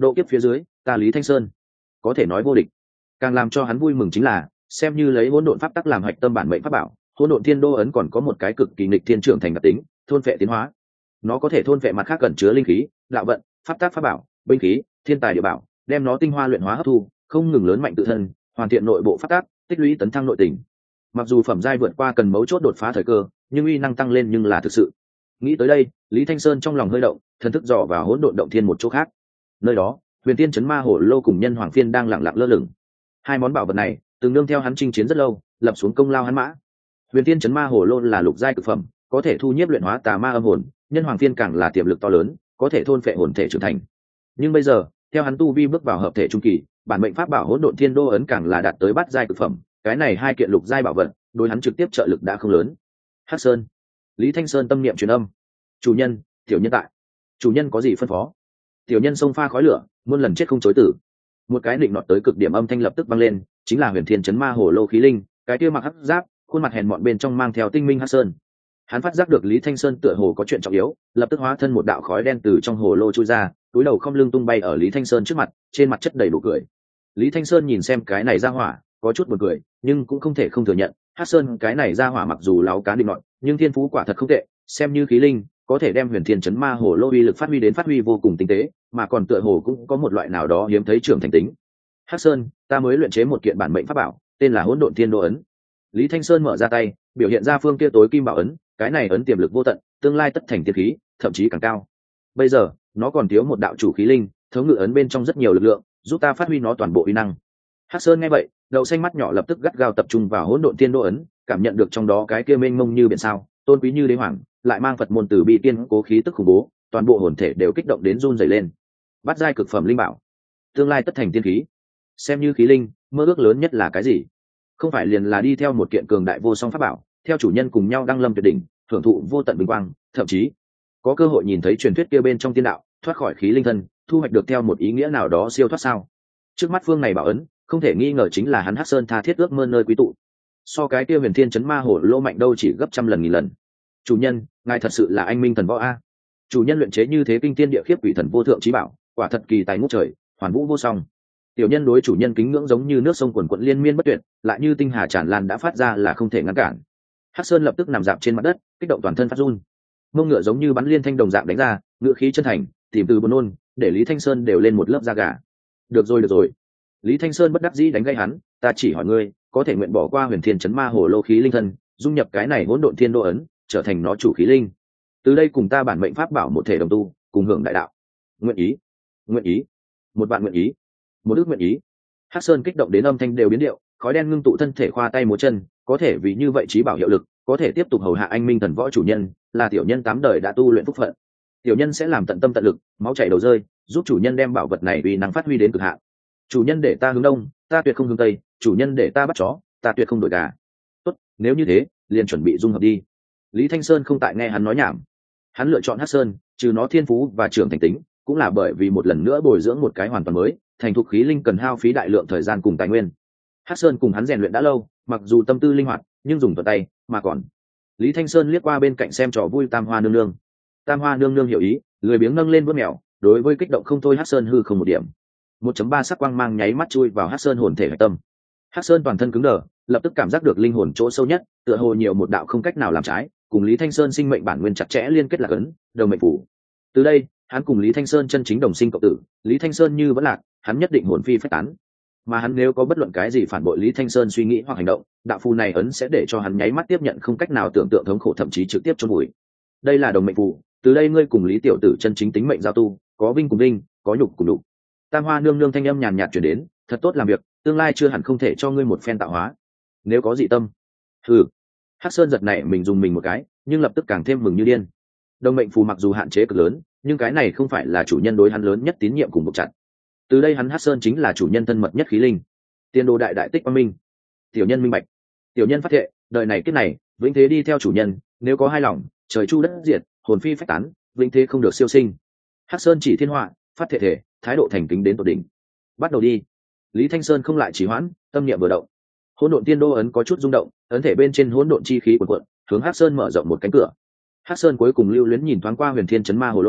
độ kiếp phía dưới ta Lý Thanh Sơn có thể nói vô địch. Càng làm cho hắn vui mừng chính là xem như lấy hỗn độn pháp tắc làm hạch tâm bản mệnh pháp bảo, hỗn độn thiên đô ấn còn có một cái cực kỳ nghịch thiên trưởng thành đặc tính, thôn phệ tiến hóa. Nó có thể thôn phệ mặt khác gần chứa linh khí, đạo vận, pháp tắc pháp bảo, binh khí, thiên tài địa bảo, đem nó tinh hoa luyện hóa hấp thu, không ngừng lớn mạnh tự thân, hoàn thiện nội bộ pháp tắc, tích lũy tấn thăng nội tình. Mặc dù phẩm giai vượt qua cần mấu chốt đột phá thời cơ, nhưng uy năng tăng lên nhưng là thực sự. Nghĩ tới đây, Lý Thanh Sơn trong lòng hơi động, thần thức dò vào hỗn độn động thiên một chỗ khác. Nơi đó, Huyền Tiên Chấn Ma Hổ Lô cùng Nhân Hoàng Phiên đang lặng lặng lơ lửng. Hai món bảo vật này từng nương theo hắn chinh chiến rất lâu, lập xuống công lao hắn mã. Huyền Tiên Chấn Ma Hổ Lô là lục giai cực phẩm, có thể thu nhiếp luyện hóa tà ma âm hồn, Nhân Hoàng Phiên càng là tiềm lực to lớn, có thể thôn phệ hồn thể trưởng thành. Nhưng bây giờ, theo hắn tu vi bước vào hợp thể trung kỳ, bản mệnh pháp bảo hỗn độn thiên đô ấn càng là đạt tới bát giai cực phẩm, cái này hai kiện lục giai bảo vật, đối hắn trực tiếp trợ lực đã không lớn. Hắc Sơn, Lý Thanh Sơn tâm niệm truyền âm. Chủ nhân, tiểu nhân tại. Chủ nhân có gì phân phó? Tiểu nhân xông pha khói lửa, muôn lần chết không chối tử. Một cái định nọt tới cực điểm âm thanh lập tức vang lên, chính là Huyền Thiên Chấn Ma Hổ Lô khí linh, cái kia mặc hắc giáp, khuôn mặt hèn mọn bên trong mang theo tinh minh Hắc Sơn. Hắn phát giác được Lý Thanh Sơn tựa hồ có chuyện trọng yếu, lập tức hóa thân một đạo khói đen từ trong hồ lô chui ra, túi đầu không lưng tung bay ở Lý Thanh Sơn trước mặt, trên mặt chất đầy đủ cười. Lý Thanh Sơn nhìn xem cái này ra hỏa, có chút buồn cười, nhưng cũng không thể không thừa nhận, Hắc Sơn cái này ra hỏa mặc dù láo cá định nọt, nhưng thiên phú quả thật không tệ, xem như khí linh, có thể đem Huyền Thiên Chấn Ma Hổ Lô uy lực phát huy đến phát huy vô cùng tinh tế, mà còn tựa hồ cũng có một loại nào đó hiếm thấy trưởng thành tính. Hắc Sơn, ta mới luyện chế một kiện bản mệnh pháp bảo, tên là Hỗn Độn Thiên Đô ấn. Lý Thanh Sơn mở ra tay, biểu hiện ra phương kia tối kim bảo ấn, cái này ấn tiềm lực vô tận, tương lai tất thành tiên khí, thậm chí càng cao. Bây giờ, nó còn thiếu một đạo chủ khí linh, thống ngự ấn bên trong rất nhiều lực lượng, giúp ta phát huy nó toàn bộ uy năng. Hắc Sơn nghe vậy, đậu xanh mắt nhỏ lập tức gắt gao tập trung vào Hỗn Độn Thiên Đô ấn, cảm nhận được trong đó cái kia mênh mông như biển sao, tôn quý như đế hoàng, lại mang Phật môn từ bi tiên cố khí tức khủng bố, toàn bộ hồn thể đều kích động đến run rẩy lên. Bát giai cực phẩm linh bảo, tương lai tất thành tiên khí. Xem như khí linh, mơ ước lớn nhất là cái gì? Không phải liền là đi theo một kiện cường đại vô song pháp bảo, theo chủ nhân cùng nhau đăng lâm tuyệt đỉnh, hưởng thụ vô tận vinh quang, thậm chí có cơ hội nhìn thấy truyền thuyết kia bên trong tiên đạo, thoát khỏi khí linh thân, thu hoạch được theo một ý nghĩa nào đó siêu thoát sao? Trước mắt phương này bảo ấn, không thể nghi ngờ chính là hắn Hắc Sơn tha thiết ước mơ nơi quý tụ. So cái kia Huyền Thiên Chấn Ma Hổ Lô mạnh đâu chỉ gấp trăm lần nghìn lần. Chủ nhân, ngài thật sự là anh minh thần võ a. Chủ nhân luyện chế như thế kinh thiên địa khiếp quỷ thần vô thượng chí bảo, quả thật kỳ tài ngút trời, hoàn vũ vô song. Tiểu nhân đối chủ nhân kính ngưỡng giống như nước sông quần quận liên miên bất tuyệt, lại như tinh hà tràn lan đã phát ra là không thể ngăn cản. Hắc Sơn lập tức nằm dạp trên mặt đất, kích động toàn thân phát run. Mông ngựa giống như bắn liên thanh đồng dạng đánh ra, ngựa khí chân thành, tìm từ buồn nôn, để Lý Thanh Sơn đều lên một lớp da gà. Được rồi được rồi. Lý Thanh Sơn bất đắc dĩ đánh gây hắn, ta chỉ hỏi ngươi, có thể nguyện bỏ qua Huyền Thiên Chấn Ma Hổ Lô khí linh thân, dung nhập cái này Hỗn Độn Thiên Đô ấn, trở thành nó chủ khí linh. Từ đây cùng ta bản mệnh pháp bảo một thể đồng tu, cùng hưởng đại đạo. Nguyện ý, nguyện ý, một vạn nguyện ý, một ước nguyện ý. Hắc Sơn kích động đến âm thanh đều biến điệu, khói đen ngưng tụ thân thể khoa tay múa chân, có thể vì như vậy chí bảo hiệu lực, có thể tiếp tục hầu hạ anh minh thần võ chủ nhân, là tiểu nhân tám đời đã tu luyện phúc phận. Tiểu nhân sẽ làm tận tâm tận lực, máu chảy đầu rơi, giúp chủ nhân đem bảo vật này uy năng phát huy đến cực hạn. Chủ nhân để ta hướng đông, ta tuyệt không hướng tây, chủ nhân để ta bắt chó, ta tuyệt không đổi gà. Tốt, nếu như thế, liền chuẩn bị dung hợp đi. Lý Thanh Sơn không tại nghe hắn nói nhảm. Hắn lựa chọn Hắc Sơn, trừ nó thiên phú và trưởng thành tính, cũng là bởi vì một lần nữa bồi dưỡng một cái hoàn toàn mới, thành thục khí linh cần hao phí đại lượng thời gian cùng tài nguyên. Hắc Sơn cùng hắn rèn luyện đã lâu, mặc dù tâm tư linh hoạt, nhưng dùng thuận tay, mà còn. Lý Thanh Sơn liếc qua bên cạnh xem trò vui Tam Hoa nương nương. Tam Hoa nương nương hiểu ý, lười biếng nâng lên vớt mèo, đối với kích động không thôi Hắc Sơn hư không một điểm. một chấm ba sắc quang mang nháy mắt chui vào Hắc Sơn hồn thể hải tâm. Hắc Sơn toàn thân cứng đờ, lập tức cảm giác được linh hồn chỗ sâu nhất, tựa hồ nhiều một đạo không cách nào làm trái, cùng Lý Thanh Sơn sinh mệnh bản nguyên chặt chẽ liên kết là ấn, đồng mệnh phủ. Từ đây, hắn cùng Lý Thanh Sơn chân chính đồng sinh cộng tử, Lý Thanh Sơn như vẫn lạc, hắn nhất định hồn phi phách tán. Mà hắn nếu có bất luận cái gì phản bội Lý Thanh Sơn suy nghĩ hoặc hành động, đạo phù này ấn sẽ để cho hắn nháy mắt tiếp nhận không cách nào tưởng tượng thống khổ, thậm chí trực tiếp chôn vùi. Đây là đồng mệnh phù, từ đây ngươi cùng Lý tiểu tử chân chính tính mệnh giao tu, có vinh cùng vinh, có nhục cùng nhục. Tam Hoa nương nương thanh âm nhàn nhạt truyền đến, thật tốt làm việc, tương lai chưa hẳn không thể cho ngươi một phen tạo hóa. Nếu có dị tâm, hừ. Hắc Sơn giật này mình dùng mình một cái, nhưng lập tức càng thêm mừng như điên. Đồng mệnh phù mặc dù hạn chế cực lớn, nhưng cái này không phải là chủ nhân đối hắn lớn nhất tín nhiệm cùng buộc chặt. Từ đây hắn Hắc Sơn chính là chủ nhân thân mật nhất khí linh. Tiên đồ đại đại tích quang minh. Tiểu nhân minh bạch. Tiểu nhân phát thệ, đời này kiếp này, vĩnh thế đi theo chủ nhân, nếu có hai lòng, trời chu đất diệt, hồn phi phách tán, vĩnh thế không được siêu sinh. Hắc Sơn chỉ thiên họa, phát thệ thể, thái độ thành kính đến tột đỉnh. Bắt đầu đi. Lý Thanh Sơn không lại trì hoãn, tâm niệm vừa động. Hỗn Độn Tiên Đô ấn có chút rung động, ấn thể bên trên hỗn độn chi khí cuồn cuộn, hướng Hắc Sơn mở rộng một cánh cửa. Hắc Sơn cuối cùng lưu luyến nhìn thoáng qua Huyền Thiên Chấn Ma Hồ Lô,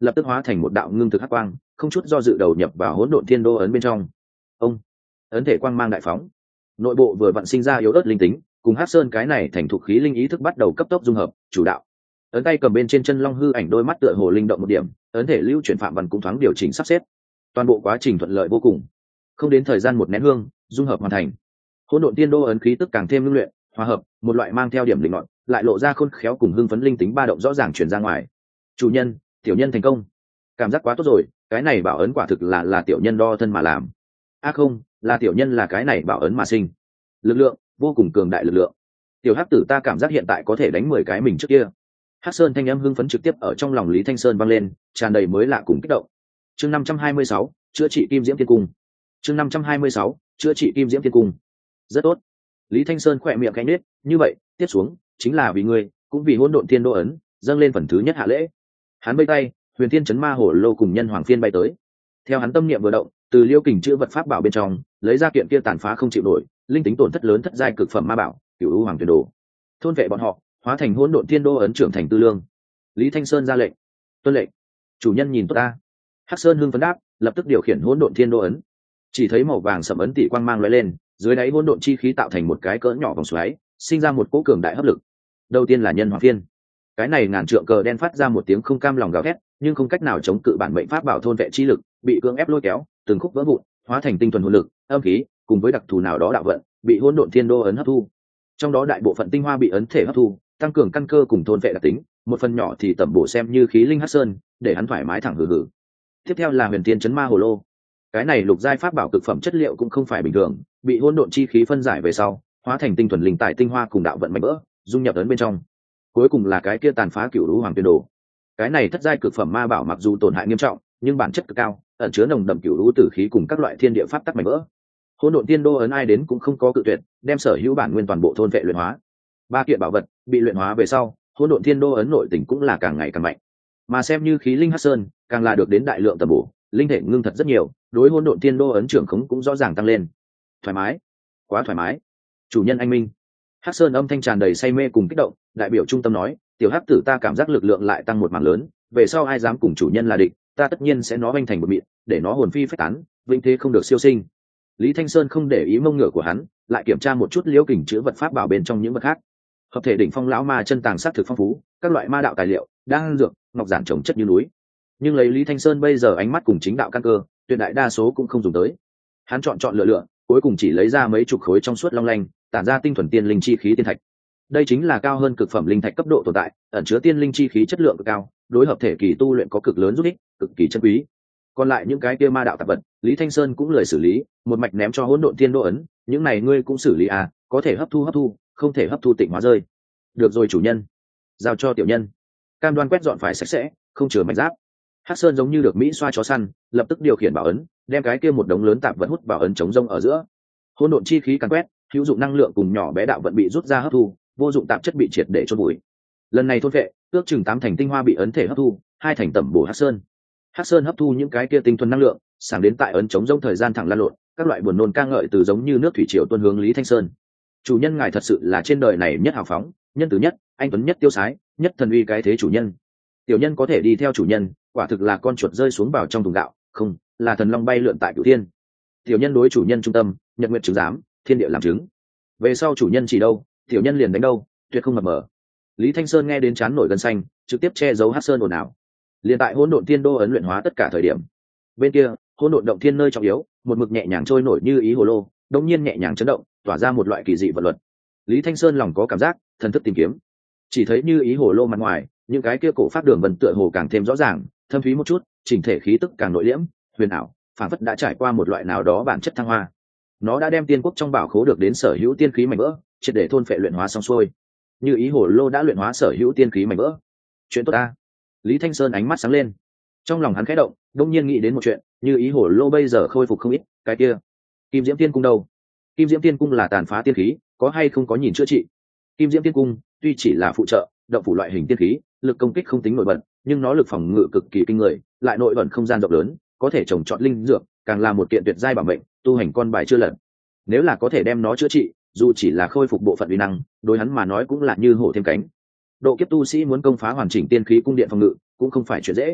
lập tức hóa thành một đạo ngưng thực hắc quang, không chút do dự đầu nhập vào hỗn độn thiên đô ấn bên trong. Ông ấn thể quang mang đại phóng, nội bộ vừa vặn sinh ra yếu ớt linh tính, cùng hắc sơn cái này thành thuộc khí linh ý thức bắt đầu cấp tốc dung hợp, chủ đạo. Ấn tay cầm bên trên chân long hư ảnh đôi mắt tựa hồ linh động một điểm, ấn thể lưu chuyển phạm văn cũng thoáng điều chỉnh sắp xếp. Toàn bộ quá trình thuận lợi vô cùng, không đến thời gian một nén hương, dung hợp hoàn thành. Hỗn độn tiên đô ấn khí tức càng thêm ngưng luyện, hòa hợp, một loại mang theo điểm linh loạn, lại lộ ra khôn khéo cùng hưng phấn linh tính ba động rõ ràng truyền ra ngoài. Chủ nhân, tiểu nhân thành công. Cảm giác quá tốt rồi, cái này bảo ấn quả thực là là tiểu nhân đo thân mà làm. A à không, là tiểu nhân là cái này bảo ấn mà sinh. Lực lượng, vô cùng cường đại lực lượng. Tiểu hắc tử ta cảm giác hiện tại có thể đánh mười cái mình trước kia. Hắc sơn thanh âm hưng phấn trực tiếp ở trong lòng Lý Thanh Sơn vang lên, tràn đầy mới lạ cùng kích động. Chương năm trăm hai mươi sáu, chữa trị kim diễm thiên cung. Chương năm trăm hai mươi sáu, chữa trị kim diễm thiên cung. Rất tốt. Lý Thanh Sơn khỏe miệng cánh nết, như vậy, tiếp xuống chính là vì ngươi, cũng vì hỗn độn thiên đô ấn, dâng lên phần thứ nhất hạ lễ. Hắn bay tay, huyền thiên chấn ma hổ lô cùng nhân hoàng phiên bay tới. Theo hắn tâm niệm vừa động, từ liêu kình chữ vật pháp bảo bên trong, lấy ra kiện kia tàn phá không chịu nổi, linh tính tổn thất lớn thất giai cực phẩm ma bảo, cửu u hoàng tuyển đồ. Thôn vệ bọn họ, hóa thành hỗn độn thiên đô ấn trưởng thành tư lương. Lý Thanh Sơn ra lệnh. Tuân lệnh. Chủ nhân nhìn tốt ta. Hắc Sơn hưng phấn đáp, lập tức điều khiển hỗn độn thiên đô ấn. Chỉ thấy màu vàng sẫm ấn tỷ quang mang lóe lên, dưới đáy hỗn độn chi khí tạo thành một cái cỡ nhỏ vòng xoáy, sinh ra một cỗ cường đại hấp lực. Đầu tiên là nhân hoàng phiên. Cái này ngàn trượng cờ đen phát ra một tiếng không cam lòng gào thét, nhưng không cách nào chống cự bản mệnh pháp bảo thôn vệ chi lực, bị cưỡng ép lôi kéo, từng khúc vỡ vụn, hóa thành tinh thuần hồn lực, âm khí, cùng với đặc thù nào đó đạo vận, bị hỗn độn thiên đô ấn hấp thu. Trong đó đại bộ phận tinh hoa bị ấn thể hấp thu, tăng cường căn cơ cùng thôn vệ đặc tính, một phần nhỏ thì tẩm bổ xem như khí linh hắc sơn, để hắn thoải mái thẳng hừ hừ. Tiếp theo là huyền tiên chấn ma hồ lô. Cái này lục giai pháp bảo cực phẩm chất liệu cũng không phải bình thường, bị hỗn độn chi khí phân giải về sau, hóa thành tinh thuần linh tài tinh hoa cùng đạo vận mạnh vỡ, dung nhập ấn bên trong. Cuối cùng là cái kia tàn phá cửu lũ hoàng tuyên đồ. Cái này thất giai cực phẩm ma bảo mặc dù tổn hại nghiêm trọng, nhưng bản chất cực cao, ẩn chứa nồng đậm cửu lũ tử khí cùng các loại thiên địa pháp tắc mạnh vỡ. Hỗn độn tiên đô ấn ai đến cũng không có cự tuyệt, đem sở hữu bản nguyên toàn bộ thôn vệ luyện hóa. Ba kiện bảo vật bị luyện hóa về sau, hỗn độn thiên đô ấn nội tình cũng là càng ngày càng mạnh. Mà xem như khí linh hắc sơn, càng là được đến đại lượng tầm bổ, linh thể ngưng thật rất nhiều, đối hỗn độn thiên đô ấn trưởng khống cũng rõ ràng tăng lên. Thoải mái, quá thoải mái. Chủ nhân anh minh. Hắc sơn âm thanh tràn đầy say mê cùng kích động, đại biểu trung tâm nói, tiểu hắc tử ta cảm giác lực lượng lại tăng một mảng lớn, về sau ai dám cùng chủ nhân là địch, ta tất nhiên sẽ nó vênh thành một mịn, để nó hồn phi phách tán, vĩnh thế không được siêu sinh. Lý Thanh Sơn không để ý mông ngựa của hắn, lại kiểm tra một chút liễu kình chứa vật pháp bảo bên trong những vật khác. Hợp thể đỉnh phong lão ma chân tàng sát thực phong phú, các loại ma đạo tài liệu, đan dược, ngọc giản trồng chất như núi. Nhưng lấy Lý Thanh Sơn bây giờ ánh mắt cùng chính đạo căn cơ, tuyệt đại đa số cũng không dùng tới. Hắn chọn chọn lựa lựa, cuối cùng chỉ lấy ra mấy chục khối trong suốt long lanh, tản ra tinh thuần tiên linh chi khí tiên thạch. Đây chính là cao hơn cực phẩm linh thạch cấp độ tồn tại, ẩn chứa tiên linh chi khí chất lượng cực cao, đối hợp thể kỳ tu luyện có cực lớn giúp ích, cực kỳ chân quý. Còn lại những cái kia ma đạo tạp vật, Lý Thanh Sơn cũng lười xử lý, một mạch ném cho hỗn độn thiên đô ấn, những này ngươi cũng xử lý à, có thể hấp thu hấp thu, không thể hấp thu tịnh hóa rơi. Được rồi chủ nhân, giao cho tiểu nhân. Cam đoan quét dọn phải sạch sẽ, không chừa mảnh giáp. Hắc Sơn giống như được mỹ xoa chó săn, lập tức điều khiển bảo ấn, đem cái kia một đống lớn tạp vật hút vào ấn chống rông ở giữa. Hỗn độn chi khí càn quét, hữu dụng năng lượng cùng nhỏ bé đạo vận bị rút ra hấp thu, vô dụng tạp chất bị triệt để chôn bụi. Lần này thôn vệ, ước chừng tám thành tinh hoa bị ấn thể hấp thu, hai thành tẩm bổ Hắc Sơn. Hắc Sơn hấp thu những cái kia tinh thuần năng lượng, sáng đến tại ấn chống rông thời gian thẳng lan lộn, các loại buồn nôn ca ngợi từ giống như nước thủy triều tuôn hướng Lý Thanh Sơn. Chủ nhân ngài thật sự là trên đời này nhất hào phóng, nhân từ nhất, anh tuấn nhất tiêu sái, nhất thần uy cái thế chủ nhân. Tiểu nhân có thể đi theo chủ nhân, quả thực là con chuột rơi xuống vào trong thùng gạo, không, là thần long bay lượn tại cửu thiên. Tiểu nhân đối chủ nhân trung tâm, nhật nguyện chứng giám, thiên địa làm chứng. Về sau chủ nhân chỉ đâu, tiểu nhân liền đánh đâu, tuyệt không mập mờ. Lý Thanh Sơn nghe đến chán nổi gân xanh, trực tiếp che giấu Hắc Sơn ồn ào. Liền tại hỗn độn thiên đô ấn luyện hóa tất cả thời điểm. Bên kia, hỗn độn động thiên nơi trọng yếu, một mực nhẹ nhàng trôi nổi như ý hồ lô, đột nhiên nhẹ nhàng chấn động, tỏa ra một loại kỳ dị vật luật. Lý Thanh Sơn lòng có cảm giác, thần thức tìm kiếm, chỉ thấy như ý hồ lô mặt ngoài, những cái kia cổ pháp đường vân tựa hồ càng thêm rõ ràng, thâm thúy một chút, chỉnh thể khí tức càng nội liễm, huyền ảo, phản phất đã trải qua một loại nào đó bản chất thăng hoa. Nó đã đem tiên quốc trong bảo khố được đến sở hữu tiên khí mảnh vỡ, triệt để thôn phệ luyện hóa xong xuôi. Như ý hồ lô đã luyện hóa sở hữu tiên khí mảnh vỡ. Chuyện tốt ta. Lý Thanh Sơn ánh mắt sáng lên, trong lòng hắn khẽ động, đột nhiên nghĩ đến một chuyện, như ý hồ lô bây giờ khôi phục không ít, cái kia Kim Diễm Tiên Cung đâu? Kim Diễm Tiên Cung là tàn phá tiên khí, có hay không có nhìn chữa trị? Kim Diễm Tiên Cung tuy chỉ là phụ trợ, động phủ loại hình tiên khí, lực công kích không tính nổi bật, nhưng nó lực phòng ngự cực kỳ kinh người, lại nội ẩn không gian rộng lớn, có thể trồng trọt linh dược, càng là một kiện tuyệt giai bảo mệnh, tu hành con bài chưa lật. Nếu là có thể đem nó chữa trị, dù chỉ là khôi phục bộ phận uy năng, đối hắn mà nói cũng là như hổ thêm cánh. Độ kiếp tu sĩ muốn công phá hoàn chỉnh tiên khí cung điện phòng ngự, cũng không phải chuyện dễ.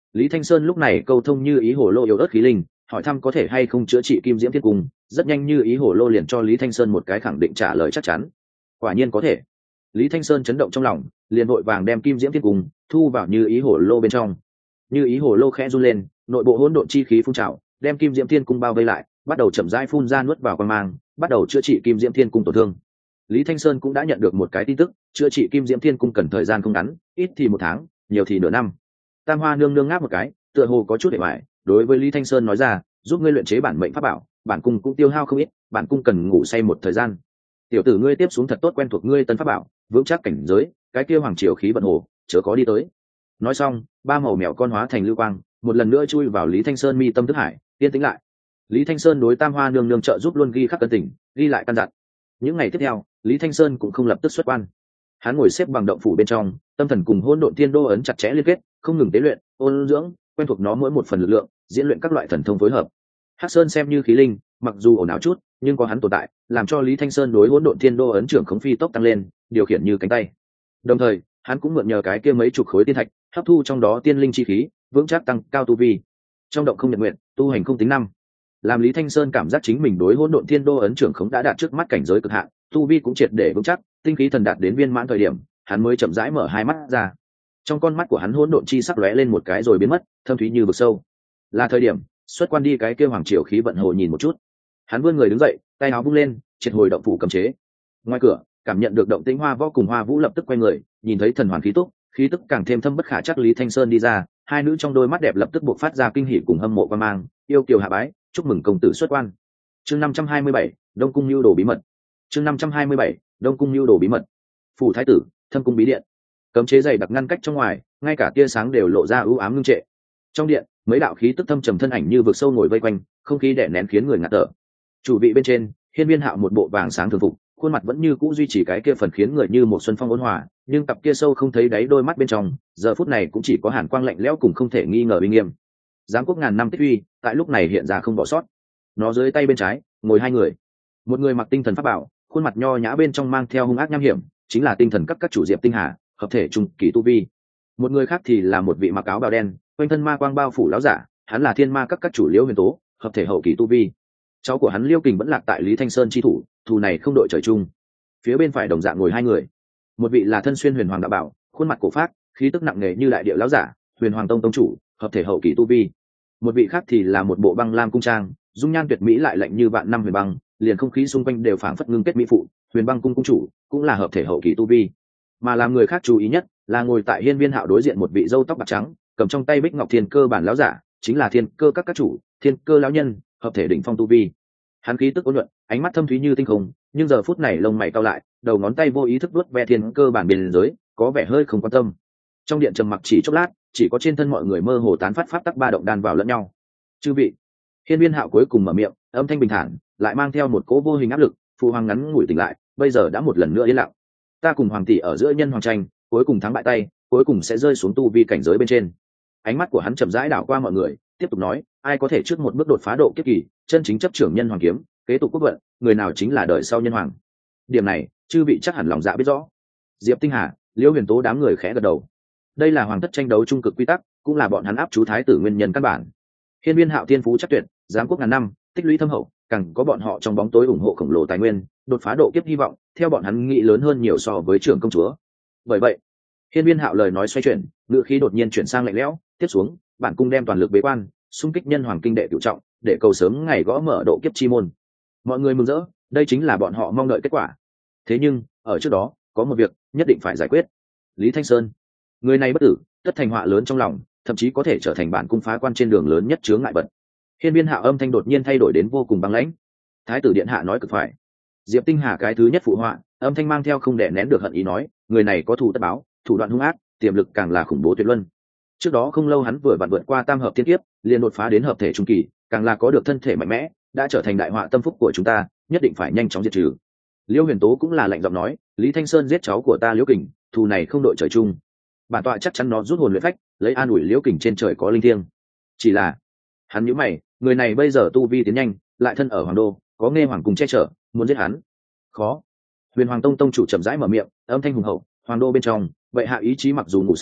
Lý Thanh Sơn lúc này câu thông như ý hồ lô yếu ớt khí linh, hỏi thăm có thể hay không chữa trị kim diễm thiên cung. Rất nhanh như ý hồ lô liền cho Lý Thanh Sơn một cái khẳng định trả lời chắc chắn. Quả nhiên có thể. Lý Thanh Sơn chấn động trong lòng, liền vội vàng đem kim diễm thiên cung thu vào như ý hồ lô bên trong. Như ý hồ lô khẽ run lên, nội bộ hỗn độn chi khí phun trào, đem kim diễm thiên cung bao vây lại, bắt đầu chậm rãi phun ra nuốt vào quang mang, bắt đầu chữa trị kim diễm thiên cung tổn thương. Lý Thanh Sơn cũng đã nhận được một cái tin tức, chữa trị kim diễm thiên cung cần thời gian không ngắn, ít thì một tháng, nhiều thì nửa năm. Tam Hoa nương nương ngáp một cái, tựa hồ có chút để bại, đối với Lý Thanh Sơn nói ra, giúp ngươi luyện chế bản mệnh pháp bảo, bản cung cũng tiêu hao không ít, bản cung cần ngủ say một thời gian. Tiểu tử ngươi tiếp xuống thật tốt quen thuộc ngươi tân pháp bảo, vững chắc cảnh giới, cái kia hoàng triều khí vận hồ, chớ có đi tới. Nói xong, ba màu mèo con hóa thành lưu quang, một lần nữa chui vào Lý Thanh Sơn mi tâm thức hải, yên tĩnh lại. Lý Thanh Sơn đối Tam Hoa nương nương trợ giúp luôn ghi khắc cân tình, ghi lại căn dặn. Những ngày tiếp theo, Lý Thanh Sơn cũng không lập tức xuất quan. Hắn ngồi xếp bằng động phủ bên trong, tâm thần cùng hỗn độn thiên đô ấn chặt chẽ liên kết, không ngừng tế luyện, ôn dưỡng, quen thuộc nó mỗi một phần lực lượng, diễn luyện các loại thần thông phối hợp. Hắc Sơn xem như khí linh, mặc dù ồn ào chút, nhưng có hắn tồn tại, làm cho Lý Thanh Sơn đối hỗn độn thiên đô ấn trưởng khống phi tốc tăng lên, điều khiển như cánh tay. Đồng thời, hắn cũng mượn nhờ cái kia mấy chục khối tiên thạch, hấp thu trong đó tiên linh chi khí, vững chắc tăng cao tu vi. Trong động không nhật nguyện, tu hành không tính năm. Làm Lý Thanh Sơn cảm giác chính mình đối hỗn độn thiên đô ấn trưởng khống đã đạt trước mắt cảnh giới cực hạn, tu vi cũng triệt để vững chắc, tinh khí thần đạt đến viên mãn thời điểm, hắn mới chậm rãi mở hai mắt ra. Trong con mắt của hắn hỗn độn chi sắc lóe lên một cái rồi biến mất, thâm thúy như vực sâu. Là thời điểm xuất quan đi cái kia hoàng triều khí vận hồ nhìn một chút. Hắn vươn người đứng dậy, tay áo vung lên, triệt hồi động phủ cấm chế. Ngoài cửa, cảm nhận được động tĩnh Hoa Võ cùng Hoa Vũ lập tức quay người, nhìn thấy thần hoàn khí túc, khí tức càng thêm thâm bất khả chắc Lý Thanh Sơn đi ra, hai nữ trong đôi mắt đẹp lập tức buộc phát ra kinh hỉ cùng hâm mộ quan mang, yêu kiều hạ bái, chúc mừng công tử xuất quan. Chương năm trăm hai mươi bảy, Đông cung lưu đồ bí mật. Chương năm trăm hai mươi bảy, Đông cung lưu đồ bí mật. Phủ thái tử, Thâm cung bí điện. Cấm chế dày đặc ngăn cách trong ngoài, ngay cả tia sáng đều lộ ra ưu ám ngưng trệ. Trong điện, mấy đạo khí tức thâm trầm thân ảnh như vực sâu ngồi vây quanh, không khí đè nén khiến người ngạt thở. Chủ vị bên trên, Hiên Viên Hạo một bộ vàng sáng thường phục, khuôn mặt vẫn như cũ duy trì cái kia phần khiến người như một xuân phong ôn hòa, nhưng cặp kia sâu không thấy đáy đôi mắt bên trong, giờ phút này cũng chỉ có hàn quang lạnh lẽo cùng không thể nghi ngờ uy nghiêm. Giáng quốc ngàn năm tích uy, tại lúc này hiện ra không bỏ sót. Nó dưới tay bên trái, ngồi hai người. Một người mặc tinh thần pháp bảo, khuôn mặt nho nhã bên trong mang theo hung ác nham hiểm, chính là tinh thần các các chủ Diệp Tinh Hà, hợp thể trung kỳ tu vi. Một người khác thì là một vị mặc áo bào đen, quanh thân ma quang bao phủ lão giả, hắn là thiên ma các các chủ Liễu Huyền Tố, hợp thể hậu kỳ tu vi. Cháu của hắn Liêu Kình vẫn lạc tại Lý Thanh Sơn chi thủ, thù này không đội trời chung. Phía bên phải đồng dạng ngồi hai người. Một vị là thân xuyên huyền hoàng đạo bảo, khuôn mặt cổ phác, khí tức nặng nề như đại địa lão giả, Huyền Hoàng Tông tông chủ, hợp thể hậu kỳ tu vi. Một vị khác thì là một bộ băng lam cung trang, dung nhan tuyệt mỹ lại lạnh như vạn năm huyền băng, liền không khí xung quanh đều phảng phất ngưng kết mỹ phụ, Huyền Băng cung cung chủ, cũng là hợp thể hậu kỳ tu vi. Mà làm người khác chú ý nhất là ngồi tại Hiên Viên Hạo đối diện một vị râu tóc bạc trắng, cầm trong tay Bích Ngọc Thiên Cơ bản lão giả, chính là Thiên Cơ các các chủ, Thiên Cơ lão nhân, hợp thể đỉnh phong tu vi. Hắn khí tức ôn nhuận, ánh mắt thâm thúy như tinh không, nhưng giờ phút này lông mày cau lại, đầu ngón tay vô ý thức vuốt ve Thiên Cơ bản biên giới, có vẻ hơi không quan tâm. Trong điện trầm mặc chỉ chốc lát, chỉ có trên thân mọi người mơ hồ tán phát pháp tắc ba động đan vào lẫn nhau. Chư vị, Hiên Viên Hạo cuối cùng mở miệng, âm thanh bình thản, lại mang theo một cỗ vô hình áp lực. Phụ hoàng ngắn ngủi tỉnh lại, bây giờ đã một lần nữa yên lặng. Ta cùng hoàng tỷ ở giữa nhân hoàng tranh, cuối cùng thắng bại tay, cuối cùng sẽ rơi xuống tu vi cảnh giới bên trên. Ánh mắt của hắn chậm rãi đảo qua mọi người, tiếp tục nói, ai có thể trước một bước đột phá độ kiếp kỳ, chân chính chấp trưởng nhân hoàng kiếm, kế tục quốc vận, người nào chính là đời sau nhân hoàng. Điểm này, chư vị chắc hẳn lòng dạ biết rõ. Diệp Tinh Hà, Liễu Huyền Tố đám người khẽ gật đầu. Đây là hoàng thất tranh đấu trung cực quy tắc, cũng là bọn hắn áp chú thái tử nguyên nhân căn bản. Hiên Viên Hạo thiên phú chắc tuyệt, giáng quốc ngàn năm, tích lũy thâm hậu, càng có bọn họ trong bóng tối ủng hộ khổng lồ tài nguyên, đột phá độ kiếp hy vọng, theo bọn hắn nghĩ lớn hơn nhiều so với trưởng công chúa. Bởi vậy, Hiên Viên Hạo lời nói xoay chuyển, ngữ khí đột nhiên chuyển sang lạnh lẽo, tiếp xuống, bản cung đem toàn lực bế quan, xung kích nhân hoàng kinh đệ cửu trọng, để cầu sớm ngày gõ mở độ kiếp chi môn. Mọi người mừng rỡ, đây chính là bọn họ mong đợi kết quả. Thế nhưng, ở trước đó, có một việc nhất định phải giải quyết. Lý Thanh Sơn, người này bất tử, tất thành họa lớn trong lòng, thậm chí có thể trở thành bản cung phá quan trên đường lớn nhất chướng ngại vật. Hiên Viên Hạo âm thanh đột nhiên thay đổi đến vô cùng băng lãnh. Thái tử điện hạ nói cực phải. Diệp Tinh Hà cái thứ nhất phụ họa, âm thanh mang theo không đè nén được hận ý nói, người này có thù tất báo, thủ đoạn hung ác, tiềm lực càng là khủng bố tuyệt luân. Trước đó không lâu hắn vừa vặn vượt qua tam hợp thiên kiếp, liền đột phá đến hợp thể trung kỳ, càng là có được thân thể mạnh mẽ, đã trở thành đại họa tâm phúc của chúng ta, nhất định phải nhanh chóng diệt trừ. Liễu Huyền Tố cũng là lạnh giọng nói, Lý Thanh Sơn giết cháu của ta Liễu Kình, thù này không đội trời chung. Bản tọa chắc chắn nó rút hồn luyện phách, lấy an ủi Liễu Kình trên trời có linh thiêng. Chỉ là, hắn nhíu mày, người này bây giờ tu vi tiến nhanh, lại thân ở hoàng đô, có nghe hoàng cung che chở, muốn giết hắn khó. Huyền Hoàng Tông tông chủ chậm rãi mở miệng, âm thanh hùng hậu, hoàng đô bên trong, vậy hạ ý chí mặc dù ngủ say,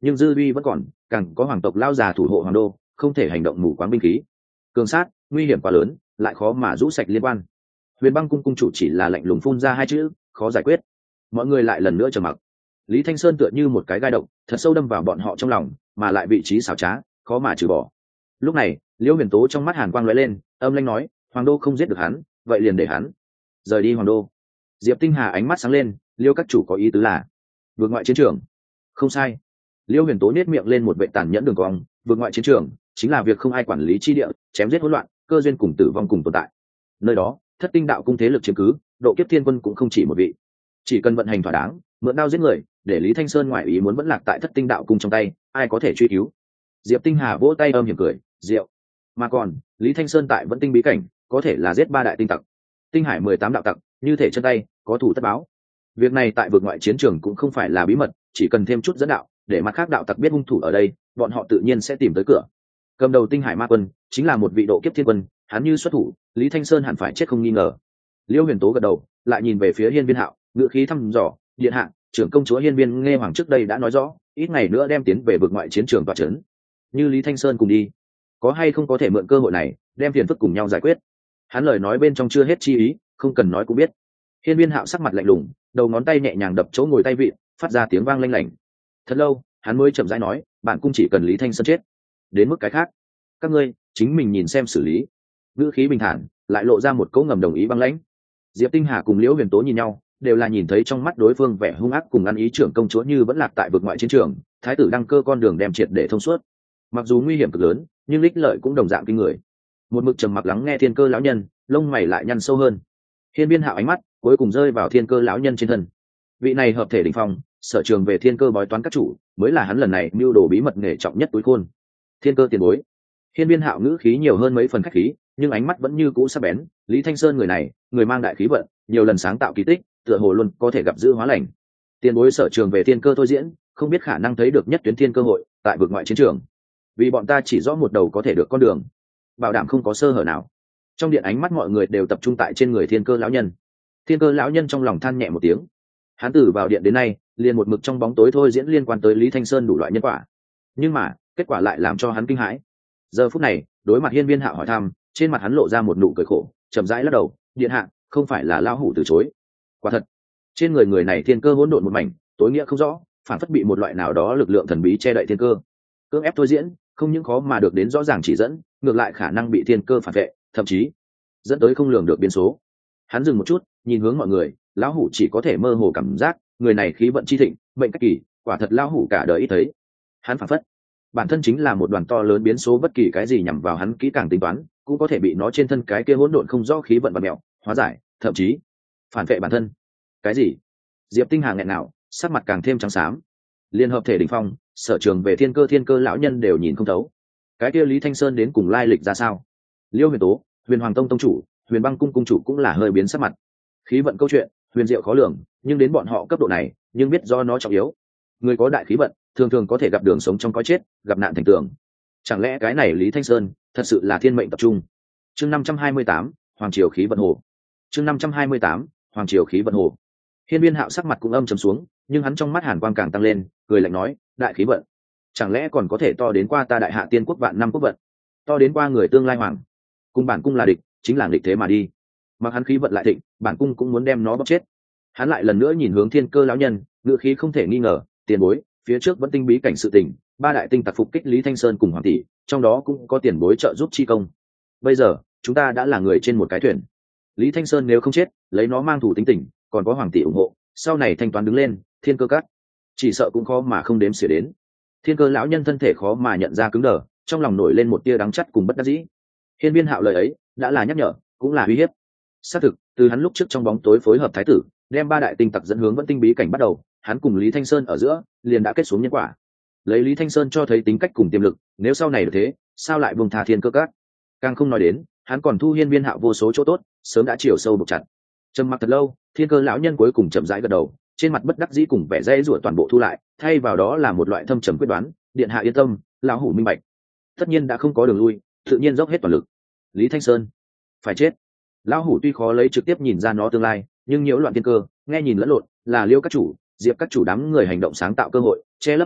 nhưng dư uy vẫn còn, càng có hoàng tộc lao già thủ hộ hoàng đô, không thể hành động mù quáng binh khí cường sát, nguy hiểm quá lớn, lại khó mà rũ sạch liên quan. Huyền Băng cung cung chủ chỉ là lạnh lùng phun ra hai chữ, khó giải quyết. Mọi người lại lần nữa trầm mặc. Lý Thanh Sơn tựa như một cái gai độc, thật sâu đâm vào bọn họ trong lòng, mà lại vị trí xảo trá, khó mà trừ bỏ. Lúc này, Liễu Huyền Tố trong mắt hàn quang lóe lên, âm lãnh nói, hoàng đô không giết được hắn, vậy liền để hắn rời đi hoàng đô. Diệp Tinh Hà ánh mắt sáng lên, Liễu các chủ có ý tứ là vượt ngoại chiến trường. Không sai. Liễu Huyền Tố nhếch miệng lên một vệ tàn nhẫn đường cong, vượt ngoại chiến trường chính là việc không ai quản lý chi địa, chém giết hỗn loạn, cơ duyên cùng tử vong cùng tồn tại. Nơi đó, Thất Tinh đạo cung thế lực chiếm cứ, độ kiếp thiên quân cũng không chỉ một vị. Chỉ cần vận hành thỏa đáng, mượn đao giết người, để Lý Thanh Sơn ngoại ý muốn vẫn lạc tại Thất Tinh đạo cung trong tay, ai có thể truy cứu. Diệp Tinh Hà vỗ tay âm hiểm cười, diệu. Mà còn, Lý Thanh Sơn tại Vẫn Tinh bí cảnh, có thể là giết ba đại tinh tặc. Tinh Hải mười tám đạo tặc, như thể chân tay, có thủ tất báo. Việc này tại vực ngoại chiến trường cũng không phải là bí mật, chỉ cần thêm chút dẫn đạo, để mặt khác đạo tặc biết hung thủ ở đây, bọn họ tự nhiên sẽ tìm tới cửa. Cầm đầu Tinh Hải ma quân, chính là một vị độ kiếp thiên quân, hắn như xuất thủ, Lý Thanh Sơn hẳn phải chết không nghi ngờ. Liễu Huyền Tố gật đầu, lại nhìn về phía Hiên Viên Hạo, ngữ khí thăm dò, điện hạ, trưởng công chúa Hiên Viên Nghe Hoàng trước đây đã nói rõ, ít ngày nữa đem tiến về vực ngoại chiến trường tọa trấn. Như Lý Thanh Sơn cùng đi, có hay không có thể mượn cơ hội này, đem phiền phức cùng nhau giải quyết. Hắn lời nói bên trong chưa hết chi ý, không cần nói cũng biết. Hiên Viên Hạo sắc mặt lạnh lùng, đầu ngón tay nhẹ nhàng đập chỗ ngồi tay vị, phát ra tiếng vang lanh lảnh. Thật lâu, hắn mới chậm rãi nói, bản cung chỉ cần Lý Thanh Sơn chết, đến mức cái khác, các ngươi chính mình nhìn xem xử lý. Ngữ khí bình thản, lại lộ ra một cỗ ngầm đồng ý băng lãnh. Diệp Tinh Hà cùng Liễu Huyền Tố nhìn nhau, đều là nhìn thấy trong mắt đối phương vẻ hung ác cùng ăn ý trưởng công chúa như vẫn lạc tại vực ngoại chiến trường, thái tử đăng cơ con đường đem triệt để thông suốt. Mặc dù nguy hiểm cực lớn, nhưng ích lợi cũng đồng dạng kinh người. Một mực trầm mặc lắng nghe Thiên Cơ lão nhân, lông mày lại nhăn sâu hơn. Hiên Viên Hạo ánh mắt cuối cùng rơi vào Thiên Cơ lão nhân trên thân. Vị này hợp thể đỉnh phong, sở trường về thiên cơ bói toán các chủ, mới là hắn lần này mưu đồ bí mật nghề trọng nhất túi khôn. Thiên Cơ tiền bối. Hiên Viên Hạo ngữ khí nhiều hơn mấy phần khách khí, nhưng ánh mắt vẫn như cũ sắc bén. Lý Thanh Sơn người này, người mang đại khí vận, nhiều lần sáng tạo kỳ tích, tựa hồ luôn có thể gặp dữ hóa lành. Tiền bối sở trường về thiên cơ thôi diễn, không biết khả năng thấy được nhất tuyến thiên cơ hội tại vực ngoại chiến trường. Vì bọn ta chỉ rõ một đầu có thể được con đường, bảo đảm không có sơ hở nào. Trong điện ánh mắt mọi người đều tập trung tại trên người Thiên Cơ lão nhân. Thiên Cơ lão nhân trong lòng than nhẹ một tiếng. Hắn từ vào điện đến nay, liền một mực trong bóng tối thôi diễn liên quan tới Lý Thanh Sơn đủ loại nhân quả. Nhưng mà, kết quả lại làm cho hắn kinh hãi. Giờ phút này, đối mặt Hiên Viên Hạo hỏi thăm, trên mặt hắn lộ ra một nụ cười khổ, chậm rãi lắc đầu, điện hạ, không phải là lão hủ từ chối. Quả thật, trên người người này thiên cơ hỗn độn một mảnh, tối nghĩa không rõ, phản phất bị một loại nào đó lực lượng thần bí che đậy thiên cơ. Cưỡng ép thôi diễn, không những khó mà được đến rõ ràng chỉ dẫn, ngược lại khả năng bị thiên cơ phản vệ, thậm chí dẫn tới không lường được biến số. Hắn dừng một chút, nhìn hướng mọi người, lão hủ chỉ có thể mơ hồ cảm giác, người này khí vận chi thịnh, mệnh cách kỳ, quả thật lão hủ cả đời ít thấy. Hắn phản phất, bản thân chính là một đoàn to lớn biến số, bất kỳ cái gì nhằm vào hắn kỹ càng tính toán, cũng có thể bị nó trên thân cái kia hỗn độn không rõ khí vận và mẹo hóa giải, thậm chí phản vệ bản thân. Cái gì? Diệp Tinh Hà nghẹn nào, sắc mặt càng thêm trắng xám. Liên hợp thể đỉnh phong, sở trường về thiên cơ thiên cơ lão nhân đều nhìn không thấu. Cái kia Lý Thanh Sơn đến cùng lai lịch ra sao? Liêu Huyền Tố, Huyền Hoàng Tông tông chủ, Huyền Băng cung cung chủ cũng là hơi biến sắc mặt. Khí vận câu chuyện, huyền diệu khó lường, nhưng đến bọn họ cấp độ này, nhưng biết do nó trọng yếu. Người có đại khí vận, thường thường có thể gặp đường sống trong cõi chết, gặp nạn thành tường. Chẳng lẽ cái này Lý Thanh Sơn thật sự là thiên mệnh tập trung? Chương năm trăm hai mươi tám, Hoàng triều khí vận hồ. Chương năm trăm hai mươi tám, Hoàng triều khí vận hồ. Hiên Viên Hạo sắc mặt cũng âm trầm xuống, nhưng hắn trong mắt hàn quang càng tăng lên, cười lạnh nói, đại khí vận, chẳng lẽ còn có thể to đến qua ta đại hạ tiên quốc vạn năm quốc vận, to đến qua người tương lai hoàng, cùng bản cung là địch, chính là địch thế mà đi. Mặc hắn khí vận lại thịnh, bản cung cũng muốn đem nó bóc chết. Hắn lại lần nữa nhìn hướng Thiên Cơ lão nhân, ngữ khí không thể nghi ngờ, tiền bối, phía trước vẫn tinh bí cảnh sự tình, ba đại tinh tặc phục kích Lý Thanh Sơn cùng hoàng tỷ, trong đó cũng có tiền bối trợ giúp chi công. Bây giờ, chúng ta đã là người trên một cái thuyền. Lý Thanh Sơn nếu không chết, lấy nó mang thủ tính tình, còn có hoàng tỷ ủng hộ, sau này thanh toán đứng lên, Thiên Cơ cắt, chỉ sợ cũng khó mà không đếm xỉa đến. Thiên Cơ lão nhân thân thể khó mà nhận ra cứng đờ, trong lòng nổi lên một tia đắng chắt cùng bất đắc dĩ. Hiên Viên Hạo lời ấy đã là nhắc nhở, cũng là uy hiếp. Xác thực, từ hắn lúc trước trong bóng tối phối hợp thái tử, đem ba đại tinh tặc dẫn hướng vẫn tinh bí cảnh bắt đầu, hắn cùng Lý Thanh Sơn ở giữa liền đã kết xuống nhân quả. Lấy Lý Thanh Sơn cho thấy tính cách cùng tiềm lực, nếu sau này được thế, sao lại buông tha Thiên Cơ các? Càng không nói đến, hắn còn thu Hiên Viên Hạo vô số chỗ tốt, sớm đã chiều sâu buộc chặt. Trầm mặc thật lâu, Thiên Cơ lão nhân cuối cùng chậm rãi gật đầu, trên mặt bất đắc dĩ cùng vẻ dễ rủa toàn bộ thu lại, thay vào đó là một loại thâm trầm quyết đoán, điện hạ yên tâm, lão hủ minh bạch. Tất nhiên đã không có đường lui, tự nhiên dốc hết toàn lực. Lý Thanh Sơn phải chết. Lão hủ tuy khó lấy trực tiếp nhìn ra nó tương lai, nhưng nhiễu loạn thiên cơ, nghe nhìn lẫn lộn, là Liêu các chủ, Diệp các chủ đám người hành động sáng tạo cơ hội, che lấp vết tích,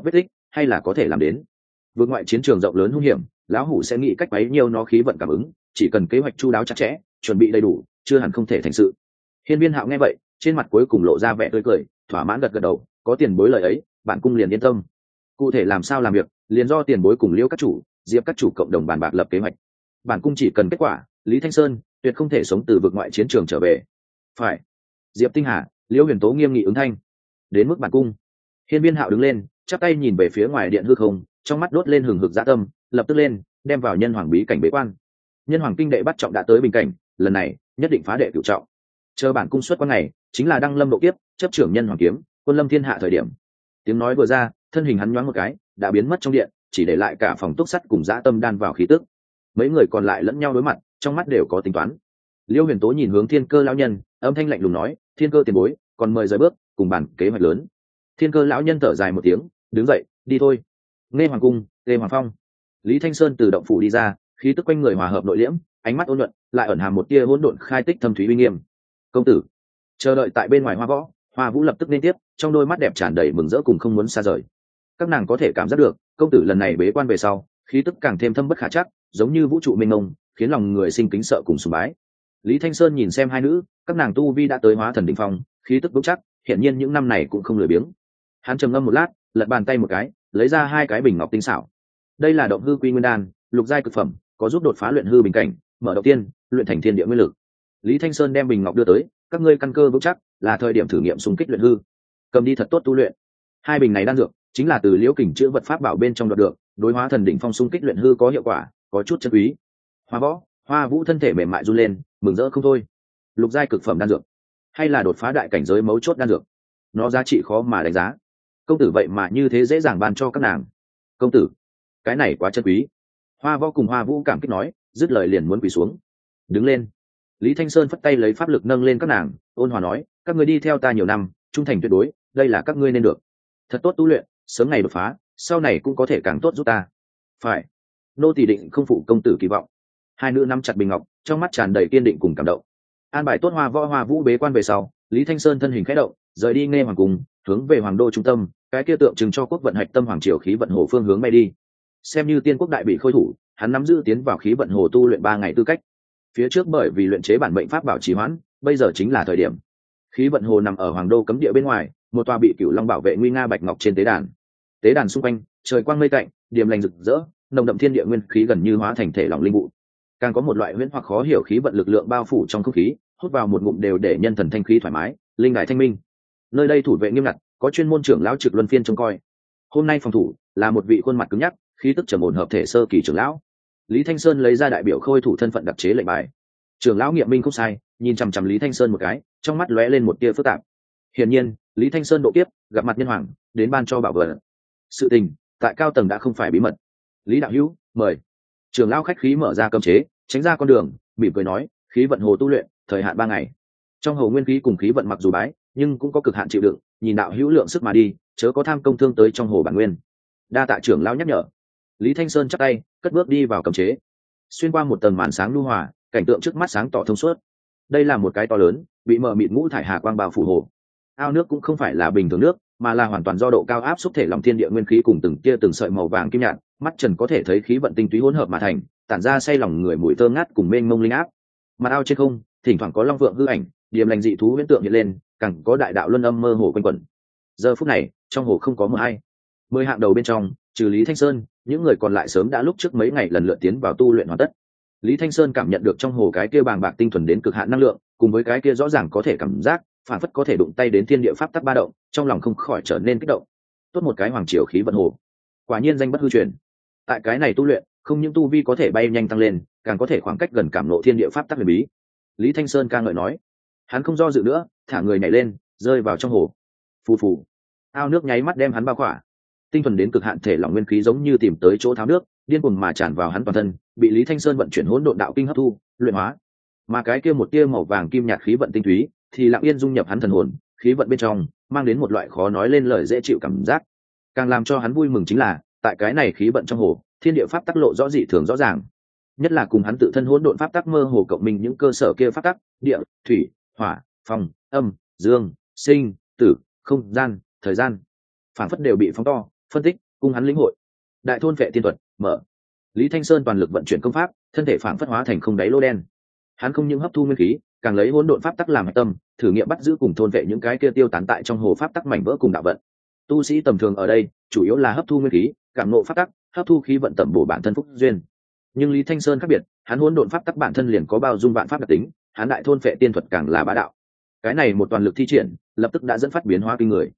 hay là có thể làm đến. Vượt ngoại chiến trường rộng lớn hung hiểm, lão hủ sẽ nghĩ cách bấy nhiêu nó khí vận cảm ứng, chỉ cần kế hoạch chu đáo chặt chẽ, chuẩn bị đầy đủ, chưa hẳn không thể thành sự. Hiên Viên Hạo nghe vậy, trên mặt cuối cùng lộ ra vẻ tươi cười, thỏa mãn gật gật đầu, có tiền bối lời ấy, bản cung liền yên tâm. Cụ thể làm sao làm việc, liền do tiền bối cùng Liễu các chủ, Diệp các chủ cộng đồng bàn bạc lập kế hoạch. Bản cung chỉ cần kết quả, Lý Thanh Sơn tuyệt không thể sống từ vực ngoại chiến trường trở về. Phải. Diệp Tinh Hà, Liễu Huyền Tố nghiêm nghị ứng thanh. Đến mức bản cung. Hiên Viên Hạo đứng lên, chắp tay nhìn về phía ngoài điện hư không, trong mắt đốt lên hừng hực dã tâm, lập tức lên, đem vào nhân hoàng bí cảnh bế quan. Nhân hoàng kinh đệ bắt trọng đã tới bình cảnh, lần này nhất định phá đệ cửu trọng. Chờ bản cung xuất quan ngày, chính là đăng lâm độ kiếp, chấp trưởng nhân hoàng kiếm, quân lâm thiên hạ thời điểm. Tiếng nói vừa ra, thân hình hắn nhoáng một cái, đã biến mất trong điện, chỉ để lại cả phòng túc sắt cùng dã tâm đan vào khí tức. Mấy người còn lại lẫn nhau đối mặt, trong mắt đều có tính toán. Liêu Huyền Tố nhìn hướng Thiên Cơ lão nhân, âm thanh lạnh lùng nói: Thiên Cơ tiền bối, còn mời rời bước, cùng bàn kế hoạch lớn. Thiên Cơ lão nhân thở dài một tiếng, đứng dậy, đi thôi. Nghe hoàng cung, Lê Hoàng Phong. Lý Thanh Sơn từ động phủ đi ra, khí tức quanh người hòa hợp nội liễm, ánh mắt ôn nhuận, lại ẩn hàm một tia hỗn độn khai tích thâm thúy uy nghiêm. Công tử, chờ đợi tại bên ngoài Hoa Võ, Hoa Vũ lập tức liên tiếp, trong đôi mắt đẹp tràn đầy mừng rỡ cùng không muốn xa rời. Các nàng có thể cảm giác được, công tử lần này bế quan về sau, khí tức càng thêm thâm bất khả chắc, giống như vũ trụ mênh mông, khiến lòng người sinh kính sợ cùng sùng bái. Lý Thanh Sơn nhìn xem hai nữ, các nàng tu vi đã tới hóa thần đỉnh phong, khí tức vững chắc, hiển nhiên những năm này cũng không lười biếng. Hắn trầm ngâm một lát, lật bàn tay một cái, lấy ra hai cái bình ngọc tinh xảo. Đây là động hư quy nguyên đan, lục giai cực phẩm, có giúp đột phá luyện hư bình cảnh, mở đầu tiên, luyện thành thiên địa nguyên lực. Lý Thanh Sơn đem bình ngọc đưa tới, các ngươi căn cơ vững chắc, là thời điểm thử nghiệm xung kích luyện hư. Cầm đi thật tốt tu luyện. Hai bình này đan dược, chính là từ Liễu Kình chữa vật pháp bảo bên trong đoạt được, đối hóa thần đỉnh phong xung kích luyện hư có hiệu quả, có chút chân quý. Hoa Võ, Hoa Vũ thân thể mềm mại run lên, mừng rỡ không thôi. Lục giai cực phẩm đan dược, hay là đột phá đại cảnh giới mấu chốt đan dược, nó giá trị khó mà đánh giá. Công tử vậy mà như thế dễ dàng ban cho các nàng. Công tử, cái này quá chân quý. Hoa Võ cùng Hoa Vũ cảm kích nói, dứt lời liền muốn quỳ xuống. Đứng lên. Lý Thanh Sơn phất tay lấy pháp lực nâng lên các nàng, ôn hòa nói, các ngươi đi theo ta nhiều năm, trung thành tuyệt đối, đây là các ngươi nên được. Thật tốt tu luyện, sớm ngày đột phá, sau này cũng có thể càng tốt giúp ta. Phải. Nô tỳ định không phụ công tử kỳ vọng. Hai nữ nắm chặt bình ngọc, trong mắt tràn đầy kiên định cùng cảm động. An bài tốt Hoa Võ Hoa Vũ bế quan về sau, Lý Thanh Sơn thân hình khẽ động, rời đi nghe hoàng cung, hướng về hoàng đô trung tâm, cái kia tượng trưng cho quốc vận hạch tâm hoàng triều khí vận hồ phương hướng bay đi. Xem như tiên quốc đại bị khôi thủ, hắn nắm giữ tiến vào khí vận hồ tu luyện ba ngày tư cách. Phía trước bởi vì luyện chế bản mệnh pháp bảo trì hoãn, bây giờ chính là thời điểm. Khí vận hồ nằm ở hoàng đô cấm địa bên ngoài, một tòa bị cửu long bảo vệ nguy nga bạch ngọc trên tế đàn. Tế đàn xung quanh, trời quang mây tạnh, điềm lành rực rỡ, nồng đậm thiên địa nguyên khí gần như hóa thành thể lỏng linh vụ. Càng có một loại huyễn hoặc khó hiểu khí vận lực lượng bao phủ trong không khí, hút vào một ngụm đều để nhân thần thanh khí thoải mái, linh đại thanh minh. Nơi đây thủ vệ nghiêm ngặt, có chuyên môn trưởng lão trực luân phiên trông coi. Hôm nay phòng thủ là một vị khuôn mặt cứng nhắc, khí tức trầm ổn hợp thể sơ kỳ trưởng lão. Lý Thanh Sơn lấy ra đại biểu khôi thủ thân phận đặc chế lệnh bài. Trưởng lão nghiệm minh không sai, nhìn chằm chằm Lý Thanh Sơn một cái, trong mắt lóe lên một tia phức tạp. Hiển nhiên, Lý Thanh Sơn độ kiếp, gặp mặt nhân hoàng, đến ban cho bảo vật. Sự tình tại cao tầng đã không phải bí mật. Lý đạo hữu, mời. Trưởng lão khách khí mở ra cấm chế, tránh ra con đường, mỉm cười nói, khí vận hồ tu luyện, thời hạn ba ngày. Trong hồ nguyên khí cùng khí vận mặc dù bái, nhưng cũng có cực hạn chịu đựng, nhìn đạo hữu lượng sức mà đi, chớ có tham công thương tới trong hồ bản nguyên. Đa tạ trưởng lão nhắc nhở. Lý Thanh Sơn chắp tay, cất bước đi vào cấm chế. Xuyên qua một tầng màn sáng nhu hòa, cảnh tượng trước mắt sáng tỏ thông suốt. Đây là một cái to lớn, bị mờ mịt ngũ thải hà quang bao phủ hồ. Ao nước cũng không phải là bình thường nước, mà là hoàn toàn do độ cao áp xúc thể lòng thiên địa nguyên khí cùng từng tia từng sợi màu vàng kim nhạt, mắt trần có thể thấy khí vận tinh túy hỗn hợp mà thành, tản ra say lòng người mùi thơm ngát cùng mênh mông linh áp. Mặt ao trên không, thỉnh thoảng có long vượng hư ảnh, điềm lành dị thú huyễn tượng hiện lên, càng có đại đạo luân âm mơ hồ quanh quẩn. Giờ phút này, trong hồ không có mưa hay. Mười hạng đầu bên trong, trừ Lý Thanh Sơn, những người còn lại sớm đã lúc trước mấy ngày lần lượt tiến vào tu luyện hoàn tất. Lý Thanh Sơn cảm nhận được trong hồ cái kia bàng bạc tinh thuần đến cực hạn năng lượng, cùng với cái kia rõ ràng có thể cảm giác, phản phất có thể đụng tay đến thiên địa pháp tắc ba động, trong lòng không khỏi trở nên kích động. Tốt một cái hoàng triều khí vận hồ, quả nhiên danh bất hư truyền. Tại cái này tu luyện, không những tu vi có thể bay nhanh tăng lên, càng có thể khoảng cách gần cảm ngộ thiên địa pháp tắc huyền bí. Lý Thanh Sơn ca ngợi nói. Hắn không do dự nữa, thả người nhảy lên, rơi vào trong hồ. Phù phù, ao nước nháy mắt đem hắn bao khỏa. Tinh thuần đến cực hạn thể lỏng nguyên khí giống như tìm tới chỗ tháo nước, điên cuồng mà tràn vào hắn toàn thân, bị Lý Thanh Sơn vận chuyển hỗn độn đạo kinh hấp thu, luyện hóa. Mà cái kia một tia màu vàng kim nhạt khí vận tinh túy, thì lặng yên dung nhập hắn thần hồn, khí vận bên trong mang đến một loại khó nói lên lời dễ chịu cảm giác. Càng làm cho hắn vui mừng chính là, tại cái này khí vận trong hồ, thiên địa pháp tắc lộ rõ dị thường rõ ràng. Nhất là cùng hắn tự thân hỗn độn pháp tắc mơ hồ cộng minh những cơ sở kia pháp tắc, địa, thủy, hỏa, phong, âm, dương, sinh, tử, không gian, thời gian, phản phất đều bị phóng to, phân tích, cung hắn lĩnh hội. Đại thôn vệ tiên thuật mở. Lý Thanh Sơn toàn lực vận chuyển công pháp, thân thể phảng phất hóa thành không đáy lô đen. Hắn không những hấp thu nguyên khí, càng lấy hỗn độn pháp tắc làm hạch tâm, thử nghiệm bắt giữ cùng thôn vệ những cái kia tiêu tán tại trong hồ pháp tắc mảnh vỡ cùng đạo vận. Tu sĩ tầm thường ở đây, chủ yếu là hấp thu nguyên khí, cảm ngộ pháp tắc, hấp thu khí vận tẩm bổ bản thân phúc duyên. Nhưng Lý Thanh Sơn khác biệt, hắn hỗn độn pháp tắc bản thân liền có bao dung vạn pháp đặc tính, hắn đại thôn vệ tiên thuật càng là bá đạo. Cái này một toàn lực thi triển, lập tức đã dẫn phát biến hóa kinh người.